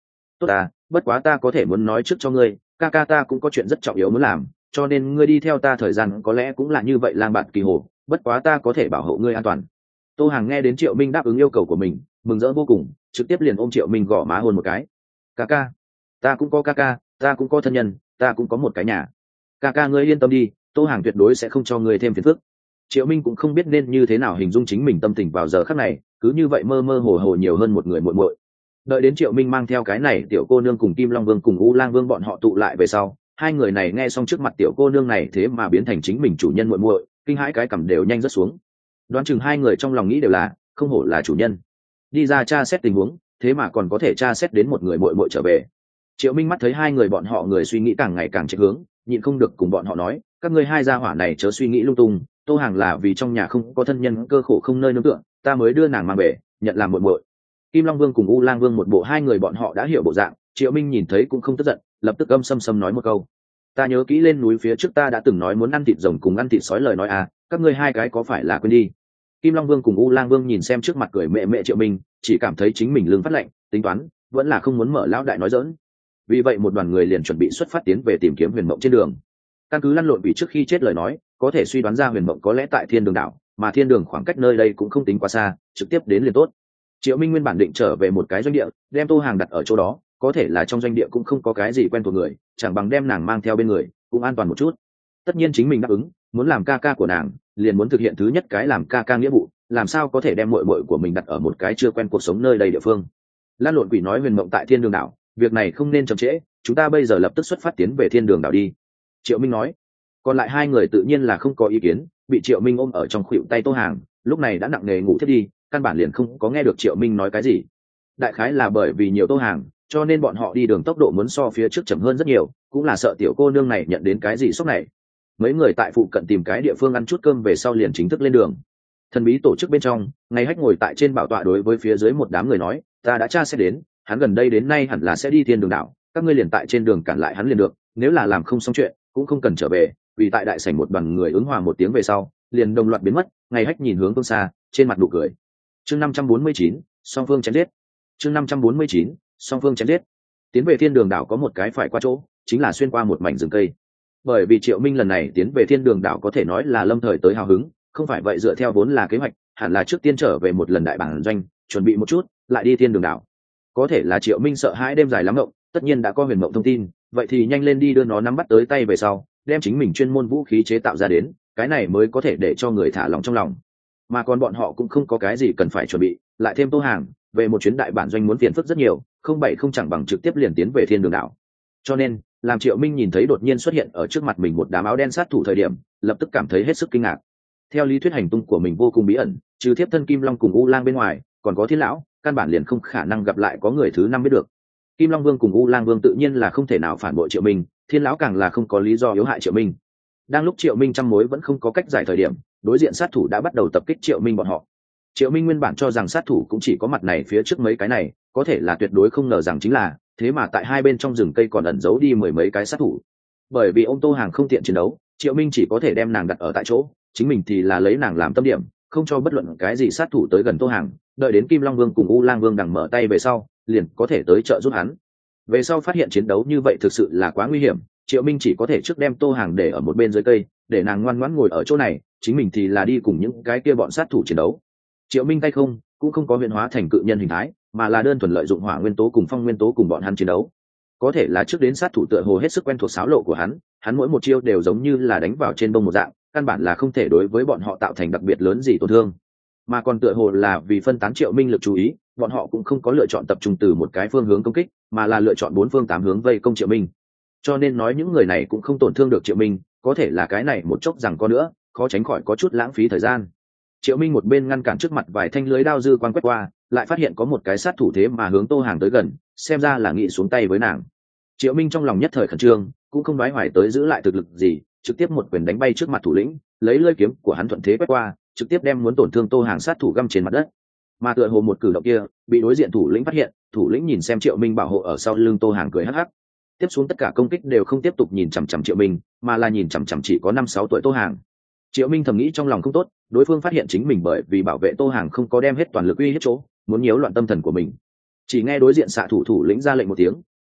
tốt ta, bất quá ta có thể muốn nói trước cho ngươi, ca ca ta cũng có chuyện rất trọng yếu muốn làm, cho nên ngươi đi theo ta thời gian có lẽ cũng là như vậy lang bạn kỳ hồ, bất quá ta có thể bảo hộ ngươi an toàn. Tô Hàng nghe đến Triệu Minh đáp ứng yêu cầu của mình, mừng rỡ vô cùng, trực tiếp liền ôm Triệu Minh gõ má hôn một cái. Ca ca, ta cũng có ca ca, ta cũng có thân nhân, ta cũng có một cái nhà. Ca ca ngươi yên tâm đi, Tô Hàng tuyệt đối sẽ không cho ngươi thêm phiền phức. Triệu Minh cũng không biết nên như thế nào hình dung chính mình tâm tình vào giờ khắc này, cứ như vậy mơ mơ hồ hồ nhiều hơn một người muội muội. Đợi đến Triệu Minh mang theo cái này tiểu cô nương cùng Kim Long Vương cùng U Lang Vương bọn họ tụ lại về sau, hai người này nghe xong trước mặt tiểu cô nương này thế mà biến thành chính mình chủ nhân muội muội, kinh hãi cái cằm đều nhanh rớt xuống. Đoán chừng hai người trong lòng nghĩ đều là, không hổ là chủ nhân. Đi ra tra xét tình huống, thế mà còn có thể tra xét đến một người muội muội trở về. Triệu Minh mắt thấy hai người bọn họ người suy nghĩ càng ngày càng chệch hướng, nhịn không được cùng bọn họ nói, các ngươi hai gia hỏa này chớ suy nghĩ lung tung, Tô Hàng là vì trong nhà không có thân nhân cơ khổ không nơi nương tựa, ta mới đưa nàng mang về, nhận làm muội muội. Kim Long Vương cùng U Lang Vương một bộ hai người bọn họ đã hiểu bộ dạng, Triệu Minh nhìn thấy cũng không tức giận, lập tức âm sâm sâm nói một câu, ta nhớ kỹ lên núi phía trước ta đã từng nói muốn ăn thịt rồng cùng ăn thịt sói lời nói à, các ngươi hai cái có phải là quên đi. Kim Long Vương cùng U Lang Vương nhìn xem trước mặt cười mẹ mẹ Triệu Minh, chỉ cảm thấy chính mình lưng phát lạnh, tính toán vẫn là không muốn mở lão đại nói dỡn. Vì vậy một đoàn người liền chuẩn bị xuất phát tiến về tìm kiếm Huyền Mộng trên đường. Căn cứ lăn lộn vì trước khi chết lời nói, có thể suy đoán ra Huyền Mộng có lẽ tại Thiên Đường đảo, mà Thiên Đường khoảng cách nơi đây cũng không tính quá xa, trực tiếp đến liền tốt. Triệu Minh nguyên bản định trở về một cái doanh địa, đem Tô Hàng đặt ở chỗ đó, có thể là trong doanh địa cũng không có cái gì quen thuộc người, chẳng bằng đem nàng mang theo bên người, cũng an toàn một chút. Tất nhiên chính mình đáp ứng, muốn làm ca ca của nàng, liền muốn thực hiện thứ nhất cái làm ca ca nghĩa vụ, làm sao có thể đem muội muội của mình đặt ở một cái chưa quen cuộc sống nơi đây địa phương. Lan lộn quỷ nói Huyền Mộng tại Thiên Đường đảo, việc này không nên chậm trễ, chúng ta bây giờ lập tức xuất phát tiến về Thiên Đường đảo đi. Triệu Minh nói. Còn lại hai người tự nhiên là không có ý kiến, bị Triệu Minh ôm ở trong khuỷu tay Tô Hàng, lúc này đã nặng nề ngủ thiết đi, căn bản liền không có nghe được Triệu Minh nói cái gì. Đại khái là bởi vì nhiều Tô Hàng, cho nên bọn họ đi đường tốc độ muốn so phía trước chậm hơn rất nhiều, cũng là sợ tiểu cô nương này nhận đến cái gì sốc này. Mấy người tại phụ cận tìm cái địa phương ăn chút cơm về sau liền chính thức lên đường. Thần bí tổ chức bên trong, Ngày Hách ngồi tại trên bảo tọa đối với phía dưới một đám người nói, ta đã tra xét đến, hắn gần đây đến nay hẳn là sẽ đi Thiên Đường đảo, các ngươi liền tại trên đường cản lại hắn liền được, nếu là làm không xong chuyện, cũng không cần trở về. Vì tại đại sảnh một đoàn người ứng hòa một tiếng về sau, liền đồng loạt biến mất. Ngày Hách nhìn hướng phương xa, trên mặt nụ cười. Chương năm trăm bốn mươi chín, song phương chém giết. Chương năm trăm bốn mươi chín, song phương chém giết. Tiến về Thiên Đường đảo có một cái phải qua chỗ, chính là xuyên qua một mảnh rừng cây. Bởi vì Triệu Minh lần này tiến về Thiên Đường đảo có thể nói là lâm thời tới hào hứng, không phải vậy dựa theo vốn là kế hoạch, hẳn là trước tiên trở về một lần đại bản doanh, chuẩn bị một chút, lại đi Thiên Đường đảo. Có thể là Triệu Minh sợ hãi đêm dài lắm mộng, tất nhiên đã có Huyền Mộng thông tin, vậy thì nhanh lên đi đưa nó nắm bắt tới tay về sau, đem chính mình chuyên môn vũ khí chế tạo ra đến, cái này mới có thể để cho người thả lòng trong lòng. Mà còn bọn họ cũng không có cái gì cần phải chuẩn bị, lại thêm Tô Hàng, về một chuyến đại bản doanh muốn phiền phức rất nhiều, không bảy không chẳng bằng trực tiếp liền tiến về Thiên Đường đảo. Cho nên, làm Triệu Minh nhìn thấy đột nhiên xuất hiện ở trước mặt mình một đám áo đen sát thủ thời điểm, lập tức cảm thấy hết sức kinh ngạc. Theo lý thuyết hành tung của mình vô cùng bí ẩn, trừ thiếp thân Kim Long cùng U Lang bên ngoài, còn có Thiên lão, căn bản liền không khả năng gặp lại có người thứ năm biết được. Kim Long Vương cùng U Lang Vương tự nhiên là không thể nào phản bội Triệu Minh, Thiên lão càng là không có lý do yếu hại Triệu Minh. Đang lúc Triệu Minh trăm mối vẫn không có cách giải thời điểm, đối diện sát thủ đã bắt đầu tập kích Triệu Minh bọn họ. Triệu Minh nguyên bản cho rằng sát thủ cũng chỉ có mặt này phía trước mấy cái này, có thể là tuyệt đối không ngờ rằng chính là, thế mà tại hai bên trong rừng cây còn ẩn giấu đi mười mấy cái sát thủ. Bởi vì ông Tô Hàng không tiện chiến đấu, Triệu Minh chỉ có thể đem nàng đặt ở tại chỗ, chính mình thì là lấy nàng làm tâm điểm, không cho bất luận cái gì sát thủ tới gần Tô Hàng, đợi đến Kim Long Vương cùng U Lang Vương đằng mở tay về sau, liền có thể tới trợ giúp hắn. Về sau phát hiện chiến đấu như vậy thực sự là quá nguy hiểm, Triệu Minh chỉ có thể trước đem Tô Hàng để ở một bên dưới cây, để nàng ngoan ngoãn ngồi ở chỗ này, chính mình thì là đi cùng những cái kia bọn sát thủ chiến đấu. Triệu Minh tay không, cũng không có huyền hóa thành cự nhân hình thái, mà là đơn thuần lợi dụng hỏa nguyên tố cùng phong nguyên tố cùng bọn hắn chiến đấu. Có thể là trước đến sát thủ tựa hồ hết sức quen thuộc xáo lộ của hắn, hắn mỗi một chiêu đều giống như là đánh vào trên bông một dạng, căn bản là không thể đối với bọn họ tạo thành đặc biệt lớn gì tổn thương. Mà còn tựa hồ là vì phân tán Triệu Minh lực chú ý, bọn họ cũng không có lựa chọn tập trung từ một cái phương hướng công kích, mà là lựa chọn bốn phương tám hướng vây công Triệu Minh. Cho nên nói những người này cũng không tổn thương được Triệu Minh, có thể là cái này một chốc rằng có nữa, khó tránh khỏi có chút lãng phí thời gian. Triệu Minh một bên ngăn cản trước mặt vài thanh lưới đao dư quan quét qua, lại phát hiện có một cái sát thủ thế mà hướng Tô Hàng tới gần, xem ra là nghị xuống tay với nàng. Triệu Minh trong lòng nhất thời khẩn trương, cũng không đoái hoài tới giữ lại thực lực gì, trực tiếp một quyền đánh bay trước mặt thủ lĩnh, lấy lưỡi kiếm của hắn thuận thế quét qua, trực tiếp đem muốn tổn thương Tô Hàng sát thủ găm trên mặt đất. Mà tựa hồ một cử động kia bị đối diện thủ lĩnh phát hiện, thủ lĩnh nhìn xem Triệu Minh bảo hộ ở sau lưng Tô Hàng cười hắc hắc. Tiếp xuống tất cả công kích đều không tiếp tục nhìn chằm chằm Triệu Minh, mà là nhìn chằm chằm chỉ có năm sáu tuổi Tô Hàng. Triệu Minh thầm nghĩ trong lòng không tốt, đối phương phát hiện chính mình bởi vì bảo vệ Tô Hàng không có đem hết toàn lực uy hiếp chỗ, muốn nhiễu loạn tâm thần của mình. Chỉ nghe đối diện xạ thủ thủ lĩnh ra lệnh một tiếng,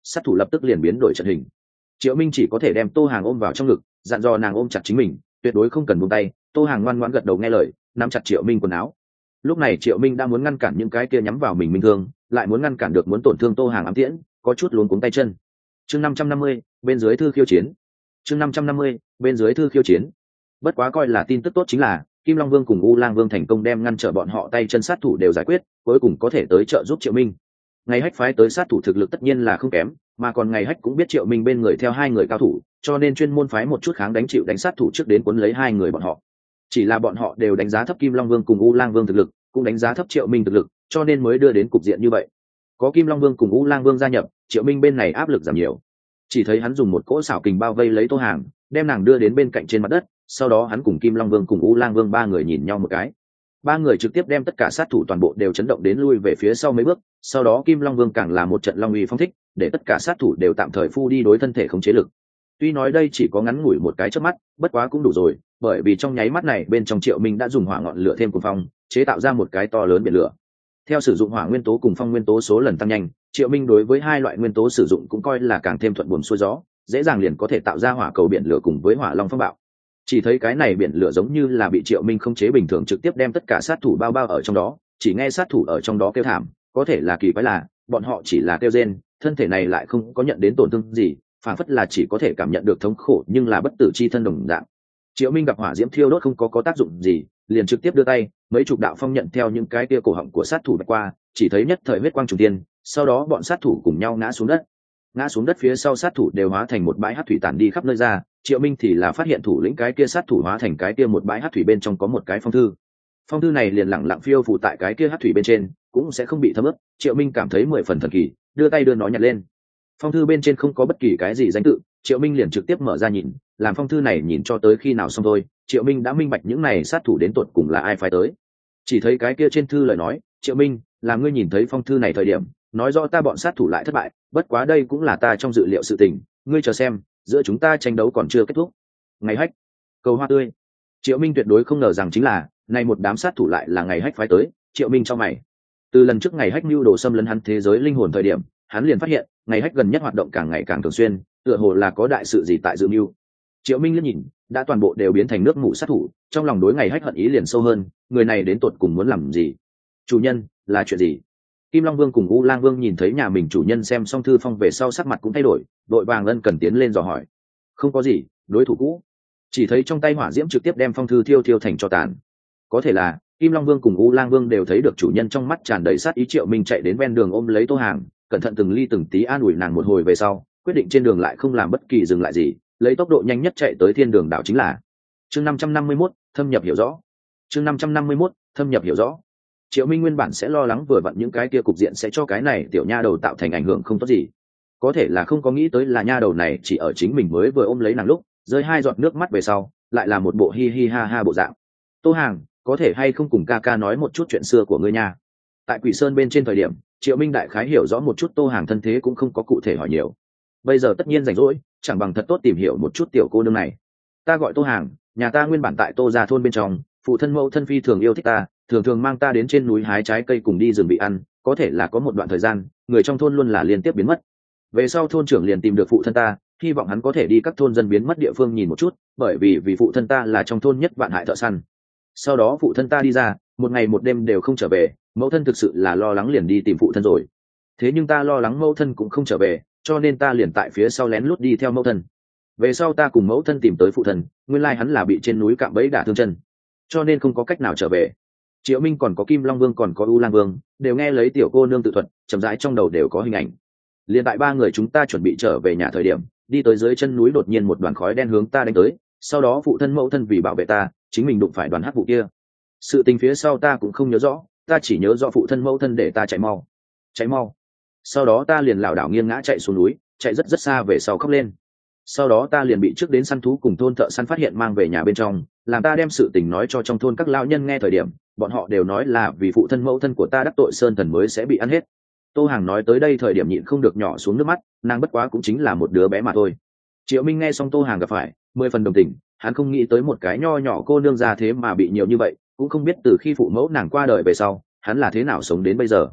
sát thủ lập tức liền biến đổi trận hình. Triệu Minh chỉ có thể đem Tô Hàng ôm vào trong ngực, dặn dò nàng ôm chặt chính mình, tuyệt đối không cần buông tay. Tô Hàng ngoan ngoãn gật đầu nghe lời, nắm chặt Triệu Minh quần áo. Lúc này Triệu Minh đã muốn ngăn cản những cái kia nhắm vào mình minh thương, lại muốn ngăn cản được muốn tổn thương Tô Hàng ám tiễn, có chút luống cuống tay chân. Chương năm trăm năm mươi, bên dưới thư khiêu chiến. Chương năm trăm năm mươi, bên dưới thư khiêu chiến. Bất quá coi là tin tức tốt chính là Kim Long Vương cùng U Lang Vương thành công đem ngăn trở bọn họ tay chân sát thủ đều giải quyết, cuối cùng có thể tới trợ giúp Triệu Minh. Ngày Hách phái tới sát thủ thực lực tất nhiên là không kém, mà còn Ngày Hách cũng biết Triệu Minh bên người theo hai người cao thủ, cho nên chuyên môn phái một chút kháng đánh chịu đánh sát thủ trước đến cuốn lấy hai người bọn họ. Chỉ là bọn họ đều đánh giá thấp Kim Long Vương cùng U Lang Vương thực lực, cũng đánh giá thấp Triệu Minh thực lực, cho nên mới đưa đến cục diện như vậy. Có Kim Long Vương cùng U Lang Vương gia nhập, Triệu Minh bên này áp lực giảm nhiều. Chỉ thấy hắn dùng một cỗ xảo kình bao vây lấy Tô Hàng, đem nàng đưa đến bên cạnh trên mặt đất, sau đó hắn cùng Kim Long Vương cùng U Lang Vương ba người nhìn nhau một cái. Ba người trực tiếp đem tất cả sát thủ toàn bộ đều chấn động đến lui về phía sau mấy bước, sau đó Kim Long Vương càng là một trận long uy phong thích, để tất cả sát thủ đều tạm thời phu đi đối thân thể khống chế lực. Tuy nói đây chỉ có ngắn ngủi một cái chớp mắt, bất quá cũng đủ rồi, bởi vì trong nháy mắt này bên trong Triệu Minh đã dùng hỏa ngọn lửa thêm cuồng phong, chế tạo ra một cái to lớn biển lửa. Theo sử dụng hỏa nguyên tố cùng phong nguyên tố số lần tăng nhanh, Triệu Minh đối với hai loại nguyên tố sử dụng cũng coi là càng thêm thuận buồm xuôi gió, dễ dàng liền có thể tạo ra hỏa cầu biển lửa cùng với hỏa long phong bạo. Chỉ thấy cái này biển lửa giống như là bị Triệu Minh không chế bình thường trực tiếp đem tất cả sát thủ bao bao ở trong đó, chỉ nghe sát thủ ở trong đó kêu thảm, có thể là kỳ quái là bọn họ chỉ là kêu rên, thân thể này lại không có nhận đến tổn thương gì, phản phất là chỉ có thể cảm nhận được thống khổ nhưng là bất tử chi thân đồng dạng. Triệu Minh gặp hỏa diễm thiêu đốt không có có tác dụng gì, liền trực tiếp đưa tay, mấy chục đạo phong nhận theo những cái kia cổ họng của sát thủ bạch qua, chỉ thấy nhất thời huyết quang trùng tiên, sau đó bọn sát thủ cùng nhau ngã xuống đất. Ngã xuống đất phía sau sát thủ đều hóa thành một bãi hắc thủy tản đi khắp nơi ra, Triệu Minh thì là phát hiện thủ lĩnh cái kia sát thủ hóa thành cái kia một bãi hắc thủy bên trong có một cái phong thư. Phong thư này liền lặng lặng phiêu phù tại cái kia hắc thủy bên trên, cũng sẽ không bị thấm ướt. Triệu Minh cảm thấy mười phần thần kỳ, đưa tay đưa nó nhặt lên. Phong thư bên trên không có bất kỳ cái gì danh tự, Triệu Minh liền trực tiếp mở ra nhìn, làm phong thư này nhìn cho tới khi nào xong thôi, Triệu Minh đã minh bạch những này sát thủ đến tột cùng là ai phái tới. Chỉ thấy cái kia trên thư lời nói, Triệu Minh, là ngươi nhìn thấy phong thư này thời điểm, nói rõ ta bọn sát thủ lại thất bại, bất quá đây cũng là ta trong dự liệu sự tình, ngươi chờ xem, giữa chúng ta tranh đấu còn chưa kết thúc. Ngày Hách, cầu hoa tươi. Triệu Minh tuyệt đối không ngờ rằng chính là, này một đám sát thủ lại là Ngày Hách phái tới. Triệu Minh cho mày. Từ lần trước Ngày Hách mưu đồ xâm lấn hắn thế giới linh hồn thời điểm, hắn liền phát hiện, Ngày Hách gần nhất hoạt động càng ngày càng thường xuyên, tựa hồ là có đại sự gì tại dự mưu. Triệu Minh liếc nhìn, đã toàn bộ đều biến thành nước mù sát thủ, trong lòng đối Ngày Hách hận ý liền sâu hơn, người này đến tột cùng muốn làm gì? Chủ nhân, là chuyện gì? Kim Long Vương cùng U Lang Vương nhìn thấy nhà mình chủ nhân xem xong thư phong về sau sắc mặt cũng thay đổi, đội vàng ân cần tiến lên dò hỏi. Không có gì, đối thủ cũ. Chỉ thấy trong tay hỏa diễm trực tiếp đem phong thư thiêu thiêu thành tro tàn. Có thể là Kim Long Vương cùng U Lang Vương đều thấy được chủ nhân trong mắt tràn đầy sát ý. Triệu Minh chạy đến ven đường ôm lấy Tô Hàng, cẩn thận từng ly từng tí an ủi nàng một hồi về sau, quyết định trên đường lại không làm bất kỳ dừng lại gì, lấy tốc độ nhanh nhất chạy tới thiên đường đảo chính là. Chương năm trăm năm mươi mốt, thâm nhập hiểu rõ. Chương năm trăm năm mươi mốt, thâm nhập hiểu rõ. Triệu Minh nguyên bản sẽ lo lắng vừa vặn những cái kia cục diện sẽ cho cái này tiểu nha đầu tạo thành ảnh hưởng không tốt gì, có thể là không có nghĩ tới là nha đầu này chỉ ở chính mình mới vừa ôm lấy nàng lúc rơi hai giọt nước mắt về sau lại là một bộ hi hi ha ha bộ dạng. Tô Hàng, có thể hay không cùng ca ca nói một chút chuyện xưa của ngươi nha? Tại Quỷ Sơn bên trên thời điểm, Triệu Minh đại khái hiểu rõ một chút Tô Hàng thân thế cũng không có cụ thể hỏi nhiều, bây giờ tất nhiên rảnh rỗi, chẳng bằng thật tốt tìm hiểu một chút tiểu cô nương này. Ta gọi Tô Hàng, nhà ta nguyên bản tại Tô Gia thôn bên trong, phụ thân mẫu thân phi thường yêu thích ta, thường thường mang ta đến trên núi hái trái cây cùng đi rừng bị ăn, có thể là có một đoạn thời gian người trong thôn luôn là liên tiếp biến mất. Về sau thôn trưởng liền tìm được phụ thân ta, hy vọng hắn có thể đi các thôn dân biến mất địa phương nhìn một chút, bởi vì vì phụ thân ta là trong thôn nhất vạn hại thợ săn. Sau đó phụ thân ta đi ra, một ngày một đêm đều không trở về, mẫu thân thực sự là lo lắng liền đi tìm phụ thân rồi. Thế nhưng ta lo lắng mẫu thân cũng không trở về, cho nên ta liền tại phía sau lén lút đi theo mẫu thân. Về sau ta cùng mẫu thân tìm tới phụ thân, nguyên lai hắn là bị trên núi cạm bẫy đả thương chân, cho nên không có cách nào trở về. Triệu Minh còn có Kim Long Vương còn có U Lang Vương đều nghe lấy tiểu cô nương tự thuật, chậm rãi trong đầu đều có hình ảnh. Liên tại ba người chúng ta chuẩn bị trở về nhà thời điểm, đi tới dưới chân núi đột nhiên một đoàn khói đen hướng ta đánh tới, sau đó phụ thân mẫu thân vì bảo vệ ta, chính mình đụng phải đoàn hắc vụ kia. Sự tình phía sau ta cũng không nhớ rõ, ta chỉ nhớ rõ phụ thân mẫu thân để ta chạy mau, chạy mau. Sau đó ta liền lảo đảo nghiêng ngã chạy xuống núi, chạy rất rất xa về sau khóc lên. Sau đó ta liền bị trước đến săn thú cùng thôn thợ săn phát hiện mang về nhà bên trong, làm ta đem sự tình nói cho trong thôn các lão nhân nghe thời điểm, bọn họ đều nói là vì phụ thân mẫu thân của ta đắc tội sơn thần mới sẽ bị ăn hết. Tô Hàng nói tới đây thời điểm nhịn không được nhỏ xuống nước mắt, nàng bất quá cũng chính là một đứa bé mà thôi. Triệu Minh nghe xong Tô Hàng gặp phải, mười phần đồng tình, hắn không nghĩ tới một cái nho nhỏ cô nương ra thế mà bị nhiều như vậy, cũng không biết từ khi phụ mẫu nàng qua đời về sau, hắn là thế nào sống đến bây giờ.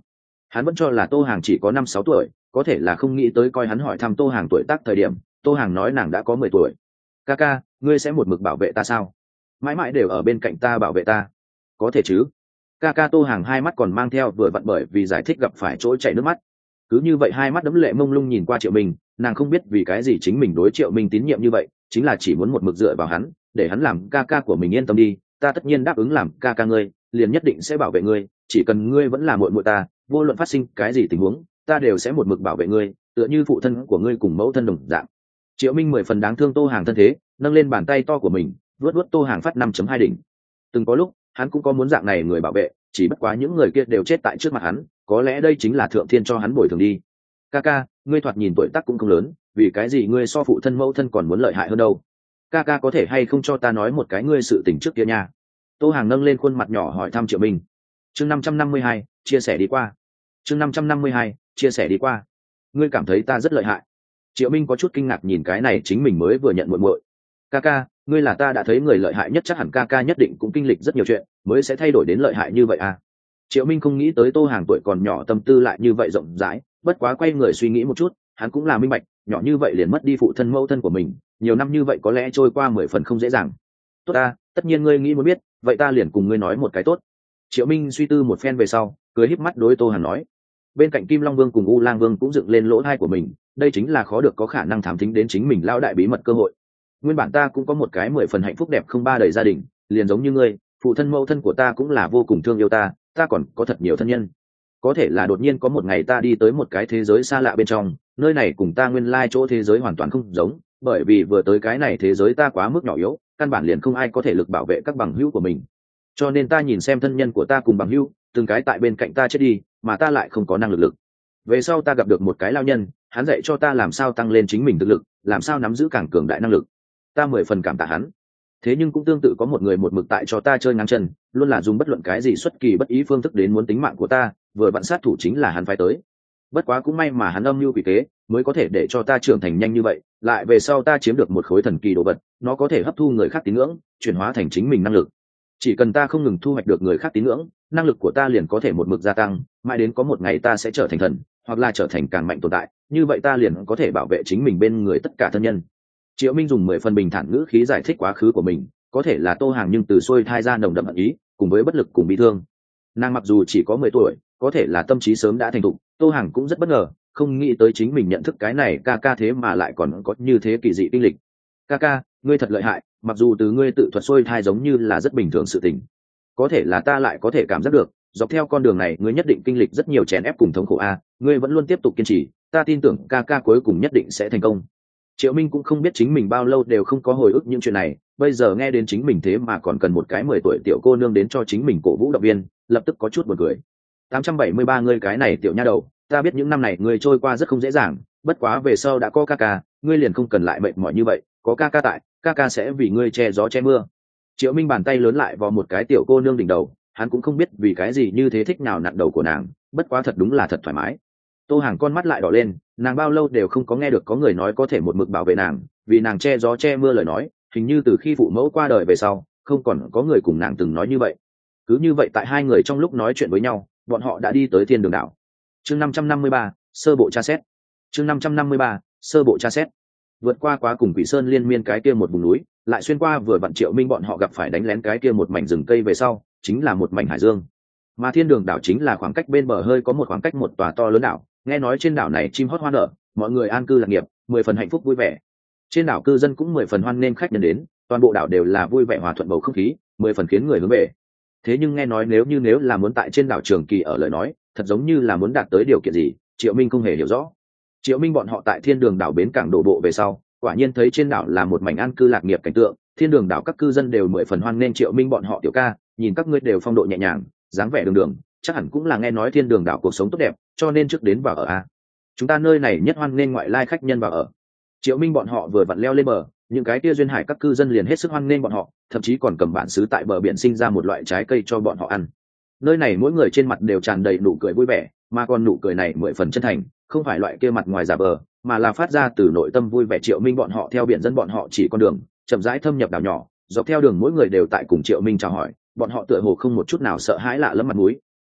Hắn vẫn cho là Tô Hàng chỉ có năm sáu tuổi, có thể là không nghĩ tới coi hắn hỏi thăm Tô Hàng tuổi tác thời điểm, Tô Hàng nói nàng đã có mười tuổi. Ca ca, ngươi sẽ một mực bảo vệ ta sao? Mãi mãi đều ở bên cạnh ta bảo vệ ta. Có thể chứ? Ca ca. Tô Hàng hai mắt còn mang theo vừa vặn bởi vì giải thích gặp phải chỗ chảy nước mắt. Cứ như vậy hai mắt đẫm lệ mông lung nhìn qua Triệu Minh, nàng không biết vì cái gì chính mình đối Triệu Minh tín nhiệm như vậy, chính là chỉ muốn một mực dựa vào hắn, để hắn làm ca ca của mình yên tâm đi, ta tất nhiên đáp ứng làm ca ca ngươi, liền nhất định sẽ bảo vệ ngươi, chỉ cần ngươi vẫn là muội muội ta, vô luận phát sinh cái gì tình huống, ta đều sẽ một mực bảo vệ ngươi, tựa như phụ thân của ngươi cùng mẫu thân đồng dạng. Triệu Minh mười phần đáng thương Tô Hàng thân thế, nâng lên bàn tay to của mình, vuốt vuốt Tô Hàng phát năm chấm hai đỉnh. Từng có lúc, hắn cũng có muốn dạng này người bảo vệ, chỉ bất quá những người kia đều chết tại trước mặt hắn, có lẽ đây chính là thượng thiên cho hắn bồi thường đi. Ca ca, ngươi thoạt nhìn tuổi tác cũng không lớn, vì cái gì ngươi so phụ thân mẫu thân còn muốn lợi hại hơn đâu? Ca ca có thể hay không cho ta nói một cái ngươi sự tình trước kia nha? Tô Hàng nâng lên khuôn mặt nhỏ hỏi thăm Triệu Minh. Chương năm trăm năm mươi hai, chia sẻ đi qua. Chương năm trăm năm mươi hai, chia sẻ đi qua. Ngươi cảm thấy ta rất lợi hại? Triệu Minh có chút kinh ngạc nhìn cái này chính mình mới vừa nhận muội muội. Ca ca, ngươi là ta đã thấy người lợi hại nhất, chắc hẳn ca ca nhất định cũng kinh lịch rất nhiều chuyện, mới sẽ thay đổi đến lợi hại như vậy à? Triệu Minh không nghĩ tới Tô Hàng tuổi còn nhỏ tâm tư lại như vậy rộng rãi, bất quá quay người suy nghĩ một chút, hắn cũng là minh bạch, nhỏ như vậy liền mất đi phụ thân mẫu thân của mình, nhiều năm như vậy có lẽ trôi qua mười phần không dễ dàng. Tốt ta, tất nhiên ngươi nghĩ muốn biết, vậy ta liền cùng ngươi nói một cái tốt. Triệu Minh suy tư một phen về sau, cười híp mắt đối Tô Hàng nói. Bên cạnh Kim Long Vương cùng U Lang Vương cũng dựng lên lỗ tai của mình, đây chính là khó được có khả năng thám thính đến chính mình lão đại bí mật cơ hội. Nguyên bản ta cũng có một cái mười phần hạnh phúc đẹp không ba đời gia đình, liền giống như ngươi, phụ thân mẫu thân của ta cũng là vô cùng thương yêu ta, ta còn có thật nhiều thân nhân. Có thể là đột nhiên có một ngày ta đi tới một cái thế giới xa lạ bên trong, nơi này cùng ta nguyên lai chỗ thế giới hoàn toàn không giống, bởi vì vừa tới cái này thế giới ta quá mức nhỏ yếu, căn bản liền không ai có thể lực bảo vệ các bằng hữu của mình. Cho nên ta nhìn xem thân nhân của ta cùng bằng hữu, từng cái tại bên cạnh ta chết đi, mà ta lại không có năng lực lực. Về sau ta gặp được một cái lao nhân, hắn dạy cho ta làm sao tăng lên chính mình thực lực, làm sao nắm giữ càng cường đại năng lực. Ta mười phần cảm tạ hắn. Thế nhưng cũng tương tự có một người một mực tại cho ta chơi ngang chân, luôn là dùng bất luận cái gì xuất kỳ bất ý phương thức đến muốn tính mạng của ta, vừa vặn sát thủ chính là hắn phải tới. Bất quá cũng may mà hắn âm mưu quỷ kế, mới có thể để cho ta trưởng thành nhanh như vậy, lại về sau ta chiếm được một khối thần kỳ đồ vật, nó có thể hấp thu người khác tín ngưỡng, chuyển hóa thành chính mình năng lực. Chỉ cần ta không ngừng thu hoạch được người khác tín ngưỡng, năng lực của ta liền có thể một mực gia tăng, mãi đến có một ngày ta sẽ trở thành thần, hoặc là trở thành càng mạnh tồn tại, như vậy ta liền có thể bảo vệ chính mình bên người tất cả thân nhân. Triệu Minh dùng mười phần bình thản ngữ khí giải thích quá khứ của mình, có thể là Tô Hàng nhưng từ xuôi thai ra nồng đậm hận ý, cùng với bất lực cùng bi thương. Nàng mặc dù chỉ có mười tuổi, có thể là tâm trí sớm đã thành thục, Tô Hàng cũng rất bất ngờ, không nghĩ tới chính mình nhận thức cái này ca ca thế mà lại còn có như thế kỳ dị kinh lịch. Ca ca, ngươi thật lợi hại, mặc dù từ ngươi tự thuật xuôi thai giống như là rất bình thường sự tình, có thể là ta lại có thể cảm giác được, dọc theo con đường này ngươi nhất định kinh lịch rất nhiều chèn ép cùng thống khổ a, ngươi vẫn luôn tiếp tục kiên trì, ta tin tưởng ca ca cuối cùng nhất định sẽ thành công. Triệu Minh cũng không biết chính mình bao lâu đều không có hồi ức những chuyện này, bây giờ nghe đến chính mình thế mà còn cần một cái mười tuổi tiểu cô nương đến cho chính mình cổ vũ động viên, lập tức có chút buồn cười. tám trăm bảy mươi ba ngươi cái này tiểu nha đầu, ta biết những năm này ngươi trôi qua rất không dễ dàng, bất quá về sau đã có ca ca, ngươi liền không cần lại mệt mỏi như vậy, có ca ca tại, ca ca sẽ vì ngươi che gió che mưa. Triệu Minh bàn tay lớn lại vào một cái tiểu cô nương đỉnh đầu, hắn cũng không biết vì cái gì như thế thích nào nặn đầu của nàng, bất quá thật đúng là thật thoải mái. Tô Hàng con mắt lại đỏ lên, nàng bao lâu đều không có nghe được có người nói có thể một mực bảo vệ nàng, vì nàng che gió che mưa lời nói, hình như từ khi phụ mẫu qua đời về sau, không còn có người cùng nàng từng nói như vậy. Cứ như vậy tại hai người trong lúc nói chuyện với nhau, bọn họ đã đi tới Thiên Đường đảo. Chương năm trăm năm mươi ba, sơ bộ tra xét. Chương năm trăm năm mươi ba, sơ bộ tra xét. Vượt qua quá cùng Quỷ Sơn liên miên cái kia một vùng núi, lại xuyên qua vừa vặn Triệu Minh bọn họ gặp phải đánh lén cái kia một mảnh rừng cây về sau, chính là một mảnh hải dương. Mà Thiên Đường đảo chính là khoảng cách bên bờ hơi có một khoảng cách một tòa to lớn đảo, nghe nói trên đảo này chim hót hoa nở, mọi người an cư lạc nghiệp, mười phần hạnh phúc vui vẻ. Trên đảo cư dân cũng mười phần hoan nghênh khách nhân đến, toàn bộ đảo đều là vui vẻ hòa thuận bầu không khí, mười phần khiến người hướng về. Thế nhưng nghe nói nếu như nếu là muốn tại trên đảo trường kỳ ở lời nói, thật giống như là muốn đạt tới điều kiện gì, Triệu Minh không hề hiểu rõ. Triệu Minh bọn họ tại Thiên Đường đảo bến cảng đổ bộ về sau, quả nhiên thấy trên đảo là một mảnh an cư lạc nghiệp cảnh tượng, Thiên Đường đảo các cư dân đều mười phần hoan nghênh Triệu Minh bọn họ tiểu ca, nhìn các ngươi đều phong độ nhẹ nhàng, dáng vẻ đường đường, chắc hẳn cũng là nghe nói Thiên Đường đảo cuộc sống tốt đẹp, cho nên trước đến vào ở a. Chúng ta nơi này nhất hoan nghênh ngoại lai khách nhân vào ở. Triệu Minh bọn họ vừa vặn leo lên bờ, những cái kia duyên hải các cư dân liền hết sức hoan nghênh bọn họ, thậm chí còn cầm bản xứ tại bờ biển sinh ra một loại trái cây cho bọn họ ăn. Nơi này mỗi người trên mặt đều tràn đầy nụ cười vui vẻ, mà còn nụ cười này mười phần chân thành, không phải loại kia mặt ngoài giả vờ, mà là phát ra từ nội tâm vui vẻ. Triệu Minh bọn họ theo biển dân bọn họ chỉ con đường, chậm rãi thâm nhập đảo nhỏ, dọc theo đường mỗi người đều tại cùng Triệu Minh chào hỏi, bọn họ tựa hồ không một chút nào sợ hãi lạ lẫm mặt mũi.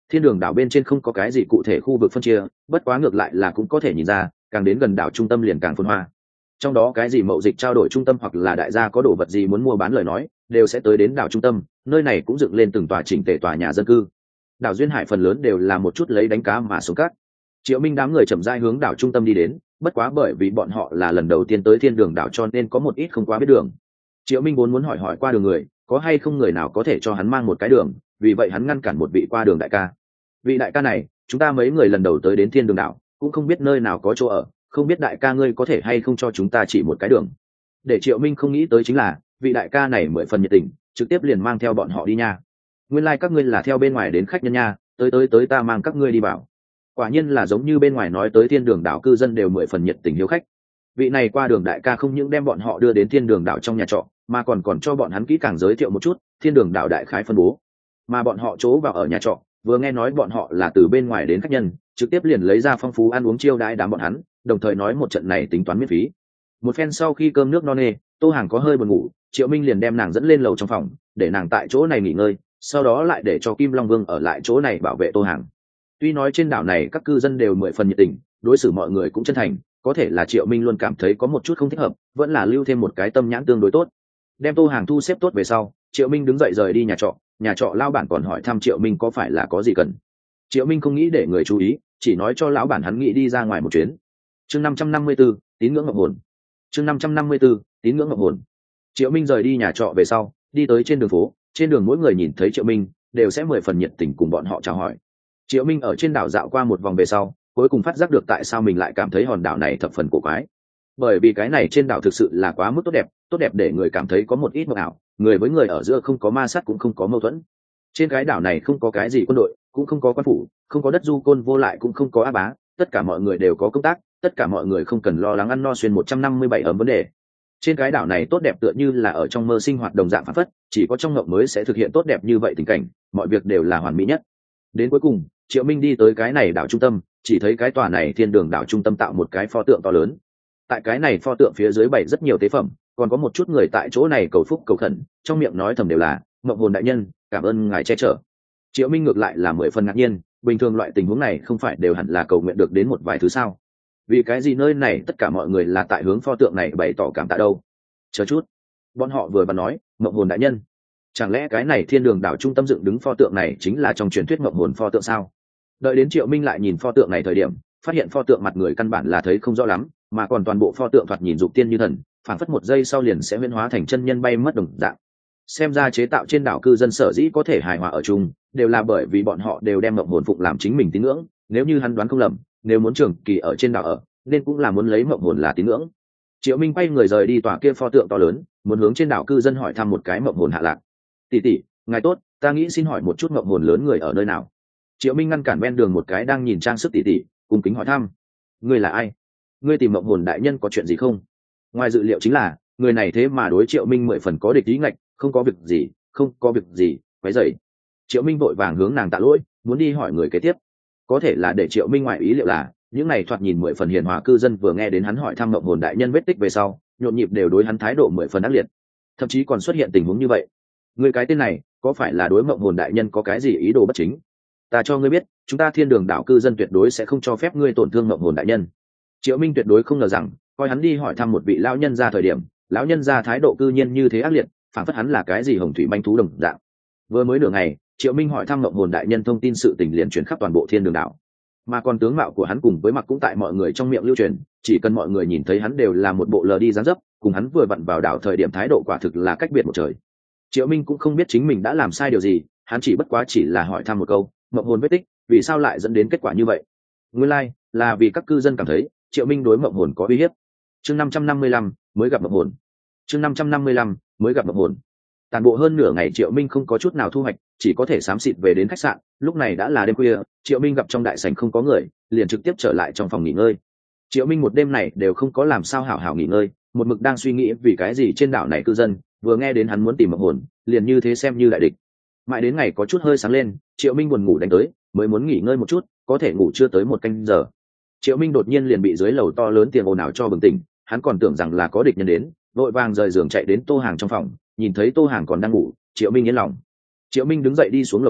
Thiên đường đảo bên trên không có cái gì cụ thể khu vực phân chia, bất quá ngược lại là cũng có thể nhìn ra, càng đến gần đảo trung tâm liền càng phồn hoa. Trong đó cái gì mậu dịch trao đổi trung tâm hoặc là đại gia có đồ vật gì muốn mua bán lời nói, đều sẽ tới đến đảo trung tâm, nơi này cũng dựng lên từng tòa chỉnh tề tòa nhà dân cư. Đảo duyên hải phần lớn đều là một chút lấy đánh cá mà sống cát. Triệu Minh đám người chậm rãi hướng đảo trung tâm đi đến, bất quá bởi vì bọn họ là lần đầu tiên tới thiên đường đảo cho nên có một ít không quá biết đường. Triệu Minh vốn muốn hỏi hỏi qua đường người, có hay không người nào có thể cho hắn mang một cái đường, vì vậy hắn ngăn cản một vị qua đường đại ca. Vị đại ca này, chúng ta mấy người lần đầu tới đến thiên đường đảo, cũng không biết nơi nào có chỗ ở, không biết đại ca ngươi có thể hay không cho chúng ta chỉ một cái đường. Để Triệu Minh không nghĩ tới chính là, vị đại ca này mười phần nhiệt tình, trực tiếp liền mang theo bọn họ đi nha. Nguyên lai like các ngươi là theo bên ngoài đến khách nhân nha, tới tới tới ta mang các ngươi đi vào. Quả nhiên là giống như bên ngoài nói tới thiên đường đảo cư dân đều mười phần nhiệt tình hiếu khách. Vị này qua đường đại ca không những đem bọn họ đưa đến thiên đường đảo trong nhà trọ, mà còn còn cho bọn hắn kỹ càng giới thiệu một chút thiên đường đảo đại khái phân bố. Mà bọn họ chỗ vào ở nhà trọ, vừa nghe nói bọn họ là từ bên ngoài đến khách nhân, trực tiếp liền lấy ra phong phú ăn uống chiêu đãi đám bọn hắn, đồng thời nói một trận này tính toán miễn phí. Một phen sau khi cơm nước no nê, Tô Hàng có hơi buồn ngủ, Triệu Minh liền đem nàng dẫn lên lầu trong phòng, để nàng tại chỗ này nghỉ ngơi, sau đó lại để cho Kim Long Vương ở lại chỗ này bảo vệ Tô Hàng. Tuy nói trên đảo này các cư dân đều mười phần nhiệt tình, đối xử mọi người cũng chân thành, có thể là Triệu Minh luôn cảm thấy có một chút không thích hợp, vẫn là lưu thêm một cái tâm nhãn tương đối tốt. Đem Tô Hàng thu xếp tốt về sau, Triệu Minh đứng dậy rời đi nhà trọ, nhà trọ lao bản còn hỏi thăm Triệu Minh có phải là có gì cần. Triệu Minh không nghĩ để người chú ý, chỉ nói cho lão bản hắn nghĩ đi ra ngoài một chuyến. Chương năm trăm năm mươi 554, tín ngưỡng ngọc hồn. Chương năm trăm năm mươi 554, tín ngưỡng ngọc hồn. Triệu Minh rời đi nhà trọ về sau, đi tới trên đường phố, trên đường mỗi người nhìn thấy Triệu Minh đều sẽ mười phần nhiệt tình cùng bọn họ chào hỏi. Triệu Minh ở trên đảo dạo qua một vòng về sau, cuối cùng phát giác được tại sao mình lại cảm thấy hòn đảo này thập phần cổ quái. Bởi vì cái này trên đảo thực sự là quá mức tốt đẹp, tốt đẹp để người cảm thấy có một ít mộng ảo, người với người ở giữa không có ma sát cũng không có mâu thuẫn. Trên cái đảo này không có cái gì quân đội, cũng không có quan phủ, không có đất du côn vô lại cũng không có á bá, tất cả mọi người đều có công tác, tất cả mọi người không cần lo lắng ăn no xuyên một trăm năm mươi bảy ấm vấn đề. Trên cái đảo này tốt đẹp tựa như là ở trong mơ sinh hoạt đồng dạng phản phất, chỉ có trong ngộng mới sẽ thực hiện tốt đẹp như vậy tình cảnh, mọi việc đều là hoàn mỹ nhất. Đến cuối cùng, Triệu Minh đi tới cái này đảo trung tâm, chỉ thấy cái tòa này thiên đường đảo trung tâm tạo một cái pho tượng to lớn. Tại cái này pho tượng phía dưới bày rất nhiều tế phẩm, còn có một chút người tại chỗ này cầu phúc cầu khẩn, trong miệng nói thầm đều là Mộng Hồn đại nhân, cảm ơn ngài che chở. Triệu Minh ngược lại là mười phần ngạc nhiên, bình thường loại tình huống này không phải đều hẳn là cầu nguyện được đến một vài thứ sao? Vì cái gì nơi này tất cả mọi người là tại hướng pho tượng này bày tỏ cảm tạ đâu? Chờ chút, bọn họ vừa và nói Mộng Hồn đại nhân, chẳng lẽ cái này thiên đường đảo trung tâm dựng đứng pho tượng này chính là trong truyền thuyết Mộng Hồn pho tượng sao? Đợi đến Triệu Minh lại nhìn pho tượng này thời điểm, phát hiện pho tượng mặt người căn bản là thấy không rõ lắm, mà còn toàn bộ pho tượng thoạt nhìn dục tiên như thần, phảng phất một giây sau liền sẽ huyễn hóa thành chân nhân bay mất đồng dạng. Xem ra chế tạo trên đảo cư dân sở dĩ có thể hài hòa ở chung, đều là bởi vì bọn họ đều đem Mộng Hồn phụng làm chính mình tín ngưỡng. Nếu như hắn đoán không lầm, nếu muốn trường kỳ ở trên đảo ở, nên cũng là muốn lấy Mộng Hồn là tín ngưỡng. Triệu Minh quay người rời đi tòa kia pho tượng to lớn, muốn hướng trên đảo cư dân hỏi thăm một cái Mộng Hồn hạ lạc. Tỷ tỷ, ngài tốt, ta nghĩ xin hỏi một chút Mộng Hồn lớn người ở nơi nào? Triệu Minh ngăn cản ven đường một cái đang nhìn trang sức tỷ tỷ, cung kính hỏi thăm. Ngươi là ai? Ngươi tìm Mộng Hồn đại nhân có chuyện gì không? Ngoài dự liệu chính là người này thế mà đối Triệu Minh mười phần có địch ý ngạch, không có việc gì, không có việc gì, quấy rầy. Triệu Minh vội vàng hướng nàng tạ lỗi, muốn đi hỏi người kế tiếp. Có thể là để Triệu Minh ngoại ý liệu là, những này thoạt nhìn mười phần hiền hòa cư dân vừa nghe đến hắn hỏi thăm Mộng Hồn đại nhân vết tích về sau, nhộn nhịp đều đối hắn thái độ mười phần ác liệt. Thậm chí còn xuất hiện tình huống như vậy. Người cái tên này, có phải là đối Mộng Hồn đại nhân có cái gì ý đồ bất chính? Ta cho ngươi biết, chúng ta thiên đường đảo cư dân tuyệt đối sẽ không cho phép ngươi tổn thương Mộng Hồn đại nhân. Triệu Minh tuyệt đối không ngờ rằng, coi hắn đi hỏi thăm một vị lão nhân ra thời điểm, lão nhân ra thái độ cư nhiên như thế ác liệt, phản phất hắn là cái gì hồng thủy manh thú đồng dạng. Vừa mới nửa ngày, Triệu Minh hỏi thăm Mộng Hồn đại nhân thông tin sự tình liền truyền khắp toàn bộ thiên đường đảo, mà còn tướng mạo của hắn cùng với mặc cũng tại mọi người trong miệng lưu truyền, chỉ cần mọi người nhìn thấy hắn đều là một bộ lờ đi dáng dấp, cùng hắn vừa vặn vào đảo thời điểm thái độ quả thực là cách biệt một trời. Triệu Minh cũng không biết chính mình đã làm sai điều gì, hắn chỉ bất quá chỉ là hỏi thăm một câu, Mộng Hồn vết tích, vì sao lại dẫn đến kết quả như vậy? Nguyên lai like, là vì các cư dân cảm thấy Triệu Minh đối Mộng Hồn có uy hiếp. Chương năm trăm năm mươi lăm mới gặp Mộng Hồn. Chương năm trăm năm mươi lăm mới gặp Mộng Hồn. Toàn bộ hơn nửa ngày Triệu Minh không có chút nào thu hoạch, chỉ có thể xám xịt về đến khách sạn. Lúc này đã là đêm khuya, Triệu Minh gặp trong đại sảnh không có người, liền trực tiếp trở lại trong phòng nghỉ ngơi. Triệu Minh một đêm này đều không có làm sao hảo hảo nghỉ ngơi, một mực đang suy nghĩ vì cái gì trên đảo này cư dân vừa nghe đến hắn muốn tìm Mộng Hồn, liền như thế xem như đại địch. Mãi đến ngày có chút hơi sáng lên, Triệu Minh buồn ngủ đánh tới, mới muốn nghỉ ngơi một chút, có thể ngủ chưa tới một canh giờ. Triệu Minh đột nhiên liền bị dưới lầu to lớn tiếng ồn ào cho bừng tỉnh, hắn còn tưởng rằng là có địch nhân đến, vội vàng rời giường chạy đến Tô Hàng trong phòng, nhìn thấy Tô Hàng còn đang ngủ, Triệu Minh yên lòng. Triệu Minh đứng dậy đi xuống lầu dưới,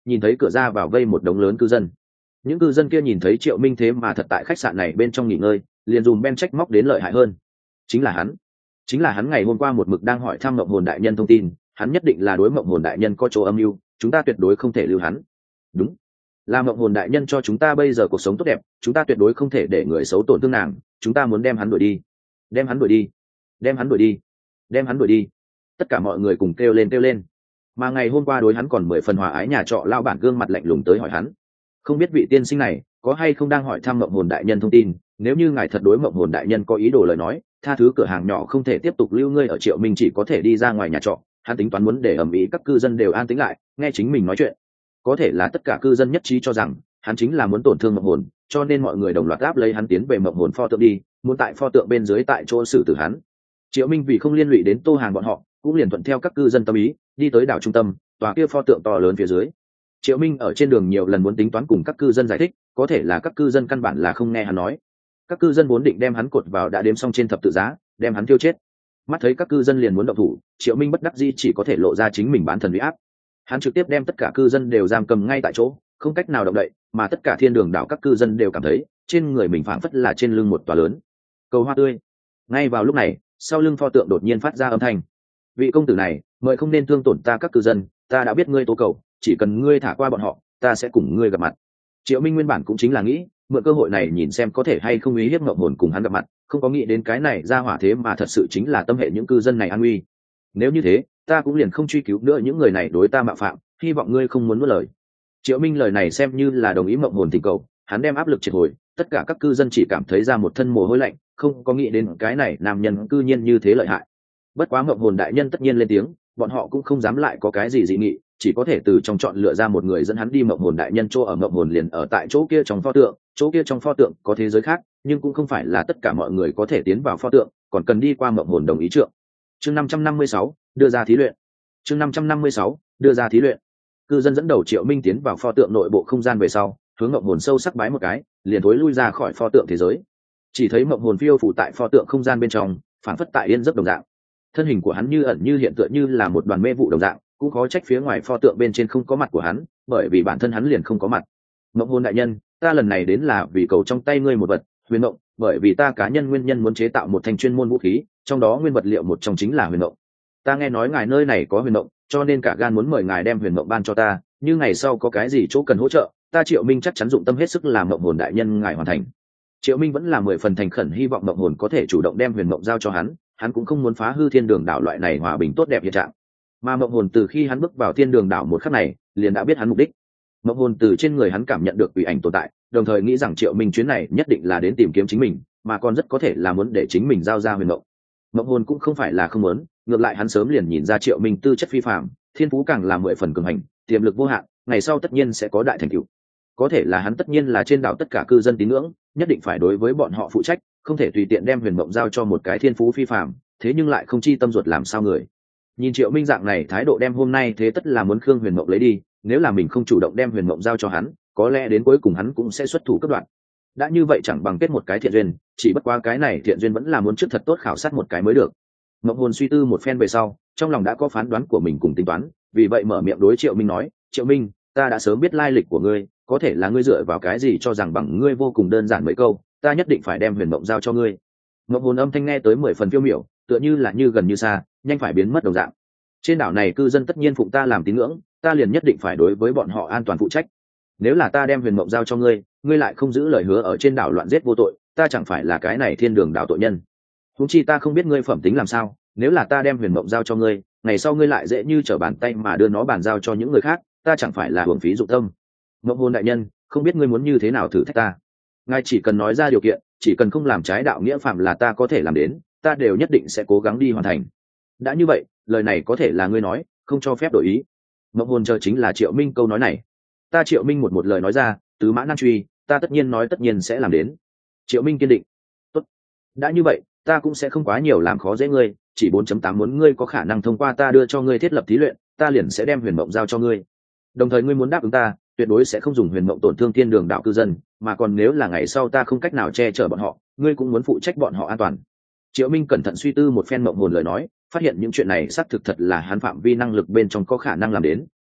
nhìn thấy cửa ra vào vây một đống lớn cư dân. Những cư dân kia nhìn thấy Triệu Minh thế mà thật tại khách sạn này bên trong nghỉ ngơi, liền dùng ben trách móc đến lợi hại hơn. Chính là hắn, chính là hắn ngày hôm qua một mực đang hỏi thăm Mộng Hồn đại nhân thông tin, hắn nhất định là đối Mộng Hồn đại nhân có chỗ âm mưu, chúng ta tuyệt đối không thể lưu hắn. Đúng, là Mộng Hồn đại nhân cho chúng ta bây giờ cuộc sống tốt đẹp, chúng ta tuyệt đối không thể để người xấu tổn thương nàng, chúng ta muốn đem hắn đuổi đi, đem hắn đuổi đi, đem hắn đuổi đi, đem hắn đuổi đi. Tất cả mọi người cùng kêu lên kêu lên. Mà ngày hôm qua đối hắn còn mười phần hòa ái nhà trọ lao bản gương mặt lạnh lùng tới hỏi hắn, không biết vị tiên sinh này có hay không đang hỏi thăm Mộng Hồn đại nhân thông tin, nếu như ngài thật đối Mộng Hồn đại nhân có ý đồ lời nói, tha thứ cửa hàng nhỏ không thể tiếp tục lưu ngươi ở Triệu Minh chỉ có thể đi ra ngoài nhà trọ. Hắn tính toán muốn để ầm ĩ các cư dân đều an tĩnh lại, nghe chính mình nói chuyện. Có thể là tất cả cư dân nhất trí cho rằng hắn chính là muốn tổn thương Mộng Hồn, cho nên mọi người đồng loạt áp lấy hắn tiến về Mộng Hồn pho tượng đi, muốn tại pho tượng bên dưới tại chỗ xử tử hắn. Triệu Minh vì không liên lụy đến Tô Hàng bọn họ, cũng liền thuận theo các cư dân tâm ý, đi tới đảo trung tâm, tòa kia pho tượng to lớn phía dưới. Triệu Minh ở trên đường nhiều lần muốn tính toán cùng các cư dân giải thích, có thể là các cư dân căn bản là không nghe hắn nói. Các cư dân vốn định đem hắn cột vào đã đếm xong trên thập tự giá, đem hắn tiêu chết. Mắt thấy các cư dân liền muốn động thủ, Triệu Minh bất đắc dĩ chỉ có thể lộ ra chính mình bán thần uy áp. Hắn trực tiếp đem tất cả cư dân đều giam cầm ngay tại chỗ, không cách nào động đậy, mà tất cả thiên đường đảo các cư dân đều cảm thấy trên người mình phảng phất là trên lưng một tòa lớn cầu hoa tươi. Ngay vào lúc này, sau lưng pho tượng đột nhiên phát ra âm thanh: vị công tử này, mời không nên thương tổn ta các cư dân, ta đã biết ngươi tố cầu, chỉ cần ngươi thả qua bọn họ, ta sẽ cùng ngươi gặp mặt. Triệu Minh nguyên bản cũng chính là nghĩ mượn cơ hội này nhìn xem có thể hay không uy hiếp Mộng Hồn cùng hắn gặp mặt, không có nghĩ đến cái này ra hỏa thế mà thật sự chính là tâm hệ những cư dân này an nguy. Nếu như thế, ta cũng liền không truy cứu nữa những người này đối ta mạo phạm, hy vọng ngươi không muốn nuốt lời. Triệu Minh lời này xem như là đồng ý Mộng Hồn tình cầu, hắn đem áp lực triệt hồi, tất cả các cư dân chỉ cảm thấy ra một thân mồ hôi lạnh, không có nghĩ đến cái này nam nhân cư nhiên như thế lợi hại. Bất quá Mộng Hồn đại nhân tất nhiên lên tiếng, bọn họ cũng không dám lại có cái gì dị nghị, chỉ có thể từ trong chọn lựa ra một người dẫn hắn đi Mộng Hồn đại nhân chỗ ở. Mộng Hồn liền ở tại chỗ kia trong pho tượng, chỗ kia trong pho tượng có thế giới khác, nhưng cũng không phải là tất cả mọi người có thể tiến vào pho tượng, còn cần đi qua Mộng Hồn đồng ý trượng. Chương năm trăm năm mươi sáu, đưa ra thí luyện. Chương năm trăm năm mươi sáu, đưa ra thí luyện. Cư dân dẫn đầu Triệu Minh tiến vào pho tượng nội bộ không gian về sau, hướng Mộng Hồn sâu sắc bái một cái, liền thối lui ra khỏi pho tượng thế giới. Chỉ thấy Mộng Hồn phiêu phù tại pho tượng không gian bên trong, phản phất tại yên giấc đồng dạng. Thân hình của hắn như ẩn như hiện, tựa như là một đoàn mê vụ đồng dạng, cũng khó trách phía ngoài pho tượng bên trên không có mặt của hắn, bởi vì bản thân hắn liền không có mặt. Mộng Hồn đại nhân, ta lần này đến là vì cầu trong tay ngươi một vật, huyền mộng, bởi vì ta cá nhân nguyên nhân muốn chế tạo một thanh chuyên môn vũ khí, trong đó nguyên vật liệu một trong chính là huyền mộng. Ta nghe nói ngài nơi này có huyền mộng, cho nên cả gan muốn mời ngài đem huyền mộng ban cho ta, như ngày sau có cái gì chỗ cần hỗ trợ, ta Triệu Minh chắc chắn dụng tâm hết sức làm Mộng Hồn đại nhân ngài hoàn thành. Triệu Minh vẫn là mười phần thành khẩn, hy vọng Mộng Hồn có thể chủ động đem huyền mộng giao cho hắn, hắn cũng không muốn phá hư thiên đường đảo loại này hòa bình tốt đẹp hiện trạng. Mà Mộng Hồn từ khi hắn bước vào thiên đường đảo một khắc này, liền đã biết hắn mục đích. Mộng Hồn từ trên người hắn cảm nhận được quỷ ảnh tồn tại, đồng thời nghĩ rằng Triệu Minh chuyến này nhất định là đến tìm kiếm chính mình, mà còn rất có thể là muốn để chính mình giao ra huyền mộng. Mộng Hồn cũng không phải là không muốn, ngược lại hắn sớm liền nhìn ra Triệu Minh tư chất phi phàm, thiên phú càng là mười phần cường hành, tiềm lực vô hạn, ngày sau tất nhiên sẽ có đại thành tựu. Có thể là hắn tất nhiên là trên đảo tất cả cư dân tín ngưỡng, nhất định phải đối với bọn họ phụ trách, không thể tùy tiện đem huyền mộng giao cho một cái thiên phú phi phàm, thế nhưng lại không chi tâm ruột làm sao người. Nhìn Triệu Minh dạng này thái độ đem hôm nay thế tất là muốn Khương Huyền Mộng lấy đi, nếu là mình không chủ động đem huyền mộng giao cho hắn, có lẽ đến cuối cùng hắn cũng sẽ xuất thủ cướp đoạt. Đã như vậy chẳng bằng kết một cái thiện duyên, chỉ bất quá cái này thiện duyên vẫn là muốn trước thật tốt khảo sát một cái mới được. Mộng Hồn suy tư một phen về sau, trong lòng đã có phán đoán của mình cùng tính toán, vì vậy mở miệng đối Triệu Minh nói: Triệu Minh, ta đã sớm biết lai lịch của ngươi, có thể là ngươi dựa vào cái gì cho rằng bằng ngươi vô cùng đơn giản mấy câu, ta nhất định phải đem huyền mộng giao cho ngươi. Mộng Hồn âm thanh nghe tới mười phần phiêu miểu, tựa như là như gần như xa, nhanh phải biến mất đồng dạng. Trên đảo này cư dân tất nhiên phụng ta làm tín ngưỡng, ta liền nhất định phải đối với bọn họ an toàn phụ trách. Nếu là ta đem huyền mộng giao cho ngươi, ngươi lại không giữ lời hứa ở trên đảo loạn giết vô tội, ta chẳng phải là cái này thiên đường đảo tội nhân. Huống chi ta không biết ngươi phẩm tính làm sao, nếu là ta đem huyền mộng giao cho ngươi, ngày sau ngươi lại dễ như trở bàn tay mà đưa nó bàn giao cho những người khác, ta chẳng phải là hưởng phí dụng tâm. Mộng Hồn đại nhân, không biết ngươi muốn như thế nào thử thách ta. Ngài chỉ cần nói ra điều kiện, chỉ cần không làm trái đạo nghĩa phạm là ta có thể làm đến, ta đều nhất định sẽ cố gắng đi hoàn thành. Đã như vậy, lời này có thể là ngươi nói, không cho phép đổi ý. Mộng Hồn chờ chính là Triệu Minh câu nói này. Ta Triệu Minh một một lời nói ra, tứ mã nan truy, ta tất nhiên nói tất nhiên sẽ làm đến. Triệu Minh kiên định. Tốt. Đã như vậy, ta cũng sẽ không quá nhiều làm khó dễ ngươi, chỉ bốn chấm tám muốn ngươi có khả năng thông qua ta đưa cho ngươi thiết lập thí luyện, ta liền sẽ đem huyền mộng giao cho ngươi. Đồng thời ngươi muốn đáp ứng ta, tuyệt đối sẽ không dùng huyền mộng tổn thương thiên đường đạo cư dân, mà còn nếu là ngày sau ta không cách nào che chở bọn họ, ngươi cũng muốn phụ trách bọn họ an toàn. Triệu Minh cẩn thận suy tư một phen Mộng Hồn lời nói, phát hiện những chuyện này xác thực thật là hắn phạm vi năng lực bên trong có khả năng làm đến,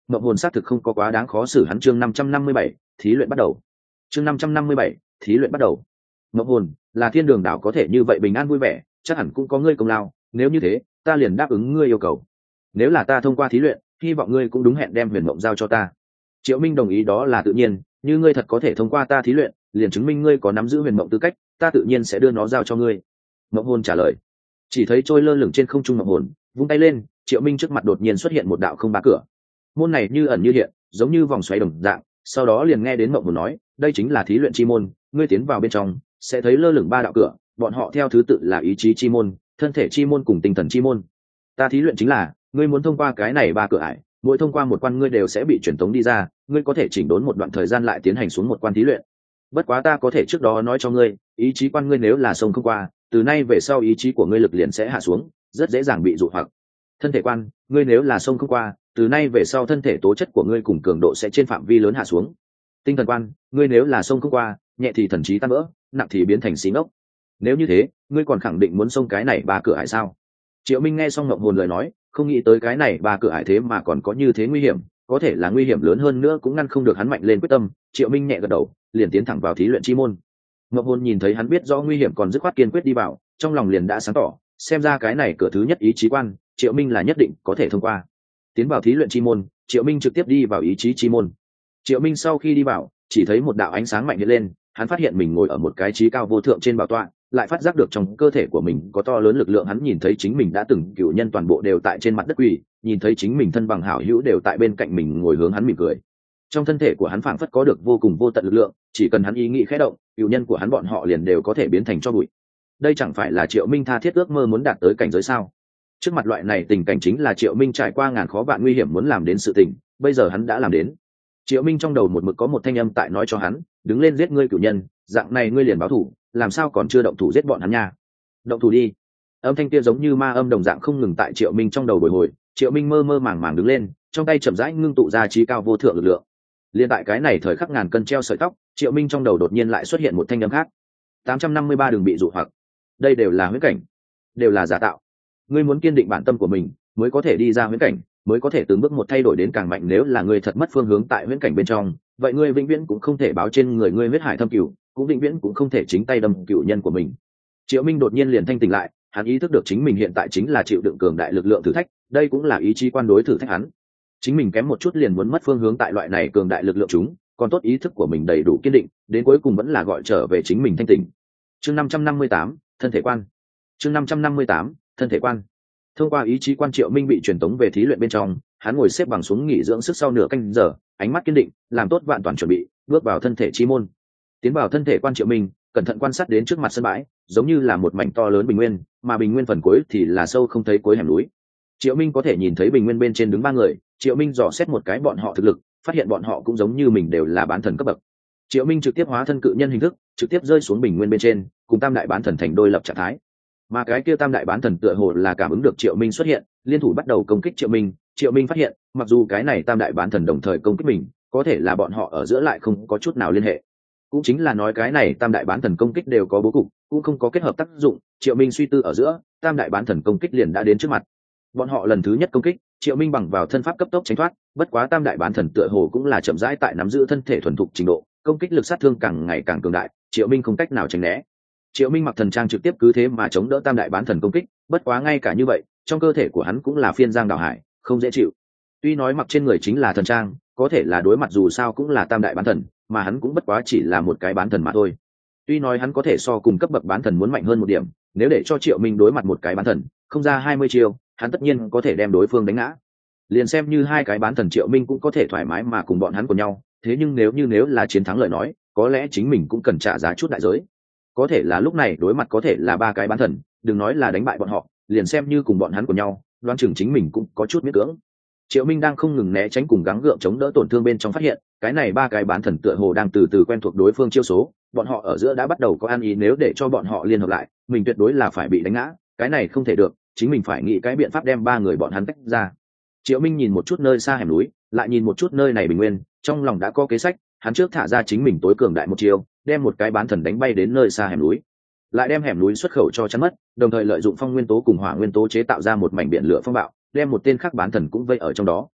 mộng hồn xác thực không có quá đáng khó xử hắn. Chương năm trăm năm mươi bảy, thí luyện bắt đầu. Chương năm trăm năm mươi bảy, thí luyện bắt đầu. Mộng hồn, là thiên đường đảo có thể như vậy bình an vui vẻ, chắc hẳn cũng có ngươi công lao, nếu như thế, ta liền đáp ứng ngươi yêu cầu. Nếu là ta thông qua thí luyện, hy vọng ngươi cũng đúng hẹn đem huyền mộng giao cho ta. Triệu Minh đồng ý đó là tự nhiên, như ngươi thật có thể thông qua ta thí luyện, liền chứng minh ngươi có nắm giữ huyền mộng tư cách, ta tự nhiên sẽ đưa nó giao cho ngươi. Mộng hồn trả lời. Chỉ thấy trôi lơ lửng trên không trung mộng hồn, vung tay lên, Triệu Minh trước mặt đột nhiên xuất hiện một đạo không ba cửa. Môn này như ẩn như hiện, giống như vòng xoáy đồng dạng, sau đó liền nghe đến mộng hồn nói, đây chính là thí luyện chi môn, ngươi tiến vào bên trong, sẽ thấy lơ lửng ba đạo cửa, bọn họ theo thứ tự là ý chí chi môn, thân thể chi môn cùng tinh thần chi môn. Ta thí luyện chính là, ngươi muốn thông qua cái này ba cửa ải, mỗi thông qua một quan ngươi đều sẽ bị truyền tống đi ra, ngươi có thể chỉnh đốn một đoạn thời gian lại tiến hành xuống một quan thí luyện. Bất quá ta có thể trước đó nói cho ngươi, ý chí quan ngươi nếu là sông không qua, từ nay về sau ý chí của ngươi lực liền sẽ hạ xuống, rất dễ dàng bị dụ hoặc. Thân thể quan, ngươi nếu là sông không qua, từ nay về sau thân thể tố chất của ngươi cùng cường độ sẽ trên phạm vi lớn hạ xuống. Tinh thần quan, ngươi nếu là sông không qua, nhẹ thì thần trí tan vỡ, nặng thì biến thành xí ngốc. Nếu như thế, ngươi còn khẳng định muốn xông cái này ba cửa ải sao? Triệu Minh nghe xong ngậm hồn lời nói, không nghĩ tới cái này ba cửa ải thế mà còn có như thế nguy hiểm, có thể là nguy hiểm lớn hơn nữa cũng ngăn không được hắn mạnh lên quyết tâm. Triệu Minh nhẹ gật đầu, liền tiến thẳng vào thí luyện chi môn. Ngậm hồn nhìn thấy hắn biết rõ nguy hiểm còn dứt khoát kiên quyết đi vào, trong lòng liền đã sáng tỏ, xem ra cái này cửa thứ nhất ý chí quan, Triệu Minh là nhất định có thể thông qua. Tiến vào thí luyện chi môn, Triệu Minh trực tiếp đi vào ý chí chi môn. Triệu Minh sau khi đi vào, chỉ thấy một đạo ánh sáng mạnh hiện lên, hắn phát hiện mình ngồi ở một cái trí cao vô thượng trên bảo tọa, lại phát giác được trong cơ thể của mình có to lớn lực lượng. Hắn nhìn thấy chính mình đã từng cựu nhân toàn bộ đều tại trên mặt đất quỳ, nhìn thấy chính mình thân bằng hảo hữu đều tại bên cạnh mình ngồi hướng hắn mỉm cười. Trong thân thể của hắn phảng phất có được vô cùng vô tận lực lượng, chỉ cần hắn ý nghĩ khẽ động, cựu nhân của hắn bọn họ liền đều có thể biến thành tro bụi. Đây chẳng phải là Triệu Minh tha thiết ước mơ muốn đạt tới cảnh giới sao? Trước mặt loại này tình cảnh chính là Triệu Minh trải qua ngàn khó vạn nguy hiểm muốn làm đến sự tình, bây giờ hắn đã làm đến. Triệu Minh trong đầu một mực có một thanh âm tại nói cho hắn, đứng lên giết ngươi cửu nhân, dạng này ngươi liền báo thủ, làm sao còn chưa động thủ giết bọn hắn nha? Động thủ đi. Âm thanh kia giống như ma âm đồng dạng không ngừng tại Triệu Minh trong đầu bồi hồi. Triệu Minh mơ mơ màng màng đứng lên, trong tay chậm rãi ngưng tụ ra trí cao vô thượng lực lượng. Liên tại cái này thời khắc ngàn cân treo sợi tóc, Triệu Minh trong đầu đột nhiên lại xuất hiện một thanh âm khác. tám trăm năm mươi ba đường bị dụ hoặc. Đây đều là huyễn cảnh, đều là giả tạo. Ngươi muốn kiên định bản tâm của mình, mới có thể đi ra huyễn cảnh, mới có thể từng bước một thay đổi đến càng mạnh. Nếu là ngươi thật mất phương hướng tại huyễn cảnh bên trong, vậy ngươi vĩnh viễn cũng không thể báo trên người ngươi huyết hải thâm cửu, cũng vĩnh viễn cũng không thể chính tay đâm cửu nhân của mình. Triệu Minh đột nhiên liền thanh tỉnh lại, hắn ý thức được chính mình hiện tại chính là chịu đựng cường đại lực lượng thử thách, đây cũng là ý chí quan đối thử thách hắn. Chính mình kém một chút liền muốn mất phương hướng tại loại này cường đại lực lượng chúng, còn tốt ý thức của mình đầy đủ kiên định, đến cuối cùng vẫn là gọi trở về chính mình thanh tỉnh. Chương năm trăm năm mươi tám, thân thể quan. Chương năm trăm năm mươi tám, thân thể quan. Thông qua ý chí quan, Triệu Minh bị truyền tống về thí luyện bên trong, hắn ngồi xếp bằng xuống nghỉ dưỡng sức sau nửa canh giờ, ánh mắt kiên định, làm tốt vạn toàn chuẩn bị, bước vào thân thể chi môn. Tiến vào thân thể quan, Triệu Minh cẩn thận quan sát đến trước mặt sân bãi, giống như là một mảnh to lớn bình nguyên, mà bình nguyên phần cuối thì là sâu không thấy cuối hẻm núi. Triệu Minh có thể nhìn thấy bình nguyên bên trên đứng ba người. Triệu Minh dò xét một cái bọn họ thực lực, phát hiện bọn họ cũng giống như mình đều là bán thần cấp bậc. Triệu Minh trực tiếp hóa thân cự nhân hình thức, trực tiếp rơi xuống bình nguyên bên trên, cùng tam đại bán thần thành đôi lập trạng thái. Mà cái kia tam đại bán thần tựa hồ là cảm ứng được Triệu Minh xuất hiện, liên thủ bắt đầu công kích Triệu Minh. Triệu Minh phát hiện, mặc dù cái này tam đại bán thần đồng thời công kích mình, có thể là bọn họ ở giữa lại không có chút nào liên hệ. Cũng chính là nói cái này tam đại bán thần công kích đều có bố cục, cũng không có kết hợp tác dụng. Triệu Minh suy tư ở giữa, tam đại bán thần công kích liền đã đến trước mặt. Bọn họ lần thứ nhất công kích, Triệu Minh bằng vào thân pháp cấp tốc tránh thoát, bất quá tam đại bán thần tựa hồ cũng là chậm rãi tại nắm giữ thân thể thuần thục trình độ, công kích lực sát thương càng ngày càng cường đại, Triệu Minh không cách nào tránh né. Triệu Minh mặc thần trang trực tiếp cứ thế mà chống đỡ tam đại bán thần công kích, bất quá ngay cả như vậy, trong cơ thể của hắn cũng là phiên giang đảo hải, không dễ chịu. Tuy nói mặc trên người chính là thần trang, có thể là đối mặt dù sao cũng là tam đại bán thần, mà hắn cũng bất quá chỉ là một cái bán thần mà thôi. Tuy nói hắn có thể so cùng cấp bậc bán thần muốn mạnh hơn một điểm, nếu để cho Triệu Minh đối mặt một cái bán thần, không ra hai mươi chiêu, hắn tất nhiên có thể đem đối phương đánh ngã. Liền xem như hai cái bán thần, Triệu Minh cũng có thể thoải mái mà cùng bọn hắn của nhau, thế nhưng nếu như nếu là chiến thắng lời nói, có lẽ chính mình cũng cần trả giá chút đại giới. Có thể là lúc này đối mặt có thể là ba cái bán thần, đừng nói là đánh bại bọn họ, liền xem như cùng bọn hắn của nhau, đoán chừng chính mình cũng có chút miễn cưỡng. Triệu Minh đang không ngừng né tránh cùng gắng gượng chống đỡ tổn thương bên trong, phát hiện cái này ba cái bán thần tựa hồ đang từ từ quen thuộc đối phương chiêu số, bọn họ ở giữa đã bắt đầu có ăn ý, nếu để cho bọn họ liên hợp lại, mình tuyệt đối là phải bị đánh ngã, cái này không thể được, chính mình phải nghĩ cái biện pháp đem ba người bọn hắn tách ra. Triệu Minh nhìn một chút nơi xa hẻm núi, lại nhìn một chút nơi này bình nguyên, trong lòng đã có kế sách, hắn trước thả ra chính mình tối cường đại một chiêu, đem một cái bán thần đánh bay đến nơi xa hẻm núi, lại đem hẻm núi xuất khẩu cho chắn mất, đồng thời lợi dụng phong nguyên tố cùng hỏa nguyên tố chế tạo ra một mảnh biển lửa phong bạo, đem một tên khác bán thần cũng vây ở trong đó.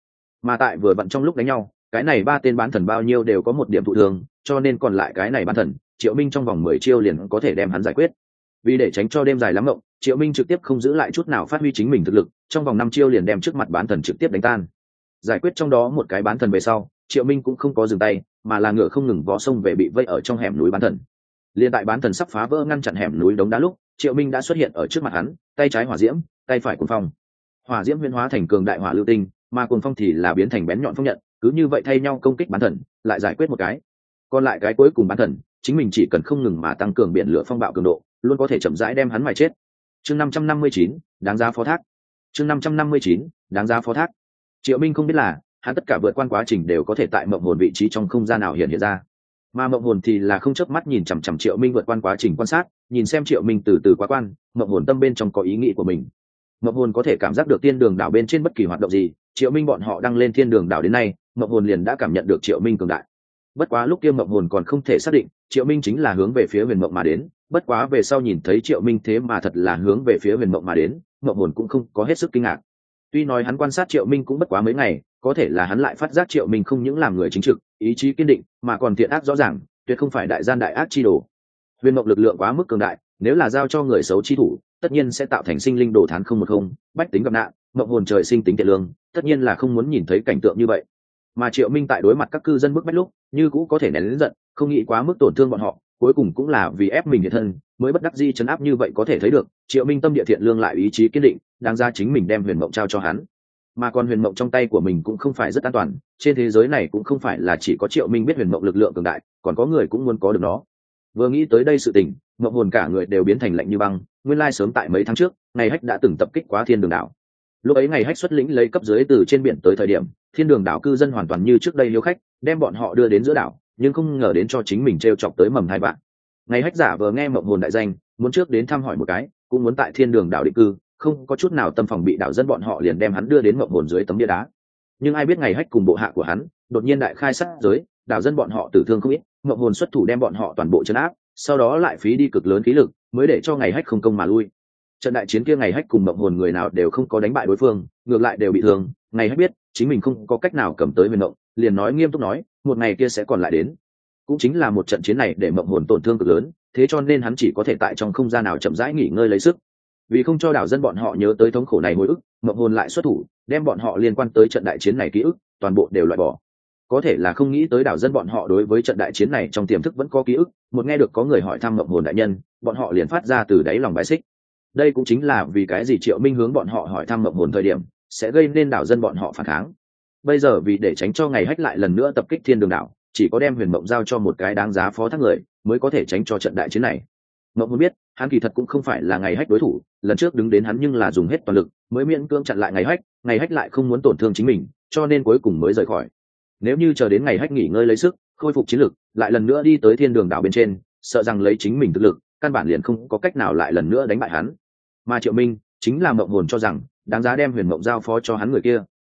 mà tại vừa vặn trong lúc đánh nhau cái này ba tên bán thần bao nhiêu đều có một điểm thụ thường, cho nên còn lại cái này bán thần Triệu Minh trong vòng mười chiêu liền có thể đem hắn giải quyết. Vì để tránh cho đêm dài lắm mộng, Triệu Minh trực tiếp không giữ lại chút nào phát huy chính mình thực lực, trong vòng năm chiêu liền đem trước mặt bán thần trực tiếp đánh tan. Giải quyết trong đó một cái bán thần về sau, Triệu Minh cũng không có dừng tay, mà là ngựa không ngừng vó sông về bị vây ở trong hẻm núi bán thần. Liên tại bán thần sắp phá vỡ ngăn chặn hẻm núi đống đá lúc, Triệu Minh đã xuất hiện ở trước mặt hắn, tay trái hỏa diễm, tay phải cuồng phong. Hỏa diễm huyễn hóa thành cường đại hỏa lưu tinh, mà cuồng phong thì là biến thành bén nhọn phong nhận, cứ như vậy thay nhau công kích bán thần, lại giải quyết một cái. Còn lại cái cuối cùng bán thần, chính mình chỉ cần không ngừng mà tăng cường biển lửa phong bạo cường độ, luôn có thể chậm rãi đem hắn mài chết. Chương năm trăm năm mươi chín, đáng giá phó thác. Chương năm trăm năm mươi chín, đáng giá phó thác. Triệu Minh không biết là, hắn tất cả vượt qua quá trình đều có thể tại mộng hồn vị trí trong không gian nào hiện hiện ra. Mà mộng hồn thì là không chớp mắt nhìn chằm chằm Triệu Minh vượt qua quá trình quan sát, nhìn xem Triệu Minh từ từ quá quan, mộng hồn tâm bên trong có ý nghĩ của mình. Mộng hồn có thể cảm giác được thiên đường đảo bên trên bất kỳ hoạt động gì, Triệu Minh bọn họ đăng lên thiên đường đảo đến nay, mộng hồn liền đã cảm nhận được Triệu Minh cường đại. Bất quá lúc kia mộng hồn còn không thể xác định Triệu Minh chính là hướng về phía huyền mộng mà đến, bất quá về sau nhìn thấy Triệu Minh thế mà thật là hướng về phía huyền mộng mà đến, mộng hồn cũng không có hết sức kinh ngạc. Tuy nói hắn quan sát Triệu Minh cũng bất quá mấy ngày, có thể là hắn lại phát giác Triệu Minh không những làm người chính trực, ý chí kiên định, mà còn thiện ác rõ ràng, tuyệt không phải đại gian đại ác chi đồ. Huyền mộng lực lượng quá mức cường đại, nếu là giao cho người xấu chi thủ, tất nhiên sẽ tạo thành sinh linh đồ thán không một không, bách tính gặp nạn, mộng hồn trời sinh tính thiện lương, tất nhiên là không muốn nhìn thấy cảnh tượng như vậy. Mà Triệu Minh tại đối mặt các cư dân bức bách lúc, như cũ có thể nén lớn giận, không nghĩ quá mức tổn thương bọn họ, cuối cùng cũng là vì ép mình hiện thân, mới bất đắc dĩ trấn áp như vậy. Có thể thấy được, Triệu Minh tâm địa thiện lương lại ý chí kiên định, đáng ra chính mình đem huyền mộng trao cho hắn. Mà còn huyền mộng trong tay của mình cũng không phải rất an toàn, trên thế giới này cũng không phải là chỉ có Triệu Minh biết huyền mộng lực lượng cường đại, còn có người cũng muốn có được nó. Vừa nghĩ tới đây sự tình, mộng hồn cả người đều biến thành lạnh như băng. Nguyên lai sớm tại mấy tháng trước, ngày Hách đã từng tập kích quá thiên đường đảo. Lúc ấy ngày Hách xuất lĩnh lấy cấp dưới từ trên biển tới thời điểm, thiên đường đảo cư dân hoàn toàn như trước đây liêu khách, đem bọn họ đưa đến giữa đảo, nhưng không ngờ đến cho chính mình trêu chọc tới mầm hai bạn. Ngày Hách giả vờ nghe mộng hồn đại danh, muốn trước đến thăm hỏi một cái, cũng muốn tại thiên đường đảo định cư, không có chút nào tâm phòng bị đảo dân bọn họ liền đem hắn đưa đến mộng hồn dưới tấm bia đá. Nhưng ai biết ngày Hách cùng bộ hạ của hắn đột nhiên đại khai sát giới, đảo dân bọn họ tử thương không ít, mộng hồn xuất thủ đem bọn họ toàn bộ trấn áp, sau đó lại phí đi cực lớn khí lực mới để cho ngày Hách không công mà lui. Trận đại chiến kia ngày Hách cùng mộng hồn người nào đều không có đánh bại đối phương, ngược lại đều bị thương. Ngày Hách biết chính mình không có cách nào cầm tới huyền mộng, liền nói nghiêm túc nói, một ngày kia sẽ còn lại đến. Cũng chính là một trận chiến này để mộng hồn tổn thương cực lớn, thế cho nên hắn chỉ có thể tại trong không gian nào chậm rãi nghỉ ngơi lấy sức. Vì không cho đảo dân bọn họ nhớ tới thống khổ này hồi ức, mộng hồn lại xuất thủ, đem bọn họ liên quan tới trận đại chiến này ký ức toàn bộ đều loại bỏ. Có thể là không nghĩ tới đảo dân bọn họ đối với trận đại chiến này trong tiềm thức vẫn có ký ức, một nghe được có người hỏi thăm mộng hồn đại nhân, bọn họ liền phát ra từ đáy lòng bái xích. Đây cũng chính là vì cái gì Triệu Minh hướng bọn họ hỏi thăm mộng hồn thời điểm sẽ gây nên đảo dân bọn họ phản kháng. Bây giờ vì để tránh cho ngày Hách lại lần nữa tập kích thiên đường đảo, chỉ có đem huyền mộng giao cho một cái đáng giá phó thác người mới có thể tránh cho trận đại chiến này. Mộng hồn biết hắn kỳ thật cũng không phải là ngày Hách đối thủ, lần trước đứng đến hắn nhưng là dùng hết toàn lực mới miễn cưỡng chặn lại ngày Hách, ngày Hách lại không muốn tổn thương chính mình, cho nên cuối cùng mới rời khỏi. Nếu như chờ đến ngày Hách nghỉ ngơi lấy sức, khôi phục chiến lực, lại lần nữa đi tới thiên đường đảo bên trên, sợ rằng lấy chính mình thực lực, căn bản liền không có cách nào lại lần nữa đánh bại hắn. Mà Triệu Minh chính là mộng hồn cho rằng đáng giá đem huyền mộng giao phó cho hắn người kia.